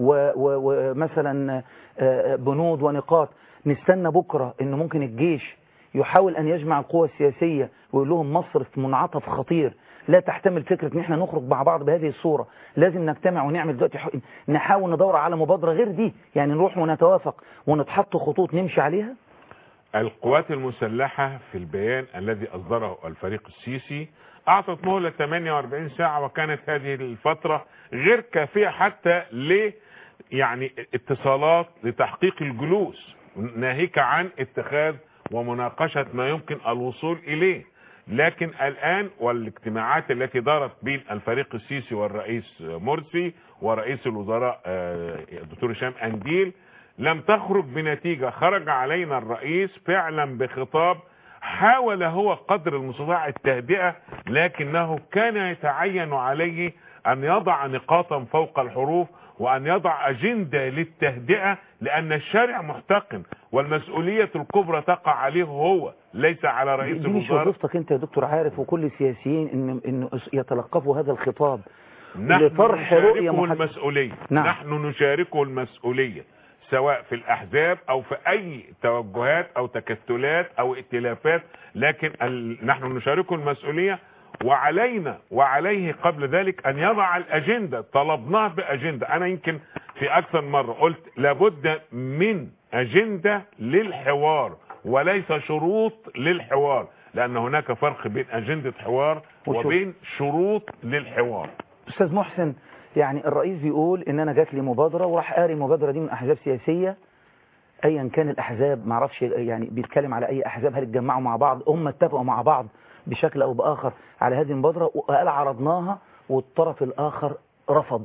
ومثلا بنود ونقاط نستنى بكرة انه ممكن الجيش يحاول ان يجمع القوى السياسية ويقول لهم مصر في منعطف خطير لا تحتمل فكرة ان احنا نخرج مع بعض بهذه الصورة لازم نجتمع ونعمل دلوقتي نحاول ندور على مبادرة غير دي يعني نروح ونتوافق ونتحط خطوط نمشي عليها. القوات المسلحة في البيان الذي أصدره الفريق السيسي أعطت مهلة ثمانية وأربعين ساعة وكانت هذه الفترة غير كافية حتى ل يعني اتصالات لتحقيق الجلوس ناهيك عن اتخاذ ومناقشة ما يمكن الوصول إليه. لكن الآن والاجتماعات التي دارت بين الفريق السيسي والرئيس مرسي ورئيس الوزراء الدكتور هشام أنديل لم تخرج بنتيجة. خرج علينا الرئيس فعلا بخطاب حاول هو قدر المستطاع التهدئة لكنه كان يتعين عليه أن يضع نقاطا فوق الحروف وأن يضع أجندة للتهدئة لأن الشارع محتقن والمسؤولية الكبرى تقع عليه هو ليس على رئيس الوزراء. دي مش وظيفتك أنت يا دكتور عارف وكل السياسيين إن, إن يتلقفوا هذا الخطاب نحن لطرح رؤية نشاركه المسؤولية. نعم. نحن نشاركه المسؤولية سواء في الأحزاب أو في أي توجهات أو تكتلات أو ائتلافات لكن ال... نحن نشاركه المسؤولية وعلينا وعليه قبل ذلك أن يضع الأجندة. طلبناه بأجندة. أنا يمكن في أكثر مرة قلت لابد من أجندة للحوار وليس شروط للحوار لأن هناك فرق بين أجندة حوار وبين شروط للحوار. أستاذ محسن يعني الرئيس بيقول إن أنا جات لي مبادرة وراح قاري المبادرة دي من أحزاب سياسية ايا كان الاحزاب، ما اعرفش يعني بيتكلم على اي احزاب، هل اتجمعوا مع بعض، هم اتفقوا مع بعض بشكل او باخر على هذه المبادره وقال عرضناها والطرف الاخر رفض.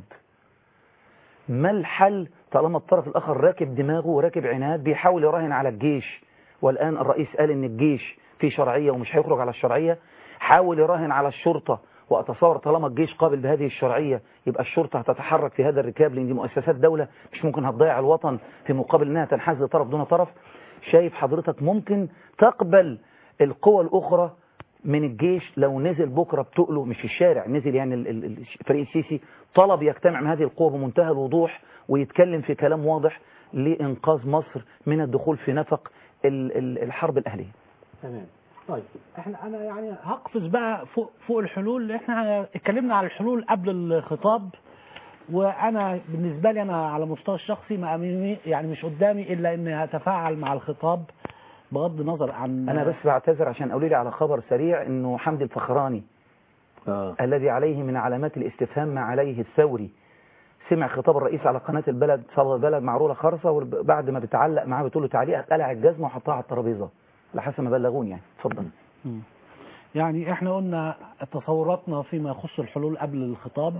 ما الحل طالما الطرف الاخر راكب دماغه وراكب عناد بيحاول يراهن على الجيش، والان الرئيس قال ان الجيش فيه شرعيه ومش هيخرج على الشرعيه، حاول يراهن على الشرطه، واتصور طالما الجيش قابل بهذه الشرعيه يبقى الشرطه هتتحرك في هذا الركاب، لان دي مؤسسات دوله مش ممكن هتضيع الوطن في مقابل انها تنحاز لطرف دون طرف. شايف حضرتك ممكن تقبل القوى الاخرى من الجيش لو نزل بكره بتقله مش في الشارع، نزل يعني الفريق السيسي طلب يجتمع مع هذه القوى بمنتهى الوضوح ويتكلم في كلام واضح لإنقاذ مصر من الدخول في نفق الحرب الأهلية؟ تمام. طيب احنا انا يعني هقفز بقى فوق فوق الحلول. احنا اتكلمنا على الحلول قبل الخطاب، وانا بالنسبه لي انا على المستوى الشخصي ما يعني مش قدامي الا اني اتفاعل مع الخطاب بغض النظر عن. انا بس بعتذر عشان قولوا لي على خبر سريع انه حمدي الفخراني آه. الذي عليه من علامات الاستفهام ما عليه الثوري سمع خطاب الرئيس على قناه البلد صدى البلد مع رولا خرصه، وبعد ما بتعلق معاه بتقول له تعليق قلع الجزمه وحطها على الترابيزه لحسب ما بلغوني. يعني اتفضل. يعني احنا قلنا تصوراتنا فيما يخص الحلول قبل الخطاب،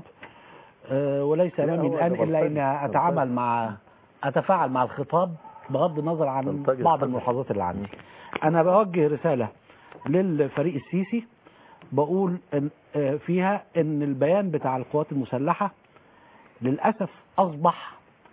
اه وليس امامي الان الا اني اتعامل مع اتفاعل مع الخطاب بغض النظر عن بعض الملاحظات اللي عندي. انا بوجه رساله للفريق السيسي بقول إن فيها ان البيان بتاع القوات المسلحه للاسف اصبح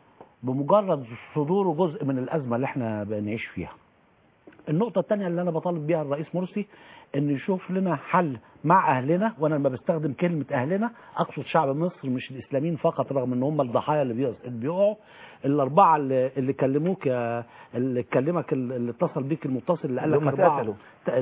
بمجرد صدوره جزء من الازمه اللي احنا بنعيش فيها. النقطة الثانية اللي أنا بطالب بيها الرئيس مرسي إن يشوف لنا حل مع أهلنا، وأنا لما بستخدم كلمة أهلنا أقصد شعب مصر مش الإسلاميين فقط، رغم إن هم الضحايا اللي بيقعوا. الأربعة اللي, اللي كلموك اللي كلمك اللي اتصل بيك المتصل اللي قال لك أربعة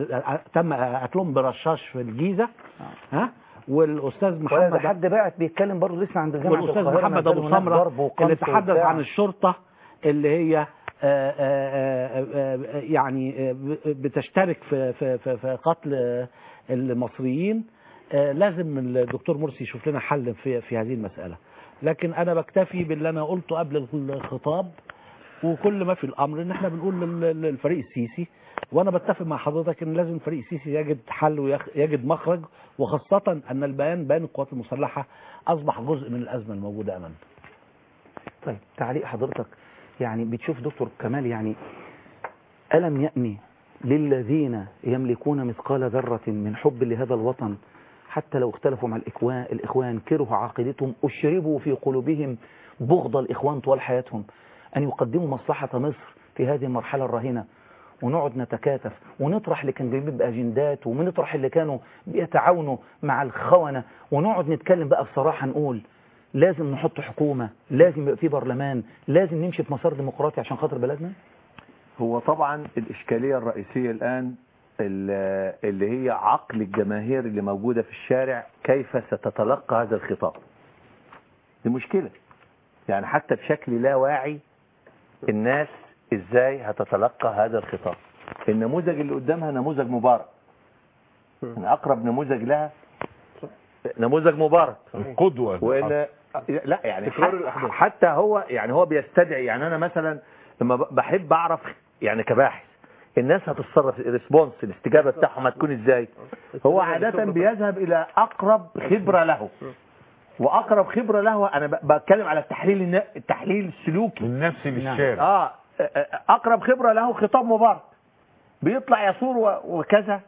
تم قتلهم برشاش في الجيزة. ها والأستاذ محمد حد بعت بيتكلم برضه لسه عند الجامعة والأستاذ محمد أبو سمرة اللي تحدث عن الشرطة اللي هي آآ آآ يعني بتشترك في في في قتل المصريين. لازم الدكتور مرسي يشوف لنا حل في في هذه المسألة. لكن أنا بكتفي باللي أنا قلته قبل الخطاب، وكل ما في الأمر إن إحنا بنقول للفريق السيسي، وأنا بتفق مع حضرتك إن لازم الفريق السيسي يجد حل ويجد مخرج، وخاصة أن البيان بيان القوات المسلحة أصبح جزء من الأزمة الموجودة أمامنا. طيب تعليق حضرتك، يعني بتشوف دكتور كمال، يعني ألم يأني للذين يملكون مثقال ذرة من حب لهذا الوطن حتى لو اختلفوا مع الإخوان, الإخوان كرهوا عقيدتهم أشربوا في قلوبهم بغض الإخوان طوال حياتهم، أن يقدموا مصلحة مصر في هذه المرحلة الراهنة، ونقعد نتكاتف ونطرح اللي كان جايبين بأجندات، ونطرح اللي كانوا بيتعاونوا مع الخونة، ونقعد نتكلم بقى بصراحة نقول لازم نحط حكومة، لازم يبقى في برلمان، لازم نمشي في مسار ديمقراطي عشان خاطر بلدنا. هو طبعا الإشكالية الرئيسية الآن اللي هي عقل الجماهير اللي موجودة في الشارع، كيف ستتلقى هذا الخطاب. دي مشكلة، يعني حتى بشكل لا واعي الناس ازاي هتتلقى هذا الخطاب. النموذج اللي قدامها نموذج مبارك، يعني أقرب نموذج لها نموذج مبارك قدوة. وإن لا يعني حتى, حتى هو يعني هو بيستدعي، يعني أنا مثلا لما بحب أعرف يعني كباحث الناس هتتصرف، الريسبونس الاستجابة بتاعهم هتكون ازاي. هو عادة بيذهب إلى أقرب خبرة له، وأقرب خبرة له أنا بتكلم على التحليل التحليل السلوكي النفسي للشارع. آه أقرب خبرة له خطاب مبارك، بيطلع يصور وكذا،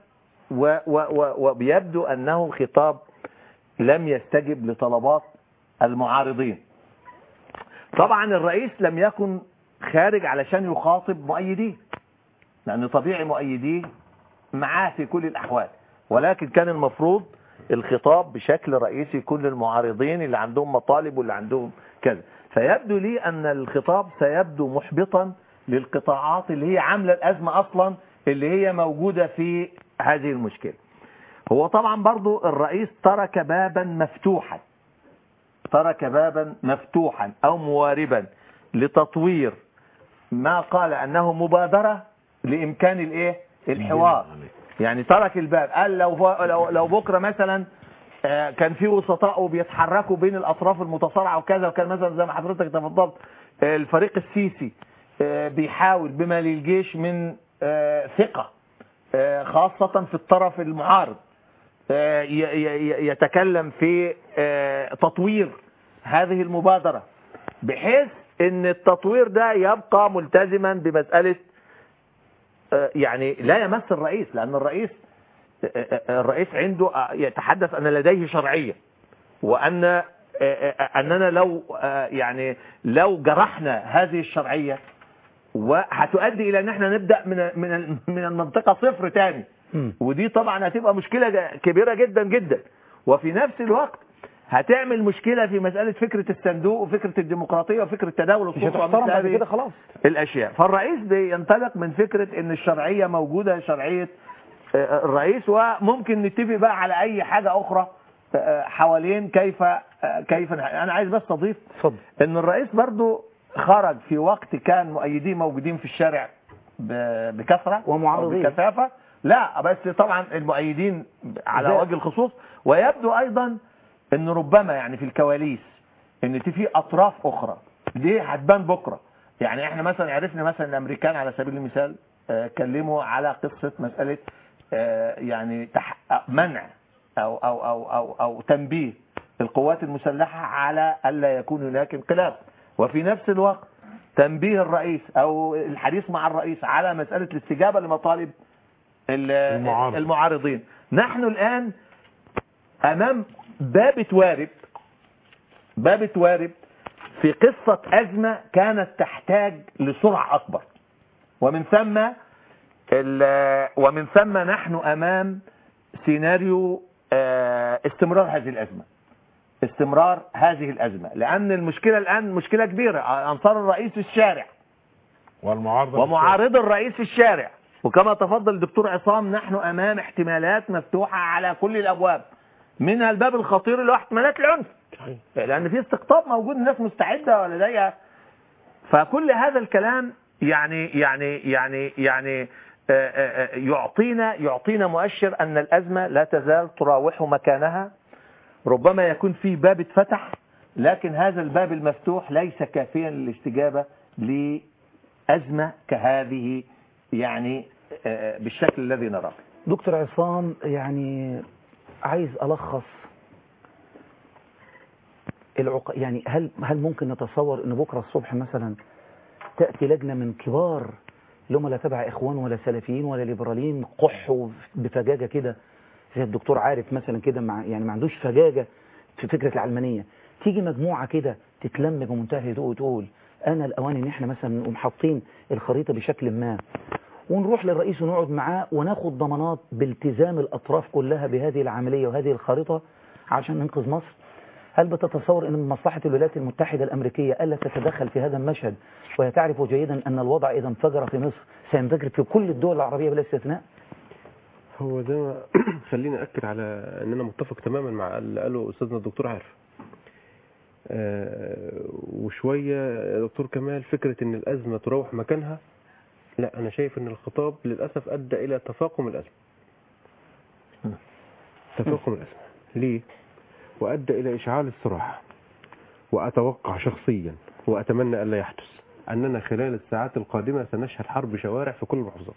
وبيبدو أنه خطاب لم يستجب لطلبات المعارضين. طبعا الرئيس لم يكن خارج علشان يخاطب مؤيديه، لأن طبيعي مؤيديه معاه في كل الأحوال، ولكن كان المفروض الخطاب بشكل رئيسي كل المعارضين اللي عندهم مطالب واللي عندهم كذا. فيبدو لي أن الخطاب سيبدو محبطا للقطاعات اللي هي عاملة الأزمة أصلا، اللي هي موجودة في هذه المشكلة. هو طبعا برضو الرئيس ترك بابا مفتوحا ترك بابا مفتوحا أو مواربا لتطوير ما قال أنه مبادرة لإمكان الإيه الحوار. يعني ترك الباب، قال لو لو, لو بكرة مثلا كان في وسطاء وبيتحركوا بين الأطراف المتصارعة وكذا، وكان مثلا زي ما حضرتك تفضلت الفريق السيسي بيحاول بما للجيش من ثقة خاصة في الطرف المعارض يتكلم في تطوير هذه المبادرة بحيث ان التطوير ده يبقى ملتزما بمسألة يعني لا يمس الرئيس، لأن الرئيس الرئيس عنده يتحدث أن لديه شرعية، وأن أننا لو يعني لو جرحنا هذه الشرعية وهتؤدي إلى أن احنا نبدأ من من من المنطقة صفر تاني، ودي طبعا هتبقى مشكلة كبيرة جدا جدا، وفي نفس الوقت هتعمل مشكلة في مسألة فكرة الصندوق وفكرة الديمقراطية وفكرة تداول السلطة بعد كده خلاص الأشياء. فالرئيس بينطلق من فكرة ان الشرعية موجودة، شرعية الرئيس، وممكن نتفق بقى على اي حاجة اخرى حوالين كيف كيف انا عايز بس اضيف ان الرئيس برضو خرج في وقت كان مؤيدين موجودين في الشارع بكثرة ومعارضين بكثافة، لا بس طبعا المؤيدين على وجه الخصوص، ويبدو ايضا ان ربما يعني في الكواليس ان في اطراف اخرى دي هتبان بكره. يعني احنا مثلا عرفنا مثلا الامريكان على سبيل المثال كلموا على قصه مساله يعني منع او او او او, أو تنبيه القوات المسلحه على الا يكون هناك انقلاب، وفي نفس الوقت تنبيه الرئيس او الحديث مع الرئيس على مساله الاستجابه لمطالب المعارض. المعارضين. نحن الان امام باب توارب باب توارب في قصة أزمة كانت تحتاج لسرعة أكبر، ومن ثم ومن ثم نحن أمام سيناريو استمرار هذه الأزمة استمرار هذه الأزمة لأن المشكلة الآن مشكلة كبيرة. أنصار الرئيس في الشارع والمعارضة ومعارض الرئيس في الشارع، وكما تفضل الدكتور عصام نحن أمام احتمالات مفتوحة على كل الأبواب، منها الباب الخطير اللي هو احتمالات العنف، لأن في استقطاب موجود، الناس مستعدة ولديها. فكل هذا الكلام يعني يعني يعني يعني يعطينا يعطينا مؤشر أن الأزمة لا تزال تراوح مكانها. ربما يكون في باب اتفتح، لكن هذا الباب المفتوح ليس كافيا للاستجابة لأزمة كهذه يعني بالشكل الذي نراه. دكتور عصام، يعني عايز ألخص العق... يعني هل هل ممكن نتصور ان بكره الصبح مثلا تأتي لجنة من كبار اللي هم لا تبع اخوان ولا سلفيين ولا ليبراليين قحوا بفجاجة كده زي الدكتور عارف مثلا كده، مع يعني ما عندوش فجاجة في فكرة العلمانية، تيجي مجموعة كده تتلم بمنتهى الهدوء وتقول انا الاوان ان احنا مثلا نقوم حاطين الخريطة بشكل ما ونروح للرئيس ونقعد معاه وناخد ضمانات بالتزام الاطراف كلها بهذه العملية وهذه الخريطة عشان ننقذ مصر؟ هل بتتصور ان من مصلحة الولايات المتحدة الامريكية الا تتدخل في هذا المشهد، وهي تعرف جيدا ان الوضع اذا انفجر في مصر سينفجر في كل الدول العربية بلا استثناء؟ هو ده خليني أكد على أن أنا متفق تماما مع اللي قاله أستاذنا الدكتور عارف. آه وشوية دكتور كمال فكرة أن الأزمة تروح مكانها، لا أنا شايف أن الخطاب للأسف أدى إلى تفاقم الأزمة. تفاقم الأزمة ليه؟ وأدى إلى إشعال الصراع. وأتوقع شخصيا وأتمنى ألا يحدث أننا خلال الساعات القادمة سنشهد حرب شوارع في كل المحافظات.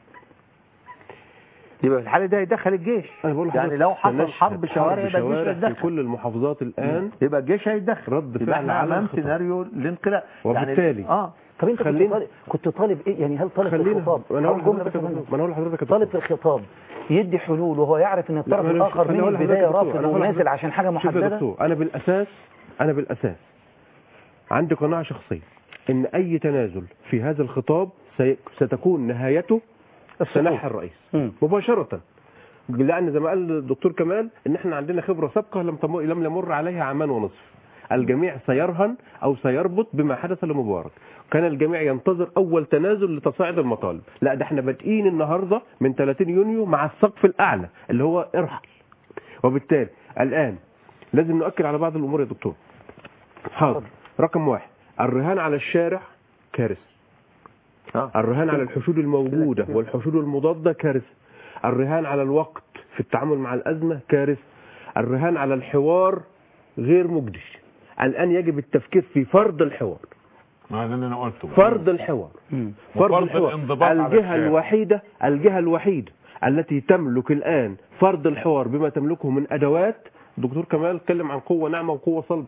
يبقى في الحالة ده يدخل الجيش. أنا بقول يعني لو حصل حرب شوارع يبقى الجيش يتدخل في كل المحافظات الآن، يبقى الجيش هيتدخل. رد فعل على أمام سيناريو الانقلاب. وبالتالي يعني اه طب انت كنت طالب كنت طالب ايه يعني؟ هل طالب في الخطاب انا هقول لحضرتك طالب في الخطاب يدي حلول وهو يعرف ان الطرف الاخر من البدايه رافض ونازل عشان حاجه محدده؟ انا بالاساس انا بالاساس عندي قناعه شخصيه ان اي تنازل في هذا الخطاب ستكون نهايته تنحي الرئيس مباشره، لان زي ما قال الدكتور كمال ان احنا عندنا خبره سابقه لم لم يمر عليها عامان ونصف. الجميع سيرهن او سيربط بما حدث لمبارك. كان الجميع ينتظر اول تنازل لتصاعد المطالب، لا ده احنا بادئين النهارده من ثلاثين يونيو مع السقف الاعلى اللي هو ارحل. وبالتالي الان لازم نؤكد على بعض الامور يا دكتور. حاضر. رقم واحد، الرهان على الشارع كارثه. الرهان على الحشود الموجوده والحشود المضاده كارثه. الرهان على الوقت في التعامل مع الازمه كارثه. الرهان على الحوار غير مجدي. الآن يجب التفكير في فرض الحوار ما ده اللي انا قلته. فرض الحوار. فرض الحوار الجهة الوحيدة الجهة الوحيدة التي تملك الآن فرض الحوار بما تملكه من أدوات. دكتور كمال اتكلم عن قوة ناعمة وقوة صلب.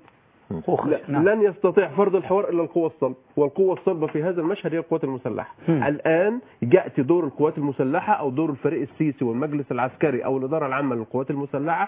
نعم. لن يستطيع فرض الحوار إلا القوة الصلب، والقوة الصلبة في هذا المشهد هي القوات المسلحة. م. الآن يأتي دور القوات المسلحة أو دور الفريق السيسي والمجلس العسكري أو الإدارة العامة للقوات المسلحة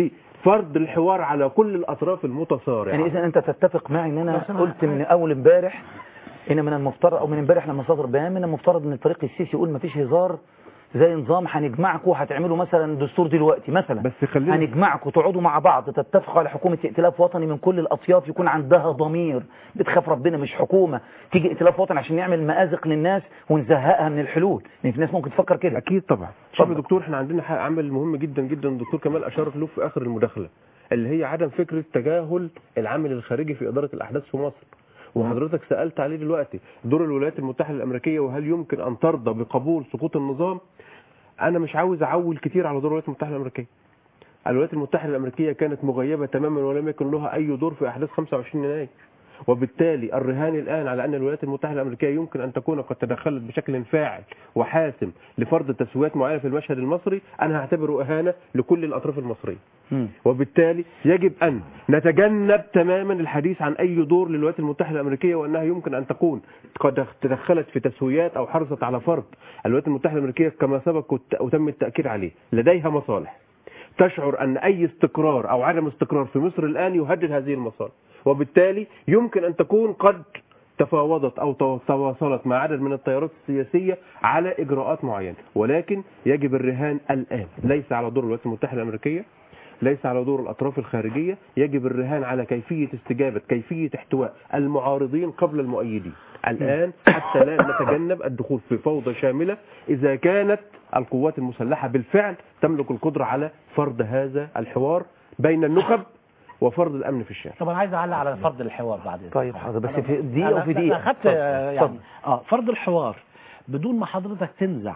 لفرض الحوار على كل الأطراف المتصارعة. يعني إذا أنت تتفق معي أن أنا قلت من أول امبارح إن من المفترض أو من امبارح لما صدر بيان من المفترض أن الفريق السيسي يقول ما فيش هزار زي نظام هنجمعكم وهتعملوا مثلا دستور دلوقتي مثلا، بس خلينا هنجمعكم تقعدوا مع بعض تتفقوا على حكومه ائتلاف وطني من كل الاطياف يكون عندها ضمير بتخاف ربنا، مش حكومه تيجي ائتلاف وطني عشان نعمل مآزق للناس ونزهقها من الحلول. يعني في ناس ممكن تفكر كده. اكيد طبعا. شوف يا دكتور احنا عندنا عامل مهم جدا جدا الدكتور كمال اشار له في اخر المداخله اللي هي عدم فكره تجاهل العامل الخارجي في اداره الاحداث في مصر. وحضرتك سألت عليه دلوقتي دور الولايات المتحدة الأمريكية وهل يمكن أن ترضى بقبول سقوط النظام. أنا مش عاوز أعول كتير على دور الولايات المتحدة الأمريكية. الولايات المتحدة الأمريكية كانت مغيبة تماما ولم يكن لها أي دور في أحداث خمسة وعشرين يناير، وبالتالي الرهان الآن على أن الولايات المتحدة الأمريكية يمكن أن تكون قد تدخلت بشكل فاعل وحاسم لفرض تسويات معينة في المشهد المصري، أنا هعتبره إهانة لكل الأطراف المصرية. م. وبالتالي يجب أن نتجنب تماما الحديث عن أي دور للولايات المتحدة الأمريكية وأنها يمكن أن تكون قد تدخلت في تسويات أو حرصت على فرض. الولايات المتحدة الأمريكية كما سبق وتم التأكيد عليه لديها مصالح، تشعر أن أي استقرار أو عدم استقرار في مصر الآن يهدد هذه المصالح، وبالتالي يمكن أن تكون قد تفاوضت أو تواصلت مع عدد من التيارات السياسية على إجراءات معينة، ولكن يجب الرهان الآن ليس على دور الولايات المتحدة الأمريكية، ليس على دور الأطراف الخارجية، يجب الرهان على كيفية استجابة كيفية احتواء المعارضين قبل المؤيدين الآن حتى لا نتجنب الدخول في فوضى شاملة إذا كانت القوات المسلحة بالفعل تملك القدرة على فرض هذا الحوار بين النخب وفرض الامن في الشارع. طب انا عايز اعلق على فرض الحوار بعد اذنك. طيب حاضر بس في دقيقه وفي دقيقه. اخذت يعني اه فرض الحوار بدون ما حضرتك تنزع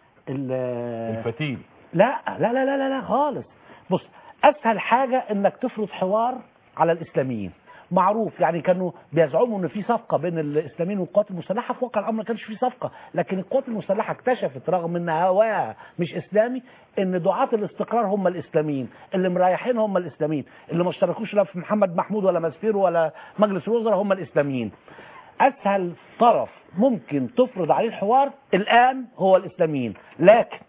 الفتيل. لا لا لا لا لا خالص. بص اسهل حاجه انك تفرض حوار على الاسلاميين، معروف يعني كانوا بيزعموا ان في صفقه بين الاسلاميين والقوات المسلحه، في واقع الامر ما كانش في صفقه، لكن القوات المسلحه اكتشفت رغم ان هواها مش اسلامي ان دعاة الاستقرار هم الاسلاميين، اللي مريحين هم الاسلاميين، اللي ما اشتركوش لا في محمد محمود ولا مسفير ولا مجلس الوزراء هم الاسلاميين. اسهل طرف ممكن تفرض عليه الحوار الان هو الاسلاميين، لكن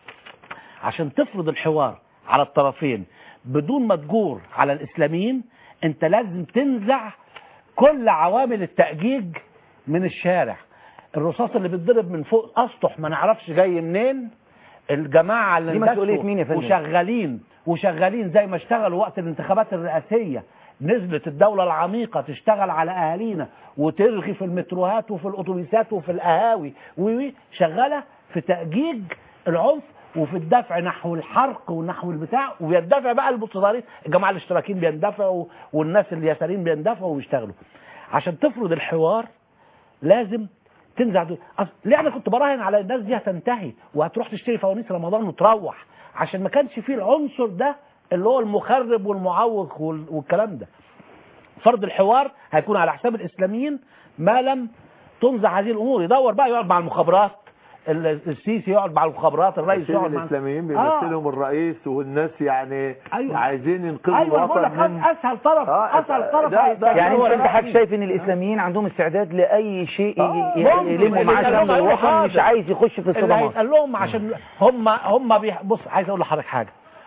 عشان تفرض الحوار على الطرفين بدون ما تجور على الاسلاميين انت لازم تنزع كل عوامل التأجيج من الشارع. الرصاص اللي بيتضرب من فوق اسطح ما نعرفش جاي منين، الجماعه اللي اندسوا وشغالين وشغالين زي ما اشتغلوا وقت الانتخابات الرئاسيه، نزلت الدوله العميقه تشتغل على اهالينا وترغي في المتروهات وفي الاتوبيسات وفي القهاوي وشغاله في تأجيج العنف وفي الدفع نحو الحرق ونحو البتاع، وبيندفع بقى المتظاهرين، الجماعه الاشتراكيين بيندفعوا والناس اليساريين بيندفعوا ويشتغلوا. عشان تفرض الحوار لازم تنزع دول. ليه انا كنت براهن على الناس دي هتنتهي وهتروح تشتري فوانيس رمضان وتروح، عشان ما كانش فيه العنصر ده اللي هو المخرب والمعوق والكلام ده. فرض الحوار هيكون على حساب الاسلاميين ما لم تنزع هذه الامور. يدور بقى يقعد مع المخابرات، السيسي يقعد مع المخابرات، الرئيس يقعد مع الاسلاميين بيمثلهم آه. الرئيس والناس يعني أيوة. عايزين ينقذوا أيوة الوطن من اسهل طرف آه. اسهل طرف ده ده يعني انت انت حضرتك شايف ان الاسلاميين عندهم استعداد لاي شيء آه. يلموا معاه شمل الوطن، مش عايز يخش في الصدمات. قال لهم عشان هم هم بص عايز اقول لحضرتك حاجه،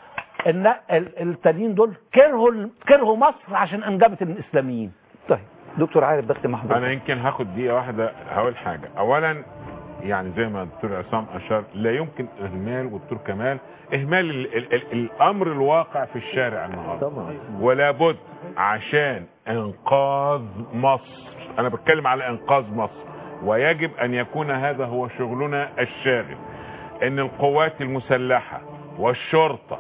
ان التانيين دول كرهوا كرهوا مصر عشان انجبت الاسلاميين. طيب دكتور عارف بختم مع حضرتك. انا يمكن هاخد دقيقه واحده هقول حاجه. اولا يعني زي ما الدكتور عصام اشار لا يمكن اهمال، والدكتور كمال اهمال ال ال ال الامر الواقع في الشارع النهارده، ولا بد عشان انقاذ مصر، انا بتكلم على انقاذ مصر، ويجب ان يكون هذا هو شغلنا الشاغل، ان القوات المسلحه والشرطه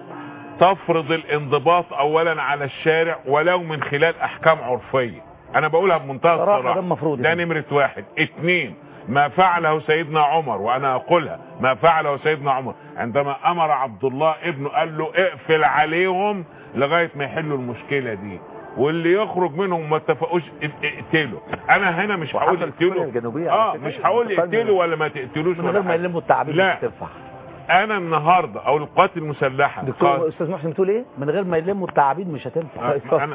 تفرض الانضباط اولا على الشارع ولو من خلال احكام عرفيه. انا بقولها بمنتهى الصراحه، ده نمره واحد. اتنين، ما فعله سيدنا عمر، وانا اقولها ما فعله سيدنا عمر عندما امر عبد الله ابنه قال له اقفل عليهم لغايه ما يحلوا المشكله دي، واللي يخرج منهم ما اتفقوش اقتلوا. انا هنا مش هقول اقتلوا، اه مش هقول اقتلوا ولا ما تقتلوش من غير ما يلموا التعابين. لا انا النهارده او القوات المسلحه دكتور استاذ محسن بتقول ايه؟ من غير ما يلموا التعابين مش هتنفع. انا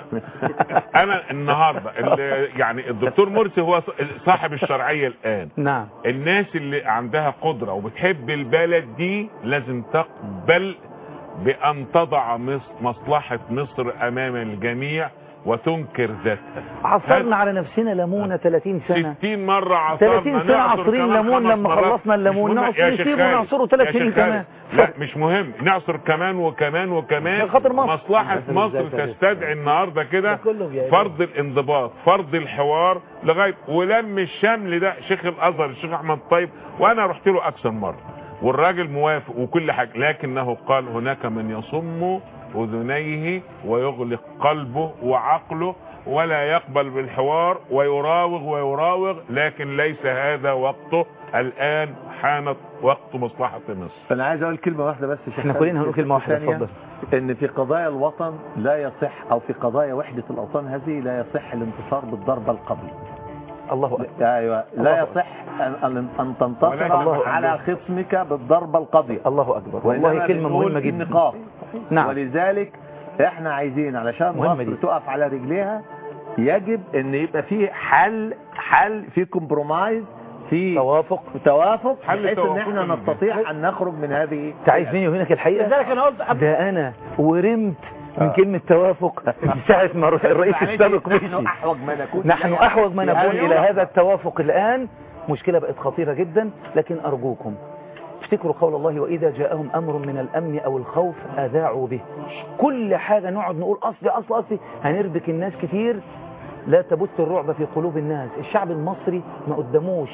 انا النهارده يعني الدكتور مرسي هو صاحب الشرعيه الان. نعم. الناس اللي عندها قدره وبتحب البلد دي لازم تقبل بان تضع مصر مصلحه مصر امام الجميع وتنكر ذاتها. عصرنا على نفسنا ليمونه ثلاثين سنه، ستين مره عصرنا، ثلاثين سنه عصرين ليمون. لما خلصنا الليمون نعصر نسيبه ونعصره ثلاث سنين كمان. لا مش مهم، نعصر كمان وكمان وكمان. مصلحه مصر تستدعي النهارده كده فرض الانضباط، فرض الحوار لغايه ولم الشمل ده. شيخ الازهر الشيخ احمد طيب وانا رحت له اكثر مره والراجل موافق وكل حاجه، لكنه قال هناك من يصم اذنيه ويغلق قلبه وعقله ولا يقبل بالحوار ويراوغ ويراوغ، لكن ليس هذا وقته. الان حانت وقت مصلحه مصر. انا عايز اقول كلمه واحده بس. احنا كلنا هنقول كلمه واحده. اتفضل. ان في قضايا الوطن لا يصح، او في قضايا وحده الاوطان هذه لا يصح الانتصار بالضربه القبل. الله أكبر. ايوه لا يصح ان ان تنتصر على خصمك بالضربه القاضيه. الله اكبر. والله كلمه مهمه جدا. النقاط. نعم. ولذلك احنا عايزين علشان مصر تقف على رجليها يجب ان يبقى في حل حل في كومبرومايز، في توافق توافق بحيث ان احنا نستطيع ان نخرج من هذه. انت عايز مني وهناك الحقيقه. لذلك انا قلت ده انا ورمت من كلمة توافق من ساعة ما الرئيس السابق مشي. نحن أحوج ما نكون نحن أحوج ما نكون إلى هذا التوافق الآن. مشكلة بقت خطيرة جدا، لكن أرجوكم افتكروا قول الله وإذا جاءهم أمر من الأمن أو الخوف أذاعوا به. كل حاجة نقعد نقول أصلي أصلي أصلي هنربك الناس كتير. لا تبث الرعب في قلوب الناس. الشعب المصري ما قدموش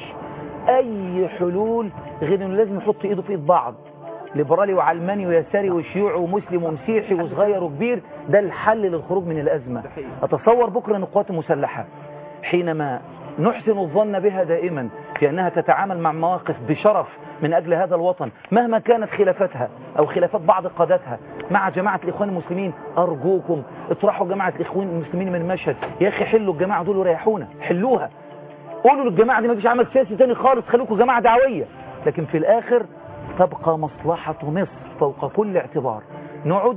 أي حلول غير إنه لازم يحط إيده في إيد بعض، ليبرالي وعلماني ويساري وشيوعي ومسلم ومسيحي وصغير وكبير. ده الحل للخروج من الأزمة. أتصور بكرة أن القوات المسلحة حينما نحسن الظن بها دائما في أنها تتعامل مع مواقف بشرف من أجل هذا الوطن مهما كانت خلافاتها أو خلافات بعض قادتها مع جماعة الإخوان المسلمين، أرجوكم اطرحوا جماعة الإخوان المسلمين من مشهد. يا أخي حلوا الجماعة دول وريحونا، حلوها. قولوا للجماعة دي ما فيش عمل سياسي تاني خالص، خلوكم جماعة دعوية. لكن في الآخر تبقى مصلحة مصر فوق كل اعتبار. نقعد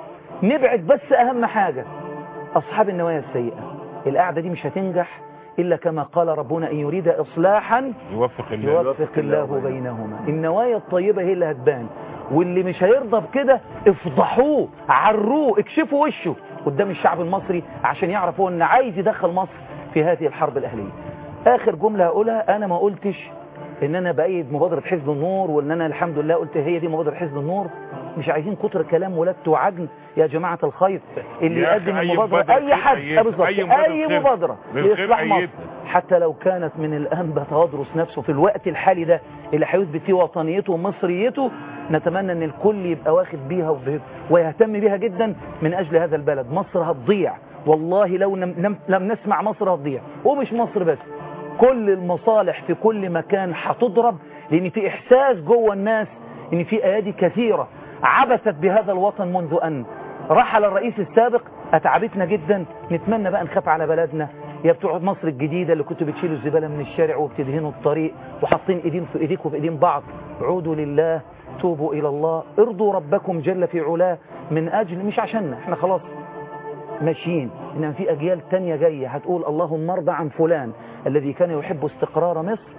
نبعد بس أهم حاجة أصحاب النوايا السيئة. القعدة دي مش هتنجح إلا كما قال ربنا إن يريد إصلاحا يوفق الله, يوفق الله بينهما. النوايا الطيبة هي اللي هتبان، واللي مش هيرضى بكده افضحوه، عروه، اكشفوا وشه قدام الشعب المصري عشان يعرفوا ان عايز يدخل مصر في هذه الحرب الأهلية. آخر جملة هقولها، أنا ما قلتش ان انا بأيد مبادرة حزب النور وان انا الحمد لله قلت هي دي مبادرة حزب النور. مش عايزين كتر كلام ولدت وعجن يا جماعة الخير. اللي يقدم المبادرة اي حد بالظبط اي مبادرة لإصلاح مصر حتى لو كانت من الأنبا تدرس نفسه في الوقت الحالي ده اللي هيثبت فيه وطنيته ومصريته، نتمنى ان الكل يبقى واخد بيها ويهتم بيها جدا من اجل هذا البلد. مصر هتضيع والله لو لم, لم نسمع مصر هتضيع. ومش مصر بس، كل المصالح في كل مكان هتضرب، لان في احساس جوه الناس ان في ايادي كثيرة عبثت بهذا الوطن منذ ان رحل الرئيس السابق. اتعبتنا جدا. نتمنى بقى نخاف على بلدنا. يا بتوع مصر الجديدة اللي كنتوا بتشيلوا الزبالة من الشارع وبتدهنوا الطريق وحاطين ايدين في ايديكم وفي ايدين بعض، عودوا لله، توبوا الى الله، ارضوا ربكم جل في علاه من اجل مش عشاننا احنا خلاص ماشيين، انما في اجيال تانية جاية هتقول اللهم ارضى عن فلان الذي كان يحب استقرار مصر،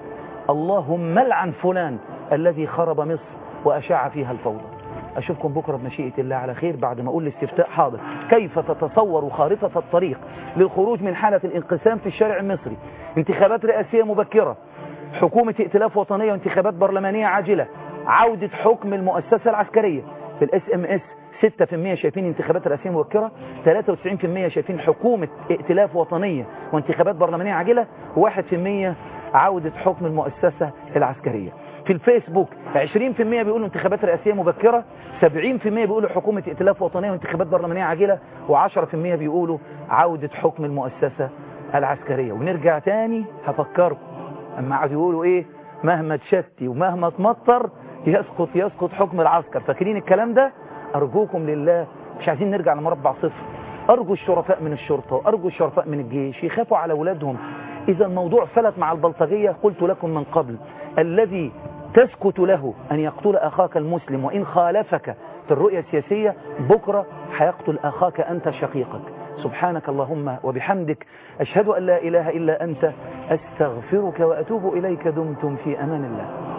اللهم لعن فلان الذي خرب مصر واشاع فيها الفوضى. اشوفكم بكرة بمشيئة الله على خير بعد ما اقول الاستفتاء حاضر. كيف تتصور خارطة الطريق للخروج من حالة الانقسام في الشارع المصري؟ انتخابات رئاسية مبكرة، حكومة ائتلاف وطنية وانتخابات برلمانية عاجلة، عودة حكم المؤسسة العسكرية. في الاس ام اس ستة بالمئة شايفين انتخابات رئاسية مبكرة، ثلاثة وتسعين بالمئة شايفين حكومة ائتلاف وطنية وانتخابات برلمانية عاجلة، وواحد بالمئة عودة حكم المؤسسة العسكرية. في الفيسبوك عشرين بالمئة بيقولوا انتخابات رئاسية مبكرة، سبعين بالمئة بيقولوا حكومة ائتلاف وطنية وانتخابات برلمانية عاجلة، وعشرة بالمئة بيقولوا عودة حكم المؤسسة العسكرية. ونرجع تاني هفكركم اما قعدوا يقولوا ايه، مهما تشتي ومهما تمطر يسقط يسقط حكم العسكر. فاكرين الكلام ده؟ ارجوكم لله مش عايزين نرجع لمربع صفر، أرجو الشرفاء من الشرطة وأرجو الشرفاء من الجيش يخافوا على أولادهم. إذا الموضوع فلت مع البلطجية قلت لكم من قبل، الذي تسكت له أن يقتل أخاك المسلم وإن خالفك في الرؤية السياسية بكرة هيقتل أخاك أنت شقيقك. سبحانك اللهم وبحمدك، أشهد أن لا إله إلا أنت، أستغفرك وأتوب إليك. دمتم في أمان الله.